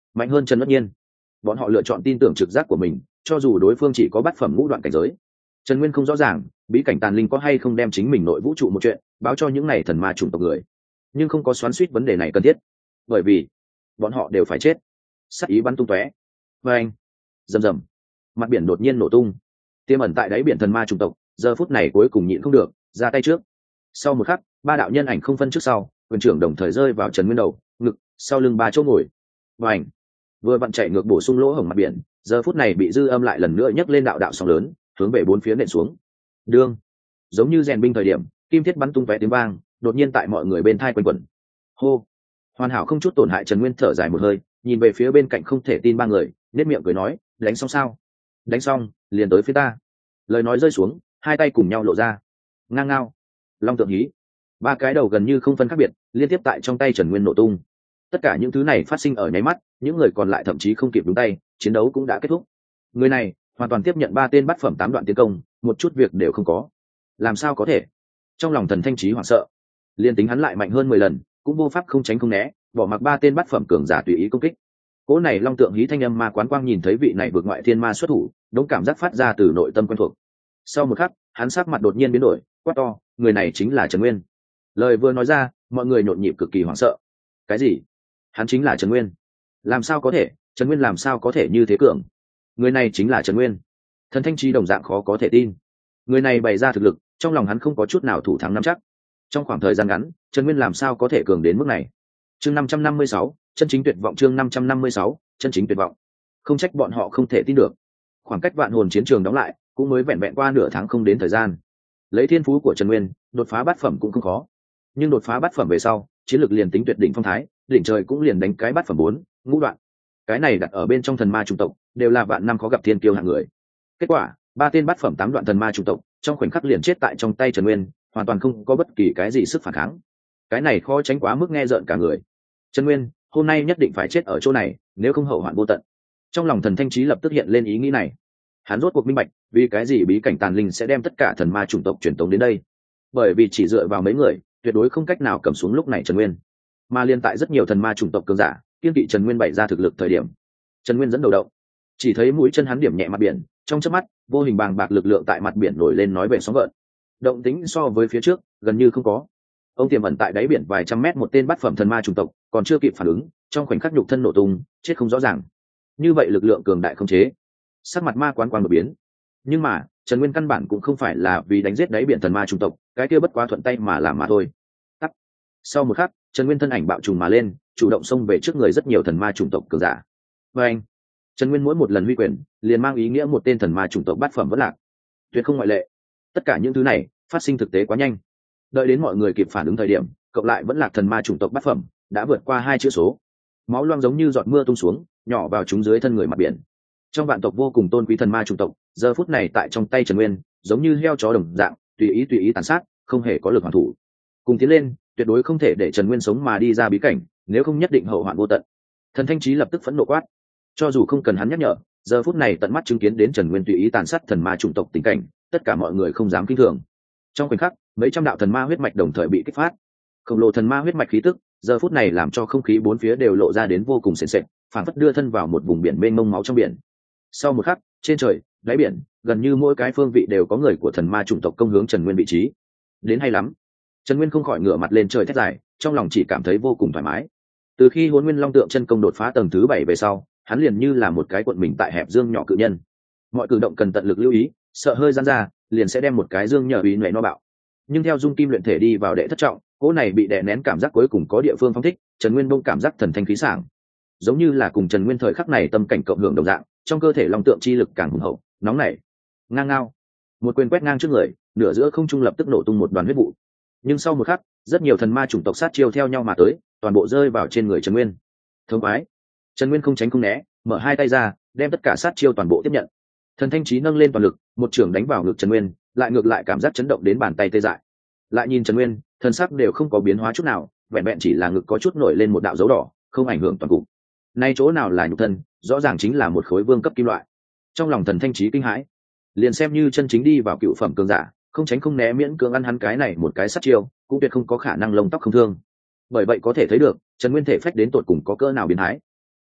mạnh hơn Trần Bất Nhiên. Bọn họ lựa chọn tin tưởng trực giác của mình, cho dù đối phương chỉ có bát phẩm ngũ đoạn cảnh giới. Trần Nguyên không rõ ràng bí cảnh tàn linh có hay không đem chính mình nội vũ trụ một chuyện báo cho những này thần ma chủng tộc người, nhưng không có xoắn xuýt vấn đề này cần thiết, bởi vì bọn họ đều phải chết. Sát ý bắn tung tóe, và anh rầm rầm, mặt biển đột nhiên nổ tung. Tiềm ẩn tại đáy biển thần ma chủng tộc giờ phút này cuối cùng nhịn không được, ra tay trước. Sau một khắc, ba đạo nhân ảnh không phân trước sau, quyền trưởng đồng thời rơi vào Trần Nguyên đầu, ngực, sau lưng ba chỗ ngồi. Và ảnh vừa vặn chạy ngược bổ sung lỗ hổng mặt biển, giờ phút này bị dư âm lại lần nữa nhấc lên đạo đạo sóng lớn, hướng về bốn phía nện xuống. Đương, giống như rèn binh thời điểm, kim thiết bắn tung tóe tiếng vang, đột nhiên tại mọi người bên thai quanh quẩn. Hô, hoàn hảo không chút tổn hại. Trần Nguyên thở dài một hơi, nhìn về phía bên cạnh không thể tin ba người, nét miệng cười nói, đánh xong sao? Đánh xong, liền tới phía ta. Lời nói rơi xuống, hai tay cùng nhau lộ ra. Ngang ngao, long tượng hí, ba cái đầu gần như không phân khác biệt, liên tiếp tại trong tay Trần Nguyên nổ tung. Tất cả những thứ này phát sinh ở nháy mắt, những người còn lại thậm chí không kịp đúng tay, chiến đấu cũng đã kết thúc. Người này hoàn toàn tiếp nhận ba tên bát phẩm 8 đoạn tiến công, một chút việc đều không có. Làm sao có thể? Trong lòng Thần Thanh Chí hoảng sợ, liên tính hắn lại mạnh hơn 10 lần, cũng vô pháp không tránh không né, bỏ mặc ba tên bát phẩm cường giả tùy ý công kích. Cỗ này long tượng hí thanh âm ma quán quang nhìn thấy vị này vượt ngoại thiên ma xuất thủ, đống cảm giác phát ra từ nội tâm quen thuộc. Sau một khắc, hắn sắc mặt đột nhiên biến đổi, quát to, người này chính là Trần Nguyên. Lời vừa nói ra, mọi người nhộn nhịp cực kỳ hoảng sợ. Cái gì? Hắn chính là Trần Nguyên? Làm sao có thể? Trần Nguyên làm sao có thể như thế cường? Người này chính là Trần Nguyên. Thần Thanh Chí đồng dạng khó có thể tin. Người này bày ra thực lực, trong lòng hắn không có chút nào thủ thắng nắm chắc. Trong khoảng thời gian ngắn, Trần Nguyên làm sao có thể cường đến mức này? Chương 556, chân chính tuyệt vọng. Chương 556, chân chính tuyệt vọng. Không trách bọn họ không thể tin được. Khoảng cách vạn hồn chiến trường đóng lại, cũng mới vẹn vẹn qua nửa tháng không đến thời gian. Lấy thiên phú của Trần Nguyên, đột phá bát phẩm cũng không khó. Nhưng đột phá bát phẩm về sau, chiến lược liền tính tuyệt đỉnh phong thái, đỉnh trời cũng liền đánh cái bát phẩm 4, ngũ đoạn. Cái này đặt ở bên trong thần ma chủng tộc, đều là vạn năm khó gặp thiên kiêu hạng người. Kết quả, ba tên bát phẩm 8 đoạn thần ma chủng tộc, trong khoảnh khắc liền chết tại trong tay Trần Nguyên, hoàn toàn không có bất kỳ cái gì sức phản kháng. Cái này khó tránh quá mức nghe rợn cả người. Trần Nguyên, hôm nay nhất định phải chết ở chỗ này, nếu không hậu hoạn vô tận. Trong lòng Thần Thanh Chí lập tức hiện lên ý nghĩ này. Hắn rốt cuộc minh bạch, vì cái gì bí cảnh tàn linh sẽ đem tất cả thần ma chủng tộc truyền tống đến đây. Bởi vì chỉ dựa vào mấy người, tuyệt đối không cách nào cầm xuống lúc này Trần Nguyên. Mà liên tại rất nhiều thần ma chủng tộc cường giả, kiên kỵ Trần Nguyên bày ra thực lực thời điểm, Trần Nguyên dẫn đầu động, chỉ thấy mũi chân hắn điểm nhẹ mặt biển, trong chớp mắt, vô hình bàng bạc lực lượng tại mặt biển nổi lên nói về sóng gợn. Động tĩnh so với phía trước, gần như không có. Ông tiềm ẩn tại đáy biển vài trăm mét một tên bát phẩm thần ma chủng tộc, còn chưa kịp phản ứng, trong khoảnh khắc nhục thân nổ tung, chết không rõ ràng. Như vậy lực lượng cường đại không chế, sắc mặt ma quán quang đột biến. Nhưng mà, Trần Nguyên căn bản cũng không phải là vì đánh giết đáy biển thần ma chủng tộc, cái kia bất quá thuận tay mà làm mà thôi. Tắt. Sau một khắc, Trần Nguyên thân ảnh bạo trùng mà lên, chủ động xông về trước người rất nhiều thần ma chủng tộc cường giả. Và anh, Trần Nguyên mỗi một lần huy quyền, liền mang ý nghĩa một tên thần ma chủng tộc bát phẩm vẫn lạc, tuyệt không ngoại lệ. Tất cả những thứ này phát sinh thực tế quá nhanh, đợi đến mọi người kịp phản ứng thời điểm, cộng lại vẫn lạc thần ma chủng tộc bát phẩm đã vượt qua 2 chữ số. Máu loang giống như giọt mưa tung xuống, nhỏ vào chúng dưới thân người mặt biển. Trong vạn tộc vô cùng tôn quý thần ma chủng tộc, giờ phút này tại trong tay Trần Nguyên, giống như heo chó đồng dạng, tùy ý tàn sát, không hề có lực hoàn thủ. Cùng tiến lên, tuyệt đối không thể để Trần Nguyên sống mà đi ra bí cảnh, nếu không nhất định hậu hoạn vô tận. Thần Thanh Chí lập tức phẫn nộ quát. Cho dù không cần hắn nhắc nhở, giờ phút này tận mắt chứng kiến đến Trần Nguyên tùy ý tàn sát thần ma chủng tộc tình cảnh, tất cả mọi người không dám kinh thường. Trong khoảnh khắc, mấy trăm đạo thần ma huyết mạch đồng thời bị kích phát. Khổng lồ thần ma huyết mạch khí tức, giờ phút này làm cho không khí bốn phía đều lộ ra đến vô cùng sền sệt, phảng phất đưa thân vào một vùng biển mênh mông máu trong biển. Sau một khắc, trên trời, đáy biển, gần như mỗi cái phương vị đều có người của thần ma chủng tộc công hướng Trần Nguyên vị trí. Đến hay lắm. Trần Nguyên không khỏi ngửa mặt lên trời thét dài, trong lòng chỉ cảm thấy vô cùng thoải mái. Từ khi Hỗn Nguyên Long Tượng chân công đột phá tầng thứ 7 về sau, hắn liền như là một cái cuộn mình tại hẹp dương nhỏ cự nhân. Mọi cử động cần tận lực lưu ý, sợ hơi giãn ra, liền sẽ đem một cái dương nhỏ ý nệ no bạo. Nhưng theo dung kim luyện thể đi vào đệ thất trọng, cỗ này bị đè nén cảm giác cuối cùng có địa phương phong thích, Trần Nguyên bỗng cảm giác thần thanh khí sảng. Giống như là cùng Trần Nguyên thời khắc này tâm cảnh cộng hưởng đồng dạng, trong cơ thể long tượng chi lực càng hùng hậu, nóng nảy. Ngang ngao, một quyền quét ngang trước người, nửa giữa không trung lập tức nổ tung một đoàn huyết vụ. Nhưng sau một khắc, rất nhiều thần ma chủng tộc sát chiêu theo nhau mà tới, toàn bộ rơi vào trên người Trần Nguyên. Thống khoái. Trần Nguyên không tránh không né, mở hai tay ra, đem tất cả sát chiêu toàn bộ tiếp nhận. Thần Thanh Chí nâng lên toàn lực, một chưởng đánh vào ngực Trần Nguyên, lại ngược lại cảm giác chấn động đến bàn tay tê dại. Lại nhìn Trần Nguyên, thân sắc đều không có biến hóa chút nào, vẹn vẹn chỉ là ngực có chút nổi lên một đạo dấu đỏ, không ảnh hưởng toàn cục. Nay chỗ nào là nhục thân, rõ ràng chính là một khối vương cấp kim loại. Trong lòng Thần Thanh Chí kinh hãi, liền xem như chân chính đi vào cựu phẩm cường giả, không tránh không né miễn cưỡng ăn hắn cái này một cái sát chiêu, cũng tuyệt không có khả năng lông tóc không thương. Bởi vậy có thể thấy được, Trần Nguyên thể phách đến tột cùng có cỡ nào biến thái.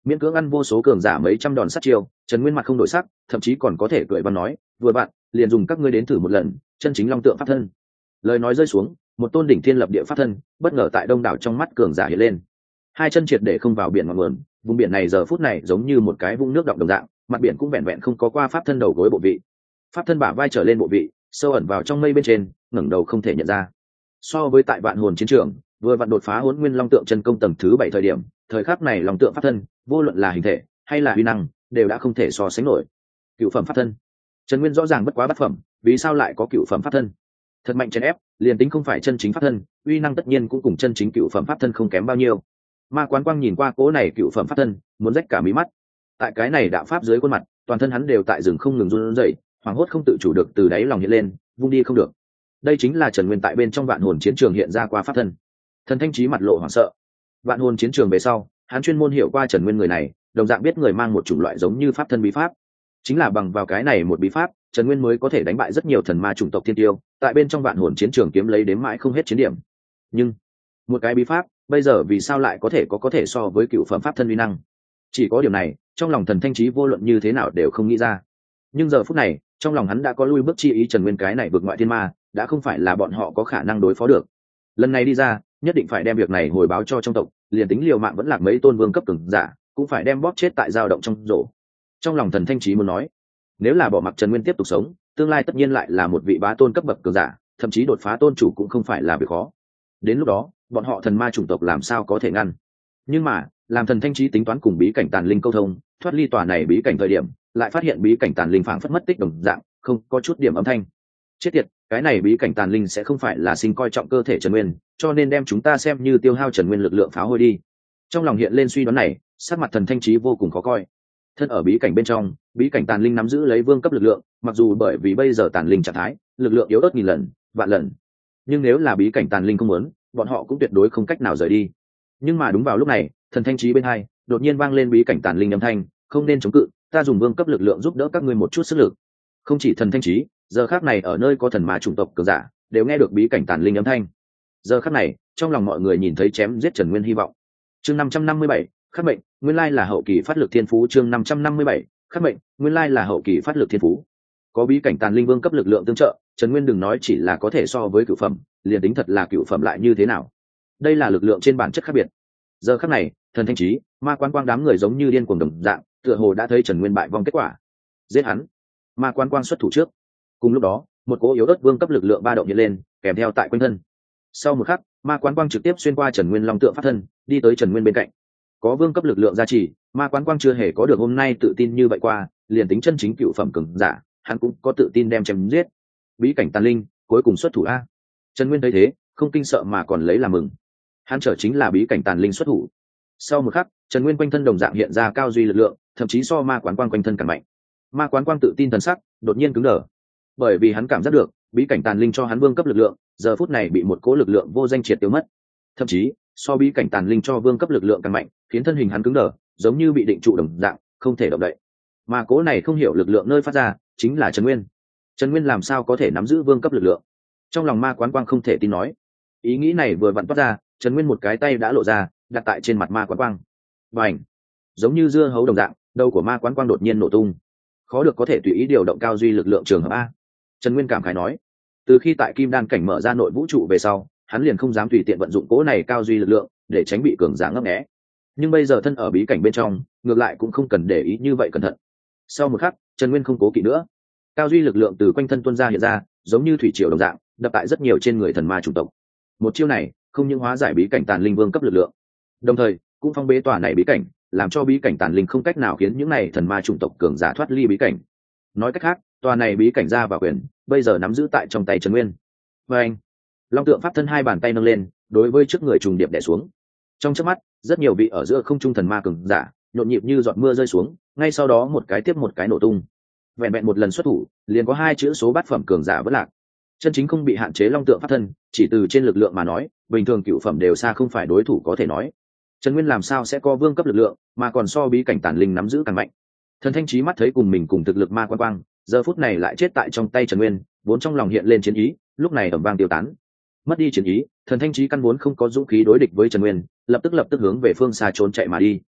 miễn cưỡng ăn vô số cường giả mấy trăm đòn sát chiêu, Trần Nguyên mặt không đổi sắc, thậm chí còn có thể cười văn nói, vừa bạn liền dùng các ngươi đến thử một lần chân chính long tượng pháp thân. Lời nói rơi xuống, một tôn đỉnh thiên lập địa pháp thân bất ngờ tại đông đảo trong mắt cường giả hiện lên, hai chân triệt để không vào biển ngọn nguồn. Vùng biển này giờ phút này giống như một cái vũng nước động đồng dạng, mặt biển cũng vẹn vẹn không có qua pháp thân đầu gối bộ vị, pháp thân bả vai trở lên bộ vị sâu ẩn vào trong mây bên trên, ngẩng đầu không thể nhận ra. So với tại vạn hồn chiến trường vừa vặn đột phá Hỗn Nguyên Long Tượng chân công tầng thứ 7 thời điểm, thời khắc này long tượng pháp thân vô luận là hình thể hay là uy năng đều đã không thể so sánh nổi. Cựu phẩm pháp thân, Trần Nguyên rõ ràng bất quá bát phẩm, vì sao lại có cựu phẩm pháp thân? Thật mạnh chèn ép, liền tính không phải chân chính pháp thân, uy năng tất nhiên cũng cùng chân chính cựu phẩm pháp thân không kém bao nhiêu. Ma Quán Quang nhìn qua cố này cựu phẩm pháp thân, muốn rách cả mí mắt. Tại cái này đạo pháp dưới khuôn mặt, toàn thân hắn đều tại rừng không ngừng run rẩy, hoảng hốt không tự chủ được từ đáy lòng hiện lên, vung đi không được. Đây chính là Trần Nguyên tại bên trong vạn hồn chiến trường hiện ra qua pháp thân. Thần Thanh Chí mặt lộ hoảng sợ. Vạn hồn chiến trường về sau, hắn chuyên môn hiểu qua Trần Nguyên người này, đồng dạng biết người mang một chủng loại giống như pháp thân bí pháp. Chính là bằng vào cái này một bí pháp, Trần Nguyên mới có thể đánh bại rất nhiều thần ma chủng tộc thiên tiêu, tại bên trong vạn hồn chiến trường kiếm lấy đếm mãi không hết chiến điểm. Nhưng một cái bí pháp, bây giờ vì sao lại có thể so với cựu phẩm pháp thân uy năng? Chỉ có điều này, trong lòng Thần Thanh Chí vô luận như thế nào đều không nghĩ ra. Nhưng giờ phút này, trong lòng hắn đã có lui bước chi ý, Trần Nguyên cái này vượt ngoại thiên ma, đã không phải là bọn họ có khả năng đối phó được. Lần này đi ra, nhất định phải đem việc này hồi báo cho trong tộc, liền tính liều mạng vẫn lạc mấy tôn vương cấp cường giả, cũng phải đem bóp chết tại dao động trong rổ. Trong lòng Thần Thanh Chí muốn nói, nếu là bỏ mặc Trần Nguyên tiếp tục sống, tương lai tất nhiên lại là một vị bá tôn cấp bậc cường giả, thậm chí đột phá tôn chủ cũng không phải là việc khó. Đến lúc đó, bọn họ thần ma chủng tộc làm sao có thể ngăn? Nhưng mà, làm Thần Thanh Chí tính toán cùng bí cảnh tàn linh câu thông, thoát ly tòa này bí cảnh thời điểm, lại phát hiện bí cảnh tàn linh phảng phất mất tích đồng dạng, không có chút điểm âm thanh. Chết tiệt, cái này bí cảnh tàn linh sẽ không phải là sinh coi trọng cơ thể Trần Nguyên, cho nên đem chúng ta xem như tiêu hao Trần Nguyên lực lượng phá hôi đi. Trong lòng hiện lên suy đoán này, sắc mặt Thần Thanh Chí vô cùng khó coi. Thân ở bí cảnh bên trong, bí cảnh tàn linh nắm giữ lấy vương cấp lực lượng, mặc dù bởi vì bây giờ tàn linh trạng thái, lực lượng yếu ớt nghìn lần, vạn lần. Nhưng nếu là bí cảnh tàn linh không muốn, bọn họ cũng tuyệt đối không cách nào rời đi. Nhưng mà đúng vào lúc này, Thần Thanh Chí bên hai đột nhiên vang lên bí cảnh tàn linh âm thanh, không nên chống cự, ta dùng vương cấp lực lượng giúp đỡ các ngươi một chút sức lực. Không chỉ Thần Thanh Chí, giờ khắc này ở nơi có thần ma chủng tộc cường giả đều nghe được bí cảnh tàn linh âm thanh. Giờ khắc này, trong lòng mọi người nhìn thấy chém giết Trần Nguyên hy vọng. Chương 557, khắc mệnh, nguyên lai là hậu kỳ phát lực thiên phú. Chương 557, khắc mệnh, nguyên lai là hậu kỳ phát lực thiên phú. Có bí cảnh tàn linh vương cấp lực lượng tương trợ, Trần Nguyên đừng nói chỉ là có thể so với cửu phẩm, liền tính thật là cửu phẩm lại như thế nào? Đây là lực lượng trên bản chất khác biệt. Giờ khắc này, Thần Thanh Chí, Ma Quán Quang đám người giống như điên cuồng đồng dạng, tựa hồ đã thấy Trần Nguyên bại vong kết quả. Giết hắn! Ma Quán Quang xuất thủ trước. Cùng lúc đó, một cỗ yếu ớt vương cấp lực lượng ba động hiện lên, kèm theo tại quanh thân. Sau một khắc, Ma Quán Quang trực tiếp xuyên qua Trần Nguyên long tượng pháp thân, đi tới Trần Nguyên bên cạnh. Có vương cấp lực lượng gia trì, Ma Quán Quang chưa hề có được hôm nay tự tin như vậy qua, liền tính chân chính cựu phẩm cường giả, hắn cũng có tự tin đem chém giết. Bí cảnh tàn linh cuối cùng xuất thủ a. Trần Nguyên thấy thế, không kinh sợ mà còn lấy làm mừng. Hắn trở chính là bí cảnh tàn linh xuất thủ. Sau một khắc, Trần Nguyên quanh thân đồng dạng hiện ra cao duy lực lượng, thậm chí so Ma Quán Quang quanh thân càng mạnh. Ma Quán Quang tự tin thần sắc đột nhiên cứng đờ, bởi vì hắn cảm giác được bí cảnh tàn linh cho hắn vương cấp lực lượng giờ phút này bị một cỗ lực lượng vô danh triệt tiêu mất, thậm chí so bí cảnh tàn linh cho vương cấp lực lượng càng mạnh, khiến thân hình hắn cứng đờ, giống như bị định trụ đồng dạng, không thể động đậy. Mà cỗ này không hiểu lực lượng nơi phát ra chính là Trần Nguyên. Trần Nguyên làm sao có thể nắm giữ vương cấp lực lượng? Trong lòng Ma Quán Quang không thể tin nói. Ý nghĩ này vừa vặn toát ra, Trần Nguyên một cái tay đã lộ ra, đặt tại trên mặt Ma Quán Quang. Bành! Giống như dưa hấu đồng dạng, đầu của Ma Quán Quang đột nhiên nổ tung. Khó được có thể tùy ý điều động cao duy lực lượng trường hợp a. Trần Nguyên cảm khái nói. Từ khi tại Kim Đan cảnh mở ra nội vũ trụ về sau, hắn liền không dám tùy tiện vận dụng cỗ này cao duy lực lượng để tránh bị cường giả ngấp nghé. Nhưng bây giờ thân ở bí cảnh bên trong, ngược lại cũng không cần để ý như vậy cẩn thận. Sau một khắc, Trần Nguyên không cố kỵ nữa, cao duy lực lượng từ quanh thân tuôn ra hiện ra, giống như thủy triều đồng dạng, đập tại rất nhiều trên người thần ma chủng tộc. Một chiêu này không những hóa giải bí cảnh tàn linh vương cấp lực lượng, đồng thời cũng phong bế tòa này bí cảnh, làm cho bí cảnh tàn linh không cách nào khiến những này thần ma chủng tộc cường giả thoát ly bí cảnh. Nói cách khác, tòa này bí cảnh ra và quyền bây giờ nắm giữ tại trong tay Trần Nguyên. Và anh, long tượng pháp thân hai bàn tay nâng lên, đối với trước người trùng điệp đè xuống. Trong chớp mắt, rất nhiều vị ở giữa không trung thần ma cường giả nhộn nhịp như giọt mưa rơi xuống, ngay sau đó một cái tiếp một cái nổ tung. Vẹn vẹn một lần xuất thủ, liền có hai chữ số bát phẩm cường giả vỡ lạc. Chân chính không bị hạn chế long tượng pháp thân, chỉ từ trên lực lượng mà nói, bình thường cựu phẩm đều xa không phải đối thủ có thể nói. Trần Nguyên làm sao sẽ có vương cấp lực lượng, mà còn so bí cảnh tàn linh nắm giữ càng mạnh. Thần Thanh Chí mắt thấy cùng mình cùng thực lực Ma Quang Quang, giờ phút này lại chết tại trong tay Trần Nguyên, vốn trong lòng hiện lên chiến ý, lúc này ầm vang tiêu tán. Mất đi chiến ý, Thần Thanh Chí căn vốn không có dũng khí đối địch với Trần Nguyên, lập tức hướng về phương xa trốn chạy mà đi.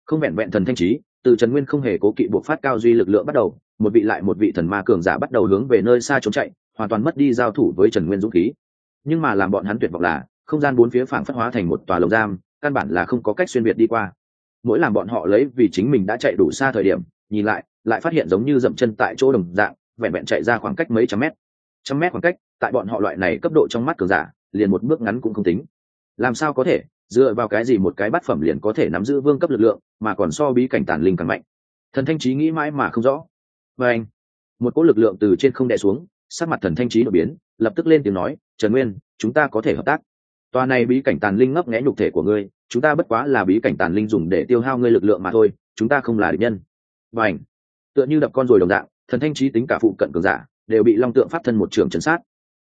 Không vẹn vẹn thần thanh trí, từ Trần Nguyên không hề cố kỵ buộc phát cao duy lực lượng bắt đầu, một vị lại một vị thần ma cường giả bắt đầu hướng về nơi xa trốn chạy, hoàn toàn mất đi giao thủ với Trần Nguyên dũng khí. Nhưng mà làm bọn hắn tuyệt vọng là, không gian bốn phía phảng phất hóa thành một tòa lồng giam, căn bản là không có cách xuyên việt đi qua. Mỗi làm bọn họ lấy vì chính mình đã chạy đủ xa thời điểm, nhìn lại phát hiện giống như dậm chân tại chỗ đồng dạng, vẹn vẹn chạy ra khoảng cách mấy trăm mét. Trăm mét khoảng cách, tại bọn họ loại này cấp độ trong mắt cường giả, liền một bước ngắn cũng không tính. Làm sao có thể, dựa vào cái gì một cái bát phẩm liền có thể nắm giữ vương cấp lực lượng, mà còn so bí cảnh tàn linh càng mạnh? Thần thanh trí nghĩ mãi mà không rõ. Và anh, một cỗ lực lượng từ trên không đè xuống, sắc mặt thần thanh trí đổi biến, lập tức lên tiếng nói, Trần Nguyên, chúng ta có thể hợp tác. Tòa này bí cảnh tàn linh ngấp nghé nhục thể của ngươi, chúng ta bất quá là bí cảnh tàn linh dùng để tiêu hao ngươi lực lượng mà thôi, chúng ta không là địch nhân. Và ảnh, tựa như đập con rồi đồng dạng, thần thanh trí tính cả phụ cận cường giả đều bị long tượng pháp thân một trường chấn sát.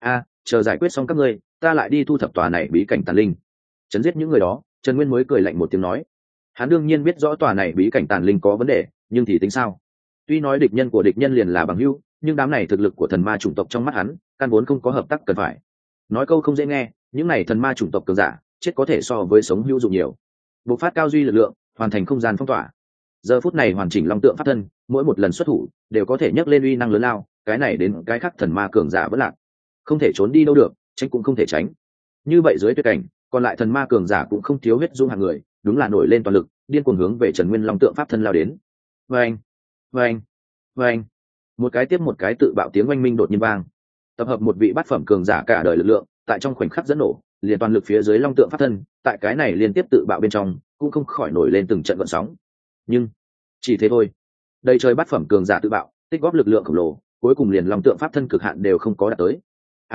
Chờ giải quyết xong các ngươi, ta lại đi thu thập tòa này bí cảnh tàn linh, chấn giết những người đó. Trần Nguyên mới cười lạnh một tiếng nói, hắn đương nhiên biết rõ tòa này bí cảnh tàn linh có vấn đề, nhưng thì tính sao? Tuy nói địch nhân của địch nhân liền là bằng hữu, nhưng đám này thực lực của thần ma chủng tộc trong mắt hắn căn vốn không có hợp tác cần phải. Nói câu không dễ nghe, những này thần ma chủng tộc cường giả chết có thể so với sống hữu dụng nhiều. Bộc phát cao duy lực lượng, hoàn thành không gian phong tỏa. Giờ phút này hoàn chỉnh long tượng pháp thân, mỗi một lần xuất thủ đều có thể nhấc lên uy năng lớn lao, cái này đến cái khác thần ma cường giả vẫn lạc, không thể trốn đi đâu được, tránh cũng không thể tránh. Như vậy dưới tuyệt cảnh, còn lại thần ma cường giả cũng không thiếu huyết dung hàng người, đúng là nổi lên toàn lực, điên cuồng hướng về Trần Nguyên long tượng pháp thân lao đến. Vâng, vâng, vâng, một cái tiếp một cái tự bạo tiếng oanh minh đột nhiên vang. Tập hợp một vị bát phẩm cường giả cả đời lực lượng, tại trong khoảnh khắc dẫn nổ, liền toàn lực phía dưới long tượng pháp thân, tại cái này liên tiếp tự bạo bên trong, cũng không khỏi nổi lên từng trận gợn sóng. Nhưng chỉ thế thôi, đây trời bát phẩm cường giả tự bạo, tích góp lực lượng khổng lồ, cuối cùng liền long tượng pháp thân cực hạn đều không có đạt tới.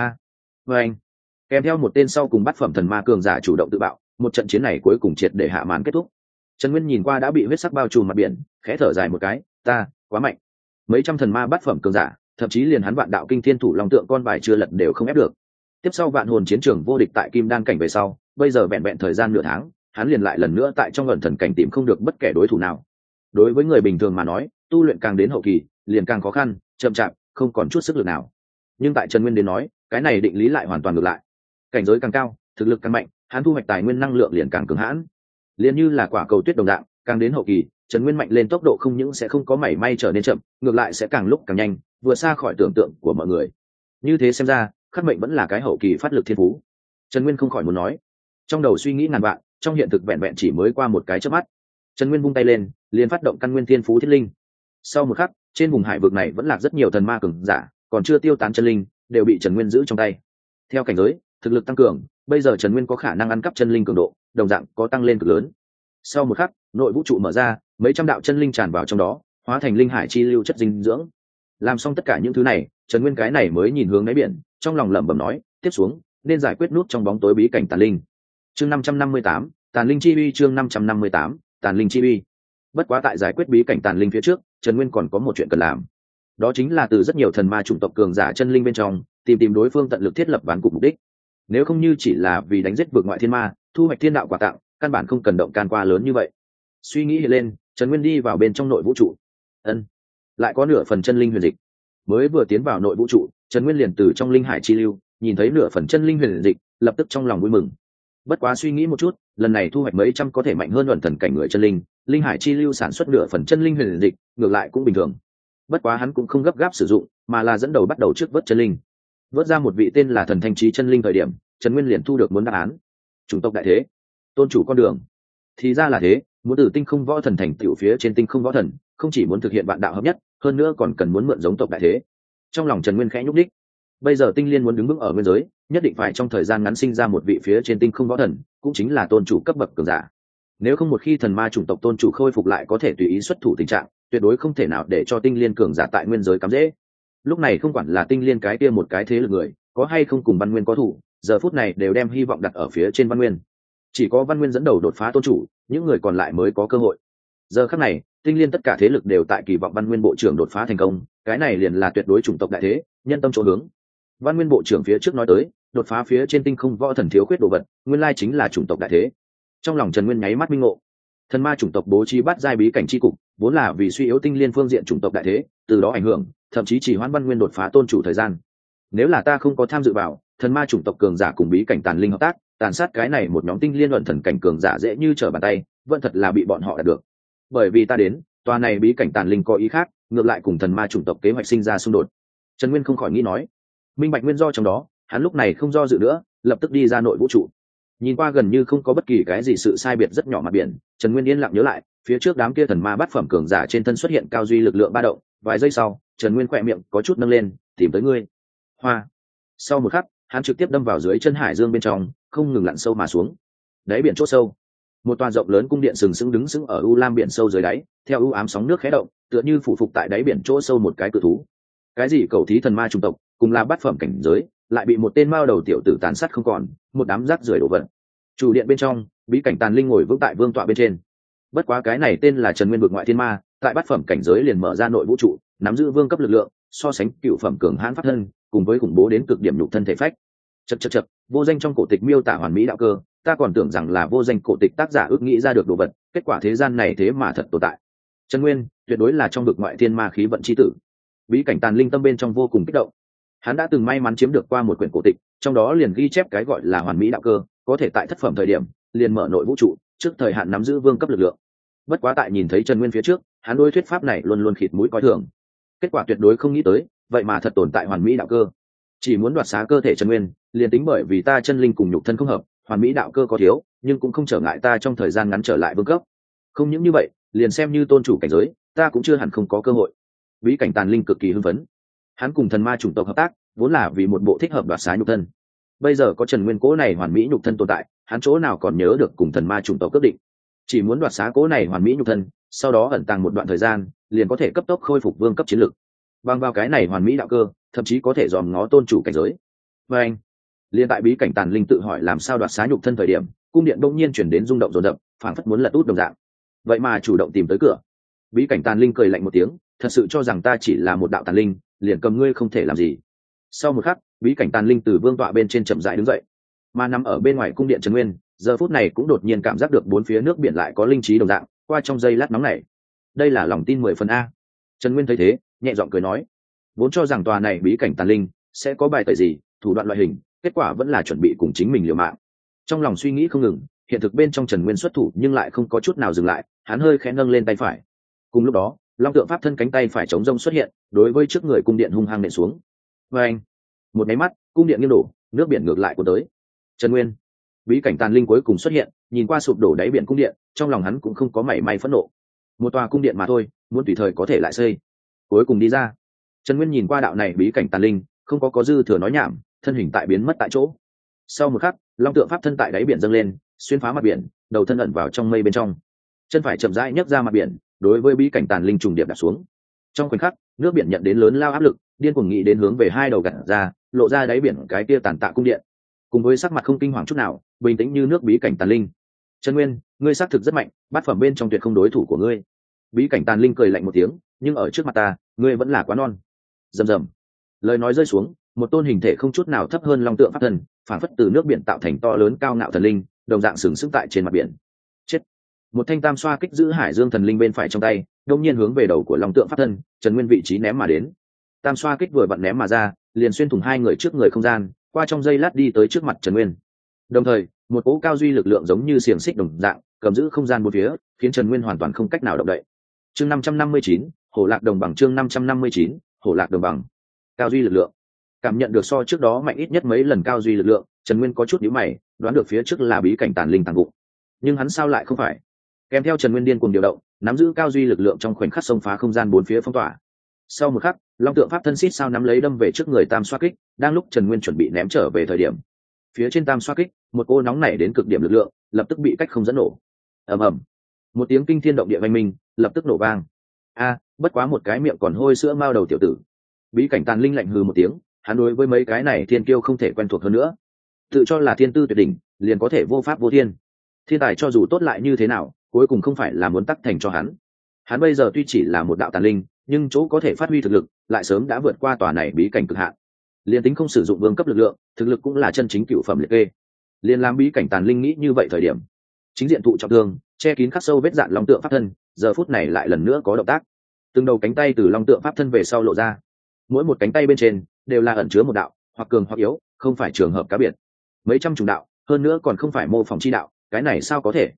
Vâng, kèm theo một tên sau cùng bát phẩm thần ma cường giả chủ động tự bạo, một trận chiến này cuối cùng triệt để hạ màn kết thúc. Trần Nguyên nhìn qua đã bị huyết sắc bao trùm mặt biển, khẽ thở dài một cái, quá mạnh. Mấy trăm thần ma bát phẩm cường giả, thậm chí liền hắn vạn đạo kinh thiên thủ long tượng con bài chưa lật đều không ép được. Tiếp sau vạn hồn chiến trường vô địch tại kim đan cảnh về sau, bây giờ vẹn vẹn thời gian nửa tháng, hắn liền lại lần nữa tại trong ẩn thần cảnh tìm không được bất kể đối thủ nào. Đối với người bình thường mà nói, tu luyện càng đến hậu kỳ liền càng khó khăn, chậm chạp, không còn chút sức lực nào. Nhưng tại Trần Nguyên đến nói, cái này định lý lại hoàn toàn ngược lại. Cảnh giới càng cao, thực lực càng mạnh, hắn thu hoạch tài nguyên năng lượng liền càng cường hãn. Liền như là quả cầu tuyết đồng dạng, càng đến hậu kỳ, Trần Nguyên mạnh lên tốc độ không những sẽ không có mảy may trở nên chậm, ngược lại sẽ càng lúc càng nhanh, vừa xa khỏi tưởng tượng của mọi người. Như thế xem ra, khắc mệnh vẫn là cái hậu kỳ phát lực thiên phú. Trần Nguyên không khỏi muốn nói, trong đầu suy nghĩ ngàn vạn, trong hiện thực vẹn vẹn chỉ mới qua một cái chớp mắt. Trần Nguyên vung tay lên, liền phát động căn nguyên thiên phú thiết linh. Sau một khắc, trên vùng hải vực này vẫn lạc rất nhiều thần ma cường giả, còn chưa tiêu tán chân linh, đều bị Trần Nguyên giữ trong tay. Theo cảnh giới, thực lực tăng cường, bây giờ Trần Nguyên có khả năng ăn cắp chân linh cường độ, đồng dạng có tăng lên cực lớn. Sau một khắc, nội vũ trụ mở ra, mấy trăm đạo chân linh tràn vào trong đó, hóa thành linh hải chi lưu chất dinh dưỡng. Làm xong tất cả những thứ này, Trần Nguyên cái này mới nhìn hướng đáy biển, trong lòng lẩm bẩm nói, tiếp xuống nên giải quyết nút trong bóng tối bí cảnh tàn linh. Chương 558, tàn linh chi uy. Chương 558, tàn linh chi uy. Bất quá tại giải quyết bí cảnh tàn linh phía trước, Trần Nguyên còn có một chuyện cần làm. Đó chính là từ rất nhiều thần ma chủng tộc cường giả chân linh bên trong, tìm đối phương tận lực thiết lập ván cục mục đích. Nếu không như chỉ là vì đánh giết vượt ngoại thiên ma, thu hoạch thiên đạo quà tặng, căn bản không cần động can qua lớn như vậy. Suy nghĩ hiện lên, Trần Nguyên đi vào bên trong nội vũ trụ. Lại có nửa phần chân linh huyền dịch. Mới vừa tiến vào nội vũ trụ, Trần Nguyên liền từ trong linh hải chi lưu nhìn thấy nửa phần chân linh huyền dịch, lập tức trong lòng vui mừng. Bất quá suy nghĩ một chút, lần này thu hoạch mấy trăm có thể mạnh hơn ẩn thần cảnh người chân linh, linh hải chi lưu sản xuất nửa phần chân linh huyền dịch, ngược lại cũng bình thường. Bất quá hắn cũng không gấp gáp sử dụng, mà là dẫn đầu bắt đầu trước vớt chân linh. Vớt ra một vị tên là thần thanh trí chân linh thời điểm, Trần Nguyên liền thu được muốn đáp án. Chủng tộc đại thế, tôn chủ con đường. Thì ra là thế, muốn từ tinh không võ thần thành tiểu phía trên tinh không võ thần, không chỉ muốn thực hiện vạn đạo hợp nhất, hơn nữa còn cần muốn mượn giống tộc đại thế. Trong lòng Trần Nguyên khẽ nhúc đích. Bây giờ Tinh Liên muốn đứng vững ở nguyên giới, nhất định phải trong thời gian ngắn sinh ra một vị phía trên tinh không võ thần, cũng chính là tôn chủ cấp bậc cường giả. Nếu không một khi thần ma chủng tộc tôn chủ khôi phục lại có thể tùy ý xuất thủ tình trạng, tuyệt đối không thể nào để cho Tinh Liên cường giả tại nguyên giới cắm dễ. Lúc này không quản là Tinh Liên cái kia một cái thế lực người, có hay không cùng Văn Nguyên có thủ, giờ phút này đều đem hy vọng đặt ở phía trên Văn Nguyên. Chỉ có Văn Nguyên dẫn đầu đột phá tôn chủ, những người còn lại mới có cơ hội. Giờ khắc này, Tinh Liên tất cả thế lực đều tại kỳ vọng Văn Nguyên bộ trưởng đột phá thành công, cái này liền là tuyệt đối chủng tộc đại thế, nhân tâm chỗ hướng. Văn Nguyên bộ trưởng phía trước nói tới, đột phá phía trên tinh không võ thần thiếu khuyết đồ vật, nguyên lai chính là chủng tộc đại thế. Trong lòng Trần Nguyên nháy mắt minh ngộ. Thần ma chủng tộc bố trí bắt giai bí cảnh chi cục, vốn là vì suy yếu Tinh Liên phương diện chủng tộc đại thế, từ đó ảnh hưởng, thậm chí chỉ hoãn Văn Nguyên đột phá tôn chủ thời gian. Nếu là ta không có tham dự vào, thần ma chủng tộc cường giả cùng bí cảnh tàn linh hợp tác, tàn sát cái này một nhóm Tinh Liên luận thần cảnh cường giả dễ như trở bàn tay, vẫn thật là bị bọn họ đạt được. bởi vì ta đến tòa này bí cảnh tàn linh có ý khác, ngược lại cùng thần ma chủng tộc kế hoạch sinh ra xung đột. Trần Nguyên không khỏi nghĩ nói, minh bạch nguyên do trong đó, hắn lúc này không do dự nữa, lập tức đi ra nội vũ trụ. Nhìn qua gần như không có bất kỳ cái gì sự sai biệt rất nhỏ mặt biển, Trần Nguyên yên lặng nhớ lại, phía trước đám kia thần ma bát phẩm cường giả trên thân xuất hiện cao duy lực lượng ba động, vài giây sau, Trần Nguyên khỏe miệng có chút nâng lên, tìm tới ngươi. Hoa. Sau một khắc, hắn trực tiếp đâm vào dưới chân hải dương bên trong, không ngừng lặn sâu mà xuống. Đáy biển chỗ sâu, một tòa rộng lớn cung điện sừng sững đứng sững ở u lam biển sâu dưới đáy, theo u ám sóng nước khẽ động, tựa như phủ phục tại đáy biển chỗ sâu một cái cự thú. Cái gì cầu thí thần ma trung tộc, cùng là bát phẩm cảnh giới, lại bị một tên mao đầu tiểu tử tàn sát không còn, một đám rác rưởi đổ vật. Chủ điện bên trong, bí cảnh tàn linh ngồi vững tại vương tọa bên trên. Bất quá cái này tên là Trần Nguyên vực ngoại thiên ma, tại bát phẩm cảnh giới liền mở ra nội vũ trụ, nắm giữ vương cấp lực lượng, so sánh cựu phẩm cường hãn pháp thân, cùng với khủng bố đến cực điểm nhục thân thể phách. Chậc, vô danh trong cổ tịch miêu tả hoàn mỹ đạo cơ, ta còn tưởng rằng là vô danh cổ tịch tác giả ước nghĩ ra được đồ vật, kết quả thế gian này thế mà thật tồn tại. Trần Nguyên tuyệt đối là trong vực ngoại thiên ma khí vận chi tử. Bí cảnh tàn linh tâm bên trong vô cùng kích động. Hắn đã từng may mắn chiếm được qua một quyển cổ tịch, trong đó liền ghi chép cái gọi là hoàn mỹ đạo cơ, có thể tại thất phẩm thời điểm liền mở nội vũ trụ, trước thời hạn nắm giữ vương cấp lực lượng. Bất quá tại nhìn thấy Trần Nguyên phía trước, hắn đối thuyết pháp này luôn luôn khịt mũi coi thường. Kết quả tuyệt đối không nghĩ tới, vậy mà thật tồn tại hoàn mỹ đạo cơ. Chỉ muốn đoạt xá cơ thể Trần Nguyên, liền tính bởi vì ta chân linh cùng nhục thân không hợp, hoàn mỹ đạo cơ có thiếu, nhưng cũng không trở ngại ta trong thời gian ngắn trở lại vương cấp. Không những như vậy, liền xem như tôn chủ cảnh giới, ta cũng chưa hẳn không có cơ hội. Bí cảnh tàn linh cực kỳ hưng phấn. Hắn cùng thần ma chủng tộc hợp tác, vốn là vì một bộ thích hợp đoạt xá nhục thân. Bây giờ có Trần Nguyên cố này hoàn mỹ nhục thân tồn tại, hắn chỗ nào còn nhớ được cùng thần ma chủng tộc quyết định. Chỉ muốn đoạt xá cố này hoàn mỹ nhục thân, sau đó ẩn tàng một đoạn thời gian, liền có thể cấp tốc khôi phục vương cấp chiến lực. Bằng vào cái này hoàn mỹ đạo cơ, thậm chí có thể dòm ngó tôn chủ cảnh giới. Và anh, liên tại bí cảnh tàn linh tự hỏi làm sao đoạt xá nhục thân thời điểm, cung điện đông nhiên chuyển đến rung động rồn rập, phảng phất muốn lật út đồng dạng. Vậy mà chủ động tìm tới cửa. Bí cảnh tàn linh cười lạnh một tiếng, thật sự cho rằng ta chỉ là một đạo tàn linh, liền cầm ngươi không thể làm gì. Sau một khắc, bí cảnh tàn linh từ vương tọa bên trên chậm rãi đứng dậy, mà nằm ở bên ngoài cung điện Trần Nguyên, giờ phút này cũng đột nhiên cảm giác được bốn phía nước biển lại có linh trí đồng dạng, qua trong giây lát nóng này. Đây là lòng tin 10 phần a. Trần Nguyên thấy thế, nhẹ giọng cười nói, vốn cho rằng tòa này bí cảnh tàn linh sẽ có bài tẩy gì, thủ đoạn loại hình, kết quả vẫn là chuẩn bị cùng chính mình liều mạng. Trong lòng suy nghĩ không ngừng, hiện thực bên trong Trần Nguyên xuất thủ nhưng lại không có chút nào dừng lại, hắn hơi khẽ nâng lên tay phải. Cùng lúc đó, long tượng pháp thân cánh tay phải chống rông xuất hiện, đối với trước người cung điện hung hăng nện xuống. Và anh, một máy mắt, cung điện nghiêng đổ, nước biển ngược lại cuốn tới. Trần Nguyên, bí cảnh tàn linh cuối cùng xuất hiện, nhìn qua sụp đổ đáy biển cung điện, trong lòng hắn cũng không có mảy may phẫn nộ. Một tòa cung điện mà thôi, muốn tùy thời có thể lại xây. Cuối cùng đi ra. Trần Nguyên nhìn qua đạo này bí cảnh tàn linh, không có dư thừa nói nhảm, thân hình tại biến mất tại chỗ. Sau một khắc, long tượng pháp thân tại đáy biển dâng lên, xuyên phá mặt biển, đầu thân ẩn vào trong mây bên trong. Chân phải chậm rãi nhấc ra mặt biển, đối với bí cảnh tàn linh trùng điệp đặt xuống. Trong khoảnh khắc, nước biển nhận đến lớn lao áp lực, điên cuồng nghĩ đến hướng về hai đầu gặt ra, lộ ra đáy biển cái kia tàn tạ cung điện. Cùng với sắc mặt không kinh hoàng chút nào, bình tĩnh như nước bí cảnh tàn linh. Trần Nguyên, ngươi xác thực rất mạnh, bát phẩm bên trong tuyệt không đối thủ của ngươi. Bí cảnh tàn linh cười lạnh một tiếng, nhưng ở trước mặt ta, ngươi vẫn là quá non. Rầm rầm. Lời nói rơi xuống, một tôn hình thể không chút nào thấp hơn long tượng pháp thần, phản phất từ nước biển tạo thành to lớn cao ngạo thần linh, đồng dạng sừng sững tại trên mặt biển. Chết. Một thanh tam xoa kích giữ hải dương thần linh bên phải trong tay, đông nhiên hướng về đầu của long tượng pháp thân, Trần Nguyên vị trí ném mà đến. Tam xoa kích vừa vặn ném mà ra, liền xuyên thủng hai người trước người không gian, qua trong giây lát đi tới trước mặt Trần Nguyên. Đồng thời, một cỗ cao duy lực lượng giống như xiềng xích đồng dạng, cầm giữ không gian bốn phía, khiến Trần Nguyên hoàn toàn không cách nào động đậy. Chương 559, Hổ Lạc Đồng Bằng. Chương 559, Hổ Lạc Đồng Bằng. Cao duy lực lượng. Cảm nhận được so trước đó mạnh ít nhất mấy lần cao duy lực lượng, Trần Nguyên có chút nhíu mày, đoán được phía trước là bí cảnh tàn linh tàng vụ. Nhưng hắn sao lại không phải? Kèm theo Trần Nguyên điên cuồng điều động, nắm giữ cao duy lực lượng trong khoảnh khắc xông phá không gian bốn phía phong tỏa. Sau một khắc, long tượng pháp thân xít sao nắm lấy đâm về trước người tam xoa kích, đang lúc Trần Nguyên chuẩn bị ném trở về thời điểm, phía trên tam xoa kích, một cô nóng nảy đến cực điểm lực lượng, lập tức bị cách không dẫn nổ. Ầm ầm, một tiếng kinh thiên động địa vang minh, lập tức nổ vang. A, bất quá một cái miệng còn hôi sữa mao đầu tiểu tử. Bí cảnh tàn linh lạnh hừ một tiếng, hắn đối với mấy cái này thiên kiêu không thể quen thuộc hơn nữa. Tự cho là thiên tư tuyệt đỉnh, liền có thể vô pháp vô thiên. Thiên tài cho dù tốt lại như thế nào, cuối cùng không phải là muốn tắc thành cho hắn. Hắn bây giờ tuy chỉ là một đạo tàn linh, nhưng chỗ có thể phát huy thực lực lại sớm đã vượt qua tòa này bí cảnh cực hạn. Liên tính không sử dụng vương cấp lực lượng, thực lực cũng là chân chính cựu phẩm liệt kê. Liên làm bí cảnh tàn linh nghĩ như vậy thời điểm, chính diện thụ trọng thương, che kín khắc sâu vết dạn long tượng pháp thân, giờ phút này lại lần nữa có động tác. Từng đầu cánh tay từ long tượng pháp thân về sau lộ ra, mỗi một cánh tay bên trên đều là ẩn chứa một đạo, hoặc cường hoặc yếu, không phải trường hợp cá biệt. Mấy trăm chủng đạo, hơn nữa còn không phải mô phỏng chi đạo, cái này sao có thể?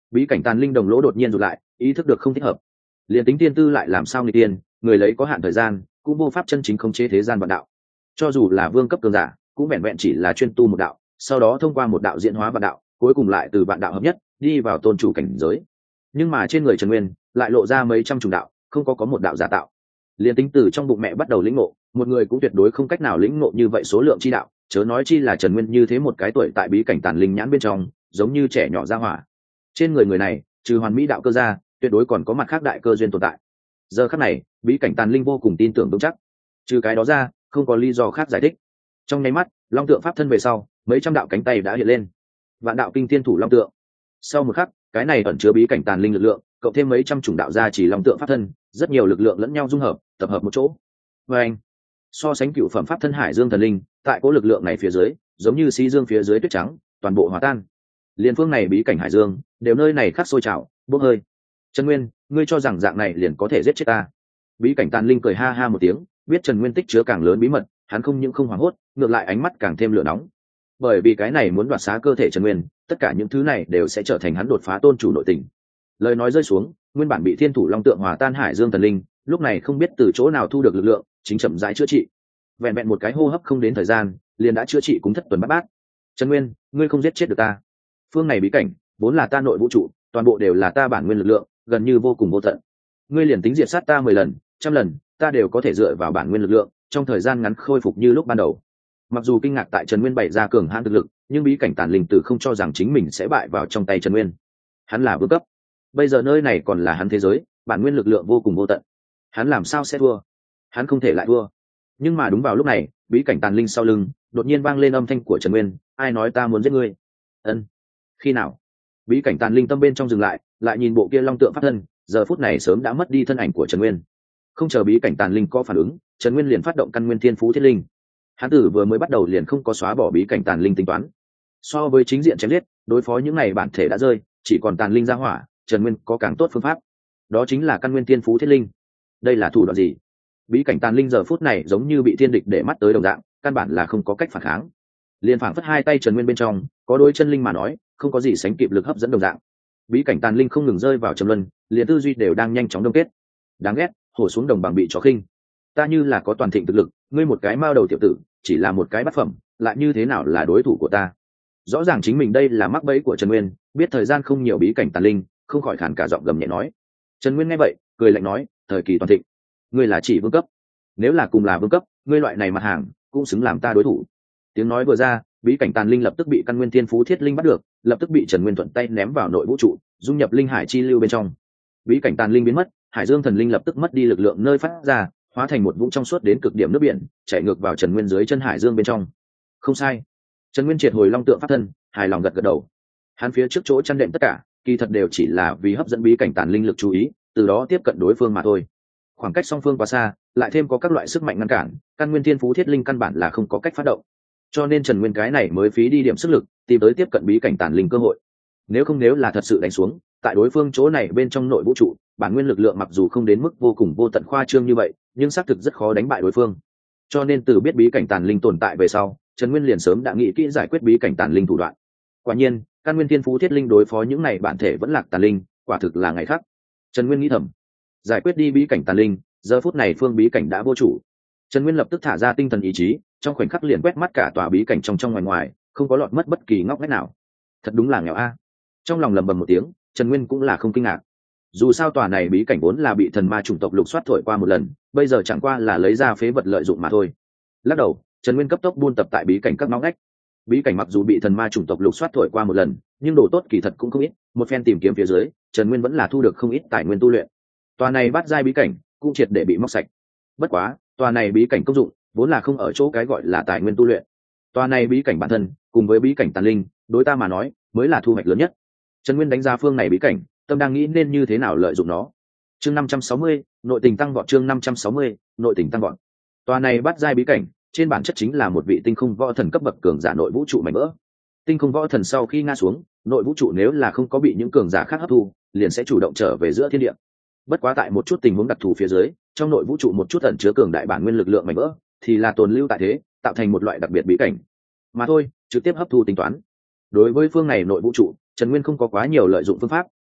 Bí cảnh tàn linh đồng lỗ đột nhiên rụt lại, ý thức được không thích hợp. Liền tính tiên tư lại làm sao người tiên, người lấy có hạn thời gian, cũng vô pháp chân chính khống chế thế gian vạn đạo. Cho dù là vương cấp cường giả, cũng vẹn vẹn chỉ là chuyên tu một đạo, sau đó thông qua một đạo diễn hóa vạn đạo, cuối cùng lại từ vạn đạo hợp nhất, đi vào tôn chủ cảnh giới. Nhưng mà trên người Trần Nguyên lại lộ ra mấy trăm chủng đạo, không có một đạo giả tạo. Liền tính từ trong bụng mẹ bắt đầu lĩnh ngộ, một người cũng tuyệt đối không cách nào lĩnh ngộ như vậy số lượng chi đạo, chớ nói chi là Trần Nguyên như thế một cái tuổi tại bí cảnh tàn linh nhãn bên trong, giống như trẻ nhỏ ra hỏa. Trên người này, trừ hoàn mỹ đạo cơ ra, tuyệt đối còn có mặt khác đại cơ duyên tồn tại. Giờ khắc này, bí cảnh tàn linh vô cùng tin tưởng vững chắc. Trừ cái đó ra, không có lý do khác giải thích. Trong nháy mắt, long tượng pháp thân về sau, mấy trăm đạo cánh tay đã hiện lên. Vạn đạo kinh thiên thủ long tượng. Sau một khắc, cái này ẩn chứa bí cảnh tàn linh lực lượng, cộng thêm mấy trăm chủng đạo gia chỉ long tượng pháp thân, rất nhiều lực lượng lẫn nhau dung hợp, tập hợp một chỗ. Và anh, so sánh cựu phẩm pháp thân Hải Dương thần linh, tại cố lực lượng này phía dưới, giống như xi dương phía dưới tuyết trắng, toàn bộ hòa tan. Liên phương này bí cảnh Hải Dương, đều nơi này khắc sôi trào, bốc hơi. Trần Nguyên, ngươi cho rằng dạng này liền có thể giết chết ta? Bí cảnh tàn linh cười ha ha một tiếng, biết Trần Nguyên tích chứa càng lớn bí mật, hắn không những không hoảng hốt, ngược lại ánh mắt càng thêm lửa nóng. Bởi vì cái này muốn đoạt xá cơ thể Trần Nguyên, tất cả những thứ này đều sẽ trở thành hắn đột phá tôn chủ nội tình. Lời nói rơi xuống, nguyên bản bị thiên thủ long tượng hòa tan Hải Dương thần linh, lúc này không biết từ chỗ nào thu được lực lượng, chính chậm rãi chữa trị. Vẹn vẹn một cái hô hấp không đến thời gian, liền đã chữa trị cúng thất tuần bát bát. Trần Nguyên, ngươi không giết chết được ta. Phương này bí cảnh vốn là ta nội vũ trụ, toàn bộ đều là ta bản nguyên lực lượng, gần như vô cùng vô tận. Ngươi liền tính diệt sát ta 10 lần, 100 lần, ta đều có thể dựa vào bản nguyên lực lượng, trong thời gian ngắn khôi phục như lúc ban đầu. Mặc dù kinh ngạc tại Trần Nguyên bày ra cường hãn thực lực, nhưng bí cảnh tàn linh tử không cho rằng chính mình sẽ bại vào trong tay Trần Nguyên. Hắn là vương cấp, bây giờ nơi này còn là hắn thế giới, bản nguyên lực lượng vô cùng vô tận. Hắn làm sao sẽ thua? Hắn không thể lại thua. Nhưng mà đúng vào lúc này, bí cảnh tàn linh sau lưng đột nhiên vang lên âm thanh của Trần Nguyên, ai nói ta muốn giết ngươi? Ân, khi nào? Bí cảnh tàn linh tâm bên trong dừng lại, lại nhìn bộ kia long tượng pháp thân, giờ phút này sớm đã mất đi thân ảnh của Trần Nguyên. Không chờ bí cảnh tàn linh có phản ứng, Trần Nguyên liền phát động căn nguyên thiên phú thiết linh. Hắn tử vừa mới bắt đầu liền không có xóa bỏ bí cảnh tàn linh tính toán. So với chính diện chém giết, đối phó những này bản thể đã rơi, chỉ còn tàn linh ra hỏa, Trần Nguyên có càng tốt phương pháp. Đó chính là căn nguyên thiên phú thiết linh. Đây là thủ đoạn gì? Bí cảnh tàn linh giờ phút này giống như bị thiên địch để mắt tới đồng dạng, căn bản là không có cách phản kháng. Liên phảng phất hai tay Trần Nguyên bên trong, có đôi chân linh mà nói, không có gì sánh kịp lực hấp dẫn đồng dạng. Bí cảnh tàn linh không ngừng rơi vào trầm luân, liền tư duy đều đang nhanh chóng đông kết. Đáng ghét, hổ xuống đồng bằng bị chó khinh. Ta như là có toàn thịnh thực lực, ngươi một cái mao đầu tiểu tử, chỉ là một cái bát phẩm, lại như thế nào là đối thủ của ta? Rõ ràng chính mình đây là mắc bẫy của Trần Nguyên, biết thời gian không nhiều bí cảnh tàn linh, không khỏi khản cả giọng gầm nhẹ nói. Trần Nguyên nghe vậy, cười lạnh nói, thời kỳ toàn thịnh, ngươi là chỉ vương cấp. Nếu là cùng là vương cấp, ngươi loại này mặt hàng, cũng xứng làm ta đối thủ. Tiếng nói vừa ra, bí cảnh tàn linh lập tức bị căn nguyên thiên phú thiết linh bắt được, lập tức bị Trần Nguyên thuận tay ném vào nội vũ trụ, dung nhập linh hải chi lưu bên trong. Bí cảnh tàn linh biến mất, Hải Dương thần linh lập tức mất đi lực lượng nơi phát ra, hóa thành một vũng trong suốt đến cực điểm nước biển, chảy ngược vào Trần Nguyên dưới chân Hải Dương bên trong. Không sai. Trần Nguyên triệt hồi long tượng pháp thân, hài lòng gật gật đầu. Hắn phía trước chỗ chăn đệm tất cả, kỳ thật đều chỉ là vì hấp dẫn bí cảnh tàn linh lực chú ý, từ đó tiếp cận đối phương mà thôi. Khoảng cách song phương quá xa, lại thêm có các loại sức mạnh ngăn cản, căn nguyên thiên phú thiết linh căn bản là không có cách phát động. Cho nên Trần Nguyên cái này mới phí đi điểm sức lực, tìm tới tiếp cận bí cảnh tàn linh cơ hội. Nếu là thật sự đánh xuống, tại đối phương chỗ này bên trong nội vũ trụ, bản nguyên lực lượng mặc dù không đến mức vô cùng vô tận khoa trương như vậy, nhưng xác thực rất khó đánh bại đối phương. Cho nên từ biết bí cảnh tàn linh tồn tại về sau, Trần Nguyên liền sớm đã nghĩ kỹ giải quyết bí cảnh tàn linh thủ đoạn. Quả nhiên, căn nguyên thiên phú thiết linh đối phó những này bản thể vẫn lạc tàn linh, quả thực là ngày khác. Trần Nguyên nghĩ thầm, giải quyết đi bí cảnh tàn linh, giờ phút này phương bí cảnh đã vô chủ. Trần Nguyên lập tức thả ra tinh thần ý chí, trong khoảnh khắc liền quét mắt cả tòa bí cảnh trong ngoài ngoài, không có lọt mất bất kỳ ngóc ngách nào. Thật đúng là nghèo a. Trong lòng lẩm bẩm một tiếng, Trần Nguyên cũng là không kinh ngạc. Dù sao tòa này bí cảnh vốn là bị thần ma chủng tộc lục soát thổi qua một lần, bây giờ chẳng qua là lấy ra phế vật lợi dụng mà thôi. Lắc đầu, Trần Nguyên cấp tốc buôn tập tại bí cảnh các ngóc ngách. Bí cảnh mặc dù bị thần ma chủng tộc lục soát thổi qua một lần, nhưng đồ tốt kỳ thật cũng không ít, một phen tìm kiếm phía dưới, Trần Nguyên vẫn là thu được không ít tài nguyên tu luyện. Tòa này bát giai bí cảnh cũng triệt để bị móc sạch. Bất quá, tòa này bí cảnh công dụng vốn là không ở chỗ cái gọi là tài nguyên tu luyện. Tòa này bí cảnh bản thân, cùng với bí cảnh tàn linh, đối ta mà nói, mới là thu hoạch lớn nhất. Trần Nguyên đánh giá phương này bí cảnh, tâm đang nghĩ nên như thế nào lợi dụng nó. Chương 560, nội tình tăng vọt. Chương 560, nội tình tăng vọt. Tòa này bát giai bí cảnh, trên bản chất chính là một vị tinh không võ thần cấp bậc cường giả nội vũ trụ mảnh vỡ. Tinh không võ thần sau khi ngã xuống, nội vũ trụ nếu là không có bị những cường giả khác hấp thu, liền sẽ chủ động trở về giữa thiên địa. Bất quá tại một chút tình huống đặc thù phía dưới, trong nội vũ trụ một chút ẩn chứa cường đại bản nguyên lực lượng mảnh vỡ, thì là tồn lưu tại thế, tạo thành một loại đặc biệt bí cảnh. Mà thôi, trực tiếp hấp thu tính toán. Đối với phương này nội vũ trụ, Trần Nguyên không có quá nhiều lợi dụng phương pháp,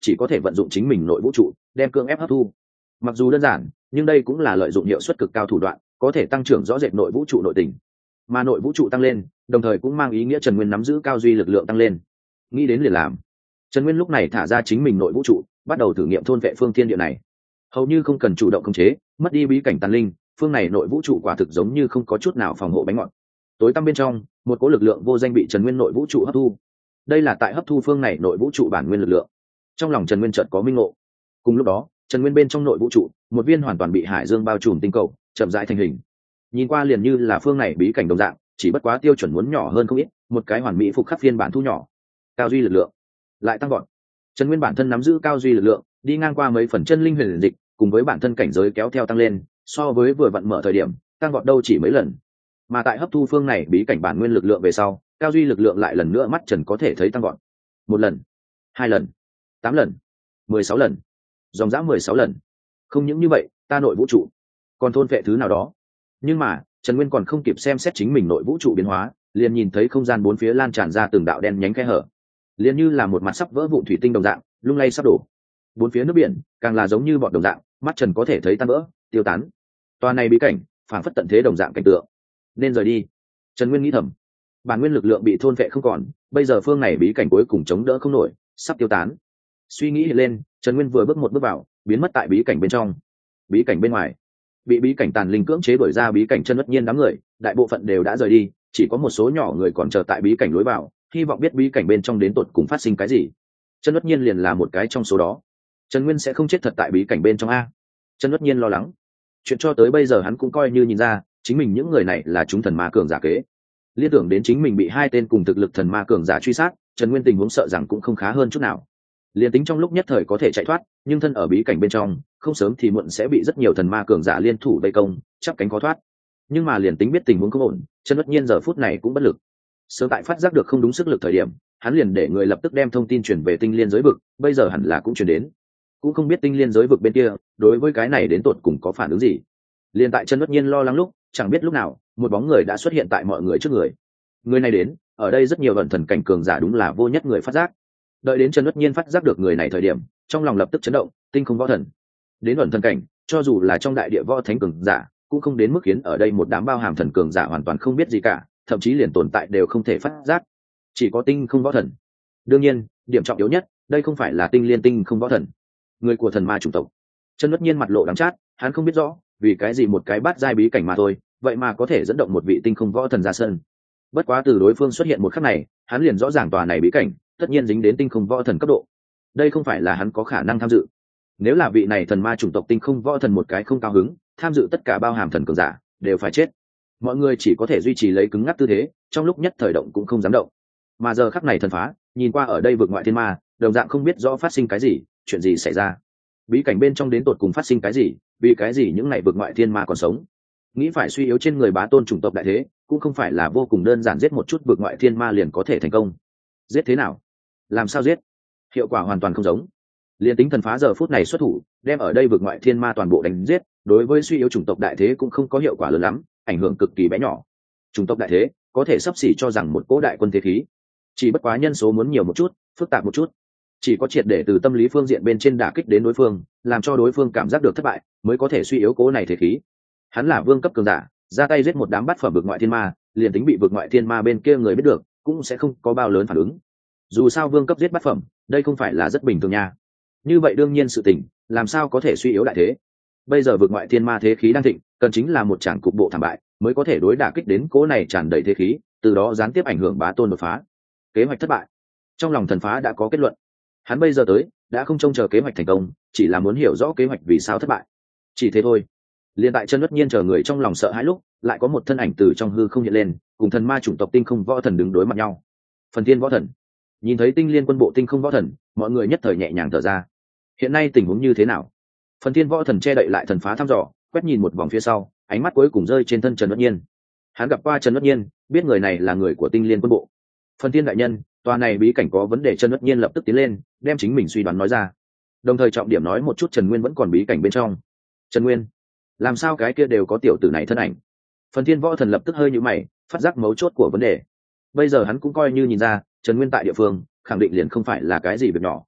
chỉ có thể vận dụng chính mình nội vũ trụ đem cưỡng ép hấp thu. Mặc dù đơn giản, nhưng đây cũng là lợi dụng hiệu suất cực cao thủ đoạn, có thể tăng trưởng rõ rệt nội vũ trụ nội tình. Mà nội vũ trụ tăng lên, đồng thời cũng mang ý nghĩa Trần Nguyên nắm giữ cao duy lực lượng tăng lên. Nghĩ đến liền làm. Trần Nguyên lúc này thả ra chính mình nội vũ trụ, bắt đầu thử nghiệm thôn vệ phương thiên địa này. Hầu như không cần chủ động khống chế, mất đi bí cảnh tàn linh, phương này nội vũ trụ quả thực giống như không có chút nào phòng hộ bánh ngọt. Tối tăm bên trong, một cỗ lực lượng vô danh bị Trần Nguyên nội vũ trụ hấp thu. Đây là tại hấp thu phương này nội vũ trụ bản nguyên lực lượng. Trong lòng Trần Nguyên chợt có minh ngộ. Cùng lúc đó, Trần Nguyên bên trong nội vũ trụ, một viên hoàn toàn bị hải dương bao trùm tinh cầu, chậm rãi thành hình. Nhìn qua liền như là phương này bí cảnh đồng dạng, chỉ bất quá tiêu chuẩn muốn nhỏ hơn không ít, một cái hoàn mỹ phục khắc phiên bản thu nhỏ. Cao duy lực lượng lại tăng vọt. Trần Nguyên bản thân nắm giữ cao duy lực lượng, đi ngang qua mấy phần chân linh huyền dịch, cùng với bản thân cảnh giới kéo theo tăng lên, so với vừa vặn mở thời điểm, tăng vọt đâu chỉ mấy lần. Mà tại hấp thu phương này bí cảnh bản nguyên lực lượng về sau, cao duy lực lượng lại lần nữa mắt Trần có thể thấy tăng vọt. 1 lần, 2 lần, 8 lần, 16 lần, dòng dã 16 lần. Không những như vậy, ta nội vũ trụ còn thôn vệ thứ nào đó. Nhưng mà Trần Nguyên còn không kịp xem xét chính mình nội vũ trụ biến hóa, liền nhìn thấy không gian bốn phía lan tràn ra từng đạo đen nhánh khe hở, liền như là một mặt sắp vỡ vụn thủy tinh đồng dạng, lung lay sắp đổ. Bốn phía nước biển càng là giống như bọt đồng dạng, mắt Trần có thể thấy tan vỡ, tiêu tán. Toàn này bí cảnh phản phất tận thế đồng dạng cảnh tượng. Nên rời đi. Trần Nguyên nghĩ thầm. Bản nguyên lực lượng bị thôn vệ không còn, bây giờ phương này bí cảnh cuối cùng chống đỡ không nổi, sắp tiêu tán. Suy nghĩ hiện lên, Trần Nguyên vừa bước một bước vào, biến mất tại bí cảnh bên trong. Bí cảnh bên ngoài, bị bí cảnh tàn linh cưỡng chế đuổi ra bí cảnh Chân Bất Nhiên đám người, đại bộ phận đều đã rời đi, chỉ có một số nhỏ người còn chờ tại bí cảnh lối vào, hy vọng biết bí cảnh bên trong đến tột cùng phát sinh cái gì. Chân Bất Nhiên liền là một cái trong số đó. Trần Nguyên sẽ không chết thật tại bí cảnh bên trong a. Chân Bất Nhiên lo lắng. Chuyện cho tới bây giờ hắn cũng coi như nhìn ra, chính mình những người này là chúng thần ma cường giả kế. Liên tưởng đến chính mình bị hai tên cùng thực lực thần ma cường giả truy sát, Trần Nguyên tình huống sợ rằng cũng không khá hơn chút nào. Liên tính trong lúc nhất thời có thể chạy thoát, nhưng thân ở bí cảnh bên trong, không sớm thì muộn sẽ bị rất nhiều thần ma cường giả liên thủ vây công, chắp cánh khó thoát. Nhưng mà liền tính biết tình huống không ổn, Trần Bất Nhiên giờ phút này cũng bất lực. Sớm tại phát giác được không đúng sức lực thời điểm, hắn liền để người lập tức đem thông tin chuyển về tinh liên giới vực, bây giờ hẳn là cũng chuyển đến. Cũng không biết tinh liên giới vực bên kia đối với cái này đến tột cùng có phản ứng gì. Liên tại Trần Bất Nhiên lo lắng lúc, chẳng biết lúc nào, một bóng người đã xuất hiện tại mọi người trước người. Người này đến, ở đây rất nhiều ẩn thần cảnh cường giả đúng là vô nhất người phát giác. Đợi đến Trần Bất Nhiên phát giác được người này thời điểm, trong lòng lập tức chấn động, tinh không võ thần. Đến ẩn thần cảnh, cho dù là trong đại địa võ thánh cường giả, cũng không đến mức khiến ở đây một đám bao hàm thần cường giả hoàn toàn không biết gì cả, thậm chí liền tồn tại đều không thể phát giác. Chỉ có tinh không võ thần. Đương nhiên, điểm trọng yếu nhất, đây không phải là tinh liên tinh không võ thần, người của thần ma chủng tộc. Trần Bất Nhiên mặt lộ đắng chát, hắn không biết rõ vì cái gì một cái bát giai bí cảnh mà thôi, vậy mà có thể dẫn động một vị tinh không võ thần ra sân. Bất quá từ đối phương xuất hiện một khắc này, hắn liền rõ ràng tòa này bí cảnh tất nhiên dính đến tinh không võ thần cấp độ. Đây không phải là hắn có khả năng tham dự. Nếu là vị này thần ma chủng tộc tinh không võ thần một cái không cao hứng, tham dự tất cả bao hàm thần cường giả đều phải chết. Mọi người chỉ có thể duy trì lấy cứng ngắc tư thế, trong lúc nhất thời động cũng không dám động. Mà giờ khắc này thần phá, nhìn qua ở đây vực ngoại thiên ma, đồng dạng không biết rõ phát sinh cái gì, chuyện gì xảy ra. Bí cảnh bên trong đến tột cùng phát sinh cái gì, vì cái gì những này vực ngoại thiên ma còn sống. Nghĩ phải suy yếu trên người bá tôn chủng tộc đại thế, cũng không phải là vô cùng đơn giản giết một chút vực ngoại thiên ma liền có thể thành công. Giết thế nào? Làm sao giết? Hiệu quả hoàn toàn không giống. Liên tính thần phá giờ phút này xuất thủ, đem ở đây vực ngoại thiên ma toàn bộ đánh giết, đối với suy yếu chủng tộc đại thế cũng không có hiệu quả lớn lắm, ảnh hưởng cực kỳ bé nhỏ. Chủng tộc đại thế có thể xấp xỉ cho rằng một cỗ đại quân thế khí, chỉ bất quá nhân số muốn nhiều một chút, phức tạp một chút. Chỉ có triệt để từ tâm lý phương diện bên trên đả kích đến đối phương, làm cho đối phương cảm giác được thất bại, mới có thể suy yếu cỗ này thế khí. Hắn là vương cấp cường giả, ra tay giết một đám bát phẩm vực ngoại thiên ma, liền tính bị vực ngoại thiên ma bên kia người biết được, cũng sẽ không có bao lớn phản ứng. Dù sao vương cấp giết bát phẩm, đây không phải là rất bình thường nha. Như vậy đương nhiên sự tình, làm sao có thể suy yếu đại thế. Bây giờ vực ngoại thiên ma thế khí đang thịnh, cần chính là một tràng cục bộ thảm bại, mới có thể đối đả kích đến cỗ này tràn đầy thế khí, từ đó gián tiếp ảnh hưởng bá tôn đột phá. Kế hoạch thất bại. Trong lòng thần phá đã có kết luận. Hắn bây giờ tới, đã không trông chờ kế hoạch thành công, chỉ là muốn hiểu rõ kế hoạch vì sao thất bại. Chỉ thế thôi. Liên tại Chân Bất Nhiên chờ người trong lòng sợ hãi lúc, lại có một thân ảnh từ trong hư không hiện lên, cùng thần ma chủng tộc tinh không võ thần đứng đối mặt nhau. Phần Thiên võ thần. Nhìn thấy tinh liên quân bộ tinh không võ thần, mọi người nhất thời nhẹ nhàng thở ra. Hiện nay tình huống như thế nào? Phần Thiên võ thần che đậy lại thần phá thăm dò, quét nhìn một vòng phía sau, ánh mắt cuối cùng rơi trên thân Trần Bất Nhiên. Hắn gặp qua Trần Bất Nhiên, biết người này là người của tinh liên quân bộ. Phần Thiên đại nhân, tòa này bí cảnh có vấn đề. Trần Bất Nhiên lập tức tiến lên, đem chính mình suy đoán nói ra, đồng thời trọng điểm nói một chút Trần Nguyên vẫn còn bí cảnh bên trong. Trần Nguyên, làm sao cái kia đều có tiểu tử này thân ảnh? Phần Thiên võ thần lập tức hơi nhíu mày, phát giác mấu chốt của vấn đề. Bây giờ hắn cũng coi như nhìn ra, Trần Nguyên tại địa phương khẳng định liền không phải là cái gì việc nhỏ.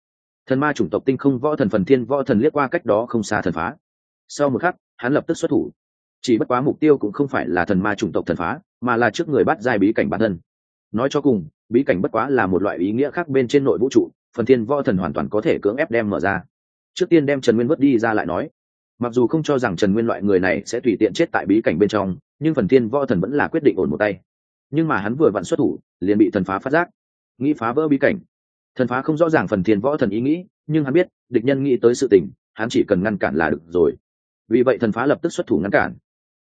Thần ma chủng tộc tinh không võ thần phần thiên võ thần liếc qua cách đó không xa thần phá, sau một khắc hắn lập tức xuất thủ. Chỉ bất quá mục tiêu cũng không phải là thần ma chủng tộc thần phá, mà là trước người bắt giai bí cảnh bản thân. Nói cho cùng, bí cảnh bất quá là một loại ý nghĩa khác bên trên nội vũ trụ, phần thiên võ thần hoàn toàn có thể cưỡng ép đem mở ra. Trước tiên đem Trần Nguyên vớt đi ra lại nói. Mặc dù không cho rằng Trần Nguyên loại người này sẽ tùy tiện chết tại bí cảnh bên trong, nhưng phần thiên võ thần vẫn là quyết định ổn một tay. Nhưng mà hắn vừa vặn xuất thủ, liền bị thần phá phát giác, nghĩ phá vỡ bí cảnh. Thần phá không rõ ràng phần thiên võ thần ý nghĩ, nhưng hắn biết địch nhân nghĩ tới sự tình, hắn chỉ cần ngăn cản là được rồi. Vì vậy thần phá lập tức xuất thủ ngăn cản,